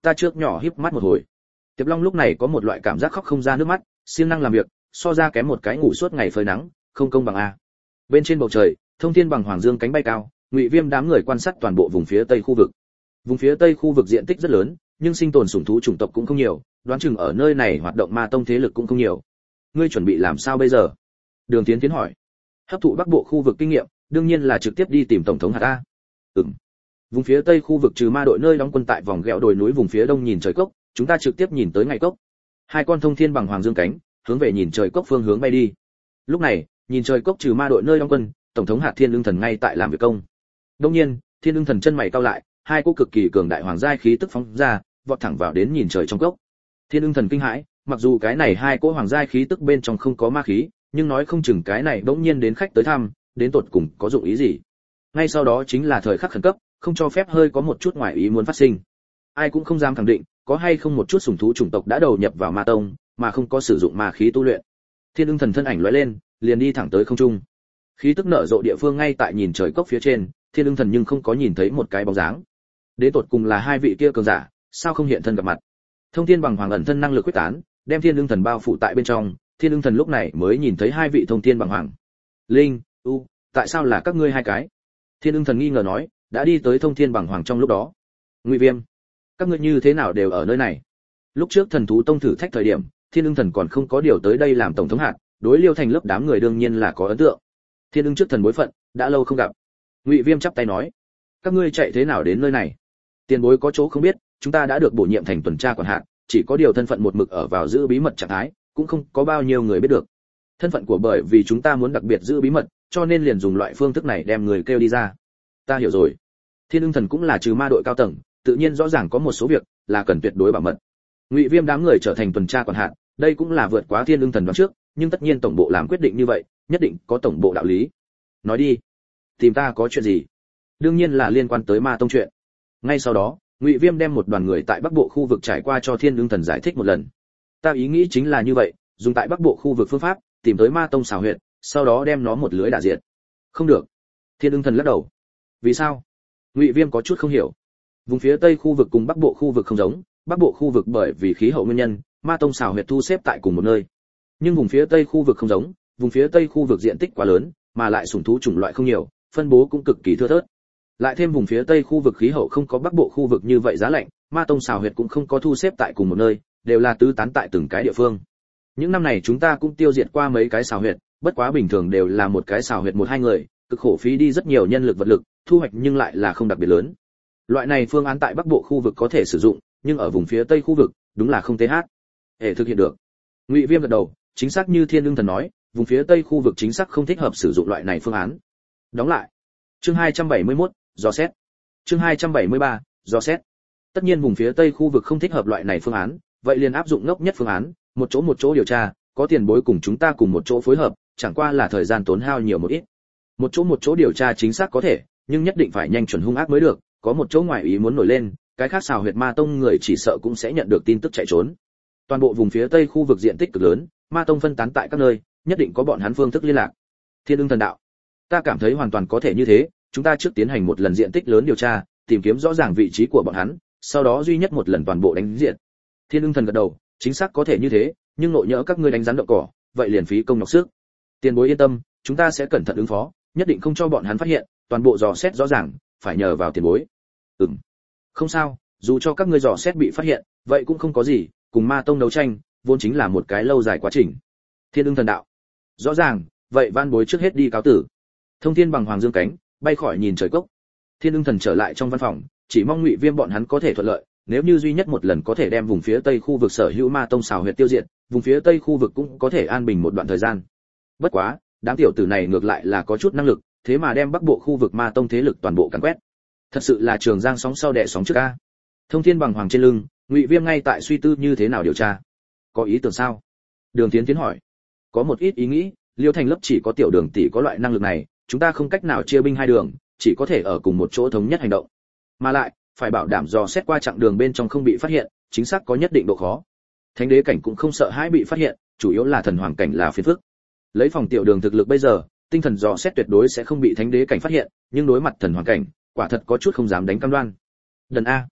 ta trước nhỏ híp mắt một hồi. Tiệp Long lúc này có một loại cảm giác khóc không ra nước mắt, siêng năng làm việc, so ra kém một cái ngủ suốt ngày phơi nắng, không công bằng a. Bên trên bầu trời, thông thiên bằng hoàng dương cánh bay cao, Ngụy Viêm đám người quan sát toàn bộ vùng phía tây khu vực. Vùng phía tây khu vực diện tích rất lớn, nhưng sinh tồn sủng thú chủng tộc cũng không nhiều, đoán chừng ở nơi này hoạt động ma tông thế lực cũng không nhiều. Ngươi chuẩn bị làm sao bây giờ? Đường Tiến Tiến hỏi. Hấp thụ Bắc Bộ khu vực kinh nghiệm, đương nhiên là trực tiếp đi tìm tổng thống hạt a. Ừm. Vùng phía tây khu vực trừ ma đội nơi đóng quân tại vòng ghẹo đồi núi vùng phía đông nhìn trời cốc, chúng ta trực tiếp nhìn tới ngày cốc. Hai con thông thiên bằng hoàng dương cánh, hướng về nhìn trời cốc phương hướng bay đi. Lúc này, nhìn trời cốc trừ ma đội nơi đóng quân, tổng thống hạt Thiên Ưng Thần ngay tại làm việc công. Đương nhiên, Thiên Ưng Thần chân mày cau lại, hai cỗ cực kỳ cường đại hoàng giai khí tức phóng ra, vọt thẳng vào đến nhìn trời trong cốc. Thiên Ưng Thần kinh hãi, mặc dù cái này hai cỗ hoàng giai khí tức bên trong không có ma khí, nhưng nói không chừng cái này bỗng nhiên đến khách tới thăm, đến tột cùng có dụng ý gì. Ngay sau đó chính là thời khắc khẩn cấp, không cho phép hơi có một chút ngoài ý muốn phát sinh. Ai cũng không dám khẳng định, có hay không một chút sủng thú chủng tộc đã đầu nhập vào ma tông, mà không có sử dụng ma khí tu luyện. Thiên Ưng Thần thân ảnh lóe lên, liền đi thẳng tới không trung. Khí tức nở rộ địa phương ngay tại nhìn trời cốc phía trên, Thiên Ưng Thần nhưng không có nhìn thấy một cái bóng dáng. Đến tột cùng là hai vị kia cường giả, sao không hiện thân gặp mặt? Thông thiên bằng hoàng ẩn thân năng lực quyết tán, đem Thiên Ưng Thần bao phủ tại bên trong, Thiên Ưng Thần lúc này mới nhìn thấy hai vị thông thiên bằng hoàng. Linh, U, tại sao là các ngươi hai cái? Thiên Ưng Thần nghi ngờ nói, đã đi tới thông thiên bằng hoàng trong lúc đó. Ngụy Viêm, các ngươi như thế nào đều ở nơi này? Lúc trước thần thú tông thử thách thời điểm, Thiên Ưng Thần còn không có điều tới đây làm tổng thống hạt, đối Liêu Thành lớp đám người đương nhiên là có ấn tượng. Thiên Ưng trước thần bối phận, đã lâu không gặp. Ngụy Viêm chắp tay nói, các ngươi chạy thế nào đến nơi này? Tiền bối có chỗ không biết, chúng ta đã được bổ nhiệm thành tuần tra quản hạt, chỉ có điều thân phận một mực ở vào giữ bí mật trạng thái, cũng không có bao nhiêu người biết được. Thân phận của bởi vì chúng ta muốn đặc biệt giữ bí mật, cho nên liền dùng loại phương thức này đem người kêu đi ra. Ta hiểu rồi. Thiên Ưng Thần cũng là trừ ma đội cao tầng, tự nhiên rõ ràng có một số việc là cần tuyệt đối bảo mật. Ngụy Viêm đám người trở thành tuần tra quản hạt, đây cũng là vượt quá Thiên Ưng Thần đoán trước, nhưng tất nhiên tổng bộ làm quyết định như vậy, nhất định có tổng bộ đạo lý. Nói đi, tìm ta có chuyện gì? Đương nhiên là liên quan tới ma tông chuyện. Ngay sau đó, Ngụy Viêm đem một đoàn người tại Bắc Bộ khu vực trải qua cho Thiên Ưng Thần giải thích một lần. Ta ý nghĩ chính là như vậy, dùng tại Bắc Bộ khu vực phương pháp, tìm tới ma tông xảo huyệt, sau đó đem nó một lưới đả diệt. Không được. Thiên Ưng Thần lắc đầu. Vì sao? Ngụy Viêm có chút không hiểu. Vùng phía Tây khu vực cùng Bắc Bộ khu vực không giống, Bắc Bộ khu vực bởi vì khí hậu nguyên nhân, ma tông xảo huyệt thu xếp tại cùng một nơi. Nhưng vùng phía Tây khu vực không giống, vùng phía Tây khu vực diện tích quá lớn, mà lại sủng thú chủng loại không nhiều, phân bố cũng cực kỳ thưa thớt. Lại thêm vùng phía Tây khu vực khí hậu không có Bắc Bộ khu vực như vậy giá lạnh, ma tông xảo huyệt cũng không có thu xếp tại cùng một nơi, đều là tứ tán tại từng cái địa phương. Những năm này chúng ta cũng tiêu diệt qua mấy cái xảo huyệt, bất quá bình thường đều là một cái xảo huyệt một hai người, cực khổ phí đi rất nhiều nhân lực vật lực, thu hoạch nhưng lại là không đặc biệt lớn. Loại này phương án tại Bắc Bộ khu vực có thể sử dụng, nhưng ở vùng phía Tây khu vực, đúng là không thể hát. Hệ thực hiện được. Ngụy Viêm gật đầu, chính xác như Thiên Ưng Thần nói, vùng phía Tây khu vực chính xác không thích hợp sử dụng loại này phương án. Đóng lại. Chương hai trăm bảy mươi mốt, dò xét. Chương hai trăm bảy mươi ba, dò xét. Tất nhiên vùng phía Tây khu vực không thích hợp loại này phương án, vậy liền áp dụng ngốc nhất phương án, một chỗ một chỗ điều tra, có tiền bối cùng chúng ta cùng một chỗ phối hợp, chẳng qua là thời gian tốn hao nhiều một ít. Một chỗ một chỗ điều tra chính xác có thể, nhưng nhất định phải nhanh chuẩn hung ác mới được, có một chỗ ngoài ý muốn nổi lên, cái khác xào huyệt ma tông người chỉ sợ cũng sẽ nhận được tin tức chạy trốn. Toàn bộ vùng phía Tây khu vực diện tích cực lớn, ma tông phân tán tại các nơi, nhất định có bọn hắn phương thức liên lạc. Thiên Ưng Thần đạo, ta cảm thấy hoàn toàn có thể như thế, chúng ta trước tiến hành một lần diện tích lớn điều tra, tìm kiếm rõ ràng vị trí của bọn hắn, sau đó duy nhất một lần toàn bộ đánh diệt. Thiên Ưng Thần gật đầu, chính xác có thể như thế, nhưng nội nhỡ các ngươi đánh rắn đậu cỏ, vậy liền phí công nhọc sức. Tiền bối yên tâm, chúng ta sẽ cẩn thận ứng phó, nhất định không cho bọn hắn phát hiện, toàn bộ dò xét rõ ràng, phải nhờ vào tiền bối. Ừm, không sao, dù cho các ngươi dò xét bị phát hiện, vậy cũng không có gì, cùng ma tông đấu tranh, vốn chính là một cái lâu dài quá trình. Thiên Ưng Thần đạo, rõ ràng, vậy van bối trước hết đi cáo tử. Thông Thiên bằng hoàng dương cánh, bay khỏi nhìn trời cốc. Thiên Ưng Thần trở lại trong văn phòng, chỉ mong Ngụy Viêm bọn hắn có thể thuận lợi, nếu như duy nhất một lần có thể đem vùng phía Tây khu vực sở hữu ma tông xào huyệt tiêu diệt, vùng phía Tây khu vực cũng có thể an bình một đoạn thời gian. Bất quá, đám tiểu tử này ngược lại là có chút năng lực, thế mà đem Bắc Bộ khu vực ma tông thế lực toàn bộ càn quét. Thật sự là trường giang sóng sau đẻ sóng trước a. Thông Thiên bằng hoàng trên lưng, Ngụy Viêm ngay tại suy tư như thế nào điều tra. Có ý tưởng sao? Đường Tiến Tiến hỏi. Có một ít ý nghĩ, Liêu Thành lớp chỉ có tiểu Đường tỷ có loại năng lực này, chúng ta không cách nào chia binh hai đường, chỉ có thể ở cùng một chỗ thống nhất hành động. Mà lại, phải bảo đảm dò xét qua chặng đường bên trong không bị phát hiện, chính xác có nhất định độ khó. Thánh đế cảnh cũng không sợ hãi bị phát hiện, chủ yếu là thần hoàng cảnh là phiền phức. Lấy phòng tiểu Đường thực lực bây giờ, tinh thần dò xét tuyệt đối sẽ không bị thánh đế cảnh phát hiện, nhưng đối mặt thần hoàng cảnh, quả thật có chút không dám đánh cam đoan. Đần a.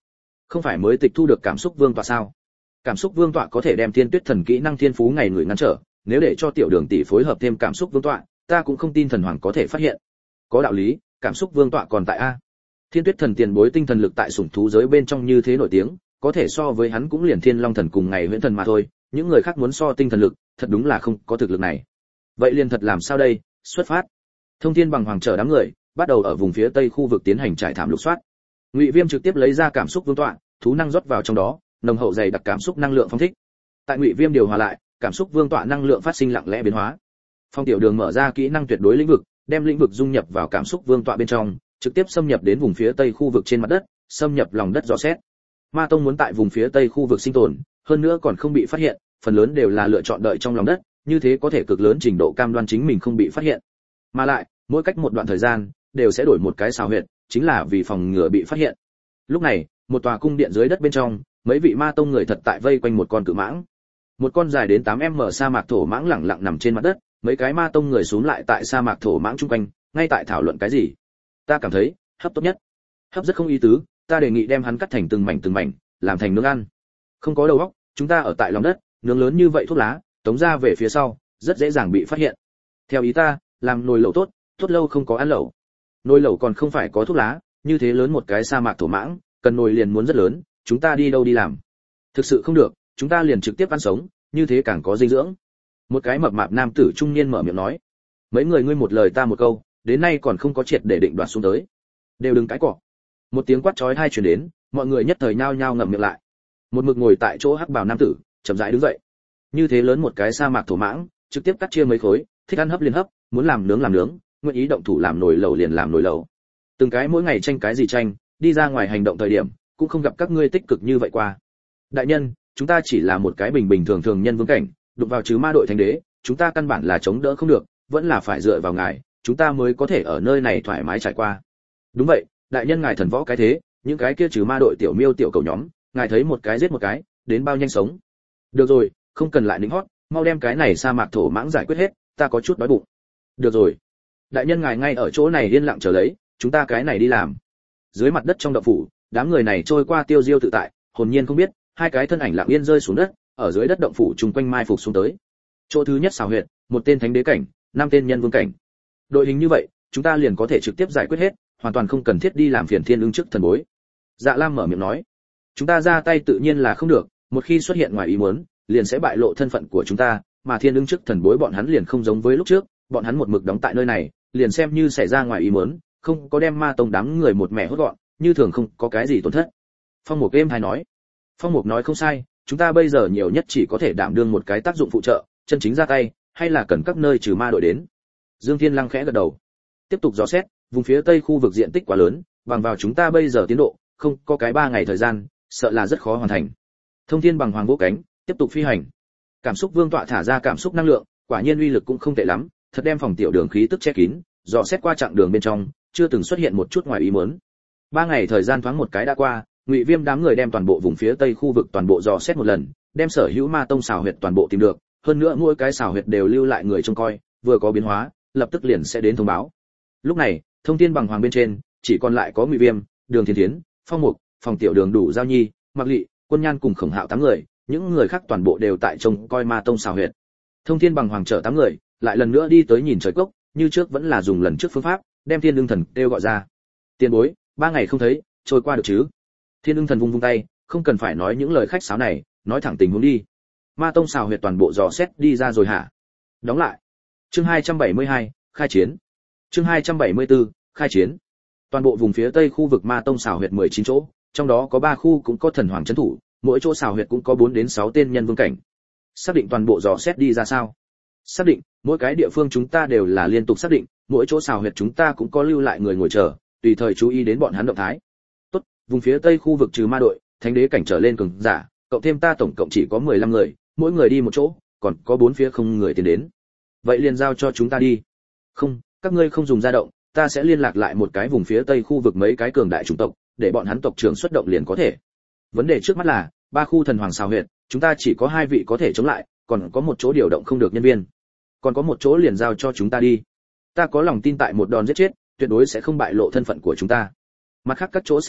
Không phải mới tịch thu được cảm xúc vương tọa sao? Cảm xúc vương tọa có thể đem thiên tuyết thần kỹ năng thiên phú ngày người ngăn trở, nếu để cho tiểu đường tỷ phối hợp thêm cảm xúc vương tọa, ta cũng không tin thần hoàng có thể phát hiện. Có đạo lý, cảm xúc vương tọa còn tại a. Thiên tuyết thần tiền bối tinh thần lực tại sủng thú giới bên trong như thế nổi tiếng, có thể so với hắn cũng liền thiên long thần cùng ngày huyễn thần mà thôi, những người khác muốn so tinh thần lực, thật đúng là không có thực lực này. Vậy liền thật làm sao đây? Xuất phát. Thông Thiên bằng hoàng trở đám người, bắt đầu ở vùng phía tây khu vực tiến hành trải thảm lục soát. Ngụy Viêm trực tiếp lấy ra cảm xúc vương tọa, thú năng rót vào trong đó, nồng hậu dày đặc cảm xúc năng lượng phong thích. Tại Ngụy Viêm điều hòa lại, cảm xúc vương tọa năng lượng phát sinh lặng lẽ biến hóa. Phong Tiểu Đường mở ra kỹ năng tuyệt đối lĩnh vực, đem lĩnh vực dung nhập vào cảm xúc vương tọa bên trong, trực tiếp xâm nhập đến vùng phía tây khu vực trên mặt đất, xâm nhập lòng đất dò xét. Ma tông muốn tại vùng phía tây khu vực sinh tồn, hơn nữa còn không bị phát hiện, phần lớn đều là lựa chọn đợi trong lòng đất, như thế có thể cực lớn trình độ cam đoan chính mình không bị phát hiện. Mà lại, mỗi cách một đoạn thời gian, đều sẽ đổi một cái xào huyệt, chính là vì phòng ngừa bị phát hiện. Lúc này, một tòa cung điện dưới đất bên trong, mấy vị ma tông người thật tại vây quanh một con cự mãng. Một con dài đến tám mét sa mạc thổ mãng lẳng lặng nằm trên mặt đất, mấy cái ma tông người xuống lại tại sa mạc thổ mãng chung quanh, ngay tại thảo luận cái gì. Ta cảm thấy, hấp tốt nhất. Hấp rất không ý tứ, ta đề nghị đem hắn cắt thành từng mảnh từng mảnh, làm thành nướng ăn. Không có đầu óc, chúng ta ở tại lòng đất, nướng lớn như vậy thuốc lá, tống ra về phía sau, rất dễ dàng bị phát hiện. Theo ý ta, làm nồi lẩu tốt, tốt lâu không có ăn lẩu. Nồi lẩu còn không phải có thuốc lá, như thế lớn một cái sa mạc thổ mãng, cần nồi liền muốn rất lớn, chúng ta đi đâu đi làm? Thực sự không được, chúng ta liền trực tiếp ăn sống, như thế càng có dinh dưỡng. Một cái mập mạp nam tử trung niên mở miệng nói. Mấy người ngươi một lời ta một câu, đến nay còn không có triệt để định đoạt xuống tới. Đều đừng cãi cọ. Một tiếng quát chói tai truyền đến, mọi người nhất thời nhao nhao ngậm miệng lại. Một mực ngồi tại chỗ hắc bào nam tử, chậm rãi đứng dậy. Như thế lớn một cái sa mạc thổ mãng, trực tiếp cắt chia mấy khối, thích ăn hấp liền hấp, muốn làm nướng làm nướng, nguyện ý động thủ làm nồi lẩu liền làm nồi lẩu. Từng cái mỗi ngày tranh cái gì tranh, đi ra ngoài hành động thời điểm, cũng không gặp các ngươi tích cực như vậy qua. Đại nhân, chúng ta chỉ là một cái bình bình thường thường nhân vương cảnh, đụng vào chứ ma đội thánh đế, chúng ta căn bản là chống đỡ không được, vẫn là phải dựa vào ngài, chúng ta mới có thể ở nơi này thoải mái trải qua. Đúng vậy, đại nhân ngài thần võ cái thế, những cái kia trừ ma đội tiểu miêu tiểu cầu nhóm, ngài thấy một cái giết một cái, đến bao nhanh sống. Được rồi, không cần lại lính hót, mau đem cái này sa mạc thổ mãng giải quyết hết, ta có chút đói bụng. Được rồi, đại nhân ngài ngay ở chỗ này yên lặng chờ lấy, chúng ta cái này đi làm. Dưới mặt đất trong động phủ, đám người này trôi qua tiêu diêu tự tại, hồn nhiên không biết, hai cái thân ảnh lặng yên rơi xuống đất, ở dưới đất động phủ chung quanh mai phục xuống tới. Chỗ thứ nhất xào huyệt, một tên thánh đế cảnh, năm tên nhân vương cảnh. Đội hình như vậy, chúng ta liền có thể trực tiếp giải quyết hết, hoàn toàn không cần thiết đi làm phiền thiên ứng trước thần bối. Dạ Lam mở miệng nói, chúng ta ra tay tự nhiên là không được, một khi xuất hiện ngoài ý muốn, liền sẽ bại lộ thân phận của chúng ta, mà thiên ứng trước thần bối bọn hắn liền không giống với lúc trước, bọn hắn một mực đóng tại nơi này, liền xem như xảy ra ngoài ý muốn, không có đem ma tông đám người một mẻ hốt gọn, như thường không có cái gì tổn thất. Phong Mục êm hay nói, Phong Mục nói không sai, chúng ta bây giờ nhiều nhất chỉ có thể đảm đương một cái tác dụng phụ trợ, chân chính ra tay, hay là cần các nơi trừ ma đội đến. Dương Thiên Lăng khẽ gật đầu, tiếp tục dò xét, vùng phía tây khu vực diện tích quá lớn, bằng vào chúng ta bây giờ tiến độ, không có cái ba ngày thời gian, sợ là rất khó hoàn thành. Thông Thiên bằng hoàng vỗ cánh, tiếp tục phi hành. Cảm xúc vương tọa thả ra cảm xúc năng lượng, quả nhiên uy lực cũng không tệ lắm, thật đem phòng tiểu đường khí tức che kín, dò xét qua chặng đường bên trong, chưa từng xuất hiện một chút ngoài ý muốn. Ba ngày thời gian thoáng một cái đã qua, Ngụy Viêm đám người đem toàn bộ vùng phía tây khu vực toàn bộ dò xét một lần, đem sở hữu ma tông xào huyệt toàn bộ tìm được, hơn nữa mỗi cái xào huyệt đều lưu lại người trông coi, vừa có biến hóa, lập tức liền sẽ đến thông báo. Lúc này, Thông Thiên bằng hoàng bên trên, chỉ còn lại có Ngụy Viêm, Đường Thiên Thiến, Phong Mục, Phòng Tiểu Đường đủ Giao Nhi, Mặc Lị, Quân Nhan cùng Khổng Hạo tám người, những người khác toàn bộ đều tại trông coi ma tông xào huyệt. Thông Thiên bằng hoàng chở tám người, lại lần nữa đi tới nhìn trời cốc, như trước vẫn là dùng lần trước phương pháp, đem Thiên Lương Thần kêu gọi ra. Tiền bối, ba ngày không thấy, trôi qua được chứ? Thiên Lương Thần vung vung tay, không cần phải nói những lời khách sáo này, nói thẳng tình huống đi. Ma tông xào huyệt toàn bộ dò xét đi ra rồi hả? Đóng lại. Chương hai trăm bảy mươi hai, khai chiến. Chương hai trăm bảy mươi tư, khai chiến. Toàn bộ vùng phía tây khu vực ma tông xào huyệt mười chín chỗ, trong đó có ba khu cũng có thần hoàng trấn thủ, mỗi chỗ xào huyệt cũng có bốn đến sáu tên nhân vương cảnh. Xác định toàn bộ dò xét đi ra sao? Xác định, mỗi cái địa phương chúng ta đều là liên tục xác định, mỗi chỗ xào huyệt chúng ta cũng có lưu lại người ngồi chờ, tùy thời chú ý đến bọn hắn động thái. Tốt, vùng phía tây khu vực trừ ma đội, thánh đế cảnh trở lên cường giả, cộng thêm ta tổng cộng chỉ có mười lăm người, mỗi người đi một chỗ, còn có bốn phía không người tiến đến. Vậy liền giao cho chúng ta đi. Không, các ngươi không dùng ra động, ta sẽ liên lạc lại một cái vùng phía tây khu vực mấy cái cường đại chủng tộc, để bọn hắn tộc trưởng xuất động liền có thể. Vấn đề trước mắt là, ba khu thần hoàng xào huyệt, chúng ta chỉ có hai vị có thể chống lại, còn có một chỗ điều động không được nhân viên. Còn có một chỗ liền giao cho chúng ta đi. Ta có lòng tin tại một đòn giết chết, tuyệt đối sẽ không bại lộ thân phận của chúng ta. Mặt khác các chỗ xào huyệt,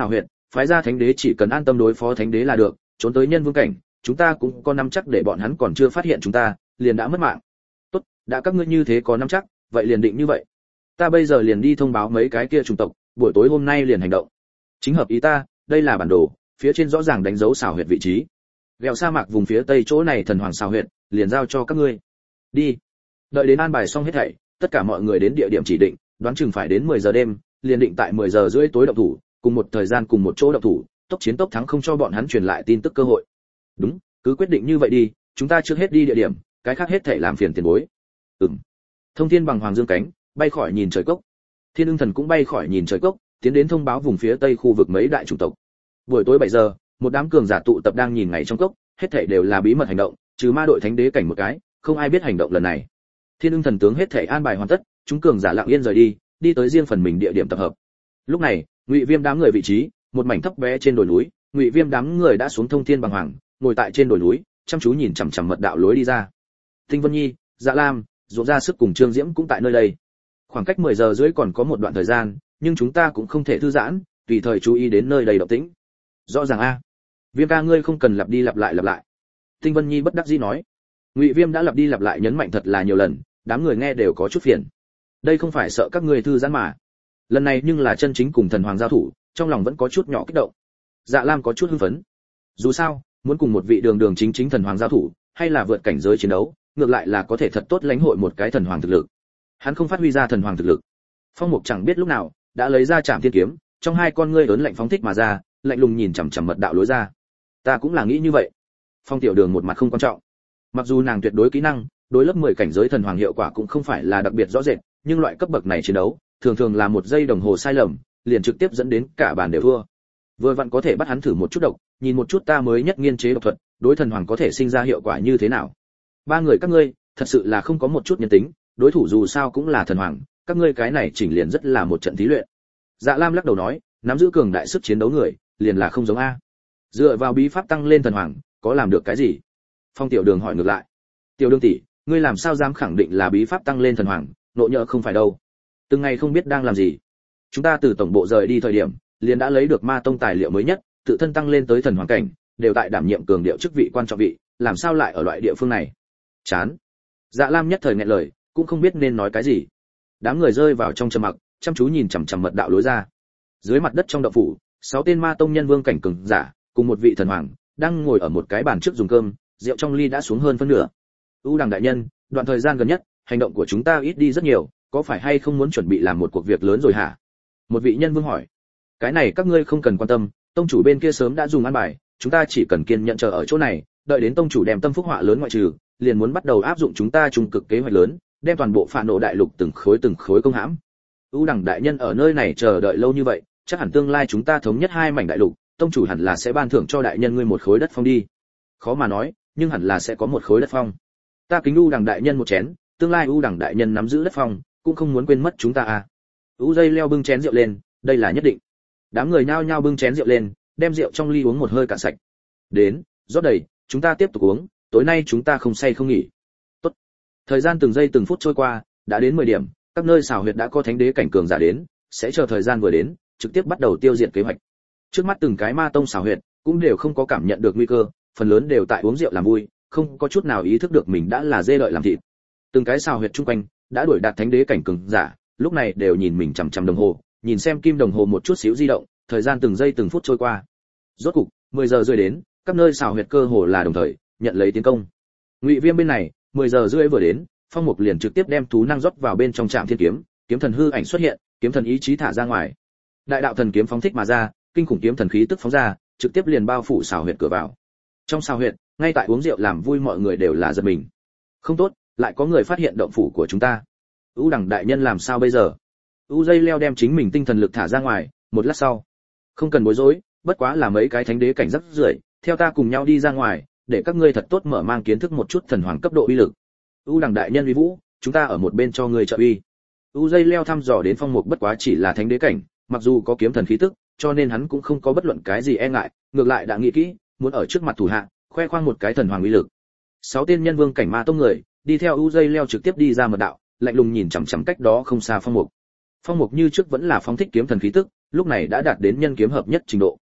phái ra thánh đế chỉ cần an tâm đối phó thánh đế là được, trốn tới nhân vương cảnh, chúng ta cũng có nắm chắc để bọn hắn còn chưa phát hiện chúng ta, liền đã mất mạng. Tốt, đã các ngươi như thế có nắm chắc, vậy liền định như vậy. Ta bây giờ liền đi thông báo mấy cái kia chủng tộc, buổi tối hôm nay liền hành động. Chính hợp ý ta, đây là bản đồ, phía trên rõ ràng đánh dấu xào huyệt vị trí. Ghẹo sa mạc vùng phía tây chỗ này thần hoàng xào huyệt, liền giao cho các ngươi. Đi. Đợi đến an bài xong hết thảy, tất cả mọi người đến địa điểm chỉ định, đoán chừng phải đến mười giờ đêm, liền định tại mười giờ rưỡi tối động thủ, cùng một thời gian cùng một chỗ động thủ, tốc chiến tốc thắng không cho bọn hắn truyền lại tin tức cơ hội. Đúng, cứ quyết định như vậy đi, chúng ta trước hết đi địa điểm, cái khác hết thảy làm phiền tiền bối. Ừm. Thông Thiên bằng hoàng dương cánh, bay khỏi nhìn trời cốc. Thiên Ưng Thần cũng bay khỏi nhìn trời cốc, tiến đến thông báo vùng phía tây khu vực mấy đại chủng tộc. Buổi tối bảy giờ, một đám cường giả tụ tập đang nhìn ngày trong cốc, hết thảy đều là bí mật hành động, trừ ma đội thánh đế cảnh một cái, không ai biết hành động lần này. Thiên Ưng Thần tướng hết thảy an bài hoàn tất, chúng cường giả lặng yên rời đi, đi tới riêng phần mình địa điểm tập hợp. Lúc này, Ngụy Viêm đám người vị trí, một mảnh thấp bé trên đồi núi, Ngụy Viêm đám người đã xuống Thông Thiên bằng hoàng, ngồi tại trên đồi núi, chăm chú nhìn chằm chằm mật đạo lối đi ra. Tinh Vân Nhi, Dạ Lam, Dụ ra sức cùng Trương Diễm cũng tại nơi đây. Khoảng cách mười giờ rưỡi còn có một đoạn thời gian, nhưng chúng ta cũng không thể thư giãn, tùy thời chú ý đến nơi đầy động tĩnh. Rõ ràng a. Viêm ca ngươi không cần lặp đi lặp lại lặp lại. Tinh Vân Nhi bất đắc dĩ nói. Ngụy Viêm đã lặp đi lặp lại nhấn mạnh thật là nhiều lần, đám người nghe đều có chút phiền. Đây không phải sợ các ngươi thư giãn mà. Lần này nhưng là chân chính cùng thần hoàng giao thủ, trong lòng vẫn có chút nhỏ kích động. Dạ Lam có chút hưng phấn. Dù sao, muốn cùng một vị đường đường chính chính thần hoàng giao thủ, hay là vượt cảnh giới chiến đấu, ngược lại là có thể thật tốt lãnh hội một cái thần hoàng thực lực. Hắn không phát huy ra thần hoàng thực lực. Phong Mục chẳng biết lúc nào đã lấy ra Trảm Thiên kiếm, trong hai con ngươi ớn lạnh phóng thích mà ra, lạnh lùng nhìn chằm chằm mật đạo lối ra. Ta cũng là nghĩ như vậy. Phong Tiểu Đường một mặt không quan trọng. Mặc dù nàng tuyệt đối kỹ năng, đối lớp mười cảnh giới thần hoàng hiệu quả cũng không phải là đặc biệt rõ rệt, nhưng loại cấp bậc này chiến đấu, thường thường là một giây đồng hồ sai lầm, liền trực tiếp dẫn đến cả bàn đều thua. Vừa vặn có thể bắt hắn thử một chút độc, nhìn một chút ta mới nhất nghiên chế độc thuật, đối thần hoàng có thể sinh ra hiệu quả như thế nào. Ba người các ngươi, thật sự là không có một chút nhân tính, đối thủ dù sao cũng là thần hoàng, các ngươi cái này chỉnh liền rất là một trận thí luyện. Dạ Lam lắc đầu nói, nắm giữ cường đại sức chiến đấu người, liền là không giống a. Dựa vào bí pháp tăng lên thần hoàng, có làm được cái gì? Phong Tiểu Đường hỏi ngược lại. Tiểu Đường tỷ, ngươi làm sao dám khẳng định là bí pháp tăng lên thần hoàng, nộ nhỡ không phải đâu. Từng ngày không biết đang làm gì. Chúng ta từ tổng bộ rời đi thời điểm, liền đã lấy được ma tông tài liệu mới nhất, tự thân tăng lên tới thần hoàng cảnh, đều tại đảm nhiệm cường điệu chức vị quan trọng vị, làm sao lại ở loại địa phương này? Chán. Dạ Lam nhất thời nghẹn lời, cũng không biết nên nói cái gì. Đám người rơi vào trong trầm mặc, chăm chú nhìn chằm chằm mật đạo lối ra. Dưới mặt đất trong động phủ, sáu tên ma tông nhân vương cảnh cường giả, cùng một vị thần hoàng, đang ngồi ở một cái bàn trước dùng cơm, rượu trong ly đã xuống hơn phân nửa. U Đằng đại nhân, đoạn thời gian gần nhất, hành động của chúng ta ít đi rất nhiều, có phải hay không muốn chuẩn bị làm một cuộc việc lớn rồi hả? Một vị nhân vương hỏi. Cái này các ngươi không cần quan tâm, tông chủ bên kia sớm đã dùng an bài, chúng ta chỉ cần kiên nhẫn chờ ở chỗ này, đợi đến tông chủ đem tâm phúc họa lớn ngoại trừ, liền muốn bắt đầu áp dụng chúng ta trung cực kế hoạch lớn, đem toàn bộ phản nộ đại lục từng khối từng khối công hãm. U Đằng đại nhân ở nơi này chờ đợi lâu như vậy, chắc hẳn tương lai chúng ta thống nhất hai mảnh đại lục, tông chủ hẳn là sẽ ban thưởng cho đại nhân ngươi một khối đất phong đi. Khó mà nói, nhưng hẳn là sẽ có một khối đất phong. Ta kính U Đằng đại nhân một chén, tương lai U Đằng đại nhân nắm giữ đất phong, cũng không muốn quên mất chúng ta à. U dây leo bưng chén rượu lên, đây là nhất định. Đám người nhao nhao bưng chén rượu lên, đem rượu trong ly uống một hơi cạn sạch. Đến, rót đầy, chúng ta tiếp tục uống, tối nay chúng ta không say không nghỉ. Tốt. Thời gian từng giây từng phút trôi qua, đã đến mười điểm, các nơi xào huyệt đã có thánh đế cảnh cường giả đến, sẽ chờ thời gian vừa đến, trực tiếp bắt đầu tiêu diệt kế hoạch. Trước mắt từng cái ma tông xào huyệt cũng đều không có cảm nhận được nguy cơ, phần lớn đều tại uống rượu làm vui, không có chút nào ý thức được mình đã là dê đợi làm thịt. Từng cái xào huyệt chung quanh đã đuổi đạt thánh đế cảnh cường giả, lúc này đều nhìn mình chằm chằm đồng hồ, nhìn xem kim đồng hồ một chút xíu di động, thời gian từng giây từng phút trôi qua. Rốt cục, mười giờ rưỡi đến, các nơi xào huyệt cơ hồ là đồng thời nhận lấy tiến công. Ngụy Viêm bên này, mười giờ rưỡi vừa đến, Phong Mục liền trực tiếp đem thú năng rót vào bên trong Trảm Thiên kiếm, kiếm thần hư ảnh xuất hiện, kiếm thần ý chí thả ra ngoài. Đại đạo thần kiếm phóng thích mà ra, kinh khủng kiếm thần khí tức phóng ra, trực tiếp liền bao phủ xào huyệt cửa vào. Trong xào huyệt, ngay tại uống rượu làm vui mọi người đều là giật mình. Không tốt, lại có người phát hiện động phủ của chúng ta. U Đằng đại nhân làm sao bây giờ? U dây leo đem chính mình tinh thần lực thả ra ngoài, một lát sau, không cần bối rối, bất quá là mấy cái thánh đế cảnh rất rưởi, theo ta cùng nhau đi ra ngoài, để các ngươi thật tốt mở mang kiến thức một chút thần hoàng cấp độ uy lực. U Đằng đại nhân uy vũ, chúng ta ở một bên cho ngươi trợ uy. U dây leo thăm dò đến Phong Mục bất quá chỉ là thánh đế cảnh, mặc dù có kiếm thần khí tức, cho nên hắn cũng không có bất luận cái gì e ngại, ngược lại đã nghĩ kỹ, muốn ở trước mặt thủ hạ, khoe khoang một cái thần hoàng uy lực. Sáu tên nhân vương cảnh ma tông người, đi theo U dây leo trực tiếp đi ra mật đạo, lạnh lùng nhìn chằm chằm cách đó không xa Phong Mục. Phong Mục như trước vẫn là phóng thích kiếm thần khí tức, lúc này đã đạt đến nhân kiếm hợp nhất trình độ.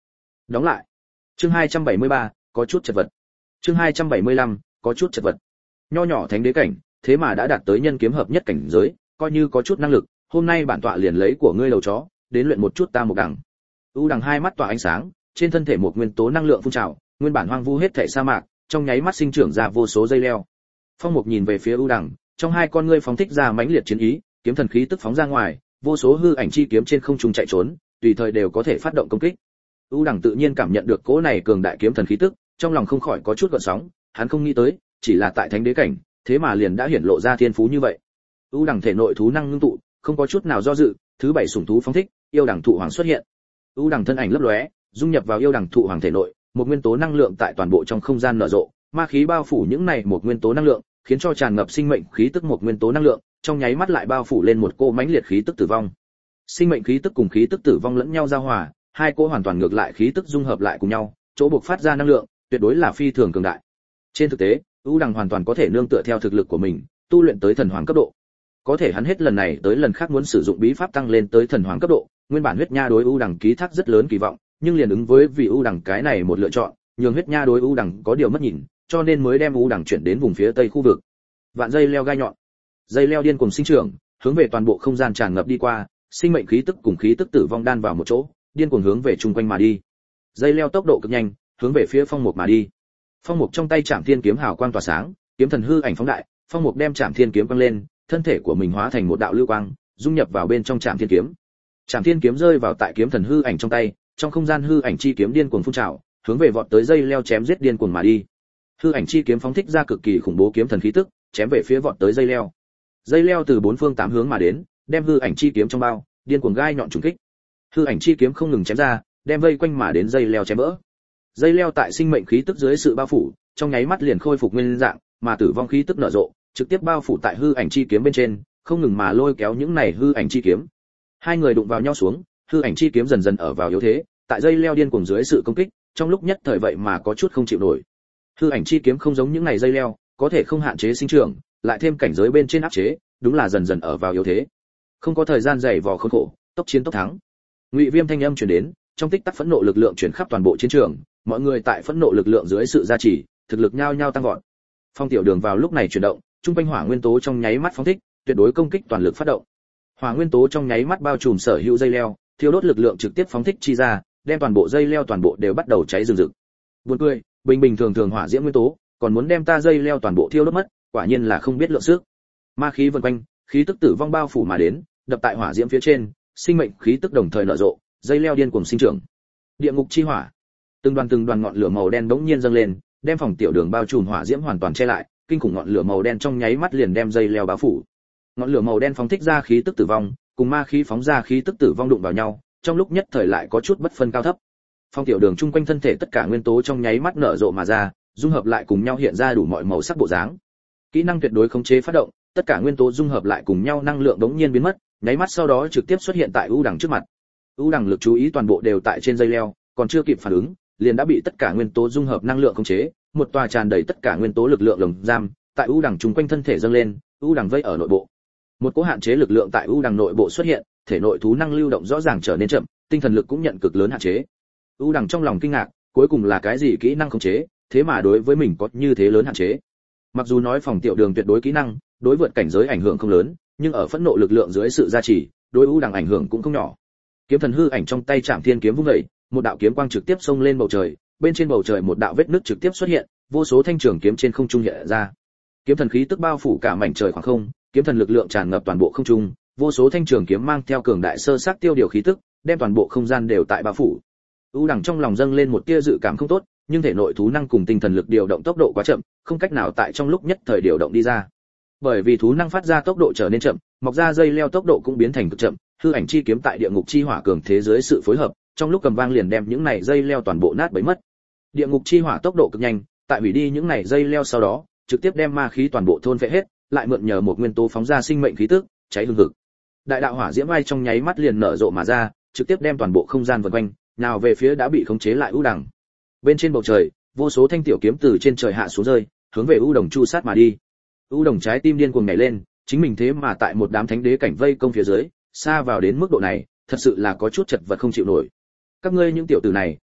Đóng lại. Chương hai trăm bảy mươi ba, có chút chật vật. Chương hai trăm bảy mươi lăm, có chút chật vật. Nho nhỏ thánh đế cảnh, thế mà đã đạt tới nhân kiếm hợp nhất cảnh giới, coi như có chút năng lực, hôm nay bản tọa liền lấy của ngươi đầu chó, đến luyện một chút ta một đằng. U đằng hai mắt tỏa ánh sáng, trên thân thể một nguyên tố năng lượng phun trào, nguyên bản hoang vu hết thảy sa mạc, trong nháy mắt sinh trưởng ra vô số dây leo. Phong Mục nhìn về phía U đằng, trong hai con ngươi phóng thích ra mãnh liệt chiến ý, kiếm thần khí tức phóng ra ngoài, vô số hư ảnh chi kiếm trên không trung chạy trốn, tùy thời đều có thể phát động công kích. U đằng tự nhiên cảm nhận được cỗ này cường đại kiếm thần khí tức, trong lòng không khỏi có chút gợn sóng, hắn không nghĩ tới, chỉ là tại thánh đế cảnh, thế mà liền đã hiển lộ ra thiên phú như vậy. U đằng thể nội thú năng ngưng tụ, không có chút nào do dự, thứ bảy sủng thú phóng thích, yêu đằng thụ hoàng xuất hiện. U đằng thân ảnh lấp lóe, dung nhập vào yêu đằng thụ hoàng thể nội, một nguyên tố năng lượng tại toàn bộ trong không gian nở rộ, ma khí bao phủ những này một nguyên tố năng lượng, khiến cho tràn ngập sinh mệnh khí tức một nguyên tố năng lượng, trong nháy mắt lại bao phủ lên một cô mãnh liệt khí tức tử vong. Sinh mệnh khí tức cùng khí tức tử vong lẫn nhau giao hòa, hai cô hoàn toàn ngược lại khí tức dung hợp lại cùng nhau, chỗ buộc phát ra năng lượng, tuyệt đối là phi thường cường đại. Trên thực tế, U đằng hoàn toàn có thể nương tựa theo thực lực của mình, tu luyện tới thần hoàng cấp độ. Có thể hắn hết lần này tới lần khác muốn sử dụng bí pháp tăng lên tới thần hoàng cấp độ, nguyên bản huyết nha đối U đằng ký thác rất lớn kỳ vọng, nhưng liền ứng với vì U đằng cái này một lựa chọn, nhường huyết nha đối U đằng có điều mất nhìn, cho nên mới đem U đằng chuyển đến vùng phía tây khu vực. Vạn dây leo gai nhọn, dây leo điên cuồng sinh trưởng, hướng về toàn bộ không gian tràn ngập đi qua, sinh mệnh khí tức cùng khí tức tử vong đan vào một chỗ, điên cuồng hướng về chung quanh mà đi. Dây leo tốc độ cực nhanh, hướng về phía Phong Mục mà đi. Phong Mục trong tay Trảm Thiên kiếm hào quang tỏa sáng, kiếm thần hư ảnh phóng đại, Phong Mục đem Trảm Thiên kiếm quăng lên, thân thể của mình hóa thành một đạo lưu quang, dung nhập vào bên trong Trảm Thiên kiếm. Trảm Thiên kiếm rơi vào tại kiếm thần hư ảnh trong tay, trong không gian hư ảnh chi kiếm điên cuồng phun trào, hướng về vọt tới dây leo chém giết điên cuồng mà đi. Hư ảnh chi kiếm phóng thích ra cực kỳ khủng bố kiếm thần khí tức, chém về phía vọt tới dây leo. Dây leo từ bốn phương tám hướng mà đến, đem hư ảnh chi kiếm trong bao, điên cuồng gai nhọn trùng kích. Hư ảnh chi kiếm không ngừng chém ra, đem vây quanh mà đến dây leo chém vỡ. Dây leo tại sinh mệnh khí tức dưới sự bao phủ, trong nháy mắt liền khôi phục nguyên dạng, mà tử vong khí tức nở rộ, trực tiếp bao phủ tại hư ảnh chi kiếm bên trên, không ngừng mà lôi kéo những này hư ảnh chi kiếm. Hai người đụng vào nhau xuống, hư ảnh chi kiếm dần dần ở vào yếu thế, tại dây leo điên cuồng dưới sự công kích, trong lúc nhất thời vậy mà có chút không chịu nổi. Hư ảnh chi kiếm không giống những này dây leo, có thể không hạn chế sinh trưởng, lại thêm cảnh giới bên trên áp chế, đúng là dần dần ở vào yếu thế. Không có thời gian dày vò khốn khổ, tốc chiến tốc thắng. Ngụy Viêm thanh âm truyền đến, trong tích tắc phẫn nộ lực lượng truyền khắp toàn bộ chiến trường, mọi người tại phẫn nộ lực lượng dưới sự gia trì, thực lực nhao nhao tăng vọt. Phong Tiểu Đường vào lúc này chuyển động, trung quanh hỏa nguyên tố trong nháy mắt phóng thích, tuyệt đối công kích toàn lực phát động. Hỏa nguyên tố trong nháy mắt bao trùm sở hữu dây leo, thiêu đốt lực lượng trực tiếp phóng thích chi ra, đem toàn bộ dây leo toàn bộ đều bắt đầu cháy rừng rực. Buồn cười, bình bình thường thường hỏa diễm nguyên tố, còn muốn đem ta dây leo toàn bộ thiêu đốt mất, quả nhiên là không biết lượng sức. Ma khí vần quanh, khí tức tử vong bao phủ mà đến, đập tại hỏa diễm phía trên, sinh mệnh khí tức đồng thời nở rộ, dây leo điên cuồng sinh trưởng. Địa ngục chi hỏa, từng đoàn từng đoàn ngọn lửa màu đen bỗng nhiên dâng lên, đem Phòng Tiểu Đường bao trùm hỏa diễm hoàn toàn che lại, kinh khủng ngọn lửa màu đen trong nháy mắt liền đem dây leo bao phủ. Ngọn lửa màu đen phóng thích ra khí tức tử vong, cùng ma khí phóng ra khí tức tử vong đụng vào nhau, trong lúc nhất thời lại có chút bất phân cao thấp. Phong Tiểu Đường chung quanh thân thể tất cả nguyên tố trong nháy mắt nở rộ mà ra, dung hợp lại cùng nhau hiện ra đủ mọi màu sắc bộ dáng. Kỹ năng tuyệt đối khống chế phát động, tất cả nguyên tố dung hợp lại cùng nhau năng lượng đống nhiên biến mất, nháy mắt sau đó trực tiếp xuất hiện tại U Đằng trước mặt. U Đằng lực chú ý toàn bộ đều tại trên dây leo, còn chưa kịp phản ứng, liền đã bị tất cả nguyên tố dung hợp năng lượng khống chế, một tòa tràn đầy tất cả nguyên tố lực lượng lồng giam, tại U Đằng chung quanh thân thể dâng lên, U Đằng vây ở nội bộ. Một cỗ hạn chế lực lượng tại U Đằng nội bộ xuất hiện, thể nội thú năng lưu động rõ ràng trở nên chậm, tinh thần lực cũng nhận cực lớn hạn chế. U Đằng trong lòng kinh ngạc, cuối cùng là cái gì kỹ năng khống chế, thế mà đối với mình có như thế lớn hạn chế. Mặc dù nói Phòng Tiểu Đường tuyệt đối kỹ năng, đối vượt cảnh giới ảnh hưởng không lớn, nhưng ở phẫn nộ lực lượng dưới sự gia trì, đối U Đằng ảnh hưởng cũng không nhỏ. Kiếm thần hư ảnh trong tay Trảm Thiên kiếm vung dậy, một đạo kiếm quang trực tiếp xông lên bầu trời, bên trên bầu trời một đạo vết nứt trực tiếp xuất hiện, vô số thanh trường kiếm trên không trung hiện ra. Kiếm thần khí tức bao phủ cả mảnh trời khoảng không, kiếm thần lực lượng tràn ngập toàn bộ không trung, vô số thanh trường kiếm mang theo cường đại sơ sát tiêu điều khí tức, đem toàn bộ không gian đều tại bao phủ. U Đằng trong lòng dâng lên một tia dự cảm không tốt, nhưng thể nội thú năng cùng tinh thần lực điều động tốc độ quá chậm, không cách nào tại trong lúc nhất thời điều động đi ra. Bởi vì thú năng phát ra tốc độ trở nên chậm, mọc ra dây leo tốc độ cũng biến thành cực chậm, hư ảnh chi kiếm tại địa ngục chi hỏa cường thế giới sự phối hợp, trong lúc cầm vang liền đem những này dây leo toàn bộ nát bấy mất. Địa ngục chi hỏa tốc độ cực nhanh, tại hủy đi những này dây leo sau đó, trực tiếp đem ma khí toàn bộ thôn phệ hết, lại mượn nhờ một nguyên tố phóng ra sinh mệnh khí tức, cháy hừng hực. Đại đạo hỏa diễm ai trong nháy mắt liền nở rộ mà ra, trực tiếp đem toàn bộ không gian vần quanh, nào về phía đã bị khống chế lại U Đằng. Bên trên bầu trời, vô số thanh tiểu kiếm từ trên trời hạ xuống rơi, hướng về U Đồng chu sát mà đi. U Đồng trái tim điên cuồng nhảy lên, chính mình thế mà tại một đám thánh đế cảnh vây công phía dưới, xa vào đến mức độ này, thật sự là có chút chật vật không chịu nổi. Các ngươi những tiểu tử này,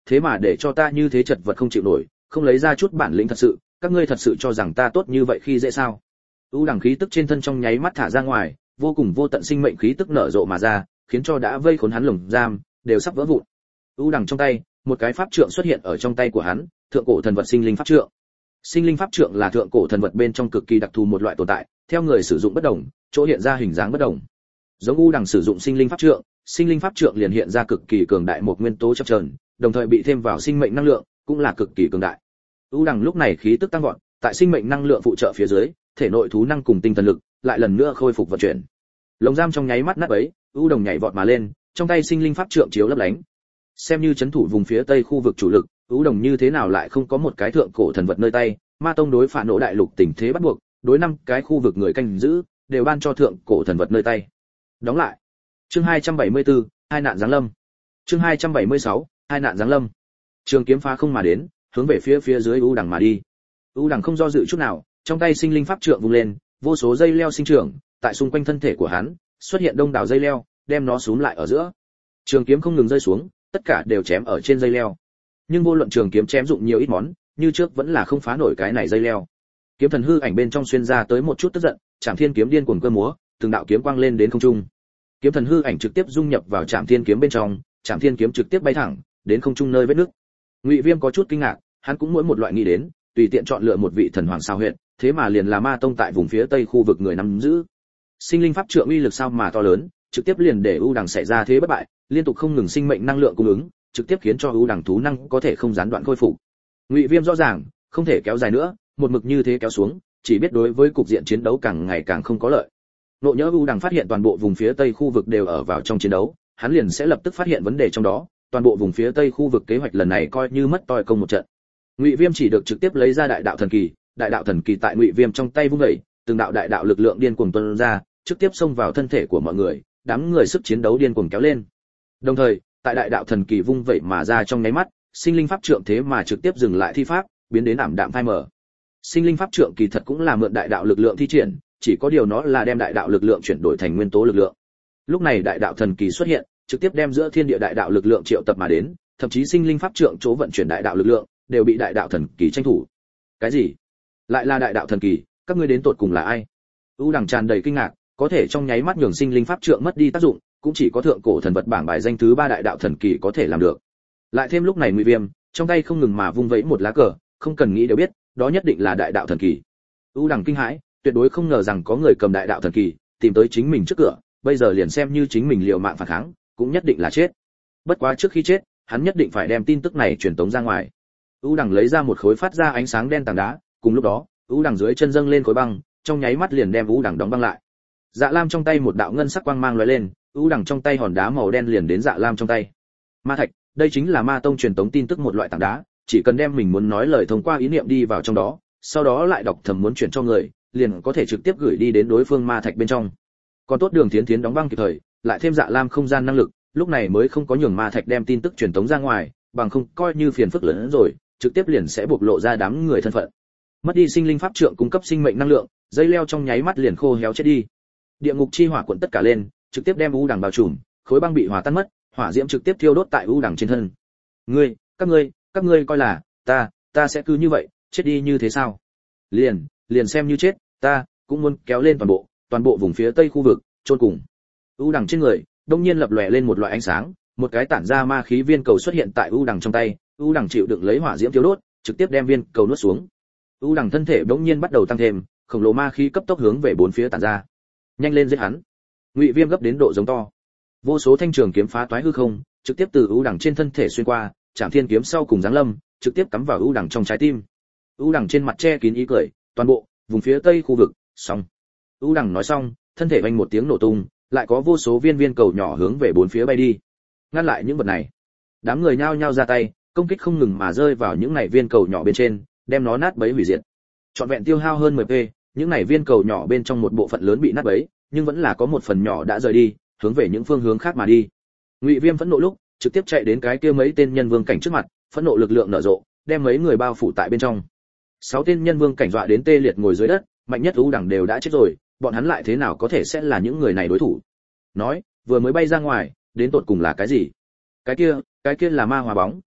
thế mà để cho ta như thế chật vật không chịu nổi, không lấy ra chút bản lĩnh thật sự, các ngươi thật sự cho rằng ta tốt như vậy khi dễ sao? U đằng khí tức trên thân trong nháy mắt thả ra ngoài, vô cùng vô tận sinh mệnh khí tức nở rộ mà ra, khiến cho đã vây khốn hắn lồng giam đều sắp vỡ vụn. U đằng trong tay, một cái pháp trượng xuất hiện ở trong tay của hắn, thượng cổ thần vật sinh linh pháp trượng. Sinh linh pháp trượng là thượng cổ thần vật bên trong cực kỳ đặc thù một loại tồn tại, theo người sử dụng bất đồng, chỗ hiện ra hình dáng bất đồng. Giống U đằng sử dụng sinh linh pháp trượng, sinh linh pháp trượng liền hiện ra cực kỳ cường đại một nguyên tố chập chờn, đồng thời bị thêm vào sinh mệnh năng lượng, cũng là cực kỳ cường đại. U đằng lúc này khí tức tăng vọt, tại sinh mệnh năng lượng phụ trợ phía dưới, thể nội thú năng cùng tinh thần lực lại lần nữa khôi phục vận chuyển. Lồng giam trong nháy mắt nát bấy, U đồng nhảy vọt mà lên, trong tay sinh linh pháp trượng chiếu lấp lánh. Xem như chấn thủ vùng phía tây khu vực chủ lực, U đồng như thế nào lại không có một cái thượng cổ thần vật nơi tay, Ma tông đối phản nộ đại lục tình thế bắt buộc, đối năm cái khu vực người canh giữ đều ban cho thượng cổ thần vật nơi tay. Đóng lại. Chương hai trăm bảy mươi tư, hai nạn giáng lâm. Chương hai trăm bảy mươi sáu, hai nạn giáng lâm. Trường kiếm phá không mà đến, hướng về phía phía dưới U đằng mà đi. U đằng không do dự chút nào, trong tay sinh linh pháp trượng vung lên, vô số dây leo sinh trưởng, tại xung quanh thân thể của hắn xuất hiện đông đảo dây leo, đem nó xúm lại ở giữa. Trường kiếm không ngừng rơi xuống, tất cả đều chém ở trên dây leo. Nhưng vô luận trường kiếm chém dụng nhiều ít món, như trước vẫn là không phá nổi cái này dây leo. Kiếm thần hư ảnh bên trong xuyên ra tới một chút tức giận, Trảm Thiên kiếm điên cuồng cơ múa, từng đạo kiếm quang lên đến không trung. Kiếm thần hư ảnh trực tiếp dung nhập vào Trảm Thiên kiếm bên trong, Trảm Thiên kiếm trực tiếp bay thẳng đến không trung nơi vết nước. Ngụy Viêm có chút kinh ngạc, hắn cũng mỗi một loại nghĩ đến, tùy tiện chọn lựa một vị thần hoàng sao huyện, thế mà liền là Ma tông tại vùng phía tây khu vực người nắm giữ. Sinh linh pháp trượng uy lực sao mà to lớn, trực tiếp liền để U đằng xảy ra thế bất bại, liên tục không ngừng sinh mệnh năng lượng cung ứng, trực tiếp khiến cho U đằng thú năng có thể không gián đoạn khôi phục. Ngụy Viêm rõ ràng, không thể kéo dài nữa, một mực như thế kéo xuống, chỉ biết đối với cục diện chiến đấu càng ngày càng không có lợi. Nộ nhỡ U đằng phát hiện toàn bộ vùng phía tây khu vực đều ở vào trong chiến đấu, hắn liền sẽ lập tức phát hiện vấn đề trong đó, toàn bộ vùng phía tây khu vực kế hoạch lần này coi như mất toi công một trận. Ngụy Viêm chỉ được trực tiếp lấy ra đại đạo thần kỳ, đại đạo thần kỳ tại Ngụy Viêm trong tay vung dậy, từng đạo đại đạo lực lượng điên cuồng tuôn ra, trực tiếp xông vào thân thể của mọi người, đám người sức chiến đấu điên cuồng kéo lên. Đồng thời, tại đại đạo thần kỳ vung vậy mà ra trong nháy mắt, sinh linh pháp trượng thế mà trực tiếp dừng lại thi pháp, biến đến ảm đạm phai mờ. Sinh linh pháp trượng kỳ thật cũng là mượn đại đạo lực lượng thi triển, chỉ có điều nó là đem đại đạo lực lượng chuyển đổi thành nguyên tố lực lượng. Lúc này đại đạo thần kỳ xuất hiện, trực tiếp đem giữa thiên địa đại đạo lực lượng triệu tập mà đến, thậm chí sinh linh pháp trượng chỗ vận chuyển đại đạo lực lượng đều bị đại đạo thần kỳ tranh thủ. Cái gì? Lại là đại đạo thần kỳ, các ngươi đến tột cùng là ai? U đằng tràn đầy kinh ngạc, có thể trong nháy mắt nhường sinh linh pháp trượng mất đi tác dụng, cũng chỉ có thượng cổ thần vật bảng bài danh thứ ba đại đạo thần kỳ có thể làm được. Lại thêm lúc này Ngụy Viêm, trong tay không ngừng mà vung vẫy một lá cờ, không cần nghĩ đều biết, đó nhất định là đại đạo thần kỳ. U đằng kinh hãi, tuyệt đối không ngờ rằng có người cầm đại đạo thần kỳ, tìm tới chính mình trước cửa, bây giờ liền xem như chính mình liều mạng phản kháng, cũng nhất định là chết. Bất quá trước khi chết, hắn nhất định phải đem tin tức này truyền tống ra ngoài. U đằng lấy ra một khối phát ra ánh sáng đen tảng đá, cùng lúc đó, U đằng dưới chân dâng lên khối băng, trong nháy mắt liền đem U đằng đóng băng lại. Dạ Lam trong tay một đạo ngân sắc quang mang lóe lên, U đằng trong tay hòn đá màu đen liền đến Dạ Lam trong tay. Ma thạch, đây chính là Ma tông truyền tống tin tức một loại tảng đá, chỉ cần đem mình muốn nói lời thông qua ý niệm đi vào trong đó, sau đó lại đọc thầm muốn chuyển cho người, liền có thể trực tiếp gửi đi đến đối phương ma thạch bên trong. Còn tốt Đường Thiến Thiến đóng băng kịp thời, lại thêm Dạ Lam không gian năng lực, lúc này mới không có nhường ma thạch đem tin tức truyền tống ra ngoài, bằng không coi như phiền phức lớn hơn rồi, trực tiếp liền sẽ bộc lộ ra đám người thân phận. Mất đi sinh linh pháp trượng cung cấp sinh mệnh năng lượng, dây leo trong nháy mắt liền khô héo chết đi. Địa ngục chi hỏa cuộn tất cả lên, trực tiếp đem U đằng bao trùm, khối băng bị hòa tan mất, hỏa diễm trực tiếp thiêu đốt tại U đằng trên thân. Ngươi, các ngươi, các ngươi coi là ta, ta sẽ cứ như vậy chết đi như thế sao? Liền, liền xem như chết, ta cũng muốn kéo lên toàn bộ, toàn bộ vùng phía tây khu vực, chôn cùng. U đằng trên người, đông nhiên lập lòe lên một loại ánh sáng, một cái tản ra ma khí viên cầu xuất hiện tại U đằng trong tay, U đằng chịu đựng lấy hỏa diễm thiêu đốt, trực tiếp đem viên cầu nuốt xuống. U đằng thân thể đống nhiên bắt đầu tăng thêm, khổng lồ ma khí cấp tốc hướng về bốn phía tản ra. Nhanh lên giết hắn! Ngụy Viêm gấp đến độ giống to. Vô số thanh trường kiếm phá toái hư không, trực tiếp từ U đằng trên thân thể xuyên qua, Trảm Thiên kiếm sau cùng giáng lâm, trực tiếp cắm vào U đằng trong trái tim. U đằng trên mặt che kín ý cười, toàn bộ vùng phía tây khu vực, xong. U đằng nói xong, thân thể vang một tiếng nổ tung, lại có vô số viên viên cầu nhỏ hướng về bốn phía bay đi. Ngăn lại những vật này. Đám người nhao nhao ra tay, công kích không ngừng mà rơi vào những này viên cầu nhỏ bên trên, đem nó nát bấy hủy diệt. Trọn vẹn tiêu hao hơn mười p, những này viên cầu nhỏ bên trong một bộ phận lớn bị nát bấy, nhưng vẫn là có một phần nhỏ đã rời đi, hướng về những phương hướng khác mà đi. Ngụy Viêm phẫn nộ lúc, trực tiếp chạy đến cái kia mấy tên nhân vương cảnh trước mặt, phẫn nộ lực lượng nở rộ, đem mấy người bao phủ tại bên trong. Sáu tên nhân vương cảnh dọa đến tê liệt ngồi dưới đất, mạnh nhất U đằng đều đã chết rồi, bọn hắn lại thế nào có thể sẽ là những người này đối thủ? Nói, vừa mới bay ra ngoài, đến tột cùng là cái gì? Cái kia, cái kia là ma hòa bóng,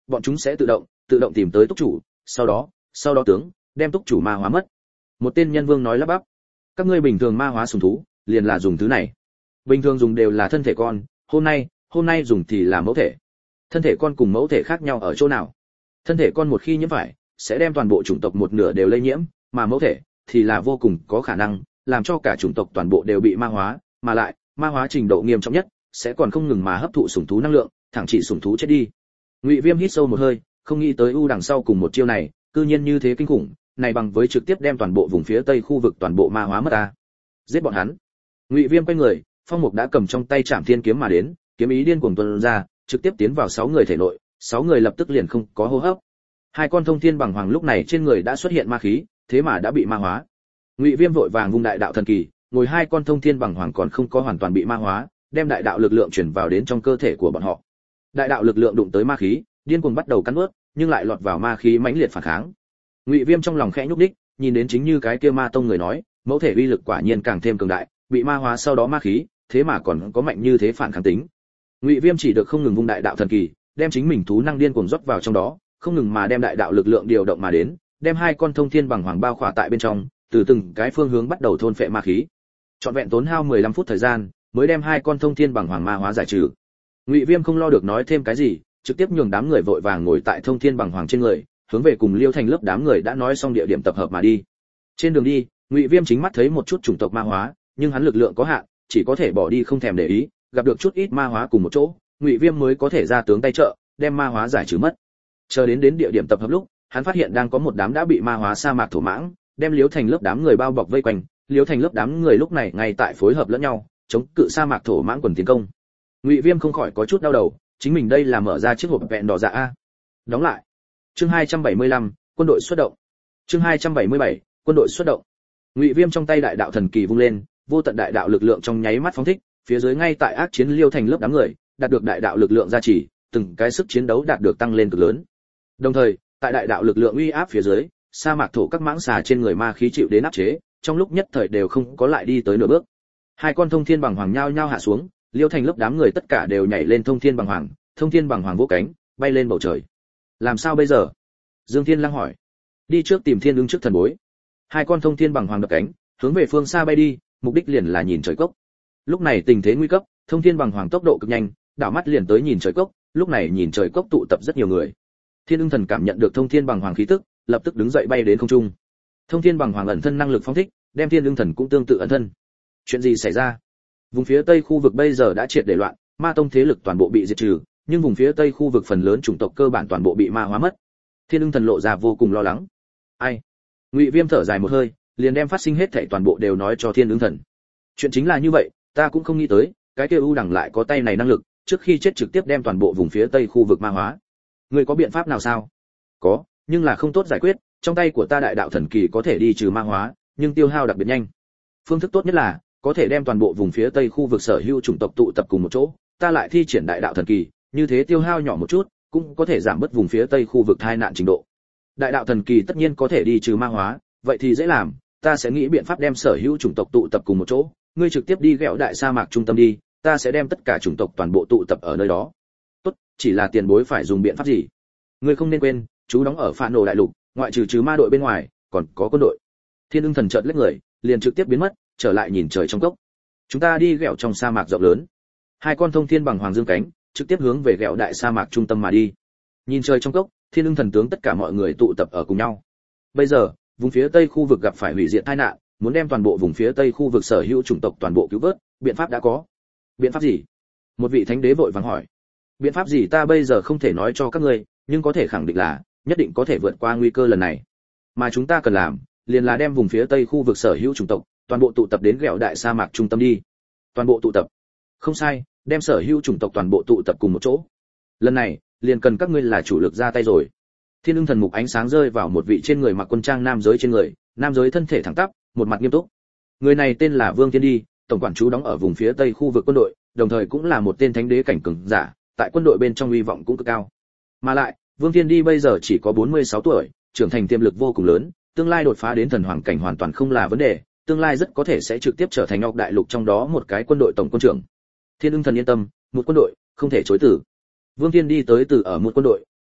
bọn chúng sẽ tự động tự động tìm tới túc chủ, sau đó sau đó tướng đem túc chủ ma hóa mất. Một tên nhân vương nói lắp bắp. Các ngươi bình thường ma hóa sùng thú liền là dùng thứ này. Bình thường dùng đều là thân thể con, hôm nay hôm nay dùng thì là mẫu thể. Thân thể con cùng mẫu thể khác nhau ở chỗ nào? Thân thể con một khi nhiễm phải sẽ đem toàn bộ chủng tộc một nửa đều lây nhiễm, mà mẫu thể thì là vô cùng có khả năng làm cho cả chủng tộc toàn bộ đều bị ma hóa, mà lại ma hóa trình độ nghiêm trọng nhất sẽ còn không ngừng mà hấp thụ sủng thú năng lượng, thẳng chỉ sủng thú chết đi. Ngụy Viêm hít sâu một hơi, không nghĩ tới ưu đằng sau cùng một chiêu này, cư nhiên như thế kinh khủng, này bằng với trực tiếp đem toàn bộ vùng phía tây khu vực toàn bộ ma hóa mất ta. Giết bọn hắn. Ngụy Viêm quay người, Phong Mục đã cầm trong tay Trảm Thiên kiếm mà đến, kiếm ý điên cuồng tuôn ra, trực tiếp tiến vào sáu người thể nội, sáu người lập tức liền không có hô hấp. Hai con thông thiên bằng hoàng lúc này trên người đã xuất hiện ma khí, thế mà đã bị ma hóa. Ngụy Viêm vội vàng vung đại đạo thần kỳ, ngồi hai con thông thiên bằng hoàng còn không có hoàn toàn bị ma hóa, đem đại đạo lực lượng chuyển vào đến trong cơ thể của bọn họ. Đại đạo lực lượng đụng tới ma khí, điên cuồng bắt đầu cắn nuốt, nhưng lại lọt vào ma khí mãnh liệt phản kháng. Ngụy Viêm trong lòng khẽ nhúc nhích, nhìn đến chính như cái kia ma tông người nói, mẫu thể uy lực quả nhiên càng thêm cường đại, bị ma hóa sau đó ma khí, thế mà còn có mạnh như thế phản kháng tính. Ngụy Viêm chỉ được không ngừng vung đại đạo thần kỳ, đem chính mình thú năng điên cuồng rót vào trong đó, không ngừng mà đem đại đạo lực lượng điều động mà đến, đem hai con thông thiên bằng hoàng bao khỏa tại bên trong, từ từng cái phương hướng bắt đầu thôn phệ ma khí. Trọn vẹn tốn hao mười lăm phút thời gian, mới đem hai con thông thiên bằng hoàng ma hóa giải trừ. Ngụy Viêm không lo được nói thêm cái gì, trực tiếp nhường đám người vội vàng ngồi tại thông thiên bằng hoàng trên người, hướng về cùng Liêu Thành lớp đám người đã nói xong địa điểm tập hợp mà đi. Trên đường đi, Ngụy Viêm chính mắt thấy một chút chủng tộc ma hóa, nhưng hắn lực lượng có hạn, chỉ có thể bỏ đi không thèm để ý, gặp được chút ít ma hóa cùng một chỗ, Ngụy Viêm mới có thể ra tướng tay trợ, đem ma hóa giải trừ mất. Chờ đến đến địa điểm tập hợp lúc, hắn phát hiện đang có một đám đã bị ma hóa sa mạc thổ mãng, đem Liêu Thành lớp đám người bao bọc vây quanh, Liêu Thành lớp đám người lúc này ngay tại phối hợp lẫn nhau, chống cự sa mạc thổ mãng quần tiến công. Ngụy Viêm không khỏi có chút đau đầu, chính mình đây là mở ra chiếc hộp vẹn đỏ dạ a. Đóng lại. Chương hai trăm bảy mươi lăm, quân đội xuất động. Chương hai trăm bảy mươi bảy, quân đội xuất động. Ngụy Viêm trong tay đại đạo thần kỳ vung lên, vô tận đại đạo lực lượng trong nháy mắt phóng thích, phía dưới ngay tại ác chiến Liêu Thành lớp đám người, đạt được đại đạo lực lượng gia trì, từng cái sức chiến đấu đạt được tăng lên cực lớn. Đồng thời, tại đại đạo lực lượng uy áp phía dưới, sa mạc thổ các mãng xà trên người ma khí chịu đến áp chế, trong lúc nhất thời đều không có lại đi tới nửa bước. Hai con thông thiên bằng hoàng nhao nhao hạ xuống, Liêu Thành lớp đám người tất cả đều nhảy lên thông thiên bằng hoàng, thông thiên bằng hoàng vỗ cánh, bay lên bầu trời. Làm sao bây giờ? Dương Thiên Lăng hỏi. Đi trước tìm Thiên Ưng trước thần bối. Hai con thông thiên bằng hoàng đập cánh, hướng về phương xa bay đi, mục đích liền là nhìn trời cốc. Lúc này tình thế nguy cấp, thông thiên bằng hoàng tốc độ cực nhanh, đảo mắt liền tới nhìn trời cốc, lúc này nhìn trời cốc tụ tập rất nhiều người. Thiên Ưng thần cảm nhận được thông thiên bằng hoàng khí tức, lập tức đứng dậy bay đến không trung. Thông thiên bằng hoàng ẩn thân năng lực phóng thích, đem Thiên Ưng thần cũng tương tự ẩn thân. Chuyện gì xảy ra? Vùng phía tây khu vực bây giờ đã triệt để loạn, ma tông thế lực toàn bộ bị diệt trừ, nhưng vùng phía tây khu vực phần lớn chủng tộc cơ bản toàn bộ bị ma hóa mất. Thiên Ưng thần lộ ra vô cùng lo lắng. Ai? Ngụy Viêm thở dài một hơi, liền đem phát sinh hết thảy toàn bộ đều nói cho Thiên Ưng thần. Chuyện chính là như vậy, ta cũng không nghĩ tới, cái kia ưu đẳng lại có tay này năng lực, trước khi chết trực tiếp đem toàn bộ vùng phía tây khu vực ma hóa. Ngươi có biện pháp nào sao? Có, nhưng là không tốt giải quyết, trong tay của ta đại đạo thần kỳ có thể đi trừ ma hóa, nhưng tiêu hao đặc biệt nhanh. Phương thức tốt nhất là có thể đem toàn bộ vùng phía tây khu vực sở hữu chủng tộc tụ tập cùng một chỗ, ta lại thi triển đại đạo thần kỳ, như thế tiêu hao nhỏ một chút, cũng có thể giảm bớt vùng phía tây khu vực tai nạn trình độ. Đại đạo thần kỳ tất nhiên có thể đi trừ ma hóa, vậy thì dễ làm, ta sẽ nghĩ biện pháp đem sở hữu chủng tộc tụ tập cùng một chỗ, ngươi trực tiếp đi ghẹo đại sa mạc trung tâm đi, ta sẽ đem tất cả chủng tộc toàn bộ tụ tập ở nơi đó. Tốt, chỉ là tiền bối phải dùng biện pháp gì? Ngươi không nên quên, chú đóng ở Phản Nổ đại lục, ngoại trừ trừ ma đội bên ngoài, còn có quân đội. Thiên Ưng thần chợt lách người, liền trực tiếp biến mất, trở lại nhìn trời trong cốc. Chúng ta đi ghẹo trong sa mạc rộng lớn. Hai con thông thiên bằng hoàng dương cánh, trực tiếp hướng về ghẹo đại sa mạc trung tâm mà đi. Nhìn trời trong cốc, Thiên Ưng thần tướng tất cả mọi người tụ tập ở cùng nhau. Bây giờ, vùng phía tây khu vực gặp phải hủy diệt tai nạn, muốn đem toàn bộ vùng phía tây khu vực sở hữu chủng tộc toàn bộ cứu vớt, biện pháp đã có. Biện pháp gì? Một vị thánh đế vội vàng hỏi. Biện pháp gì ta bây giờ không thể nói cho các ngươi, nhưng có thể khẳng định là nhất định có thể vượt qua nguy cơ lần này. Mà chúng ta cần làm, liền là đem vùng phía tây khu vực sở hữu chủng tộc toàn bộ tụ tập đến ghẹo đại sa mạc trung tâm đi. Toàn bộ tụ tập? Không sai, đem sở hữu chủng tộc toàn bộ tụ tập cùng một chỗ. Lần này, liền cần các ngươi là chủ lực ra tay rồi. Thiên Ưng thần mục ánh sáng rơi vào một vị trên người mặc quân trang nam giới trên người, nam giới thân thể thẳng tắp, một mặt nghiêm túc. Người này tên là Vương Thiên Đi, tổng quản trú đóng ở vùng phía tây khu vực quân đội, đồng thời cũng là một tên thánh đế cảnh cường giả, tại quân đội bên trong uy vọng cũng cực cao. Mà lại, Vương Thiên Đi bây giờ chỉ có bốn mươi sáu tuổi, trưởng thành tiềm lực vô cùng lớn, tương lai đột phá đến thần hoàng cảnh hoàn toàn không là vấn đề, tương lai rất có thể sẽ trực tiếp trở thành Ngọc Đại Lục trong đó một cái quân đội tổng quân trưởng. Thiên Ưng thần yên tâm, một quân đội không thể chối từ. Vương Thiên đi tới từ ở một quân đội,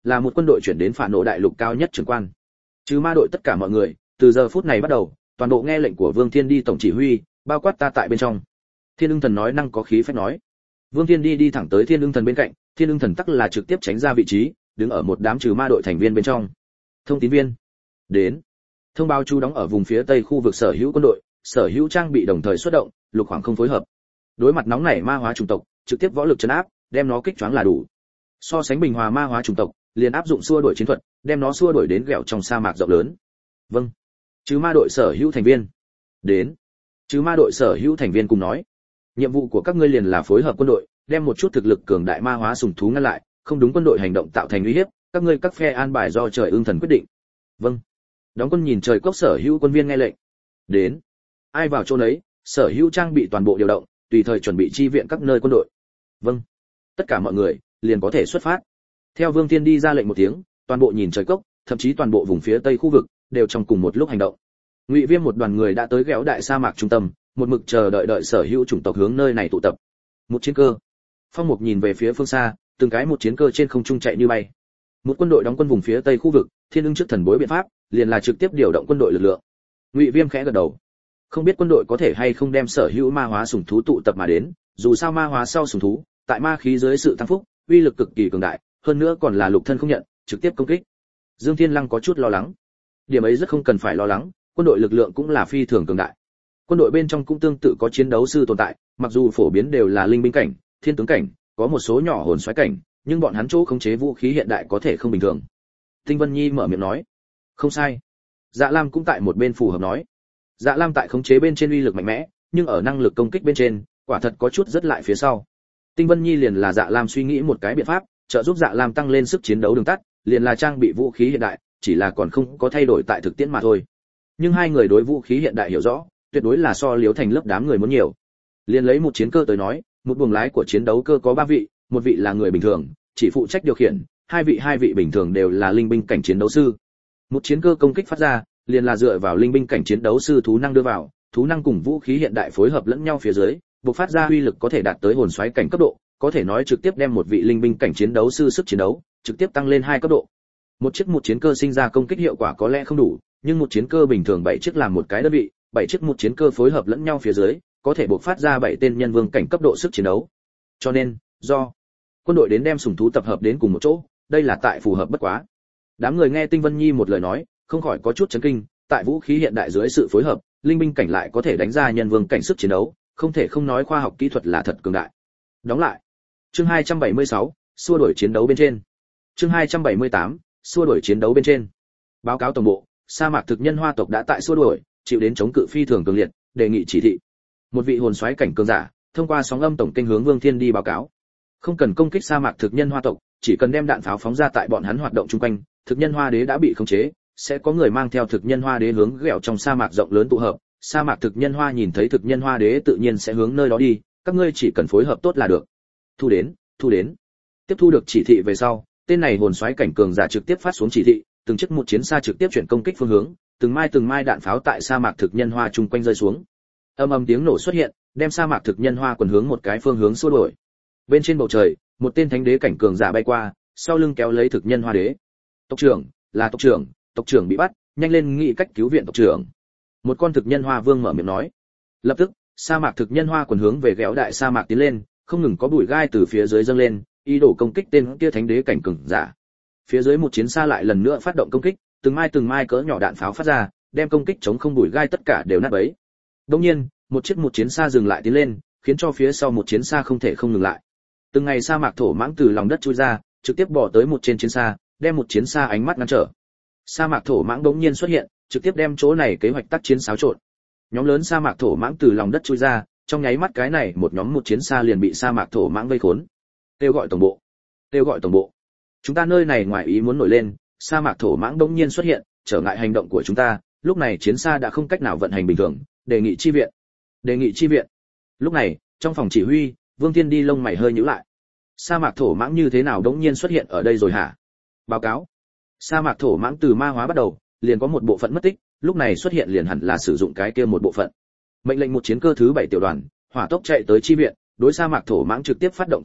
là một quân đội chuyển đến phản nộ đại lục cao nhất trưởng quan. Trừ ma đội tất cả mọi người, từ giờ phút này bắt đầu, toàn bộ nghe lệnh của Vương Thiên Đi tổng chỉ huy, bao quát ta tại bên trong. Thiên Ưng Thần nói năng có khí phách nói. Vương Thiên Đi đi thẳng tới Thiên Ưng Thần bên cạnh, Thiên Ưng Thần tắc là trực tiếp tránh ra vị trí, đứng ở một đám trừ ma đội thành viên bên trong. Thông tín viên đến. Thông báo chú đóng ở vùng phía tây khu vực sở hữu quân đội, sở hữu trang bị đồng thời xuất động, lục khoảng không phối hợp. Đối mặt nóng nảy ma hóa chủng tộc, trực tiếp võ lực trấn áp, đem nó kích choáng là đủ. So sánh bình hòa ma hóa chủng tộc, liền áp dụng xua đuổi chiến thuật, đem nó xua đuổi đến ghẹo trong sa mạc rộng lớn. Vâng. Chứ ma đội sở hữu thành viên đến. Chứ ma đội sở hữu thành viên cùng nói, nhiệm vụ của các ngươi liền là phối hợp quân đội, đem một chút thực lực cường đại ma hóa sùng thú ngăn lại, không đúng quân đội hành động tạo thành uy hiếp, các ngươi các phe an bài do trời ưng thần quyết định. Vâng. Đóng quân nhìn trời cốc sở hữu quân viên nghe lệnh. Đến. Ai vào chỗ nấy, sở hữu trang bị toàn bộ điều động, tùy thời chuẩn bị chi viện các nơi quân đội. Vâng. Tất cả mọi người liền có thể xuất phát. Theo Vương Thiên Đi ra lệnh một tiếng, toàn bộ nhìn trời cốc, thậm chí toàn bộ vùng phía tây khu vực đều trong cùng một lúc hành động. Ngụy Viêm một đoàn người đã tới ghéo đại sa mạc trung tâm, một mực chờ đợi đợi sở hữu chủng tộc hướng nơi này tụ tập. Một chiến cơ. Phong Mục nhìn về phía phương xa, từng cái một chiến cơ trên không trung chạy như bay. Một quân đội đóng quân vùng phía tây khu vực, Thiên Ưng trước thần bối biện pháp, liền là trực tiếp điều động quân đội lực lượng. Ngụy Viêm khẽ gật đầu. Không biết quân đội có thể hay không đem sở hữu ma hóa sủng thú tụ tập mà đến, dù sao ma hóa sau sủng thú, tại ma khí dưới sự tăng phúc, uy lực cực kỳ cường đại, hơn nữa còn là lục thân không nhận, trực tiếp công kích. Dương Thiên Lăng có chút lo lắng. Điểm ấy rất không cần phải lo lắng, quân đội lực lượng cũng là phi thường cường đại. Quân đội bên trong cũng tương tự có chiến đấu sư tồn tại, mặc dù phổ biến đều là linh binh cảnh, thiên tướng cảnh, có một số nhỏ hồn soái cảnh, nhưng bọn hắn chỗ khống chế vũ khí hiện đại có thể không bình thường. Tinh Vân Nhi mở miệng nói, không sai. Dạ Lam cũng tại một bên phù hợp nói, Dạ Lam tại khống chế bên trên uy lực mạnh mẽ, nhưng ở năng lực công kích bên trên, quả thật có chút rất lại phía sau. Tinh Vân Nhi liền là Dạ Lam suy nghĩ một cái biện pháp, trợ giúp Dạ Lam tăng lên sức chiến đấu đường tắt, liền là trang bị vũ khí hiện đại, chỉ là còn không có thay đổi tại thực tiễn mà thôi. Nhưng hai người đối vũ khí hiện đại hiểu rõ, tuyệt đối là so Liễu Thành lớp đám người muốn nhiều. Liên lấy một chiến cơ tới nói, một buồng lái của chiến đấu cơ có ba vị, một vị là người bình thường, chỉ phụ trách điều khiển, hai vị hai vị bình thường đều là linh binh cảnh chiến đấu sư. Một chiến cơ công kích phát ra, liền là dựa vào linh binh cảnh chiến đấu sư thú năng đưa vào, thú năng cùng vũ khí hiện đại phối hợp lẫn nhau phía dưới, bộc phát ra uy lực có thể đạt tới hồn xoáy cảnh cấp độ, có thể nói trực tiếp đem một vị linh binh cảnh chiến đấu sư sức chiến đấu trực tiếp tăng lên hai cấp độ. Một chiếc một chiến cơ sinh ra công kích hiệu quả có lẽ không đủ, nhưng một chiến cơ bình thường bảy chiếc làm một cái đơn vị, bảy chiếc một chiến cơ phối hợp lẫn nhau phía dưới, có thể bộc phát ra bảy tên nhân vương cảnh cấp độ sức chiến đấu. Cho nên, do quân đội đến đem sủng thú tập hợp đến cùng một chỗ, đây là tại phù hợp bất quá. Đám người nghe Tinh Vân Nhi một lời nói, không khỏi có chút chấn kinh, tại vũ khí hiện đại dưới sự phối hợp, linh binh cảnh lại có thể đánh ra nhân vương cảnh sức chiến đấu, không thể không nói khoa học kỹ thuật là thật cường đại. Đóng lại. Chương hai trăm bảy mươi sáu, xua đuổi chiến đấu bên trên. Chương hai trăm bảy mươi tám, xua đuổi chiến đấu bên trên. Báo cáo tổng bộ, sa mạc thực nhân hoa tộc đã tại xua đuổi, chịu đến chống cự phi thường cường liệt, đề nghị chỉ thị. Một vị hồn soái cảnh cường giả, thông qua sóng âm tổng kênh hướng Vương Thiên đi báo cáo. Không cần công kích sa mạc thực nhân hoa tộc, chỉ cần đem đạn pháo phóng ra tại bọn hắn hoạt động chung quanh, thực nhân hoa đế đã bị khống chế, sẽ có người mang theo thực nhân hoa đế hướng ghẹo trong sa mạc rộng lớn tụ hợp. Sa mạc thực nhân hoa nhìn thấy thực nhân hoa đế tự nhiên sẽ hướng nơi đó đi, các ngươi chỉ cần phối hợp tốt là được. Thu đến, thu đến. Tiếp thu được chỉ thị về sau, tên này hồn soái cảnh cường giả trực tiếp phát xuống chỉ thị, từng chiếc một chiến xa trực tiếp chuyển công kích phương hướng, từng mai từng mai đạn pháo tại sa mạc thực nhân hoa chung quanh rơi xuống. Âm ầm tiếng nổ xuất hiện, đem sa mạc thực nhân hoa quần hướng một cái phương hướng xua đuổi. Bên trên bầu trời, một tên thánh đế cảnh cường giả bay qua, sau lưng kéo lấy thực nhân hoa đế. Tộc trưởng, là tộc trưởng, tộc trưởng bị bắt, nhanh lên nghĩ cách cứu viện tộc trưởng. Một con thực nhân hoa vương mở miệng nói. Lập tức, sa mạc thực nhân hoa quần hướng về ghéo đại sa mạc tiến lên, không ngừng có bụi gai từ phía dưới dâng lên, ý đồ công kích tên kia thánh đế cảnh cường giả. Phía dưới một chiến xa lại lần nữa phát động công kích, từng mai từng mai cỡ nhỏ đạn pháo phát ra, đem công kích chống không bụi gai tất cả đều nát bấy. Đương nhiên, một chiếc một chiến xa dừng lại tiến lên, khiến cho phía sau một chiến xa không thể không ngừng lại. Từng ngày sa mạc thổ mãng từ lòng đất chui ra, trực tiếp bỏ tới một trên chiến xa, đem một chiến xa ánh mắt ngăn trở. Sa mạc thổ mãng đống nhiên xuất hiện, trực tiếp đem chỗ này kế hoạch tác chiến xáo trộn. Nhóm lớn sa mạc thổ mãng từ lòng đất chui ra, trong nháy mắt cái này một nhóm một chiến xa liền bị sa mạc thổ mãng vây khốn. Kêu gọi tổng bộ, kêu gọi tổng bộ. Chúng ta nơi này ngoài ý muốn nổi lên, sa mạc thổ mãng đống nhiên xuất hiện, trở ngại hành động của chúng ta, lúc này chiến xa đã không cách nào vận hành bình thường, đề nghị chi viện. Đề nghị chi viện. Lúc này, trong phòng chỉ huy, Vương Thiên đi lông mày hơi nhíu lại. Sa mạc thổ mãng như thế nào đống nhiên xuất hiện ở đây rồi hả? Báo cáo. Sa mạc thổ mãng từ ma hóa bắt đầu, liền có một bộ phận mất tích, lúc này xuất hiện liền hẳn là sử dụng cái kia một bộ phận. Mệnh lệnh một chiến cơ thứ bảy tiểu đoàn, hỏa tốc chạy tới chi viện, đối sa mạc thổ mãng trực tiếp phát động công kích,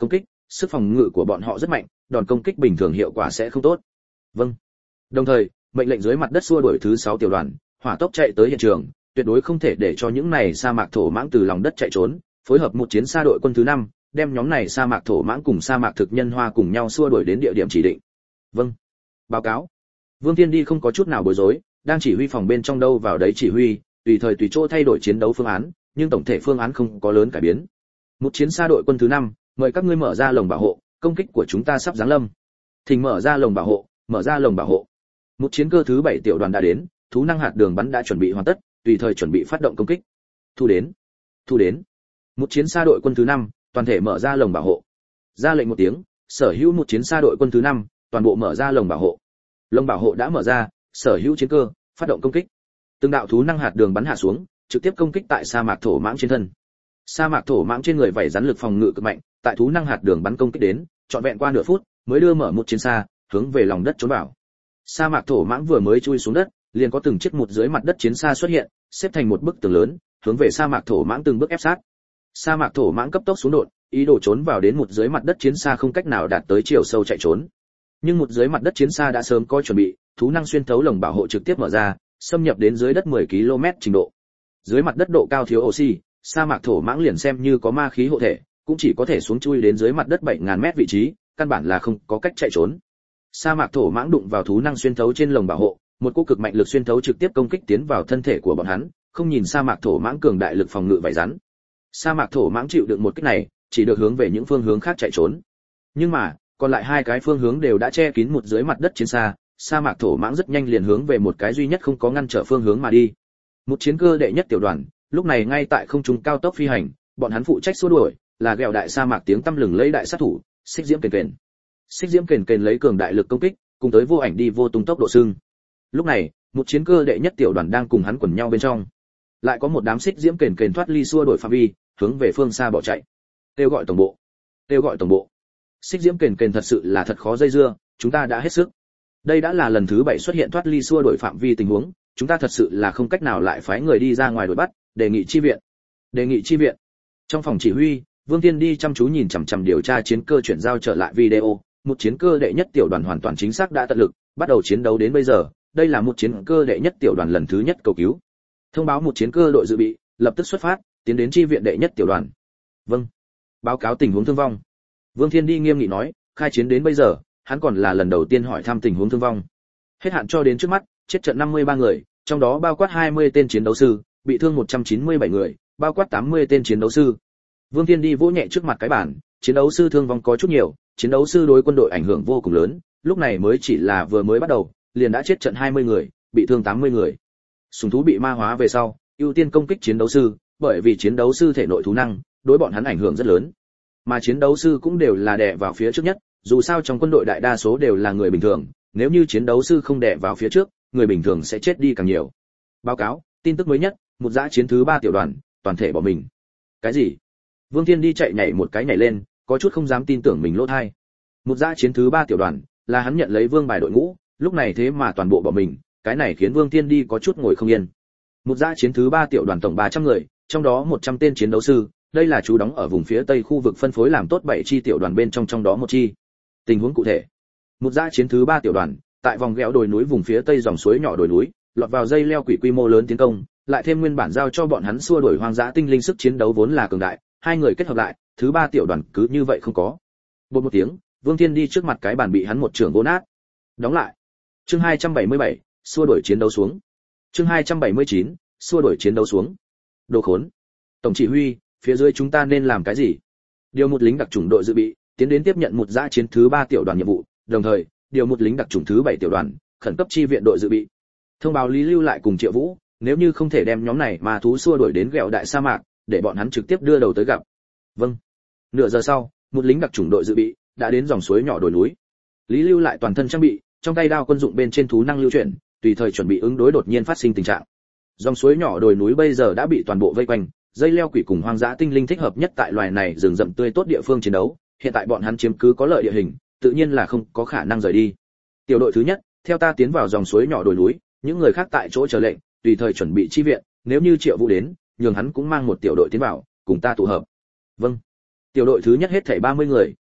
sức phòng ngự của bọn họ rất mạnh, đòn công kích bình thường hiệu quả sẽ không tốt. Vâng. Đồng thời, mệnh lệnh dưới mặt đất xua đuổi thứ sáu tiểu đoàn, hỏa tốc chạy tới hiện trường, tuyệt đối không thể để cho những này sa mạc thổ mãng từ lòng đất chạy trốn, phối hợp một chiến xa đội quân thứ năm, đem nhóm này sa mạc thổ mãng cùng sa mạc thực nhân hoa cùng nhau xua đuổi đến địa điểm chỉ định. Vâng. Báo cáo. Vương Thiên Đi không có chút nào bối rối, đang chỉ huy phòng bên trong đâu vào đấy chỉ huy, tùy thời tùy chỗ thay đổi chiến đấu phương án, nhưng tổng thể phương án không có lớn cải biến. Một chiến xa đội quân thứ năm, mời các ngươi mở ra lồng bảo hộ, công kích của chúng ta sắp giáng lâm. Thỉnh mở ra lồng bảo hộ, mở ra lồng bảo hộ. Một chiến cơ thứ bảy tiểu đoàn đã đến, thú năng hạt đường bắn đã chuẩn bị hoàn tất, tùy thời chuẩn bị phát động công kích. Thu đến, thu đến. Một chiến xa đội quân thứ năm, toàn thể mở ra lồng bảo hộ. Ra lệnh một tiếng, sở hữu một chiến xa đội quân thứ năm, toàn bộ mở ra lồng bảo hộ. Lồng bảo hộ đã mở ra, sở hữu chiến cơ, phát động công kích. Từng đạo thú năng hạt đường bắn hạ xuống, trực tiếp công kích tại sa mạc thổ mãng trên thân. Sa mạc thổ mãng trên người vảy rắn lực phòng ngự cực mạnh, tại thú năng hạt đường bắn công kích đến, trọn vẹn qua nửa phút, mới đưa mở một chiến xa, hướng về lòng đất trốn vào. Sa mạc thổ mãng vừa mới chui xuống đất, liền có từng chiếc một dưới mặt đất chiến xa xuất hiện, xếp thành một bức tường lớn, hướng về sa mạc thổ mãng từng bước ép sát. Sa mạc thổ mãng cấp tốc xuống đột, ý đồ trốn vào đến một dưới mặt đất chiến xa không cách nào đạt tới chiều sâu chạy trốn. Nhưng một dưới mặt đất chiến xa đã sớm có chuẩn bị, thú năng xuyên thấu lồng bảo hộ trực tiếp mở ra, xâm nhập đến dưới đất mười ki lô mét trình độ. Dưới mặt đất độ cao thiếu oxy, sa mạc thổ mãng liền xem như có ma khí hộ thể, cũng chỉ có thể xuống chui đến dưới mặt đất bảy nghìn mét vị trí, căn bản là không có cách chạy trốn. Sa mạc thổ mãng đụng vào thú năng xuyên thấu trên lồng bảo hộ, một cú cực mạnh lực xuyên thấu trực tiếp công kích tiến vào thân thể của bọn hắn, không nhìn sa mạc thổ mãng cường đại lực phòng ngự vảy rắn. Sa mạc thổ mãng chịu đựng một kích này, chỉ được hướng về những phương hướng khác chạy trốn. Nhưng mà, còn lại hai cái phương hướng đều đã che kín một dưới mặt đất chiến xa, sa mạc thổ mãng rất nhanh liền hướng về một cái duy nhất không có ngăn trở phương hướng mà đi. Một chiến cơ đệ nhất tiểu đoàn, lúc này ngay tại không trung cao tốc phi hành, bọn hắn phụ trách xua đuổi, là ghẹo đại sa mạc tiếng tăm lừng lấy đại sát thủ, Xích Diễm Kền Kền. Xích Diễm Kền Kền lấy cường đại lực công kích, cùng tới vô ảnh đi vô tung tốc độ xương. Lúc này, một chiến cơ đệ nhất tiểu đoàn đang cùng hắn quần nhau bên trong. Lại có một đám Xích Diễm Kền Kền thoát ly xua đuổi phạm vi, hướng về phương xa bỏ chạy. Kêu gọi tổng bộ, kêu gọi tổng bộ. Xích Diễm Kền Kền thật sự là thật khó dây dưa, chúng ta đã hết sức. Đây đã là lần thứ bảy xuất hiện thoát ly xua đuổi phạm vi tình huống, chúng ta thật sự là không cách nào lại phái người đi ra ngoài đuổi bắt, đề nghị chi viện. Đề nghị chi viện. Trong phòng chỉ huy, Vương Thiên đi chăm chú nhìn chằm chằm điều tra chiến cơ chuyển giao trở lại video, một chiến cơ đệ nhất tiểu đoàn hoàn toàn chính xác đã tận lực, bắt đầu chiến đấu đến bây giờ, đây là một chiến cơ đệ nhất tiểu đoàn lần thứ nhất cầu cứu. Thông báo một chiến cơ đội dự bị, lập tức xuất phát, tiến đến chi viện đệ nhất tiểu đoàn. Vâng. Báo cáo tình huống thương vong. Vương Thiên đi nghiêm nghị nói, khai chiến đến bây giờ, hắn còn là lần đầu tiên hỏi thăm tình huống thương vong. Hết hạn cho đến trước mắt, chết trận năm mươi ba người, trong đó bao quát hai mươi tên chiến đấu sư, bị thương một trăm chín mươi bảy người, bao quát tám mươi tên chiến đấu sư. Vương Thiên đi vỗ nhẹ trước mặt cái bàn, chiến đấu sư thương vong có chút nhiều, chiến đấu sư đối quân đội ảnh hưởng vô cùng lớn, lúc này mới chỉ là vừa mới bắt đầu, liền đã chết trận hai mươi người, bị thương tám mươi người. Sùng thú bị ma hóa về sau, ưu tiên công kích chiến đấu sư, bởi vì chiến đấu sư thể nội thú năng, đối bọn hắn ảnh hưởng rất lớn. Mà chiến đấu sư cũng đều là đè vào phía trước nhất, dù sao trong quân đội đại đa số đều là người bình thường, nếu như chiến đấu sư không đè vào phía trước, người bình thường sẽ chết đi càng nhiều. Báo cáo, tin tức mới nhất, một dã chiến thứ ba tiểu đoàn, toàn thể bỏ mình. Cái gì? Vương Thiên đi chạy nhảy một cái nhảy lên, có chút không dám tin tưởng mình lỗ tai. Một dã chiến thứ ba tiểu đoàn, là hắn nhận lấy vương bài đội ngũ, lúc này thế mà toàn bộ bỏ mình, cái này khiến Vương Thiên đi có chút ngồi không yên. Một dã chiến thứ ba tiểu đoàn tổng ba trăm người, trong đó một trăm tên chiến đấu sư, đây là chú đóng ở vùng phía tây khu vực phân phối làm tốt bảy chi tiểu đoàn bên trong trong đó một chi. Tình huống cụ thể, một dã chiến thứ ba tiểu đoàn, tại vòng ghẹo đồi núi vùng phía tây dòng suối nhỏ đồi núi, lọt vào dây leo quỷ quy mô lớn tiến công, lại thêm nguyên bản giao cho bọn hắn xua đuổi hoang dã tinh linh sức chiến đấu vốn là cường đại, hai người kết hợp lại, thứ ba tiểu đoàn cứ như vậy không có. Bột một tiếng, Vương Thiên đi trước mặt cái bàn bị hắn một trường gỗ nát. Đóng lại. Chương hai trăm bảy mươi bảy, xua đuổi chiến đấu xuống. Chương hai trăm bảy mươi chín, xua đuổi chiến đấu xuống. Đồ khốn. Tổng chỉ huy, phía dưới chúng ta nên làm cái gì? Điều một lính đặc chủng đội dự bị, tiến đến tiếp nhận một dã chiến thứ ba tiểu đoàn nhiệm vụ, đồng thời, điều một lính đặc chủng thứ bảy tiểu đoàn, khẩn cấp chi viện đội dự bị. Thông báo Lý Lưu lại cùng Triệu Vũ, nếu như không thể đem nhóm này mà thú xua đuổi đến ghẹo đại sa mạc, để bọn hắn trực tiếp đưa đầu tới gặp. Vâng. Nửa giờ sau, một lính đặc chủng đội dự bị đã đến dòng suối nhỏ đồi núi. Lý Lưu lại toàn thân trang bị, trong tay đao quân dụng bên trên thú năng lưu chuyển, tùy thời chuẩn bị ứng đối đột nhiên phát sinh tình trạng. Dòng suối nhỏ đồi núi bây giờ đã bị toàn bộ vây quanh, dây leo quỷ cùng hoang dã tinh linh thích hợp nhất tại loài này rừng rậm tươi tốt địa phương chiến đấu, hiện tại bọn hắn chiếm cứ có lợi địa hình, tự nhiên là không có khả năng rời đi. Tiểu đội thứ nhất, theo ta tiến vào dòng suối nhỏ đồi núi, những người khác tại chỗ chờ lệnh, tùy thời chuẩn bị chi viện, nếu như Triệu Vũ đến, nhường hắn cũng mang một tiểu đội tiến vào, cùng ta tụ hợp. Vâng. Tiểu đội thứ nhất hết thảy ba mươi người,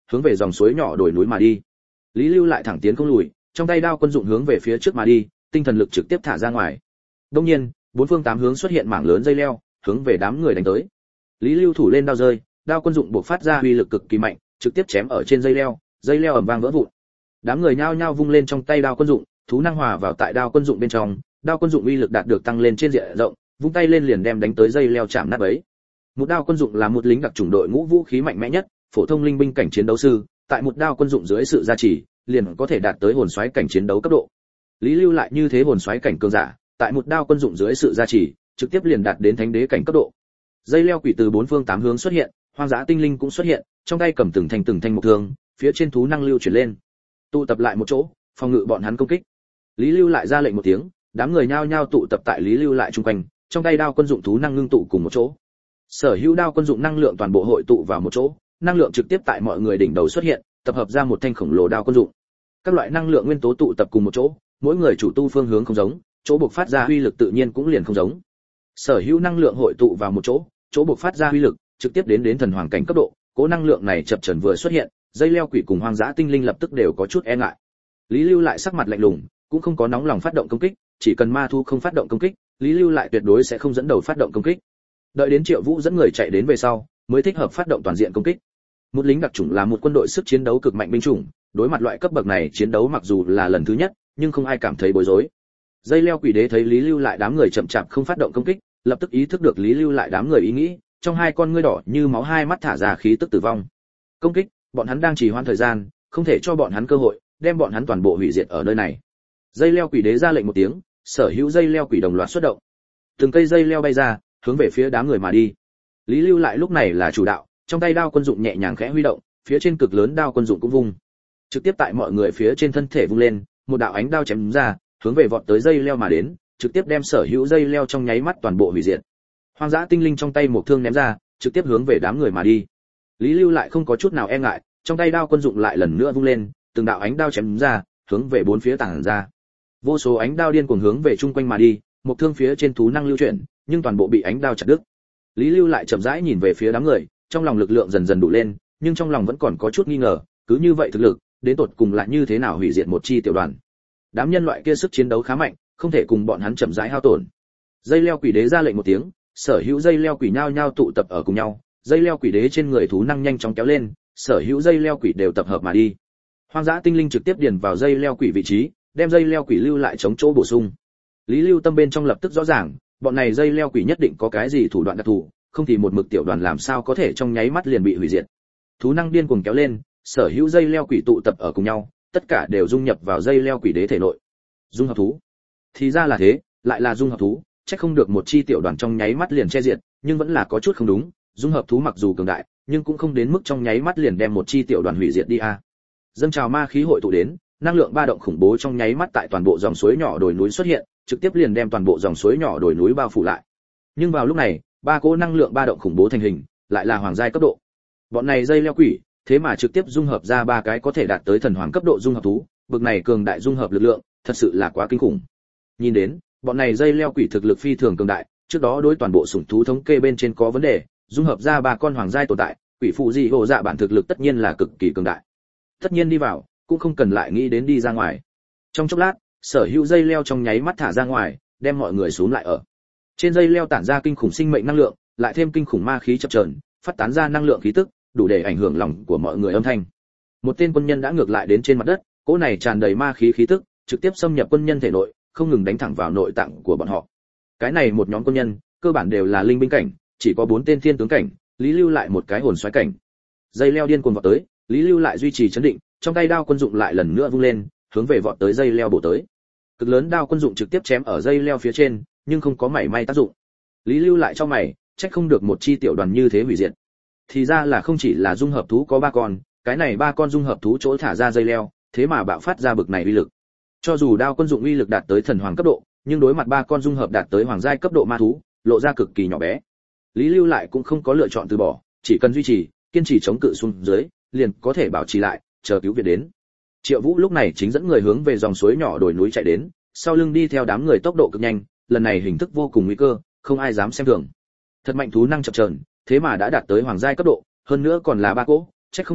hướng về dòng suối nhỏ đồi núi mà đi. Lý Lưu lại thẳng tiến không lùi, trong tay đao quân dụng hướng về phía trước mà đi, tinh thần lực trực tiếp thả ra ngoài. Đương nhiên, bốn phương tám hướng xuất hiện mảng lớn dây leo, hướng về đám người đánh tới. Lý Lưu thủ lên đao rơi, đao quân dụng bộc phát ra uy lực cực kỳ mạnh, trực tiếp chém ở trên dây leo, dây leo ầm vang vỡ vụn. Đám người nhao nhao vung lên trong tay đao quân dụng, thú năng hòa vào tại đao quân dụng bên trong, đao quân dụng uy lực đạt được tăng lên trên diện rộng, vung tay lên liền đem đánh tới dây leo chạm nát bấy. Một đao quân dụng là một lính đặc chủng đội ngũ vũ khí mạnh mẽ nhất, phổ thông linh binh cảnh chiến đấu sư, tại một đao quân dụng dưới sự gia trì, liền có thể đạt tới hồn soái cảnh chiến đấu cấp độ. Lý Lưu lại như thế hồn soái cảnh cường giả, tại một đao quân dụng dưới sự gia trì, trực tiếp liền đạt đến thánh đế cảnh cấp độ. Dây leo quỷ từ bốn phương tám hướng xuất hiện, hoang dã tinh linh cũng xuất hiện, trong tay cầm từng thanh từng thanh mộc thương, phía trên thú năng lưu chuyển lên, tụ tập lại một chỗ, phòng ngự bọn hắn công kích. Lý Lưu lại ra lệnh một tiếng, đám người nhao nhao tụ tập tại Lý Lưu lại chung quanh, trong tay đao quân dụng thú năng ngưng tụ cùng một chỗ. Sở hữu đao quân dụng năng lượng toàn bộ hội tụ vào một chỗ, năng lượng trực tiếp tại mọi người đỉnh đầu xuất hiện, tập hợp ra một thanh khổng lồ đao quân dụng. Các loại năng lượng nguyên tố tụ tập cùng một chỗ, mỗi người chủ tu phương hướng không giống, chỗ bộc phát ra uy lực tự nhiên cũng liền không giống. Sở hữu năng lượng hội tụ vào một chỗ, chỗ bộc phát ra uy lực trực tiếp đến đến thần hoàng cảnh cấp độ, cố năng lượng này chập chờn vừa xuất hiện, dây leo quỷ cùng hoang dã tinh linh lập tức đều có chút e ngại. Lý Lưu lại sắc mặt lạnh lùng, cũng không có nóng lòng phát động công kích, chỉ cần ma thu không phát động công kích, Lý Lưu lại tuyệt đối sẽ không dẫn đầu phát động công kích. Đợi đến Triệu Vũ dẫn người chạy đến về sau, mới thích hợp phát động toàn diện công kích. Một lính đặc chủng là một quân đội sức chiến đấu cực mạnh binh chủng, đối mặt loại cấp bậc này chiến đấu mặc dù là lần thứ nhất, nhưng không ai cảm thấy bối rối. Dây leo quỷ đế thấy Lý Lưu lại đám người chậm chạp không phát động công kích, lập tức ý thức được Lý Lưu lại đám người ý nghĩ, trong hai con ngươi đỏ như máu hai mắt thả ra khí tức tử vong. Công kích, bọn hắn đang trì hoãn thời gian, không thể cho bọn hắn cơ hội, đem bọn hắn toàn bộ hủy diệt ở nơi này. Dây leo quỷ đế ra lệnh một tiếng, sở hữu dây leo quỷ đồng loạt xuất động. Từng cây dây leo bay ra, hướng về phía đám người mà đi. Lý Lưu lại lúc này là chủ đạo, trong tay đao quân dụng nhẹ nhàng khẽ huy động, phía trên cực lớn đao quân dụng cũng vung, trực tiếp tại mọi người phía trên thân thể vung lên, một đạo ánh đao chém ra, hướng về vọt tới dây leo mà đến, trực tiếp đem sở hữu dây leo trong nháy mắt toàn bộ hủy diệt. Hoang dã tinh linh trong tay một thương ném ra, trực tiếp hướng về đám người mà đi. Lý Lưu lại không có chút nào e ngại, trong tay đao quân dụng lại lần nữa vung lên, từng đạo ánh đao chém ra, hướng về bốn phía tản ra. Vô số ánh đao điên cuồng hướng về chung quanh mà đi, một thương phía trên thú năng lưu chuyển, nhưng toàn bộ bị ánh đao chặt đứt. Lý Lưu lại chậm rãi nhìn về phía đám người, trong lòng lực lượng dần dần đủ lên, nhưng trong lòng vẫn còn có chút nghi ngờ, cứ như vậy thực lực, đến tột cùng lại như thế nào hủy diệt một chi tiểu đoàn. Đám nhân loại kia sức chiến đấu khá mạnh, không thể cùng bọn hắn chậm rãi hao tổn. Dây leo quỷ đế ra lệnh một tiếng, sở hữu dây leo quỷ nhao nhao tụ tập ở cùng nhau, dây leo quỷ đế trên người thú năng nhanh chóng kéo lên, sở hữu dây leo quỷ đều tập hợp mà đi. Hoang dã tinh linh trực tiếp điền vào dây leo quỷ vị trí, đem dây leo quỷ lưu lại chống chỗ bổ sung. Lý Lưu tâm bên trong lập tức rõ ràng, bọn này dây leo quỷ nhất định có cái gì thủ đoạn đặc thù, không thì một mực tiểu đoàn làm sao có thể trong nháy mắt liền bị hủy diệt. Thú năng điên cuồng kéo lên, sở hữu dây leo quỷ tụ tập ở cùng nhau, tất cả đều dung nhập vào dây leo quỷ đế thể nội. Dung hợp thú. Thì ra là thế, lại là dung hợp thú, chắc không được một chi tiểu đoàn trong nháy mắt liền che diệt, nhưng vẫn là có chút không đúng, dung hợp thú mặc dù cường đại, nhưng cũng không đến mức trong nháy mắt liền đem một chi tiểu đoàn hủy diệt đi a. À. Dâng trào ma khí hội tụ đến, năng lượng ba động khủng bố trong nháy mắt tại toàn bộ dòng suối nhỏ đồi núi xuất hiện, trực tiếp liền đem toàn bộ dòng suối nhỏ đồi núi bao phủ lại. Nhưng vào lúc này, ba cỗ năng lượng ba động khủng bố thành hình, lại là hoàng giai cấp độ. Bọn này dây leo quỷ, thế mà trực tiếp dung hợp ra ba cái có thể đạt tới thần hoàng cấp độ dung hợp thú, bực này cường đại dung hợp lực lượng, thật sự là quá kinh khủng. Nhìn đến, bọn này dây leo quỷ thực lực phi thường cường đại, trước đó đối toàn bộ sủng thú thống kê bên trên có vấn đề, dung hợp ra ba con hoàng giai tồn tại, quỷ phụ gì hồ dạ bản thực lực tất nhiên là cực kỳ cường đại. Tất nhiên đi vào, cũng không cần lại nghĩ đến đi ra ngoài. Trong chốc lát, sở hữu dây leo trong nháy mắt thả ra ngoài, đem mọi người xuống lại ở. Trên dây leo tản ra kinh khủng sinh mệnh năng lượng, lại thêm kinh khủng ma khí chập chờn, phát tán ra năng lượng khí tức, đủ để ảnh hưởng lòng của mọi người âm thanh. Một tên quân nhân đã ngược lại đến trên mặt đất, cỗ này tràn đầy ma khí khí tức, trực tiếp xâm nhập quân nhân thể nội, không ngừng đánh thẳng vào nội tạng của bọn họ. Cái này một nhóm quân nhân, cơ bản đều là linh binh cảnh, chỉ có bốn tên thiên tướng cảnh, Lý Lưu lại một cái hồn xoáy cảnh. Dây leo điên cuồng vọt tới, Lý Lưu lại duy trì trấn định, trong tay đao quân dụng lại lần nữa vung lên, hướng về vọt tới dây leo bổ tới. Cực lớn đao quân dụng trực tiếp chém ở dây leo phía trên, nhưng không có mảy may tác dụng. Lý Lưu lại cho mày, trách không được một chi tiểu đoàn như thế hủy diệt. Thì ra là không chỉ là dung hợp thú có ba con, cái này ba con dung hợp thú chỗ thả ra dây leo, thế mà bạo phát ra bực này uy lực. Cho dù đao quân dụng uy lực đạt tới thần hoàng cấp độ, nhưng đối mặt ba con dung hợp đạt tới hoàng giai cấp độ ma thú, lộ ra cực kỳ nhỏ bé. Lý Lưu lại cũng không có lựa chọn từ bỏ, chỉ cần duy trì, kiên trì chống cự xuống dưới, liền có thể bảo trì lại, chờ cứu viện đến. Triệu Vũ lúc này chính dẫn người hướng về dòng suối nhỏ đồi núi chạy đến, sau lưng đi theo đám người tốc độ cực nhanh, lần này hình thức vô cùng nguy cơ, không ai dám xem thường. Thật mạnh thú năng chập chờn, thế mà đã đạt tới hoàng giai cấp độ, hơn nữa còn là ba cỗ, chắc không được,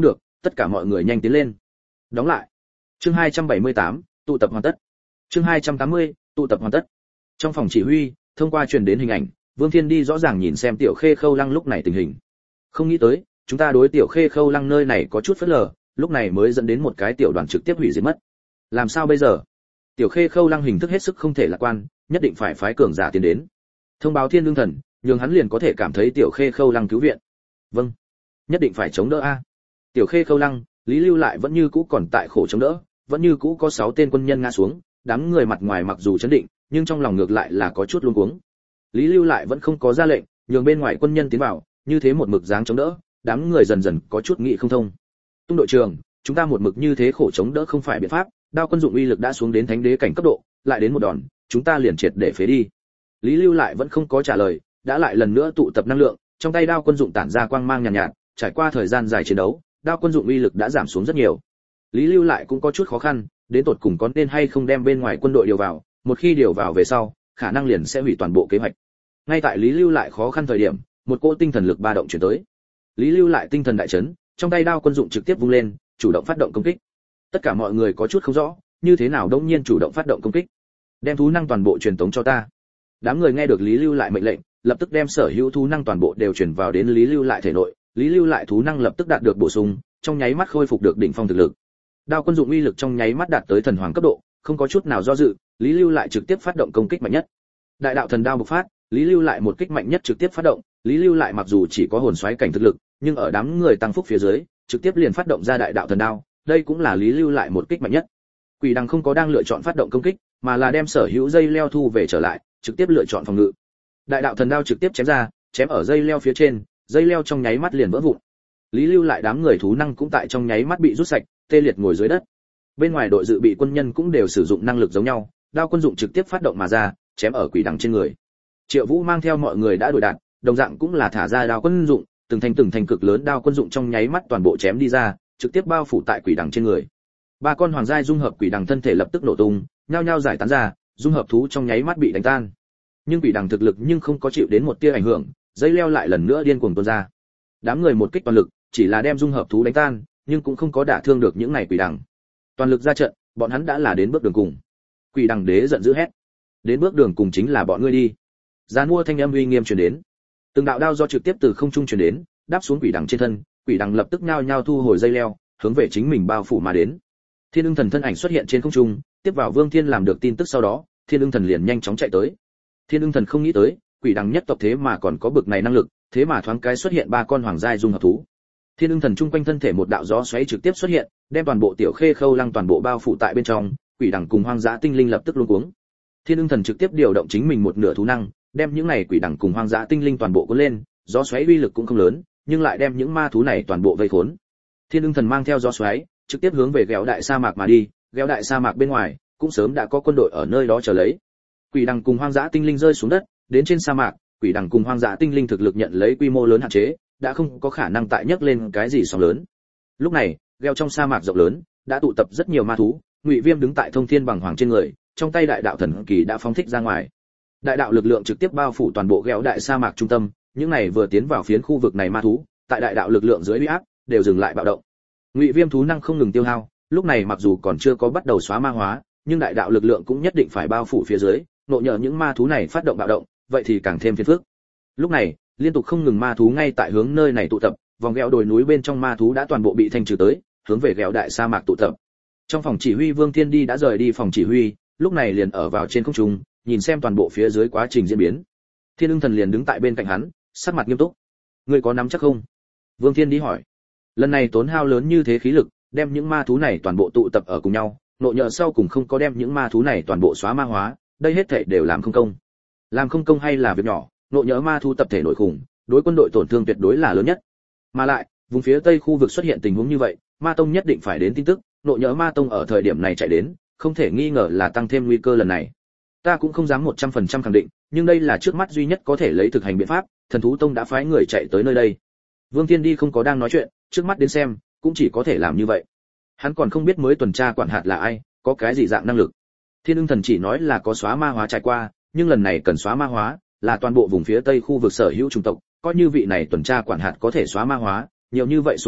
tất cả mọi người nhanh tiến lên. Đóng lại. Chương hai trăm bảy mươi tám, tụ tập hoàn tất. Chương hai trăm tám mươi, tụ tập hoàn tất. Trong phòng chỉ huy, thông qua truyền đến hình ảnh, Vương Thiên đi rõ ràng nhìn xem Tiểu Khê Khâu Lăng lúc này tình hình. Không nghĩ tới, chúng ta đối Tiểu Khê Khâu Lăng nơi này có chút phớt lờ, lúc này mới dẫn đến một cái tiểu đoàn trực tiếp hủy diệt mất. Làm sao bây giờ? Tiểu Khê Khâu Lăng hình thức hết sức không thể lạc quan, nhất định phải phái cường giả tiến đến. Thông báo Thiên Lương Thần, nhưng hắn liền có thể cảm thấy Tiểu Khê Khâu Lăng cứu viện. Vâng, nhất định phải chống đỡ a. Tiểu Khê Khâu Lăng, Lý Lưu lại vẫn như cũ còn tại khổ chống đỡ, vẫn như cũ có sáu tên quân nhân ngã xuống, đám người mặt ngoài mặc dù chấn định, nhưng trong lòng ngược lại là có chút luống cuống. Lý Lưu lại vẫn không có ra lệnh, nhường bên ngoài quân nhân tiến vào, như thế một mực dáng chống đỡ, đám người dần dần có chút nghĩ không thông. Tung đội trưởng, chúng ta một mực như thế khổ chống đỡ không phải biện pháp, đao quân dụng uy lực đã xuống đến thánh đế cảnh cấp độ, lại đến một đòn, chúng ta liền triệt để phế đi. Lý Lưu lại vẫn không có trả lời, đã lại lần nữa tụ tập năng lượng, trong tay đao quân dụng tản ra quang mang nhàn nhạt, nhạt, trải qua thời gian dài chiến đấu, đao quân dụng uy lực đã giảm xuống rất nhiều. Lý Lưu lại cũng có chút khó khăn, đến tột cùng có nên hay không đem bên ngoài quân đội điều vào, một khi điều vào về sau, khả năng liền sẽ hủy toàn bộ kế hoạch. Ngay tại Lý Lưu lại khó khăn thời điểm, một cỗ tinh thần lực ba động chuyển tới. Lý Lưu lại tinh thần đại chấn, trong tay đao quân dụng trực tiếp vung lên, chủ động phát động công kích. Tất cả mọi người có chút không rõ, như thế nào đống nhiên chủ động phát động công kích? Đem thú năng toàn bộ truyền tống cho ta. Đám người nghe được Lý Lưu lại mệnh lệnh, lập tức đem sở hữu thú năng toàn bộ đều truyền vào đến Lý Lưu lại thể nội, Lý Lưu lại thú năng lập tức đạt được bổ sung, trong nháy mắt khôi phục được đỉnh phong thực lực. Đao quân dụng uy lực trong nháy mắt đạt tới thần hoàng cấp độ, không có chút nào do dự, Lý Lưu lại trực tiếp phát động công kích mạnh nhất. Đại đạo thần đao bộc phát, Lý Lưu lại một kích mạnh nhất trực tiếp phát động, Lý Lưu lại mặc dù chỉ có hồn xoáy cảnh thực lực, nhưng ở đám người tăng phúc phía dưới, trực tiếp liền phát động ra đại đạo thần đao, đây cũng là Lý Lưu lại một kích mạnh nhất. Quỷ Đằng không có đang lựa chọn phát động công kích, mà là đem sở hữu dây leo thu về trở lại, trực tiếp lựa chọn phòng ngự. Đại đạo thần đao trực tiếp chém ra, chém ở dây leo phía trên, dây leo trong nháy mắt liền vỡ vụn. Lý Lưu lại đám người thú năng cũng tại trong nháy mắt bị rút sạch, tê liệt ngồi dưới đất. Bên ngoài đội dự bị quân nhân cũng đều sử dụng năng lực giống nhau, đao quân dụng trực tiếp phát động mà ra, chém ở Quỷ Đằng trên người. Triệu Vũ mang theo mọi người đã đuổi đạt, đồng dạng cũng là thả ra đao quân dụng, từng thành từng thành cực lớn đao quân dụng trong nháy mắt toàn bộ chém đi ra, trực tiếp bao phủ tại Quỷ Đằng trên người. Ba con hoàng giai dung hợp Quỷ Đằng thân thể lập tức nổ tung, nhao nhao giải tán ra, dung hợp thú trong nháy mắt bị đánh tan. Nhưng Quỷ Đằng thực lực nhưng không có chịu đến một tia ảnh hưởng, dây leo lại lần nữa điên cuồng tuôn ra. Đám người một kích toàn lực, chỉ là đem dung hợp thú đánh tan, nhưng cũng không có đả thương được những này Quỷ Đằng. Toàn lực ra trận, bọn hắn đã là đến bước đường cùng. Quỷ Đằng đế giận dữ hét: "Đến bước đường cùng chính là bọn ngươi đi." Giàn mua thanh âm uy nghiêm truyền đến. Từng đạo đao do trực tiếp từ không trung truyền đến, đáp xuống Quỷ Đằng trên thân, Quỷ Đằng lập tức nhao nhao thu hồi dây leo, hướng về chính mình bao phủ mà đến. Thiên Ưng Thần thân ảnh xuất hiện trên không trung, tiếp vào Vương Thiên làm được tin tức sau đó, Thiên Ưng Thần liền nhanh chóng chạy tới. Thiên Ưng Thần không nghĩ tới, Quỷ Đằng nhất tộc thế mà còn có bực này năng lực, thế mà thoáng cái xuất hiện ba con hoàng giai dung hợp thú. Thiên Ưng Thần trung quanh thân thể một đạo gió xoáy trực tiếp xuất hiện, đem toàn bộ Tiểu Khê Khâu Lăng toàn bộ bao phủ tại bên trong, Quỷ Đằng cùng hoang dã tinh linh lập tức luống cuống. Thiên Ưng Thần trực tiếp điều động chính mình một nửa thú năng, đem những này Quỷ Đằng cùng hoang dã tinh linh toàn bộ cuốn lên, gió xoáy uy lực cũng không lớn, nhưng lại đem những ma thú này toàn bộ vây khốn. Thiên Ưng Thần mang theo gió xoáy, trực tiếp hướng về Ghẹo Đại sa mạc mà đi, Ghẹo Đại sa mạc bên ngoài cũng sớm đã có quân đội ở nơi đó chờ lấy. Quỷ Đằng cùng hoang dã tinh linh rơi xuống đất, đến trên sa mạc, Quỷ Đằng cùng hoang dã tinh linh thực lực nhận lấy quy mô lớn hạn chế, đã không có khả năng tại nhấc lên cái gì sóng lớn. Lúc này, Ghẹo trong sa mạc rộng lớn, đã tụ tập rất nhiều ma thú, Ngụy Viêm đứng tại Thông Thiên Bằng Hoàng trên người, trong tay đại đạo thần kỳ đã phóng thích ra ngoài. Đại đạo lực lượng trực tiếp bao phủ toàn bộ Ghẹo Đại sa mạc trung tâm, những này vừa tiến vào phiến khu vực này ma thú, tại đại đạo lực lượng dưới uy áp, đều dừng lại bạo động. Ngụy Viêm thú năng không ngừng tiêu hao, lúc này mặc dù còn chưa có bắt đầu xóa ma hóa, nhưng đại đạo lực lượng cũng nhất định phải bao phủ phía dưới, nộ nhờ những ma thú này phát động bạo động, vậy thì càng thêm phiền phức. Lúc này, liên tục không ngừng ma thú ngay tại hướng nơi này tụ tập, vòng Ghẹo đồi núi bên trong ma thú đã toàn bộ bị thanh trừ tới, hướng về Ghẹo Đại sa mạc tụ tập. Trong phòng chỉ huy Vương Thiên đi đã rời đi phòng chỉ huy, lúc này liền ở vào trên không trung, nhìn xem toàn bộ phía dưới quá trình diễn biến. Thiên Ưng Thần liền đứng tại bên cạnh hắn, sắc mặt nghiêm túc. "Ngươi có nắm chắc không?" Vương Thiên đi hỏi. Lần này tốn hao lớn như thế khí lực, đem những ma thú này toàn bộ tụ tập ở cùng nhau, nộ nhờ sau cùng không có đem những ma thú này toàn bộ xóa ma hóa, đây hết thảy đều làm không công. Làm không công hay là việc nhỏ, nộ nhỡ ma thú tập thể nội khủng, đối quân đội tổn thương tuyệt đối là lớn nhất. Mà lại, vùng phía tây khu vực xuất hiện tình huống như vậy, Ma Tông nhất định phải đến tin tức, nộ nhỡ Ma Tông ở thời điểm này chạy đến, không thể nghi ngờ là tăng thêm nguy cơ lần này. Ta cũng không dám một trăm phần trăm khẳng định, nhưng đây là trước mắt duy nhất có thể lấy thực hành biện pháp, Thần thú tông đã phái người chạy tới nơi đây. Vương Thiên Đi không có đang nói chuyện, trước mắt đến xem, cũng chỉ có thể làm như vậy. Hắn còn không biết mới tuần tra quản hạt là ai, có cái gì dạng năng lực. Thiên Ưng Thần chỉ nói là có xóa ma hóa trải qua, nhưng lần này cần xóa ma hóa, là toàn bộ vùng phía tây khu vực sở hữu chủng tộc, coi như vị này tuần tra quản hạt có thể xóa ma hóa, nhiều như vậy số lượng,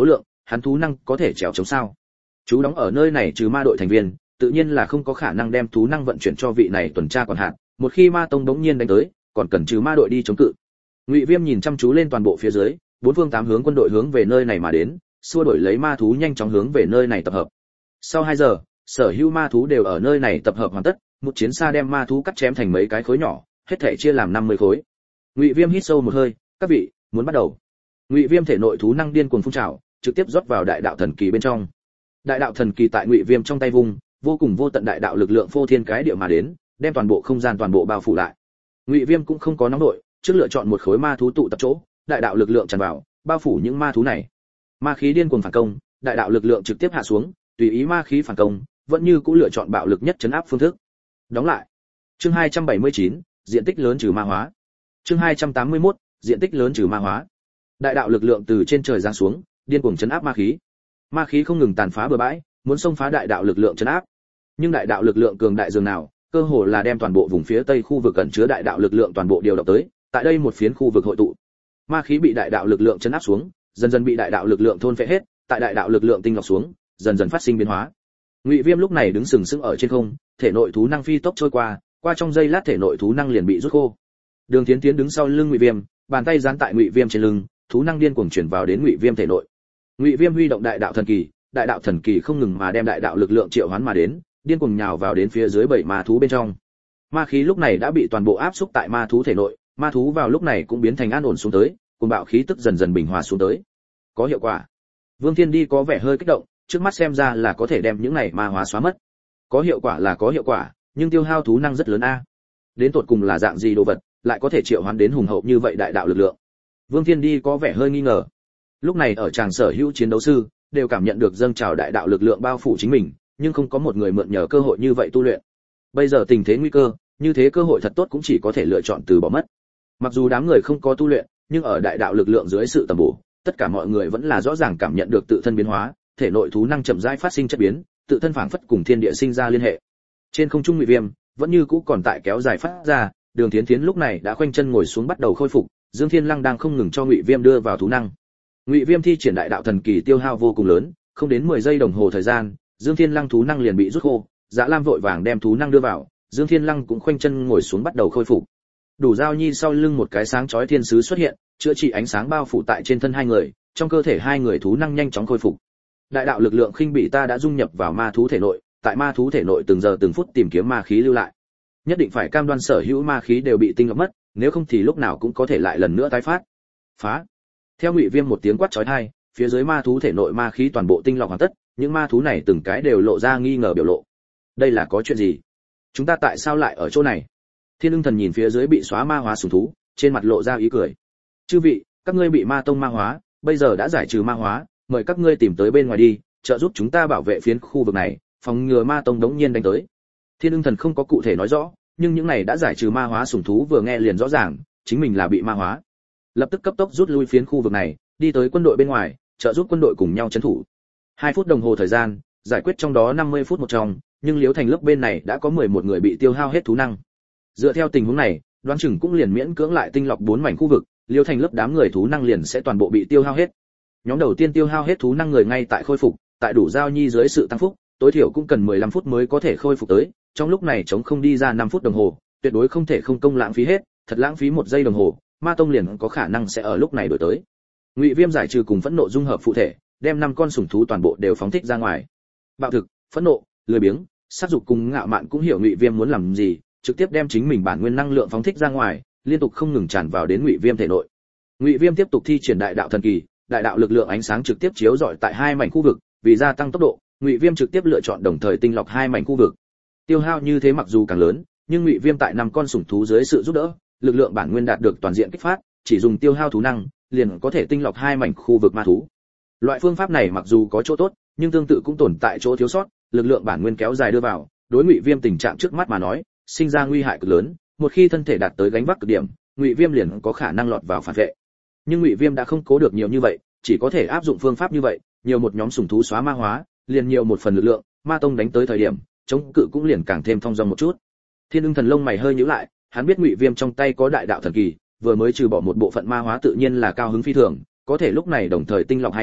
hắn thú năng có thể trèo chống sao? Chú đóng ở nơi này trừ ma đội thành viên, tự nhiên là không có khả năng đem thú năng vận chuyển cho vị này tuần tra quản hạt, một khi ma tông bỗng nhiên đánh tới, còn cần trừ ma đội đi chống cự. Ngụy Viêm nhìn chăm chú lên toàn bộ phía dưới, bốn phương tám hướng quân đội hướng về nơi này mà đến, xua đuổi lấy ma thú nhanh chóng hướng về nơi này tập hợp. Sau hai giờ, sở hữu ma thú đều ở nơi này tập hợp hoàn tất, một chiến xa đem ma thú cắt chém thành mấy cái khối nhỏ, hết thảy chia làm năm mươi khối. Ngụy Viêm hít sâu một hơi, các vị, muốn bắt đầu. Ngụy Viêm thể nội thú năng điên cuồng phun trào, trực tiếp rót vào đại đạo thần kỳ bên trong. Đại đạo thần kỳ tại Ngụy Viêm trong tay vung, vô cùng vô tận đại đạo lực lượng phô thiên cái địa mà đến, đem toàn bộ không gian toàn bộ bao phủ lại. Ngụy Viêm cũng không có nóng nổi, trước lựa chọn một khối ma thú tụ tập chỗ, đại đạo lực lượng tràn vào, bao phủ những ma thú này. Ma khí điên cuồng phản công, đại đạo lực lượng trực tiếp hạ xuống, tùy ý ma khí phản công, vẫn như cũ lựa chọn bạo lực nhất trấn áp phương thức. Đóng lại. Chương hai trăm bảy mươi chín, diện tích lớn trừ ma hóa. Chương hai trăm tám mươi mốt, diện tích lớn trừ ma hóa. Đại đạo lực lượng từ trên trời giáng xuống, điên cuồng trấn áp ma khí. Ma khí không ngừng tàn phá bừa bãi, muốn xông phá đại đạo lực lượng trấn áp. Nhưng đại đạo lực lượng cường đại dường nào, cơ hồ là đem toàn bộ vùng phía tây khu vực ẩn chứa đại đạo lực lượng toàn bộ điều động tới, tại đây một phiến khu vực hội tụ. Ma khí bị đại đạo lực lượng trấn áp xuống, dần dần bị đại đạo lực lượng thôn phệ hết, tại đại đạo lực lượng tinh lọc xuống, dần dần phát sinh biến hóa. Ngụy Viêm lúc này đứng sừng sững ở trên không, thể nội thú năng phi tốc trôi qua, qua trong giây lát thể nội thú năng liền bị rút khô. Đường Tiến Tiến đứng sau lưng Ngụy Viêm, bàn tay dán tại Ngụy Viêm trên lưng, thú năng điên cuồng chuyển vào đến Ngụy Viêm thể nội. Ngụy Viêm huy động đại đạo thần kỳ, đại đạo thần kỳ không ngừng mà đem đại đạo lực lượng triệu hoán mà đến, điên cuồng nhào vào đến phía dưới bảy ma thú bên trong. Ma khí lúc này đã bị toàn bộ áp xúc tại ma thú thể nội, ma thú vào lúc này cũng biến thành an ổn xuống tới, cuồng bạo khí tức dần dần bình hòa xuống tới. Có hiệu quả. Vương Thiên Đi có vẻ hơi kích động, trước mắt xem ra là có thể đem những này ma hóa xóa mất. Có hiệu quả là có hiệu quả, nhưng tiêu hao thú năng rất lớn a. Đến tột cùng là dạng gì đồ vật, lại có thể triệu hoán đến hùng hậu như vậy đại đạo lực lượng. Vương Thiên Đi có vẻ hơi nghi ngờ. Lúc này ở tràng sở hữu chiến đấu sư đều cảm nhận được dâng trào đại đạo lực lượng bao phủ chính mình, nhưng không có một người mượn nhờ cơ hội như vậy tu luyện. Bây giờ tình thế nguy cơ, như thế cơ hội thật tốt cũng chỉ có thể lựa chọn từ bỏ mất. Mặc dù đám người không có tu luyện, nhưng ở đại đạo lực lượng dưới sự tầm bổ, tất cả mọi người vẫn là rõ ràng cảm nhận được tự thân biến hóa, thể nội thú năng chậm rãi phát sinh chất biến, tự thân phảng phất cùng thiên địa sinh ra liên hệ. Trên không trung Ngụy Viêm vẫn như cũ còn tại kéo dài phát ra, Đường Thiến Thiến lúc này đã khoanh chân ngồi xuống bắt đầu khôi phục, Dương Thiên Lăng đang không ngừng cho Ngụy Viêm đưa vào thú năng. Ngụy Viêm thi triển đại đạo thần kỳ tiêu hao vô cùng lớn, không đến mười giây đồng hồ thời gian, Dương Thiên Lăng thú năng liền bị rút khô, Dã Lam vội vàng đem thú năng đưa vào, Dương Thiên Lăng cũng khoanh chân ngồi xuống bắt đầu khôi phục. Đủ Giao Nhi sau lưng một cái sáng chói thiên sứ xuất hiện, chữa trị ánh sáng bao phủ tại trên thân hai người, trong cơ thể hai người thú năng nhanh chóng khôi phục. Đại đạo lực lượng khinh bị ta đã dung nhập vào ma thú thể nội, tại ma thú thể nội từng giờ từng phút tìm kiếm ma khí lưu lại. Nhất định phải cam đoan sở hữu ma khí đều bị tinh lọc mất, nếu không thì lúc nào cũng có thể lại lần nữa tái phát. Phá. Theo Ngụy Viêm một tiếng quát chói tai, phía dưới ma thú thể nội ma khí toàn bộ tinh lọc hoàn tất, những ma thú này từng cái đều lộ ra nghi ngờ biểu lộ. Đây là có chuyện gì? Chúng ta tại sao lại ở chỗ này? Thiên Ưng Thần nhìn phía dưới bị xóa ma hóa sủng thú, trên mặt lộ ra ý cười. Chư vị, các ngươi bị ma tông ma hóa, bây giờ đã giải trừ ma hóa, mời các ngươi tìm tới bên ngoài đi, trợ giúp chúng ta bảo vệ phiến khu vực này, phòng ngừa ma tông đống nhiên đánh tới. Thiên Ưng Thần không có cụ thể nói rõ, nhưng những này đã giải trừ ma hóa sủng thú vừa nghe liền rõ ràng, chính mình là bị ma hóa. Lập tức cấp tốc rút lui phiến khu vực này, đi tới quân đội bên ngoài, trợ giúp quân đội cùng nhau trấn thủ. Hai phút đồng hồ thời gian, giải quyết trong đó năm mươi phút một trong, nhưng Liễu Thành lớp bên này đã có mười một người bị tiêu hao hết thú năng. Dựa theo tình huống này, đoán chừng cũng liền miễn cưỡng lại tinh lọc bốn mảnh khu vực, Liễu Thành lớp đám người thú năng liền sẽ toàn bộ bị tiêu hao hết. Nhóm đầu tiên tiêu hao hết thú năng người ngay tại khôi phục, tại Đủ Giao Nhi dưới sự tăng phúc, tối thiểu cũng cần mười lăm phút mới có thể khôi phục tới, trong lúc này chống không đi ra năm phút đồng hồ, tuyệt đối không thể không công lãng phí hết, thật lãng phí một giây đồng hồ, ma tông liền có khả năng sẽ ở lúc này đổi tới. Ngụy Viêm giải trừ cùng phẫn nộ dung hợp phụ thể, đem năm con sủng thú toàn bộ đều phóng thích ra ngoài. Bạo thực, phẫn nộ, lười biếng, sát dục cùng ngạo mạn cũng hiểu Ngụy Viêm muốn làm gì, trực tiếp đem chính mình bản nguyên năng lượng phóng thích ra ngoài, liên tục không ngừng tràn vào đến Ngụy Viêm thể nội. Ngụy Viêm tiếp tục thi triển đại đạo thần kỳ, đại đạo lực lượng ánh sáng trực tiếp chiếu rọi tại hai mảnh khu vực, vì gia tăng tốc độ, Ngụy Viêm trực tiếp lựa chọn đồng thời tinh lọc hai mảnh khu vực. Tiêu hao như thế mặc dù càng lớn, nhưng Ngụy Viêm tại năm con sủng thú dưới sự giúp đỡ, lực lượng bản nguyên đạt được toàn diện kích phát, chỉ dùng tiêu hao thú năng, liền có thể tinh lọc hai mảnh khu vực ma thú. Loại phương pháp này mặc dù có chỗ tốt, nhưng tương tự cũng tồn tại chỗ thiếu sót, lực lượng bản nguyên kéo dài đưa vào, đối Ngụy Viêm tình trạng trước mắt mà nói, sinh ra nguy hại cực lớn, một khi thân thể đạt tới gánh vác cực điểm, Ngụy Viêm liền có khả năng lọt vào phản vệ. Nhưng Ngụy Viêm đã không cố được nhiều như vậy, chỉ có thể áp dụng phương pháp như vậy, nhiều một nhóm sủng thú xóa ma hóa, liền nhiều một phần lực lượng, ma tông đánh tới thời điểm, chống cự cũng liền càng thêm thông dong một chút. Thiên Ưng Thần lông mày hơi nhíu lại, hắn biết Ngụy Viêm trong tay có đại đạo thần kỳ, vừa mới trừ bỏ một bộ phận ma hóa tự nhiên là cao hứng phi thường, có thể lúc này đồng thời tinh lọc hai nhóm,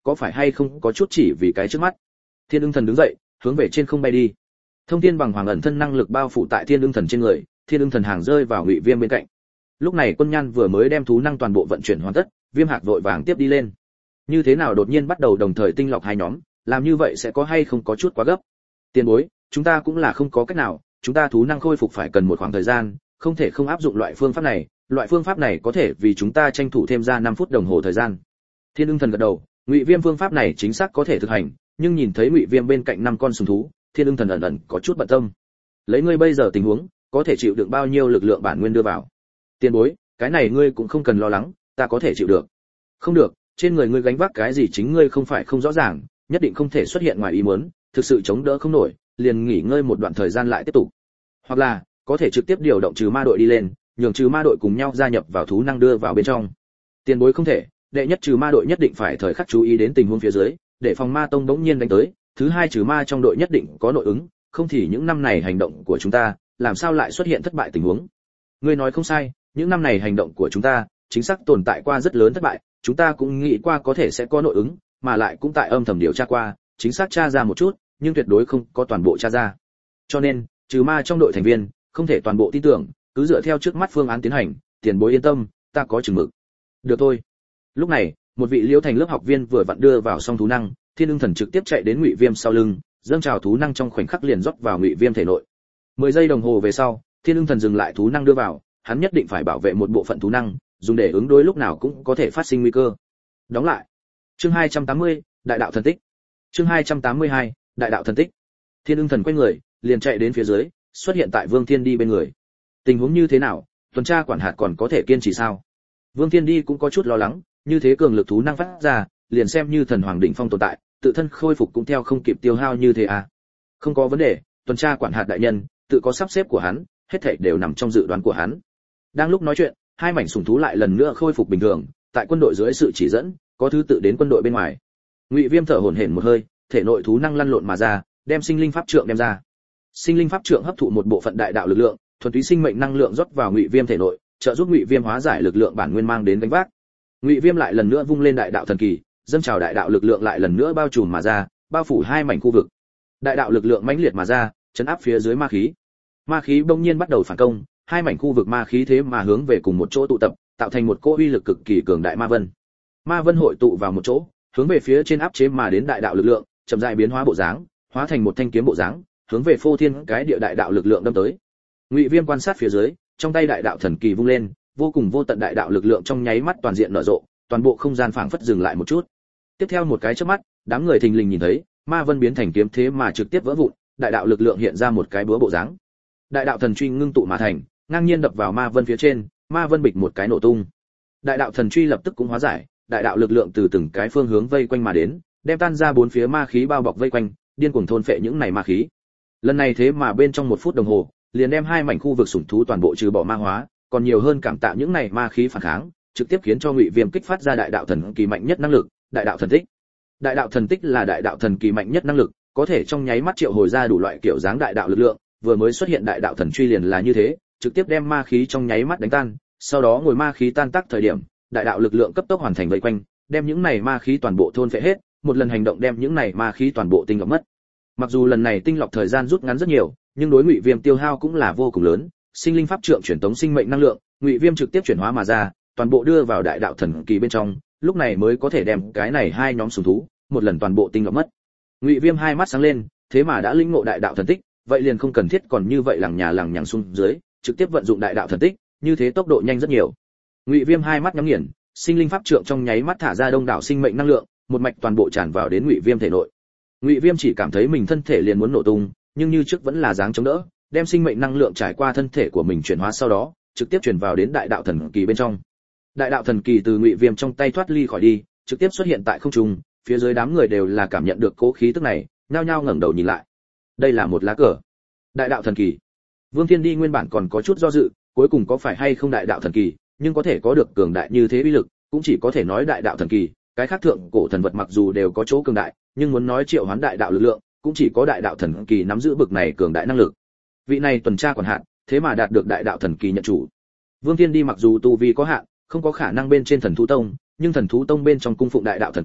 có phải hay không có chút chỉ vì cái trước mắt. Thiên ưng thần đứng dậy, hướng về trên không bay đi. Thông thiên bằng hoàng ẩn thân năng lực bao phủ tại thiên ưng thần trên người, thiên ưng thần hàng rơi vào Ngụy Viêm bên cạnh. Lúc này Quân Nhan vừa mới đem thú năng toàn bộ vận chuyển hoàn tất, Viêm Hạc vội vàng tiếp đi lên. Như thế nào đột nhiên bắt đầu đồng thời tinh lọc hai nhóm, làm như vậy sẽ có hay không có chút quá gấp. Tiền bối, chúng ta cũng là không có cách nào, chúng ta thú năng khôi phục phải cần một khoảng thời gian, không thể không áp dụng loại phương pháp này, loại phương pháp này có thể vì chúng ta tranh thủ thêm ra năm phút đồng hồ thời gian. Thiên ưng thần gật đầu, Ngụy Viêm phương pháp này chính xác có thể thực hành, nhưng nhìn thấy Ngụy Viêm bên cạnh năm con sùng thú, Thiên ưng thần ẩn ẩn có chút bận tâm. Lấy ngươi bây giờ tình huống, có thể chịu đựng bao nhiêu lực lượng bản nguyên đưa vào? Tiền bối, cái này ngươi cũng không cần lo lắng, ta có thể chịu được. Không được, trên người ngươi gánh vác cái gì chính ngươi không phải không rõ ràng, nhất định không thể xuất hiện ngoài ý muốn, thực sự chống đỡ không nổi, liền nghỉ ngơi một đoạn thời gian lại tiếp tục. Hoặc là, có thể trực tiếp điều động trừ ma đội đi lên, nhường trừ ma đội cùng nhau gia nhập vào thú năng đưa vào bên trong. Tiền bối không thể, đệ nhất trừ ma đội nhất định phải thời khắc chú ý đến tình huống phía dưới, để phòng ma tông bỗng nhiên đánh tới, thứ hai trừ ma trong đội nhất định có nội ứng, không thì những năm này hành động của chúng ta, làm sao lại xuất hiện thất bại tình huống. Ngươi nói không sai, những năm này hành động của chúng ta, chính xác tồn tại qua rất lớn thất bại, chúng ta cũng nghĩ qua có thể sẽ có nội ứng, mà lại cũng tại âm thầm điều tra qua, chính xác tra ra một chút, nhưng tuyệt đối không có toàn bộ tra ra. Cho nên, trừ ma trong đội thành viên, không thể toàn bộ tin tưởng, cứ dựa theo trước mắt phương án tiến hành, tiền bối yên tâm, ta có chừng mực. Được thôi. Lúc này, một vị Liễu Thành lớp học viên vừa vặn đưa vào xong thú năng, Thiên ưng thần trực tiếp chạy đến Ngụy Viêm sau lưng, dâng trào thú năng trong khoảnh khắc liền rót vào Ngụy Viêm thể nội. mười giây đồng hồ về sau, Thiên ưng thần dừng lại thú năng đưa vào, hắn nhất định phải bảo vệ một bộ phận thú năng, dùng để ứng đối lúc nào cũng có thể phát sinh nguy cơ. Đóng lại. Chương hai trăm tám mươi, Đại đạo thần tích. Chương hai trăm tám mươi hai, Đại đạo thần tích. Thiên ưng thần quay người, liền chạy đến phía dưới, xuất hiện tại Vương Thiên Đi bên người. Tình huống như thế nào, tuần tra quản hạt còn có thể kiên trì sao? Vương Thiên Đi cũng có chút lo lắng, như thế cường lực thú năng phát ra, liền xem như thần hoàng đỉnh phong tồn tại, tự thân khôi phục cũng theo không kịp tiêu hao như thế à? Không có vấn đề, tuần tra quản hạt đại nhân, tự có sắp xếp của hắn, hết thảy đều nằm trong dự đoán của hắn. Đang lúc nói chuyện, hai mảnh sủng thú lại lần nữa khôi phục bình thường, tại quân đội dưới sự chỉ dẫn, có thứ tự đến quân đội bên ngoài. Ngụy Viêm thở hổn hển một hơi, thể nội thú năng lăn lộn mà ra, đem sinh linh pháp trượng đem ra. Sinh linh pháp trượng hấp thụ một bộ phận đại đạo lực lượng, thuần túy sinh mệnh năng lượng rót vào Ngụy Viêm thể nội, trợ giúp Ngụy Viêm hóa giải lực lượng bản nguyên mang đến gánh vác. Ngụy Viêm lại lần nữa vung lên đại đạo thần kỳ, dâng trào đại đạo lực lượng lại lần nữa bao trùm mà ra, bao phủ hai mảnh khu vực. Đại đạo lực lượng mãnh liệt mà ra, chấn áp phía dưới ma khí. Ma khí bỗng nhiên bắt đầu phản công, hai mảnh khu vực ma khí thế mà hướng về cùng một chỗ tụ tập, tạo thành một cỗ uy lực cực kỳ cường đại ma vân. Ma vân hội tụ vào một chỗ, hướng về phía trên áp chế mà đến đại đạo lực lượng, chậm rãi biến hóa bộ dáng, hóa thành một thanh kiếm bộ dáng, hướng về phô thiên cái địa đại đạo lực lượng đâm tới. Ngụy Viêm quan sát phía dưới, trong tay đại đạo thần kỳ vung lên, vô cùng vô tận đại đạo lực lượng trong nháy mắt toàn diện nở rộ, toàn bộ không gian phảng phất dừng lại một chút. Tiếp theo một cái chớp mắt, đám người thình lình nhìn thấy, ma vân biến thành kiếm thế mà trực tiếp vỡ vụn, đại đạo lực lượng hiện ra một cái búa bộ dáng. Đại đạo thần truy ngưng tụ mà thành, ngang nhiên đập vào ma vân phía trên, ma vân bịch một cái nổ tung. Đại đạo thần truy lập tức cũng hóa giải, đại đạo lực lượng từ từng cái phương hướng vây quanh mà đến, đem tan ra bốn phía ma khí bao bọc vây quanh, điên cuồng thôn phệ những này ma khí. Lần này thế mà bên trong một phút đồng hồ, liền đem hai mảnh khu vực sủng thú toàn bộ trừ bỏ ma hóa, còn nhiều hơn cảm tạ những này ma khí phản kháng, trực tiếp khiến cho Ngụy Viêm kích phát ra đại đạo thần kỳ mạnh nhất năng lực, đại đạo thần tích. Đại đạo thần tích là đại đạo thần kỳ mạnh nhất năng lực, có thể trong nháy mắt triệu hồi ra đủ loại kiểu dáng đại đạo lực lượng, vừa mới xuất hiện đại đạo thần truy liền là như thế, trực tiếp đem ma khí trong nháy mắt đánh tan, sau đó ngồi ma khí tan tác thời điểm, đại đạo lực lượng cấp tốc hoàn thành vây quanh, đem những này ma khí toàn bộ thôn phệ hết, một lần hành động đem những này ma khí toàn bộ tinh lọc mất. Mặc dù lần này tinh lọc thời gian rút ngắn rất nhiều, nhưng đối Ngụy Viêm tiêu hao cũng là vô cùng lớn, sinh linh pháp trượng chuyển tống sinh mệnh năng lượng, Ngụy Viêm trực tiếp chuyển hóa mà ra, toàn bộ đưa vào đại đạo thần kỳ bên trong, lúc này mới có thể đem cái này hai nhóm sủng thú, một lần toàn bộ tinh lọc mất. Ngụy Viêm hai mắt sáng lên, thế mà đã lĩnh ngộ đại đạo thần tích, vậy liền không cần thiết còn như vậy lằng nhà lằng nhằng xuống dưới, trực tiếp vận dụng đại đạo thần tích, như thế tốc độ nhanh rất nhiều. Ngụy Viêm hai mắt nhắm nghiền, sinh linh pháp trượng trong nháy mắt thả ra đông đảo sinh mệnh năng lượng, một mạch toàn bộ tràn vào đến Ngụy Viêm thể nội. Ngụy Viêm chỉ cảm thấy mình thân thể liền muốn nổ tung, nhưng như trước vẫn là dáng chống đỡ, đem sinh mệnh năng lượng trải qua thân thể của mình chuyển hóa sau đó, trực tiếp truyền vào đến đại đạo thần kỳ bên trong. Đại đạo thần kỳ từ Ngụy Viêm trong tay thoát ly khỏi đi, trực tiếp xuất hiện tại không trung, phía dưới đám người đều là cảm nhận được cố khí tức này, nhao nhao ngẩng đầu nhìn lại. Đây là một lá cờ. Đại đạo thần kỳ. Vương Thiên Đi nguyên bản còn có chút do dự, cuối cùng có phải hay không đại đạo thần kỳ, nhưng có thể có được cường đại như thế uy lực, cũng chỉ có thể nói đại đạo thần kỳ, cái khác thượng cổ thần vật mặc dù đều có chỗ cường đại, nhưng muốn nói triệu hoán đại đạo lực lượng, cũng chỉ có đại đạo thần kỳ nắm giữ bực này cường đại năng lực. Vị này tuần tra quản hạn, thế mà đạt được đại đạo thần kỳ nhận chủ. Vương Thiên Đi mặc dù tu vi có hạn, không có khả năng bên trên thần thú tông, nhưng thần thú tông bên trong cung phụng đại đạo thần kỳ,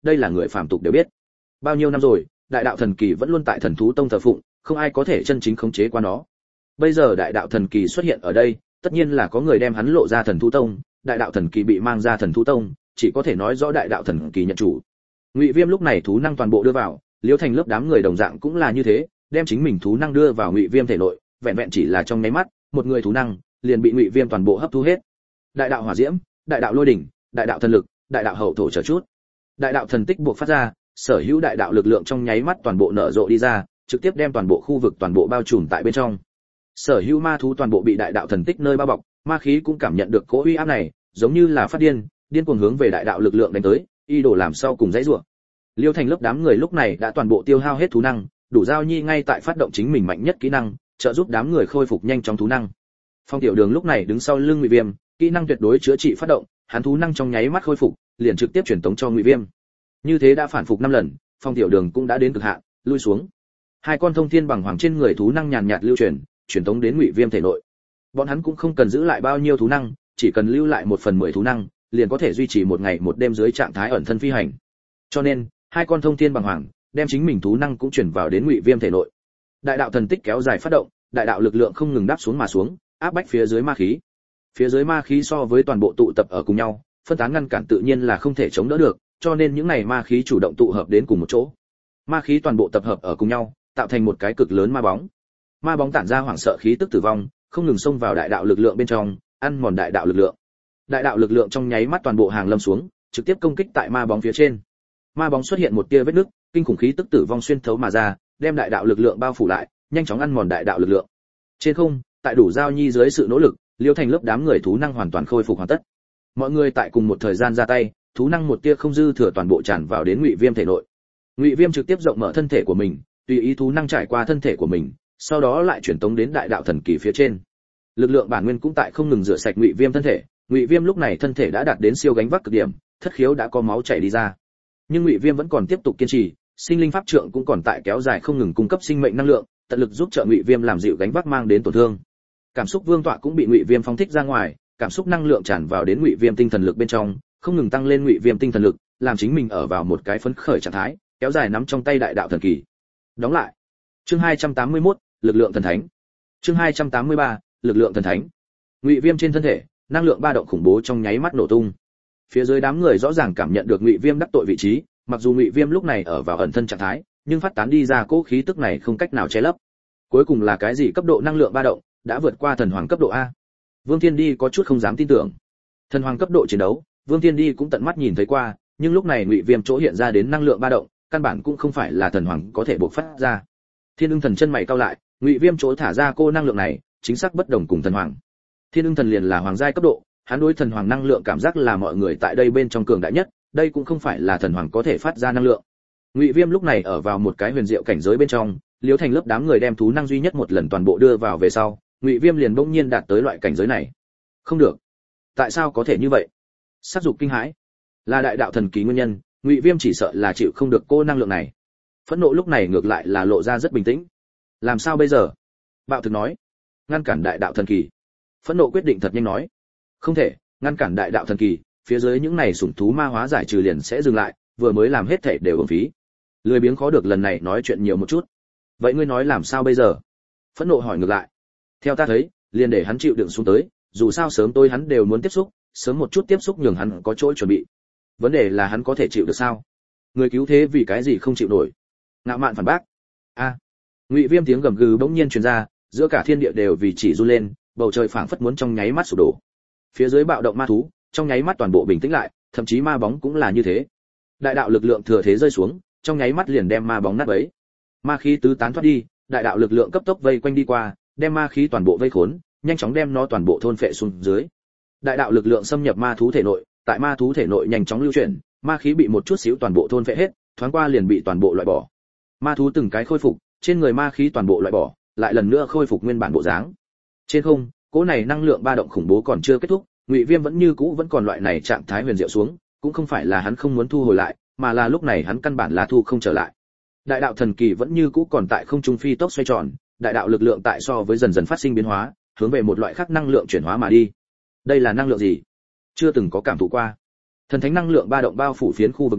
đây là người phàm tục đều biết. Bao nhiêu năm rồi, đại đạo thần kỳ vẫn luôn tại thần thú tông thờ phụng, không ai có thể chân chính khống chế qua nó. Bây giờ đại đạo thần kỳ xuất hiện ở đây, tất nhiên là có người đem hắn lộ ra thần thú tông, đại đạo thần kỳ bị mang ra thần thú tông, chỉ có thể nói rõ đại đạo thần kỳ nhận chủ. Ngụy Viêm lúc này thú năng toàn bộ đưa vào, Liễu Thành lớp đám người đồng dạng cũng là như thế, đem chính mình thú năng đưa vào Ngụy Viêm thể nội, vẹn vẹn chỉ là trong nháy mắt, một người thú năng liền bị Ngụy Viêm toàn bộ hấp thu hết. Đại đạo hỏa diễm, đại đạo lôi đỉnh, đại đạo thần lực, đại đạo hậu thổ chờ chút. Đại đạo thần tích buộc phát ra, sở hữu đại đạo lực lượng trong nháy mắt toàn bộ nở rộ đi ra, trực tiếp đem toàn bộ khu vực toàn bộ bao trùm tại bên trong. Sở hữu ma thú toàn bộ bị đại đạo thần tích nơi bao bọc, ma khí cũng cảm nhận được cỗ uy áp này, giống như là phát điên, điên cuồng hướng về đại đạo lực lượng đánh tới, y đồ làm sau cùng dãy rủa. Liêu Thành lớp đám người lúc này đã toàn bộ tiêu hao hết thú năng, đủ giao nhi ngay tại phát động chính mình mạnh nhất kỹ năng, trợ giúp đám người khôi phục nhanh chóng thú năng. Phong Tiểu Đường lúc này đứng sau lưng Ngụy Viêm, kỹ năng tuyệt đối chữa trị phát động, hắn thú năng trong nháy mắt khôi phục, liền trực tiếp truyền tống cho Ngụy Viêm. Như thế đã phản phục năm lần, Phong Tiểu Đường cũng đã đến cực hạn, lui xuống. Hai con thông thiên bằng hoàng trên người thú năng nhàn nhạt lưu truyền, truyền tống đến Ngụy Viêm thể nội. Bọn hắn cũng không cần giữ lại bao nhiêu thú năng, chỉ cần lưu lại một phần mười thú năng, liền có thể duy trì một ngày một đêm dưới trạng thái ẩn thân phi hành. Cho nên, hai con thông thiên bằng hoàng đem chính mình thú năng cũng chuyển vào đến Ngụy Viêm thể nội. Đại đạo thần tích kéo dài phát động, đại đạo lực lượng không ngừng đáp xuống mà xuống, áp bách phía dưới ma khí. Phía dưới ma khí so với toàn bộ tụ tập ở cùng nhau, phân tán ngăn cản tự nhiên là không thể chống đỡ được, cho nên những này ma khí chủ động tụ hợp đến cùng một chỗ. Ma khí toàn bộ tập hợp ở cùng nhau, tạo thành một cái cực lớn ma bóng. Ma bóng tản ra hoảng sợ khí tức tử vong, không ngừng xông vào đại đạo lực lượng bên trong, ăn mòn đại đạo lực lượng. Đại đạo lực lượng trong nháy mắt toàn bộ hàng lâm xuống, trực tiếp công kích tại ma bóng phía trên. Ma bóng xuất hiện một tia vết nứt, kinh khủng khí tức tử vong xuyên thấu mà ra, đem đại đạo lực lượng bao phủ lại, nhanh chóng ăn mòn đại đạo lực lượng. Trên không, tại đủ giao nhi dưới sự nỗ lực, Liêu Thành lớp đám người thú năng hoàn toàn khôi phục hoàn tất. Mọi người tại cùng một thời gian ra tay, thú năng một tia không dư thừa toàn bộ tràn vào đến Ngụy Viêm thể nội. Ngụy Viêm trực tiếp rộng mở thân thể của mình, tùy ý thú năng trải qua thân thể của mình, sau đó lại chuyển tống đến đại đạo thần kỳ phía trên. Lực lượng bản nguyên cũng tại không ngừng rửa sạch Ngụy Viêm thân thể, Ngụy Viêm lúc này thân thể đã đạt đến siêu gánh vác cực điểm, thất khiếu đã có máu chảy đi ra. Nhưng Ngụy Viêm vẫn còn tiếp tục kiên trì, sinh linh pháp trượng cũng còn tại kéo dài không ngừng cung cấp sinh mệnh năng lượng, tận lực giúp trợ Ngụy Viêm làm dịu gánh vác mang đến tổn thương. Cảm xúc vương tọa cũng bị Ngụy Viêm phóng thích ra ngoài, cảm xúc năng lượng tràn vào đến Ngụy Viêm tinh thần lực bên trong, không ngừng tăng lên Ngụy Viêm tinh thần lực, làm chính mình ở vào một cái phấn khởi trạng thái, kéo dài nắm trong tay đại đạo thần kỳ. Đóng lại. Chương hai trăm tám mươi mốt, lực lượng thần thánh. Chương hai trăm tám mươi ba, lực lượng thần thánh. Ngụy Viêm trên thân thể, năng lượng ba động khủng bố trong nháy mắt nổ tung. Phía dưới đám người rõ ràng cảm nhận được Ngụy Viêm đắc tội vị trí, mặc dù Ngụy Viêm lúc này ở vào ẩn thân trạng thái, nhưng phát tán đi ra cỗ khí tức này không cách nào che lấp. Cuối cùng là cái gì cấp độ năng lượng ba động, đã vượt qua thần hoàng cấp độ a. Vương Thiên Đi có chút không dám tin tưởng. Thần hoàng cấp độ chiến đấu, Vương Thiên Đi cũng tận mắt nhìn thấy qua, nhưng lúc này Ngụy Viêm chỗ hiện ra đến năng lượng ba động, căn bản cũng không phải là thần hoàng có thể bộc phát ra. Thiên Ưng Thần chân mày cau lại, Ngụy Viêm chỗ thả ra cô năng lượng này, chính xác bất đồng cùng thần hoàng. Thiên Ưng Thần liền là hoàng giai cấp độ, hắn đối thần hoàng năng lượng cảm giác là mọi người tại đây bên trong cường đại nhất, đây cũng không phải là thần hoàng có thể phát ra năng lượng. Ngụy Viêm lúc này ở vào một cái huyền diệu cảnh giới bên trong, Liễu Thành lớp đám người đem thú năng duy nhất một lần toàn bộ đưa vào về sau, Ngụy Viêm liền bỗng nhiên đạt tới loại cảnh giới này. Không được, tại sao có thể như vậy? Sát dục kinh hãi, là đại đạo thần kỳ nguyên nhân, Ngụy Viêm chỉ sợ là chịu không được cô năng lượng này. Phẫn nộ lúc này ngược lại là lộ ra rất bình tĩnh. Làm sao bây giờ? Bạo Thực nói, ngăn cản đại đạo thần kỳ. Phẫn nộ quyết định thật nhanh nói, không thể, ngăn cản đại đạo thần kỳ, phía dưới những này sủng thú ma hóa giải trừ liền sẽ dừng lại, vừa mới làm hết thể đều uổng phí. Lười biếng khó được lần này nói chuyện nhiều một chút. Vậy ngươi nói làm sao bây giờ? Phẫn nộ hỏi ngược lại. Theo ta thấy, liền để hắn chịu đựng xuống tới, dù sao sớm tôi hắn đều muốn tiếp xúc, sớm một chút tiếp xúc nhường hắn có chỗ chuẩn bị. Vấn đề là hắn có thể chịu được sao? Người cứu thế vì cái gì không chịu nổi? Ngạo mạn phản bác. A. Ngụy Viêm tiếng gầm gừ bỗng nhiên truyền ra, giữa cả thiên địa đều vì chỉ run lên, bầu trời phảng phất muốn trong nháy mắt sụp đổ. Phía dưới bạo động ma thú, trong nháy mắt toàn bộ bình tĩnh lại, thậm chí ma bóng cũng là như thế. Đại đạo lực lượng thừa thế rơi xuống, trong nháy mắt liền đem ma bóng nát bấy. Ma khí tứ tán thoát đi, đại đạo lực lượng cấp tốc vây quanh đi qua, đem ma khí toàn bộ vây khốn, nhanh chóng đem nó toàn bộ thôn phệ xuống dưới. Đại đạo lực lượng xâm nhập ma thú thể nội, tại ma thú thể nội nhanh chóng lưu chuyển, ma khí bị một chút xíu toàn bộ thôn phệ hết, thoáng qua liền bị toàn bộ loại bỏ. Ma thú từng cái khôi phục, trên người ma khí toàn bộ loại bỏ, lại lần nữa khôi phục nguyên bản bộ dáng. Trên không, cỗ này năng lượng ba động khủng bố còn chưa kết thúc, Ngụy Viêm vẫn như cũ vẫn còn loại này trạng thái huyền diệu xuống, cũng không phải là hắn không muốn thu hồi lại, mà là lúc này hắn căn bản là thu không trở lại. Đại đạo thần kỳ vẫn như cũ còn tại không trung phi tốc xoay tròn, đại đạo lực lượng tại so với dần dần phát sinh biến hóa, hướng về một loại khác năng lượng chuyển hóa mà đi. Đây là năng lượng gì? Chưa từng có cảm thụ qua. Thần thánh năng lượng ba động bao phủ phiến khu vực này,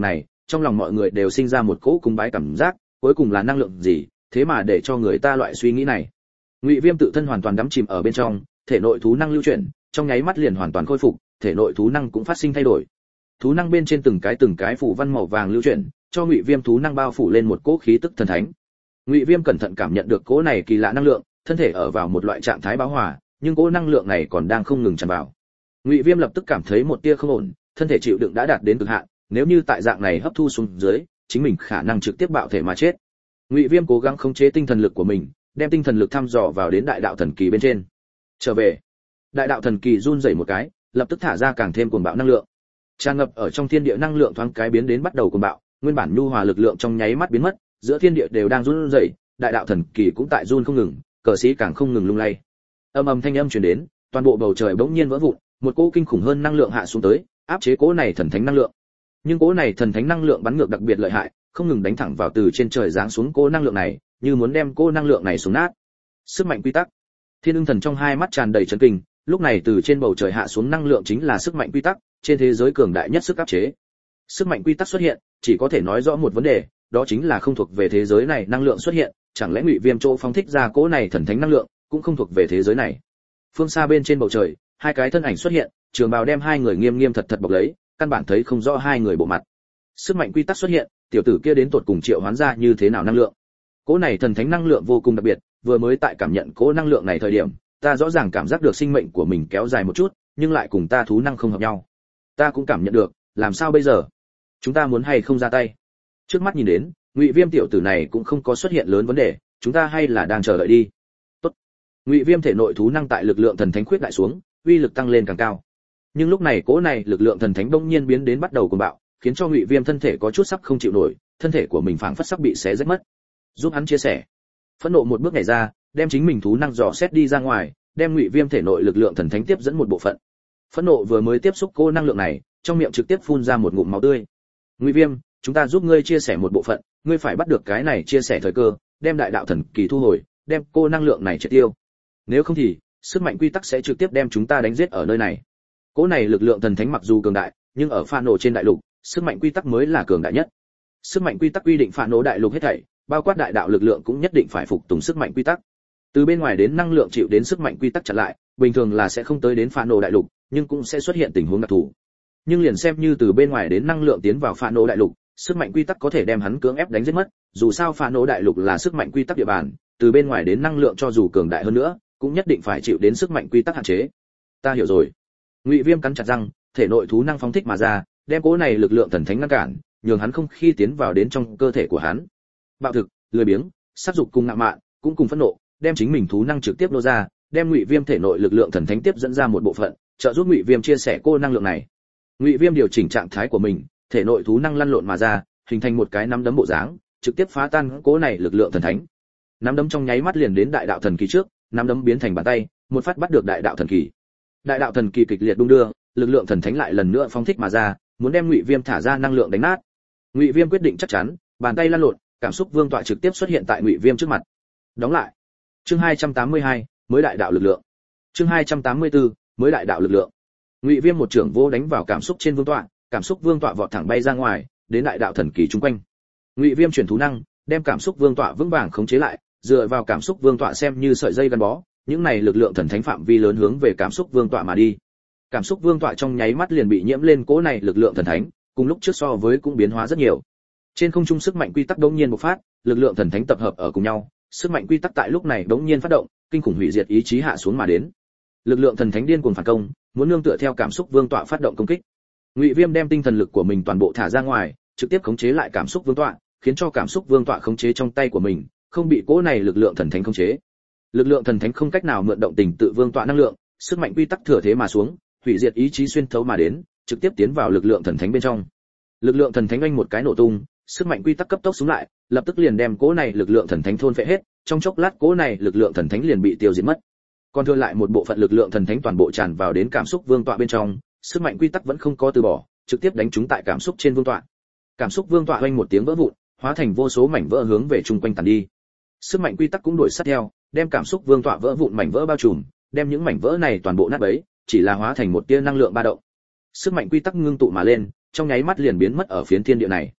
trong lòng mọi người đều sinh ra một cỗ cung bái cảm giác, cuối cùng là năng lượng gì, thế mà để cho người ta loại suy nghĩ này. Ngụy Viêm tự thân hoàn toàn đắm chìm ở bên trong, thể nội thú năng lưu chuyển, trong nháy mắt liền hoàn toàn khôi phục, thể nội thú năng cũng phát sinh thay đổi. Thú năng bên trên từng cái từng cái phù văn màu vàng lưu chuyển, cho Ngụy Viêm thú năng bao phủ lên một cỗ khí tức thần thánh. Ngụy Viêm cẩn thận cảm nhận được cỗ này kỳ lạ năng lượng, thân thể ở vào một loại trạng thái bão hòa, nhưng cỗ năng lượng này còn đang không ngừng tràn vào. Ngụy Viêm lập tức cảm thấy một tia không ổn, thân thể chịu đựng đã đạt đến cực hạn, nếu như tại dạng này hấp thu xuống dưới, chính mình khả năng trực tiếp bạo thể mà chết. Ngụy Viêm cố gắng khống chế tinh thần lực của mình, đem tinh thần lực thăm dò vào đến đại đạo thần kỳ bên trên. Trở về, đại đạo thần kỳ run rẩy một cái, lập tức thả ra càng thêm cuồng bạo năng lượng. Tràn ngập ở trong thiên địa năng lượng thoáng cái biến đến bắt đầu cuồng bạo, nguyên bản nhu hòa lực lượng trong nháy mắt biến mất, giữa thiên địa đều đang run rẩy, đại đạo thần kỳ cũng tại run không ngừng, cờ sĩ càng không ngừng lung lay. Âm ầm thanh âm truyền đến, toàn bộ bầu trời bỗng nhiên vỡ vụn, một cỗ kinh khủng hơn năng lượng hạ xuống tới, áp chế cỗ này thần thánh năng lượng. Nhưng cỗ này thần thánh năng lượng bắn ngược đặc biệt lợi hại, không ngừng đánh thẳng vào từ trên trời giáng xuống cỗ năng lượng này, như muốn đem cỗ năng lượng này xuống nát. Sức mạnh quy tắc. Thiên Ưng Thần trong hai mắt tràn đầy chấn kinh, lúc này từ trên bầu trời hạ xuống năng lượng chính là sức mạnh quy tắc, trên thế giới cường đại nhất sức áp chế. Sức mạnh quy tắc xuất hiện, chỉ có thể nói rõ một vấn đề, đó chính là không thuộc về thế giới này năng lượng xuất hiện, chẳng lẽ Ngụy Viêm chỗ phóng thích ra cỗ này thần thánh năng lượng, cũng không thuộc về thế giới này. Phương xa bên trên bầu trời, hai cái thân ảnh xuất hiện, trường bào đem hai người nghiêm nghiêm thật thật bọc lấy, căn bản thấy không rõ hai người bộ mặt. Sức mạnh quy tắc xuất hiện, tiểu tử kia đến tột cùng triệu hoán ra như thế nào năng lượng. Cỗ này thần thánh năng lượng vô cùng đặc biệt, vừa mới tại cảm nhận cỗ năng lượng này thời điểm, ta rõ ràng cảm giác được sinh mệnh của mình kéo dài một chút, nhưng lại cùng ta thú năng không hợp nhau. Ta cũng cảm nhận được, làm sao bây giờ? Chúng ta muốn hay không ra tay? Trước mắt nhìn đến, Ngụy Viêm tiểu tử này cũng không có xuất hiện lớn vấn đề, chúng ta hay là đang chờ đợi đi. Tốt. Ngụy Viêm thể nội thú năng tại lực lượng thần thánh khuyết đại xuống, uy lực tăng lên càng cao. Nhưng lúc này cỗ này lực lượng thần thánh bỗng nhiên biến đến bắt đầu cuồng bạo, khiến cho Ngụy Viêm thân thể có chút sắp không chịu nổi, thân thể của mình phảng phất sắp bị xé rách mất. Giúp hắn chia sẻ. Phẫn nộ một bước nhảy ra, đem chính mình thú năng dò xét đi ra ngoài, đem Ngụy Viêm thể nội lực lượng thần thánh tiếp dẫn một bộ phận. Phẫn nộ vừa mới tiếp xúc cô năng lượng này, trong miệng trực tiếp phun ra một ngụm máu tươi. Ngụy Viêm, chúng ta giúp ngươi chia sẻ một bộ phận, ngươi phải bắt được cái này chia sẻ thời cơ, đem đại đạo thần kỳ thu hồi, đem cô năng lượng này triệt tiêu. Nếu không thì, sức mạnh quy tắc sẽ trực tiếp đem chúng ta đánh giết ở nơi này. Cỗ này lực lượng thần thánh mặc dù cường đại, nhưng ở Phản Nộ trên đại lục, sức mạnh quy tắc mới là cường đại nhất. Sức mạnh quy tắc quy định Phản Nộ đại lục hết thảy, bao quát đại đạo lực lượng cũng nhất định phải phục tùng sức mạnh quy tắc. Từ bên ngoài đến năng lượng chịu đến sức mạnh quy tắc chặn lại, bình thường là sẽ không tới đến Phản Nộ đại lục, nhưng cũng sẽ xuất hiện tình huống đặc thù. Nhưng liền xem như từ bên ngoài đến năng lượng tiến vào Phản Nộ đại lục, sức mạnh quy tắc có thể đem hắn cưỡng ép đánh giết mất, dù sao Phản Nộ đại lục là sức mạnh quy tắc địa bàn, từ bên ngoài đến năng lượng cho dù cường đại hơn nữa, cũng nhất định phải chịu đến sức mạnh quy tắc hạn chế. Ta hiểu rồi. Ngụy Viêm cắn chặt răng, thể nội thú năng phóng thích mà ra, đem cỗ này lực lượng thần thánh ngăn cản, nhường hắn không khi tiến vào đến trong cơ thể của hắn. Bạo thực, lười biếng, sát dục cùng ngạo mạn, cũng cùng phẫn nộ, đem chính mình thú năng trực tiếp nô ra, đem Ngụy Viêm thể nội lực lượng thần thánh tiếp dẫn ra một bộ phận, trợ giúp Ngụy Viêm chia sẻ cô năng lượng này. Ngụy Viêm điều chỉnh trạng thái của mình, thể nội thú năng lăn lộn mà ra, hình thành một cái nắm đấm bộ dáng, trực tiếp phá tan cỗ này lực lượng thần thánh. Nắm đấm trong nháy mắt liền đến đại đạo thần kỳ trước, nắm đấm biến thành bàn tay, một phát bắt được đại đạo thần kỳ. Đại đạo thần kỳ kịch liệt đung đưa, lực lượng thần thánh lại lần nữa phóng thích mà ra, muốn đem Ngụy Viêm thả ra năng lượng đánh nát. Ngụy Viêm quyết định chắc chắn, bàn tay lăn lộn, cảm xúc vương tọa trực tiếp xuất hiện tại Ngụy Viêm trước mặt. Đóng lại. Chương hai trăm tám mươi hai, mới đại đạo lực lượng. Chương hai trăm tám mươi tư, mới đại đạo lực lượng. Ngụy Viêm một trưởng vô đánh vào cảm xúc trên vương tọa, cảm xúc vương tọa vọt thẳng bay ra ngoài, đến đại đạo thần kỳ chung quanh. Ngụy Viêm chuyển thú năng, đem cảm xúc vương tọa vững vàng khống chế lại, dựa vào cảm xúc vương tọa xem như sợi dây gắn bó, những này lực lượng thần thánh phạm vi lớn hướng về cảm xúc vương tọa mà đi. Cảm xúc vương tọa trong nháy mắt liền bị nhiễm lên cỗ này lực lượng thần thánh, cùng lúc trước so với cũng biến hóa rất nhiều. Trên không trung sức mạnh quy tắc đống nhiên bộc phát, lực lượng thần thánh tập hợp ở cùng nhau, sức mạnh quy tắc tại lúc này đống nhiên phát động, kinh khủng hủy diệt ý chí hạ xuống mà đến. Lực lượng thần thánh điên cuồng phản công, muốn nương tựa theo cảm xúc vương tọa phát động công kích. Ngụy Viêm đem tinh thần lực của mình toàn bộ thả ra ngoài, trực tiếp khống chế lại cảm xúc vương tọa, khiến cho cảm xúc vương tọa khống chế trong tay của mình, không bị cỗ này lực lượng thần thánh khống chế. Lực lượng thần thánh không cách nào mượn động tình tự vương tọa năng lượng, sức mạnh quy tắc thừa thế mà xuống, hủy diệt ý chí xuyên thấu mà đến, trực tiếp tiến vào lực lượng thần thánh bên trong. Lực lượng thần thánh oanh một cái nổ tung, sức mạnh quy tắc cấp tốc xuống lại, lập tức liền đem cỗ này lực lượng thần thánh thôn phệ hết, trong chốc lát cỗ này lực lượng thần thánh liền bị tiêu diệt mất. Còn thừa lại một bộ phận lực lượng thần thánh toàn bộ tràn vào đến cảm xúc vương tọa bên trong, sức mạnh quy tắc vẫn không có từ bỏ, trực tiếp đánh trúng tại cảm xúc trên vương tọa. Cảm xúc vương tọa oanh một tiếng vỡ vụn, hóa thành vô số mảnh vỡ hướng về chung quanh tàn đi. Sức mạnh quy tắc cũng đuổi sát theo, đem cảm xúc vương tọa vỡ vụn mảnh vỡ bao trùm, đem những mảnh vỡ này toàn bộ nát bấy, chỉ là hóa thành một tia năng lượng ba động. Sức mạnh quy tắc ngưng tụ mà lên, trong nháy mắt liền biến mất ở phiến thiên địa này.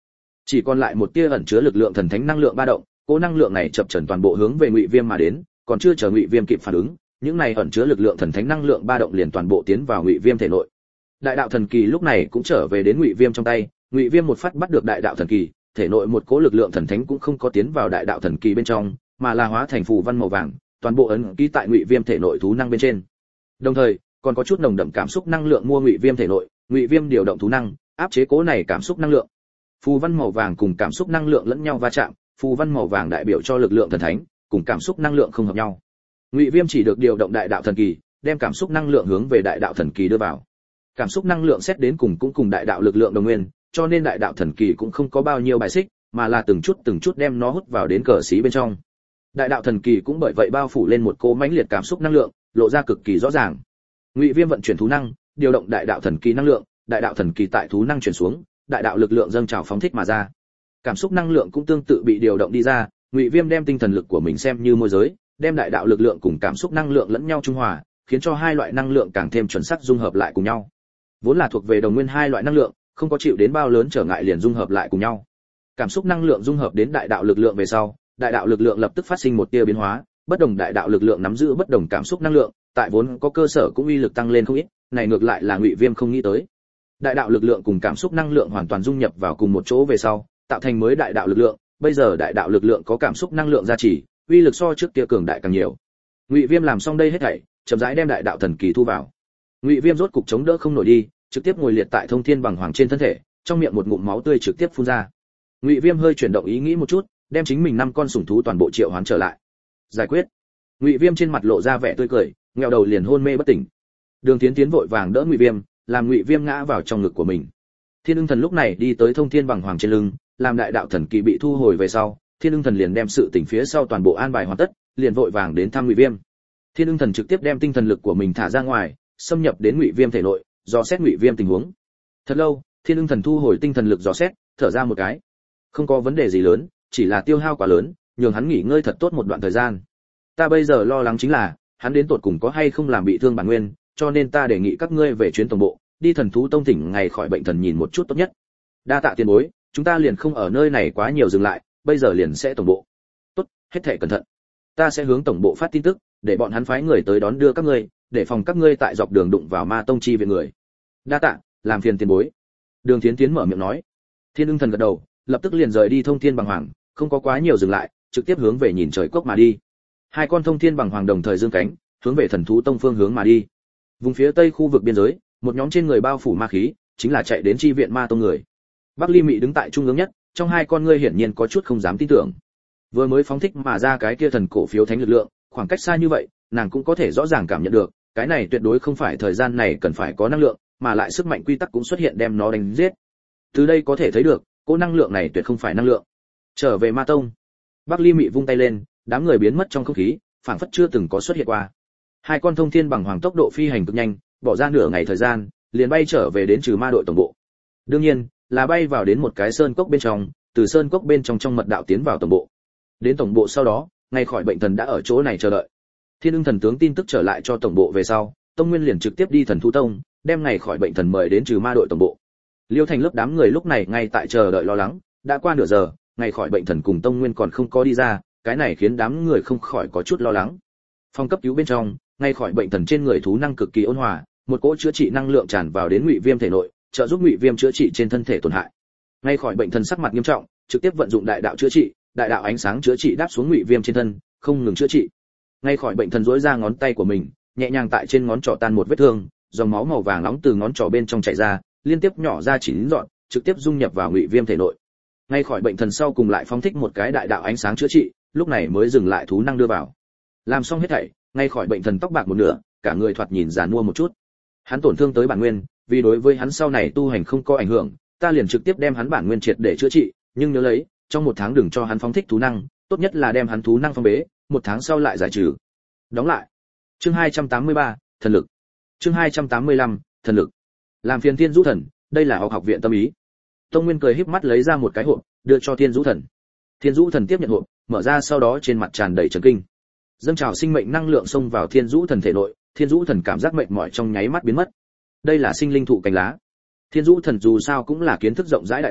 Chỉ còn lại một tia ẩn chứa lực lượng thần thánh năng lượng ba động, cỗ năng lượng này chập chờn toàn bộ hướng về Ngụy Viêm mà đến, còn chưa chờ Ngụy Viêm kịp phản ứng, những này ẩn chứa lực lượng thần thánh năng lượng ba động liền toàn bộ tiến vào Ngụy Viêm thể nội. Đại đạo thần kỳ lúc này cũng trở về đến Ngụy Viêm trong tay, Ngụy Viêm một phát bắt được đại đạo thần kỳ, thể nội một cỗ lực lượng thần thánh cũng không có tiến vào đại đạo thần kỳ bên trong, mà là hóa thành phù văn màu vàng, toàn bộ ấn ký tại Ngụy Viêm thể nội thú năng bên trên. Đồng thời, còn có chút nồng đậm cảm xúc năng lượng mua Ngụy Viêm thể nội, Ngụy Viêm điều động thú năng, áp chế cỗ này cảm xúc năng lượng. Phù văn màu vàng cùng cảm xúc năng lượng lẫn nhau va chạm, phù văn màu vàng đại biểu cho lực lượng thần thánh, cùng cảm xúc năng lượng không hợp nhau. Ngụy Viêm chỉ được điều động đại đạo thần kỳ, đem cảm xúc năng lượng hướng về đại đạo thần kỳ đưa vào. Cảm xúc năng lượng xét đến cùng cũng cùng đại đạo lực lượng đồng nguyên, cho nên đại đạo thần kỳ cũng không có bao nhiêu bài xích, mà là từng chút từng chút đem nó hút vào đến cờ xí bên trong. Đại đạo thần kỳ cũng bởi vậy bao phủ lên một cỗ mãnh liệt cảm xúc năng lượng, lộ ra cực kỳ rõ ràng. Ngụy Viêm vận chuyển thú năng, điều động đại đạo thần kỳ năng lượng, đại đạo thần kỳ tại thú năng chuyển xuống, đại đạo lực lượng dâng trào phóng thích mà ra. Cảm xúc năng lượng cũng tương tự bị điều động đi ra, Ngụy Viêm đem tinh thần lực của mình xem như môi giới, đem đại đạo lực lượng cùng cảm xúc năng lượng lẫn nhau trung hòa, khiến cho hai loại năng lượng càng thêm chuẩn xác dung hợp lại cùng nhau. Vốn là thuộc về đồng nguyên hai loại năng lượng, không có chịu đến bao lớn trở ngại liền dung hợp lại cùng nhau. Cảm xúc năng lượng dung hợp đến đại đạo lực lượng về sau, đại đạo lực lượng lập tức phát sinh một tia biến hóa, bất đồng đại đạo lực lượng nắm giữ bất đồng cảm xúc năng lượng, tại vốn có cơ sở cũng uy lực tăng lên không ít, này ngược lại là Ngụy Viêm không nghĩ tới. Đại đạo lực lượng cùng cảm xúc năng lượng hoàn toàn dung nhập vào cùng một chỗ về sau, tạo thành mới đại đạo lực lượng, bây giờ đại đạo lực lượng có cảm xúc năng lượng gia trì, uy lực so trước kia cường đại càng nhiều. Ngụy Viêm làm xong đây hết thảy, chậm rãi đem đại đạo thần kỳ thu vào. Ngụy Viêm rốt cục chống đỡ không nổi đi, trực tiếp ngồi liệt tại Thông Thiên Bằng Hoàng trên thân thể, trong miệng một ngụm máu tươi trực tiếp phun ra. Ngụy Viêm hơi chuyển động ý nghĩ một chút, đem chính mình năm con sủng thú toàn bộ triệu hoán trở lại. Giải quyết. Ngụy Viêm trên mặt lộ ra vẻ tươi cười, nghèo đầu liền hôn mê bất tỉnh. Đường Tiến Tiến vội vàng đỡ Ngụy Viêm, làm Ngụy Viêm ngã vào trong ngực của mình. Thiên Ưng Thần lúc này đi tới Thông Thiên Bằng Hoàng trên lưng, làm đại đạo thần kỳ bị thu hồi về sau, Thiên Ưng Thần liền đem sự tình phía sau toàn bộ an bài hoàn tất, liền vội vàng đến thăm Ngụy Viêm. Thiên Ưng Thần trực tiếp đem tinh thần lực của mình thả ra ngoài, xâm nhập đến Ngụy Viêm thể nội, dò xét Ngụy Viêm tình huống. Thật lâu, Thiên Ưng Thần thu hồi tinh thần lực dò xét, thở ra một cái. Không có vấn đề gì lớn, chỉ là tiêu hao quá lớn, nhường hắn nghỉ ngơi thật tốt một đoạn thời gian. Ta bây giờ lo lắng chính là, hắn đến tột cùng có hay không làm bị thương bản nguyên, cho nên ta đề nghị các ngươi về chuyến tổng bộ, đi Thần thú tông tỉnh ngày khỏi bệnh thần nhìn một chút tốt nhất. Đa tạ tiền bối, chúng ta liền không ở nơi này quá nhiều dừng lại, bây giờ liền sẽ tổng bộ. Tốt, hết thảy cẩn thận. Ta sẽ hướng tổng bộ phát tin tức, để bọn hắn phái người tới đón đưa các ngươi, để phòng các ngươi tại dọc đường đụng vào ma tông chi viện người. Đa tạ, làm phiền tiền bối. Đường Thiến Tiến mở miệng nói. Thiên Ưng Thần gật đầu, lập tức liền rời đi Thông Thiên Bằng Hoàng, không có quá nhiều dừng lại, trực tiếp hướng về nhìn trời cốc mà đi. Hai con Thông Thiên Bằng Hoàng đồng thời dương cánh, hướng về Thần thú tông phương hướng mà đi. Vùng phía tây khu vực biên giới, một nhóm trên người bao phủ ma khí, chính là chạy đến chi viện ma tông người. Bắc Ly Mị đứng tại trung ương nhất, trong hai con ngươi hiển nhiên có chút không dám tin tưởng. Vừa mới phóng thích mà ra cái kia thần cổ phiếu thánh lực lượng, khoảng cách xa như vậy, nàng cũng có thể rõ ràng cảm nhận được, cái này tuyệt đối không phải thời gian này cần phải có năng lượng, mà lại sức mạnh quy tắc cũng xuất hiện đem nó đánh giết. Từ đây có thể thấy được, cỗ năng lượng này tuyệt không phải năng lượng. Trở về Ma Tông. Bắc Ly Mị vung tay lên, đám người biến mất trong không khí, phảng phất chưa từng có xuất hiện qua. Hai con Thông Thiên Bằng Hoàng tốc độ phi hành cực nhanh, bỏ ra nửa ngày thời gian, liền bay trở về đến Trừ Ma đội tổng bộ. Đương nhiên, là bay vào đến một cái sơn cốc bên trong, từ sơn cốc bên trong trong mật đạo tiến vào tổng bộ. Đến tổng bộ sau đó, ngay khỏi bệnh thần đã ở chỗ này chờ đợi. Thiên Ưng Thần tướng tin tức trở lại cho tổng bộ về sau, Tông Nguyên liền trực tiếp đi Thần thú tông, đem ngày khỏi bệnh thần mời đến Trừ Ma đội tổng bộ. Liêu Thành lớp đám người lúc này ngay tại chờ đợi lo lắng, đã qua nửa giờ, ngày khỏi bệnh thần cùng Tông Nguyên còn không có đi ra, cái này khiến đám người không khỏi có chút lo lắng. Phòng cấp cứu bên trong, ngay khỏi bệnh thần trên người thú năng cực kỳ ôn hòa, một cỗ chữa trị năng lượng tràn vào đến Ngụy Viêm thể nội, trợ giúp Ngụy Viêm chữa trị trên thân thể tổn hại. Ngay khỏi bệnh thần sắc mặt nghiêm trọng, trực tiếp vận dụng đại đạo chữa trị, đại đạo ánh sáng chữa trị đáp xuống Ngụy Viêm trên thân, không ngừng chữa trị. Ngay khỏi bệnh thần duỗi ra ngón tay của mình, nhẹ nhàng tại trên ngón trỏ tan một vết thương, dòng máu màu vàng nóng từ ngón trỏ bên trong chảy ra, liên tiếp nhỏ ra chín giọt, trực tiếp dung nhập vào Ngụy Viêm thể nội. Ngay khỏi bệnh thần sau cùng lại phóng thích một cái đại đạo ánh sáng chữa trị, lúc này mới dừng lại thú năng đưa vào. Làm xong hết thảy, ngay khỏi bệnh thần tóc bạc một nửa, cả người thoạt nhìn già nua một chút. Hắn tổn thương tới bản nguyên, vì đối với hắn sau này tu hành không có ảnh hưởng, ta liền trực tiếp đem hắn bản nguyên triệt để chữa trị, nhưng nhớ lấy, trong một tháng đừng cho hắn phóng thích thú năng, tốt nhất là đem hắn thú năng phong bế, một tháng sau lại giải trừ. Đóng lại. Chương hai trăm tám mươi ba, thần lực. Chương hai trăm tám mươi lăm, thần lực. Làm phiền Thiên Dũ Thần, đây là học học viện tâm ý. Tông Nguyên cười híp mắt lấy ra một cái hộp, đưa cho Thiên Dũ Thần. Thiên Dũ Thần tiếp nhận hộp, mở ra sau đó trên mặt tràn đầy chấn kinh. Dâng trào sinh mệnh năng lượng xông vào Thiên Dũ Thần thể nội, Thiên Dũ Thần cảm giác mệt mỏi trong nháy mắt biến mất. Đây là sinh linh thụ cành lá. Thiên Dũ Thần dù sao cũng là kiến thức rộng rãi đại năng,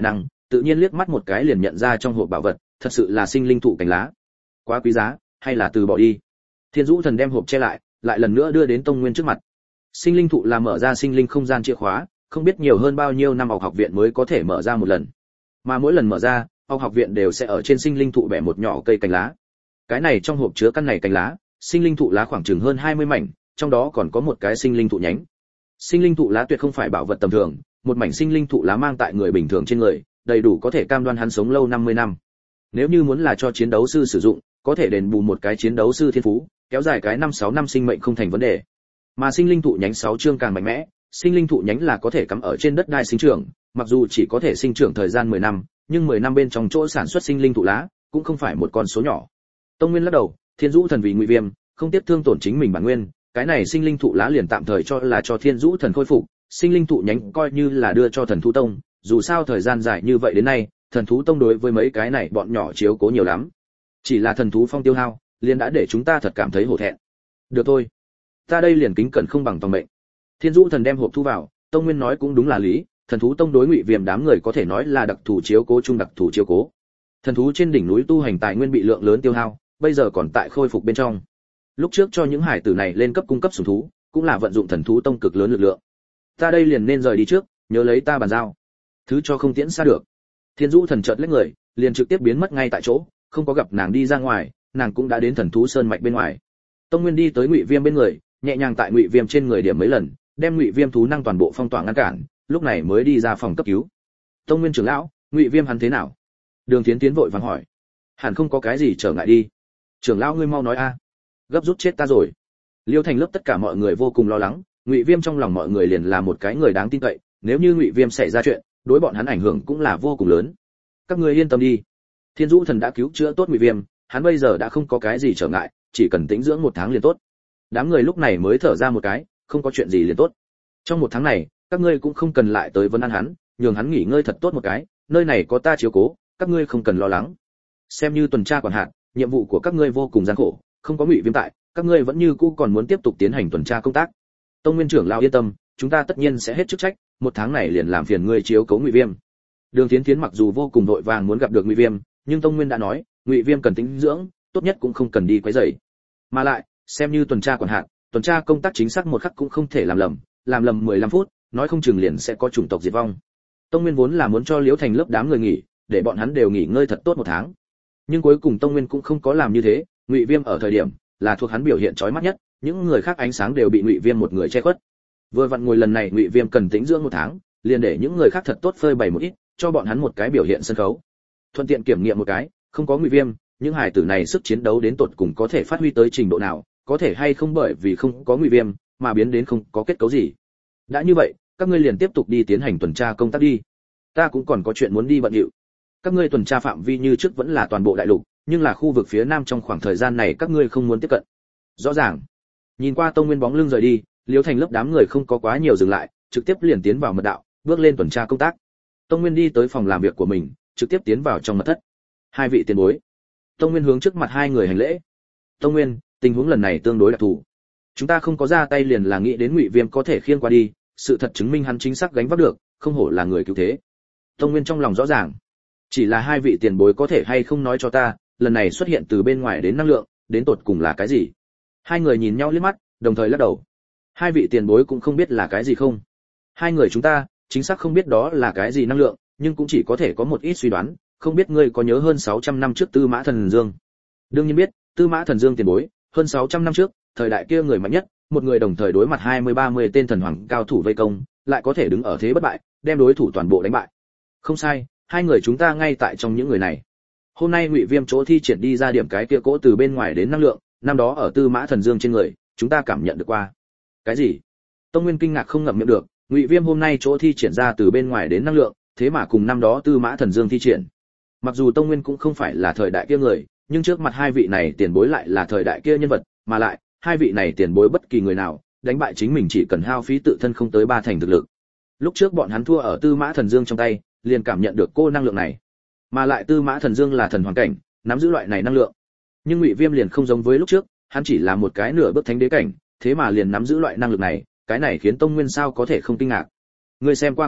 tự nhiên liếc mắt một cái liền nhận ra trong hộp bảo vật thật sự là sinh linh thụ cành lá. Quá quý giá, hay là từ bỏ đi. Thiên Dũ Thần đem hộp che lại, lại lần nữa đưa đến Tông Nguyên trước mặt. Sinh linh thụ là mở ra sinh linh không gian chìa khóa, không biết nhiều hơn bao nhiêu năm học học viện mới có thể mở ra một lần. Mà mỗi lần mở ra, học học viện đều sẽ ở trên sinh linh thụ bẻ một nhỏ cây cành lá. Cái này trong hộp chứa căn này cành lá, sinh linh thụ lá khoảng chừng hơn hai mươi mảnh, trong đó còn có một cái sinh linh thụ nhánh. Sinh linh thụ lá tuyệt không phải bảo vật tầm thường, một mảnh sinh linh thụ lá mang tại người bình thường trên người, đầy đủ có thể cam đoan hắn sống lâu năm mươi năm. Nếu như muốn là cho chiến đấu sư sử dụng, có thể đền bù một cái chiến đấu sư thiên phú, kéo dài cái năm sáu năm sinh mệnh không thành vấn đề. Mà sinh linh thụ nhánh sáu chương càng mạnh mẽ, sinh linh thụ nhánh là có thể cắm ở trên đất đai sinh trưởng, mặc dù chỉ có thể sinh trưởng thời gian mười năm, nhưng mười năm bên trong chỗ sản xuất sinh linh thụ lá, cũng không phải một con số nhỏ. Tông Nguyên lắc đầu, Thiên Dũ Thần vì Ngụy Viêm, không tiếp thương tổn chính mình bản nguyên, cái này sinh linh thụ lá liền tạm thời cho là cho Thiên Dũ Thần khôi phục, sinh linh thụ nhánh coi như là đưa cho Thần Thú Tông, dù sao thời gian dài như vậy đến nay, Thần Thú Tông đối với mấy cái này bọn nhỏ chiếu cố nhiều lắm. Chỉ là thần thú phong tiêu hao, liền đã để chúng ta thật cảm thấy hổ thẹn. Được thôi, ta đây liền kính cẩn không bằng tòng mệnh. Thiên Dũ Thần đem hộp thu vào, Tông Nguyên nói cũng đúng là lý, Thần Thú Tông đối Ngụy Viêm đám người có thể nói là đặc thù chiếu cố chung đặc thù chiếu cố. Thần thú trên đỉnh núi tu hành tài nguyên bị lượng lớn tiêu hao, bây giờ còn tại khôi phục bên trong. Lúc trước cho những hải tử này lên cấp cung cấp sủng thú, cũng là vận dụng Thần Thú Tông cực lớn lực lượng. Ta đây liền nên rời đi trước, nhớ lấy ta bàn giao. Thứ cho không tiễn xa được. Thiên Dũ Thần chợt lách người, liền trực tiếp biến mất ngay tại chỗ, không có gặp nàng đi ra ngoài, nàng cũng đã đến Thần Thú Sơn mạch bên ngoài. Tông Nguyên đi tới Ngụy Viêm bên người, nhẹ nhàng tại Ngụy Viêm trên người điểm mấy lần, đem Ngụy Viêm thú năng toàn bộ phong tỏa ngăn cản, lúc này mới đi ra phòng cấp cứu. Tông Nguyên trưởng lão, Ngụy Viêm hắn thế nào? Đường Tiến Tiến vội vàng hỏi. Hẳn không có cái gì trở ngại đi. Trưởng lão ngươi mau nói a. Gấp rút chết ta rồi. Liêu Thành lớp tất cả mọi người vô cùng lo lắng, Ngụy Viêm trong lòng mọi người liền là một cái người đáng tin cậy, nếu như Ngụy Viêm xảy ra chuyện, đối bọn hắn ảnh hưởng cũng là vô cùng lớn. Các ngươi yên tâm đi. Thiên Dũ Thần đã cứu chữa tốt Ngụy Viêm, hắn bây giờ đã không có cái gì trở ngại, chỉ cần tĩnh dưỡng một tháng liền tốt. Đám người lúc này mới thở ra một cái, không có chuyện gì liền tốt. Trong một tháng này, các ngươi cũng không cần lại tới vấn an hắn, nhường hắn nghỉ ngơi thật tốt một cái, nơi này có ta chiếu cố, các ngươi không cần lo lắng. Xem như tuần tra quản hạt, nhiệm vụ của các ngươi vô cùng gian khổ, không có Ngụy Viêm tại, các ngươi vẫn như cũ còn muốn tiếp tục tiến hành tuần tra công tác. Tông Nguyên trưởng lão yên tâm, chúng ta tất nhiên sẽ hết chức trách, một tháng này liền làm phiền ngươi chiếu cố Ngụy Viêm. Đường Tiến Tiến mặc dù vô cùng vội vàng muốn gặp được Ngụy Viêm, nhưng Tông Nguyên đã nói, Ngụy Viêm cần tĩnh dưỡng, tốt nhất cũng không cần đi quấy rầy. Mà lại, xem như tuần tra quản hạt, tuần tra công tác chính xác một khắc cũng không thể làm lầm, làm lầm mười lăm phút, nói không chừng liền sẽ có chủng tộc diệt vong. Tông Nguyên vốn là muốn cho Liễu Thành lớp đám người nghỉ, để bọn hắn đều nghỉ ngơi thật tốt một tháng. Nhưng cuối cùng Tông Nguyên cũng không có làm như thế, Ngụy Viêm ở thời điểm là thuộc hắn biểu hiện chói mắt nhất, những người khác ánh sáng đều bị Ngụy Viêm một người che khuất. Vừa vặn ngồi lần này Ngụy Viêm cần tĩnh dưỡng một tháng, liền để những người khác thật tốt phơi bày một ít, cho bọn hắn một cái biểu hiện sân khấu. Thuận tiện kiểm nghiệm một cái, không có Ngụy Viêm, những hải tử này sức chiến đấu đến tột cùng có thể phát huy tới trình độ nào, có thể hay không bởi vì không có Ngụy Viêm mà biến đến không có kết cấu gì. Đã như vậy, các ngươi liền tiếp tục đi tiến hành tuần tra công tác đi. Ta cũng còn có chuyện muốn đi bận rộn. Các ngươi tuần tra phạm vi như trước vẫn là toàn bộ đại lục, nhưng là khu vực phía nam trong khoảng thời gian này các ngươi không muốn tiếp cận. Rõ ràng. Nhìn qua Tông Nguyên bóng lưng rời đi, Liễu Thành lớp đám người không có quá nhiều dừng lại, trực tiếp liền tiến vào mật đạo, bước lên tuần tra công tác. Tông Nguyên đi tới phòng làm việc của mình, trực tiếp tiến vào trong mật thất. Hai vị tiền bối. Tông Nguyên hướng trước mặt hai người hành lễ. Tông Nguyên, tình huống lần này tương đối đặc thù. Chúng ta không có ra tay liền là nghĩ đến Ngụy Viêm có thể khiêng qua đi, sự thật chứng minh hắn chính xác gánh vác được, không hổ là người cứu thế. Tông Nguyên trong lòng rõ ràng. Chỉ là hai vị tiền bối có thể hay không nói cho ta, lần này xuất hiện từ bên ngoài đến năng lượng, đến tột cùng là cái gì? Hai người nhìn nhau liếc mắt, đồng thời lắc đầu. Hai vị tiền bối cũng không biết là cái gì không? Hai người chúng ta, chính xác không biết đó là cái gì năng lượng, nhưng cũng chỉ có thể có một ít suy đoán, không biết ngươi có nhớ hơn sáu trăm năm trước Tư Mã Thần Dương? Đương nhiên biết, Tư Mã Thần Dương tiền bối, hơn sáu trăm năm trước, thời đại kia người mạnh nhất, một người đồng thời đối mặt hai mươi ba mươi tên thần hoàng cao thủ vây công, lại có thể đứng ở thế bất bại, đem đối thủ toàn bộ đánh bại. Không sai, hai người chúng ta ngay tại trong những người này. Hôm nay Ngụy Viêm chỗ thi triển đi ra điểm cái kia cỗ từ bên ngoài đến năng lượng, năm đó ở Tư Mã Thần Dương trên người, chúng ta cảm nhận được qua. Cái gì? Tông Nguyên kinh ngạc không ngậm miệng được, Ngụy Viêm hôm nay chỗ thi triển ra từ bên ngoài đến năng lượng, thế mà cùng năm đó Tư Mã Thần Dương thi triển. Mặc dù Tông Nguyên cũng không phải là thời đại kia người, nhưng trước mặt hai vị này tiền bối lại là thời đại kia nhân vật, mà lại, hai vị này tiền bối bất kỳ người nào, đánh bại chính mình chỉ cần hao phí tự thân không tới ba thành thực lực. Lúc trước bọn hắn thua ở Tư Mã Thần Dương trong tay, liền cảm nhận được cô năng lượng này. Mà lại Tư Mã Thần Dương là thần hoàng cảnh, nắm giữ loại này năng lượng. Nhưng Ngụy Viêm liền không giống với lúc trước, hắn chỉ là một cái nửa bước thánh đế cảnh, thế mà liền nắm giữ loại năng lực này, cái này khiến Tông Nguyên sao có thể không kinh ngạc. Ngươi xem qua cổ tịch,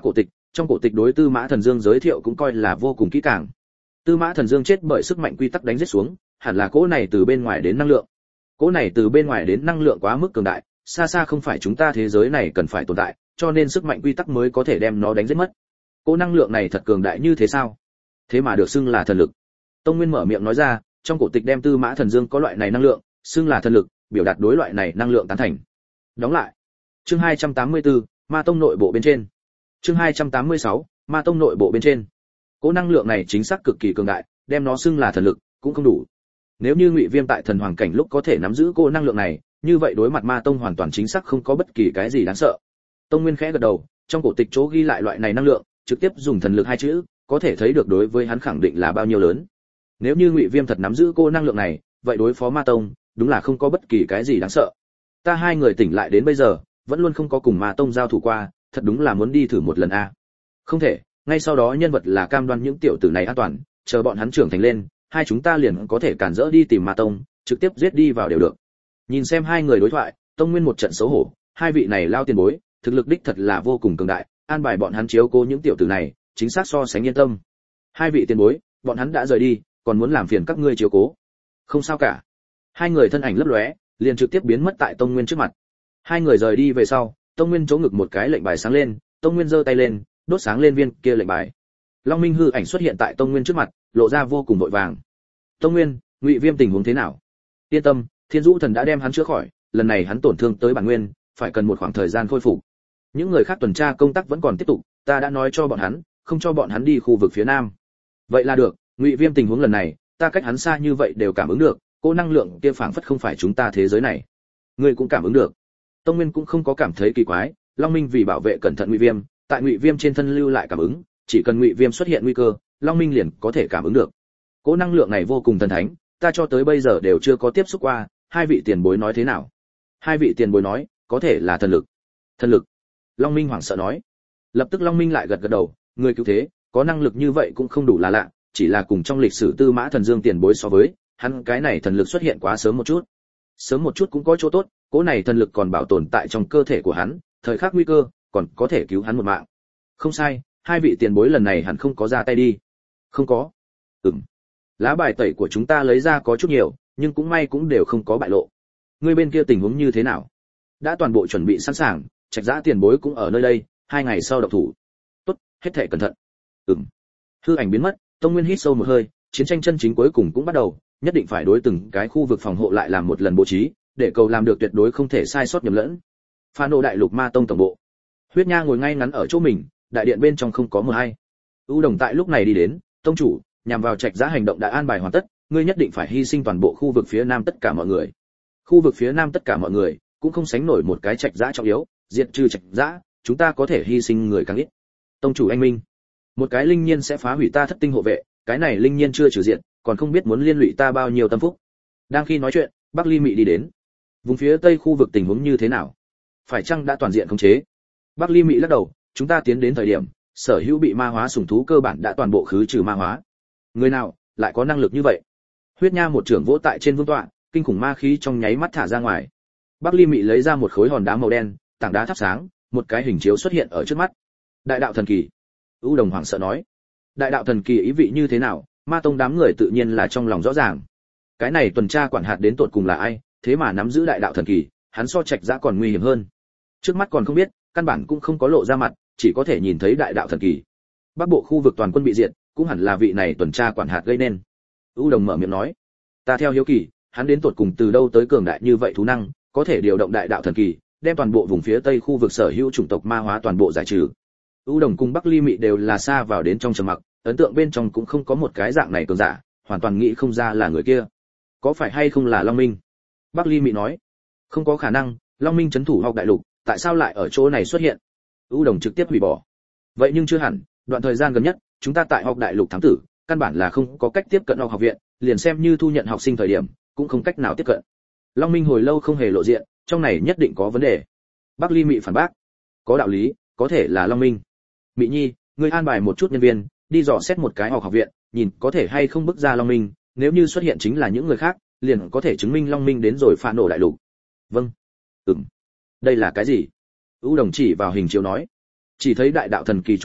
trong cổ tịch đối Tư Mã Thần Dương giới thiệu cũng coi là vô cùng kỹ càng. Tư Mã Thần Dương chết bởi sức mạnh quy tắc đánh giết xuống, hẳn là cỗ này từ bên ngoài đến năng lượng. Cỗ này từ bên ngoài đến năng lượng quá mức cường đại, xa xa không phải chúng ta thế giới này cần phải tồn tại, cho nên sức mạnh quy tắc mới có thể đem nó đánh giết mất. Cỗ năng lượng này thật cường đại như thế sao? Thế mà được xưng là thần lực. Tông Nguyên mở miệng nói ra, trong cổ tịch đem Tư Mã Thần Dương có loại này năng lượng, xưng là thần lực, biểu đạt đối loại này năng lượng tán thành. Đóng lại. Chương hai trăm tám mươi tư, Ma tông nội bộ bên trên. Chương hai trăm tám mươi sáu, Ma tông nội bộ bên trên. Cỗ năng lượng này chính xác cực kỳ cường đại, đem nó xưng là thần lực cũng không đủ. Nếu như Ngụy Viêm tại thần hoàng cảnh lúc có thể nắm giữ cỗ năng lượng này, như vậy đối mặt Ma tông hoàn toàn chính xác không có bất kỳ cái gì đáng sợ. Tông Nguyên khẽ gật đầu, trong cổ tịch chỗ ghi lại loại này năng lượng, trực tiếp dùng thần lực hai chữ, có thể thấy được đối với hắn khẳng định là bao nhiêu lớn. Nếu như Ngụy Viêm thật nắm giữ cỗ năng lượng này, vậy đối phó Ma tông, đúng là không có bất kỳ cái gì đáng sợ. Ta hai người tỉnh lại đến bây giờ, vẫn luôn không có cùng Ma tông giao thủ qua, thật đúng là muốn đi thử một lần a. Không thể, ngay sau đó nhân vật là cam đoan những tiểu tử này an toàn, chờ bọn hắn trưởng thành lên, hai chúng ta liền có thể cản rỡ đi tìm Ma tông, trực tiếp giết đi vào đều được. Nhìn xem hai người đối thoại, Tông Nguyên một trận xấu hổ, hai vị này lao tiền bối, thực lực đích thật là vô cùng cường đại, an bài bọn hắn chiếu cố những tiểu tử này, chính xác so sánh yên tâm. Hai vị tiền bối, bọn hắn đã rời đi, còn muốn làm phiền các ngươi chiếu cố. Không sao cả. Hai người thân ảnh lấp lóe, liền trực tiếp biến mất tại Tông Nguyên trước mặt. Hai người rời đi về sau, Tông Nguyên chỗ ngực một cái lệnh bài sáng lên, Tông Nguyên giơ tay lên, đốt sáng lên viên kia lệnh bài. Long Minh hư ảnh xuất hiện tại Tông Nguyên trước mặt, lộ ra vô cùng vội vàng. Tông Nguyên, Ngụy Viêm tình huống thế nào? Yên tâm, Thiên Dũ Thần đã đem hắn chữa khỏi, lần này hắn tổn thương tới bản nguyên, phải cần một khoảng thời gian khôi phục. Những người khác tuần tra công tác vẫn còn tiếp tục, ta đã nói cho bọn hắn, không cho bọn hắn đi khu vực phía nam. Vậy là được, Ngụy Viêm tình huống lần này, ta cách hắn xa như vậy đều cảm ứng được, cô năng lượng kia phảng phất không phải chúng ta thế giới này. Ngươi cũng cảm ứng được. Tông Nguyên cũng không có cảm thấy kỳ quái, Long Minh vì bảo vệ cẩn thận Ngụy Viêm, tại Ngụy Viêm trên thân lưu lại cảm ứng, chỉ cần Ngụy Viêm xuất hiện nguy cơ, Long Minh liền có thể cảm ứng được. Cỗ năng lượng này vô cùng thần thánh, ta cho tới bây giờ đều chưa có tiếp xúc qua, hai vị tiền bối nói thế nào? Hai vị tiền bối nói, có thể là thần lực. Thần lực? Long Minh hoảng sợ nói. Lập tức Long Minh lại gật gật đầu, người cứu thế, có năng lực như vậy cũng không đủ là lạ, chỉ là cùng trong lịch sử Tư Mã Thần Dương tiền bối so với, hắn cái này thần lực xuất hiện quá sớm một chút. Sớm một chút cũng có chỗ tốt, cỗ này thần lực còn bảo tồn tại trong cơ thể của hắn, thời khắc nguy cơ, còn có thể cứu hắn một mạng. Không sai, hai vị tiền bối lần này hẳn không có ra tay đi. Không có. Ừm. Lá bài tẩy của chúng ta lấy ra có chút nhiều, nhưng cũng may cũng đều không có bại lộ. Ngươi bên kia tình huống như thế nào? Đã toàn bộ chuẩn bị sẵn sàng, Trạch Dã tiền bối cũng ở nơi đây, hai ngày sau động thủ. Tốt, hết thảy cẩn thận. Ừm. Hư ảnh biến mất, Tông Nguyên hít sâu một hơi, chiến tranh chân chính cuối cùng cũng bắt đầu, nhất định phải đối từng cái khu vực phòng hộ lại làm một lần bố trí, để cầu làm được tuyệt đối không thể sai sót nhầm lẫn. Pha nộ đại lục Ma tông tổng bộ. Huyết Nha ngồi ngay ngắn ở chỗ mình, đại điện bên trong không có mờ hay. U Đồng tại lúc này đi đến, tông chủ, nhằm vào Trạch Dã hành động đã an bài hoàn tất, ngươi nhất định phải hy sinh toàn bộ khu vực phía nam tất cả mọi người. Khu vực phía nam tất cả mọi người cũng không sánh nổi một cái Trạch Dã trọng yếu, diệt trừ Trạch Dã, chúng ta có thể hy sinh người càng ít. Tông chủ anh minh, một cái linh nhiên sẽ phá hủy ta thất tinh hộ vệ, cái này linh nhiên chưa trừ diện, còn không biết muốn liên lụy ta bao nhiêu tâm phúc. Đang khi nói chuyện, Bắc Ly Mị đi đến. Vùng phía tây khu vực tình huống như thế nào? Phải chăng đã toàn diện khống chế? Bắc Ly Mị lắc đầu, chúng ta tiến đến thời điểm, sở hữu bị ma hóa sủng thú cơ bản đã toàn bộ khứ trừ ma hóa. Người nào lại có năng lực như vậy? Huyết Nha một trưởng vỗ tại trên vương tọa, kinh khủng ma khí trong nháy mắt thả ra ngoài. Bắc Ly Mị lấy ra một khối hòn đá màu đen, tảng đá thắp sáng, một cái hình chiếu xuất hiện ở trước mắt. Đại đạo thần kỳ. U Đồng hoảng sợ nói. Đại đạo thần kỳ ý vị như thế nào? Ma tông đám người tự nhiên là trong lòng rõ ràng. Cái này tuần tra quản hạt đến tột cùng là ai, thế mà nắm giữ đại đạo thần kỳ, hắn so Trạch Dã còn nguy hiểm hơn. Trước mắt còn không biết, căn bản cũng không có lộ ra mặt, chỉ có thể nhìn thấy đại đạo thần kỳ. Bắc bộ khu vực toàn quân bị diệt, cũng hẳn là vị này tuần tra quản hạt gây nên. U Đồng mở miệng nói, ta theo hiếu kỳ, hắn đến tột cùng từ đâu tới cường đại như vậy thú năng, có thể điều động đại đạo thần kỳ, đem toàn bộ vùng phía tây khu vực sở hữu chủng tộc ma hóa toàn bộ giải trừ. U Đồng cùng Bắc Ly Mị đều là xa vào đến trong trầm mặc, ấn tượng bên trong cũng không có một cái dạng này cường giả, hoàn toàn nghĩ không ra là người kia. Có phải hay không là Long Minh? Bắc Ly Mị nói, không có khả năng, Long Minh trấn thủ học đại lục, tại sao lại ở chỗ này xuất hiện? U Đồng trực tiếp hủy bỏ. Vậy nhưng chưa hẳn, đoạn thời gian gần nhất, chúng ta tại học đại lục thám tử, căn bản là không có cách tiếp cận học học viện, liền xem như thu nhận học sinh thời điểm, cũng không cách nào tiếp cận. Long Minh hồi lâu không hề lộ diện, trong này nhất định có vấn đề. Bắc Ly Mị phản bác, có đạo lý, có thể là Long Minh. Mị Nhi, ngươi an bài một chút nhân viên, đi dò xét một cái học học viện, nhìn có thể hay không bức ra Long Minh, nếu như xuất hiện chính là những người khác, liền có thể chứng minh Long Minh đến rồi phản nổ đại lục. Vâng. Ừm. Đây là cái gì? U Đồng chỉ vào hình chiếu nói. Chỉ thấy đại đạo thần kỳ trung quanh,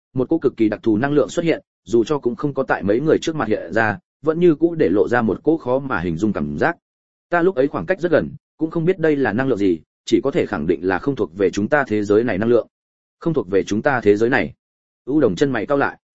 một cỗ cực kỳ đặc thù năng lượng xuất hiện, dù cho cũng không có tại mấy người trước mặt hiện ra, vẫn như cũ để lộ ra một cỗ khó mà hình dung cảm giác. Ta lúc ấy khoảng cách rất gần, cũng không biết đây là năng lượng gì, chỉ có thể khẳng định là không thuộc về chúng ta thế giới này năng lượng. Không thuộc về chúng ta thế giới này. U Đồng chân mày cau lại.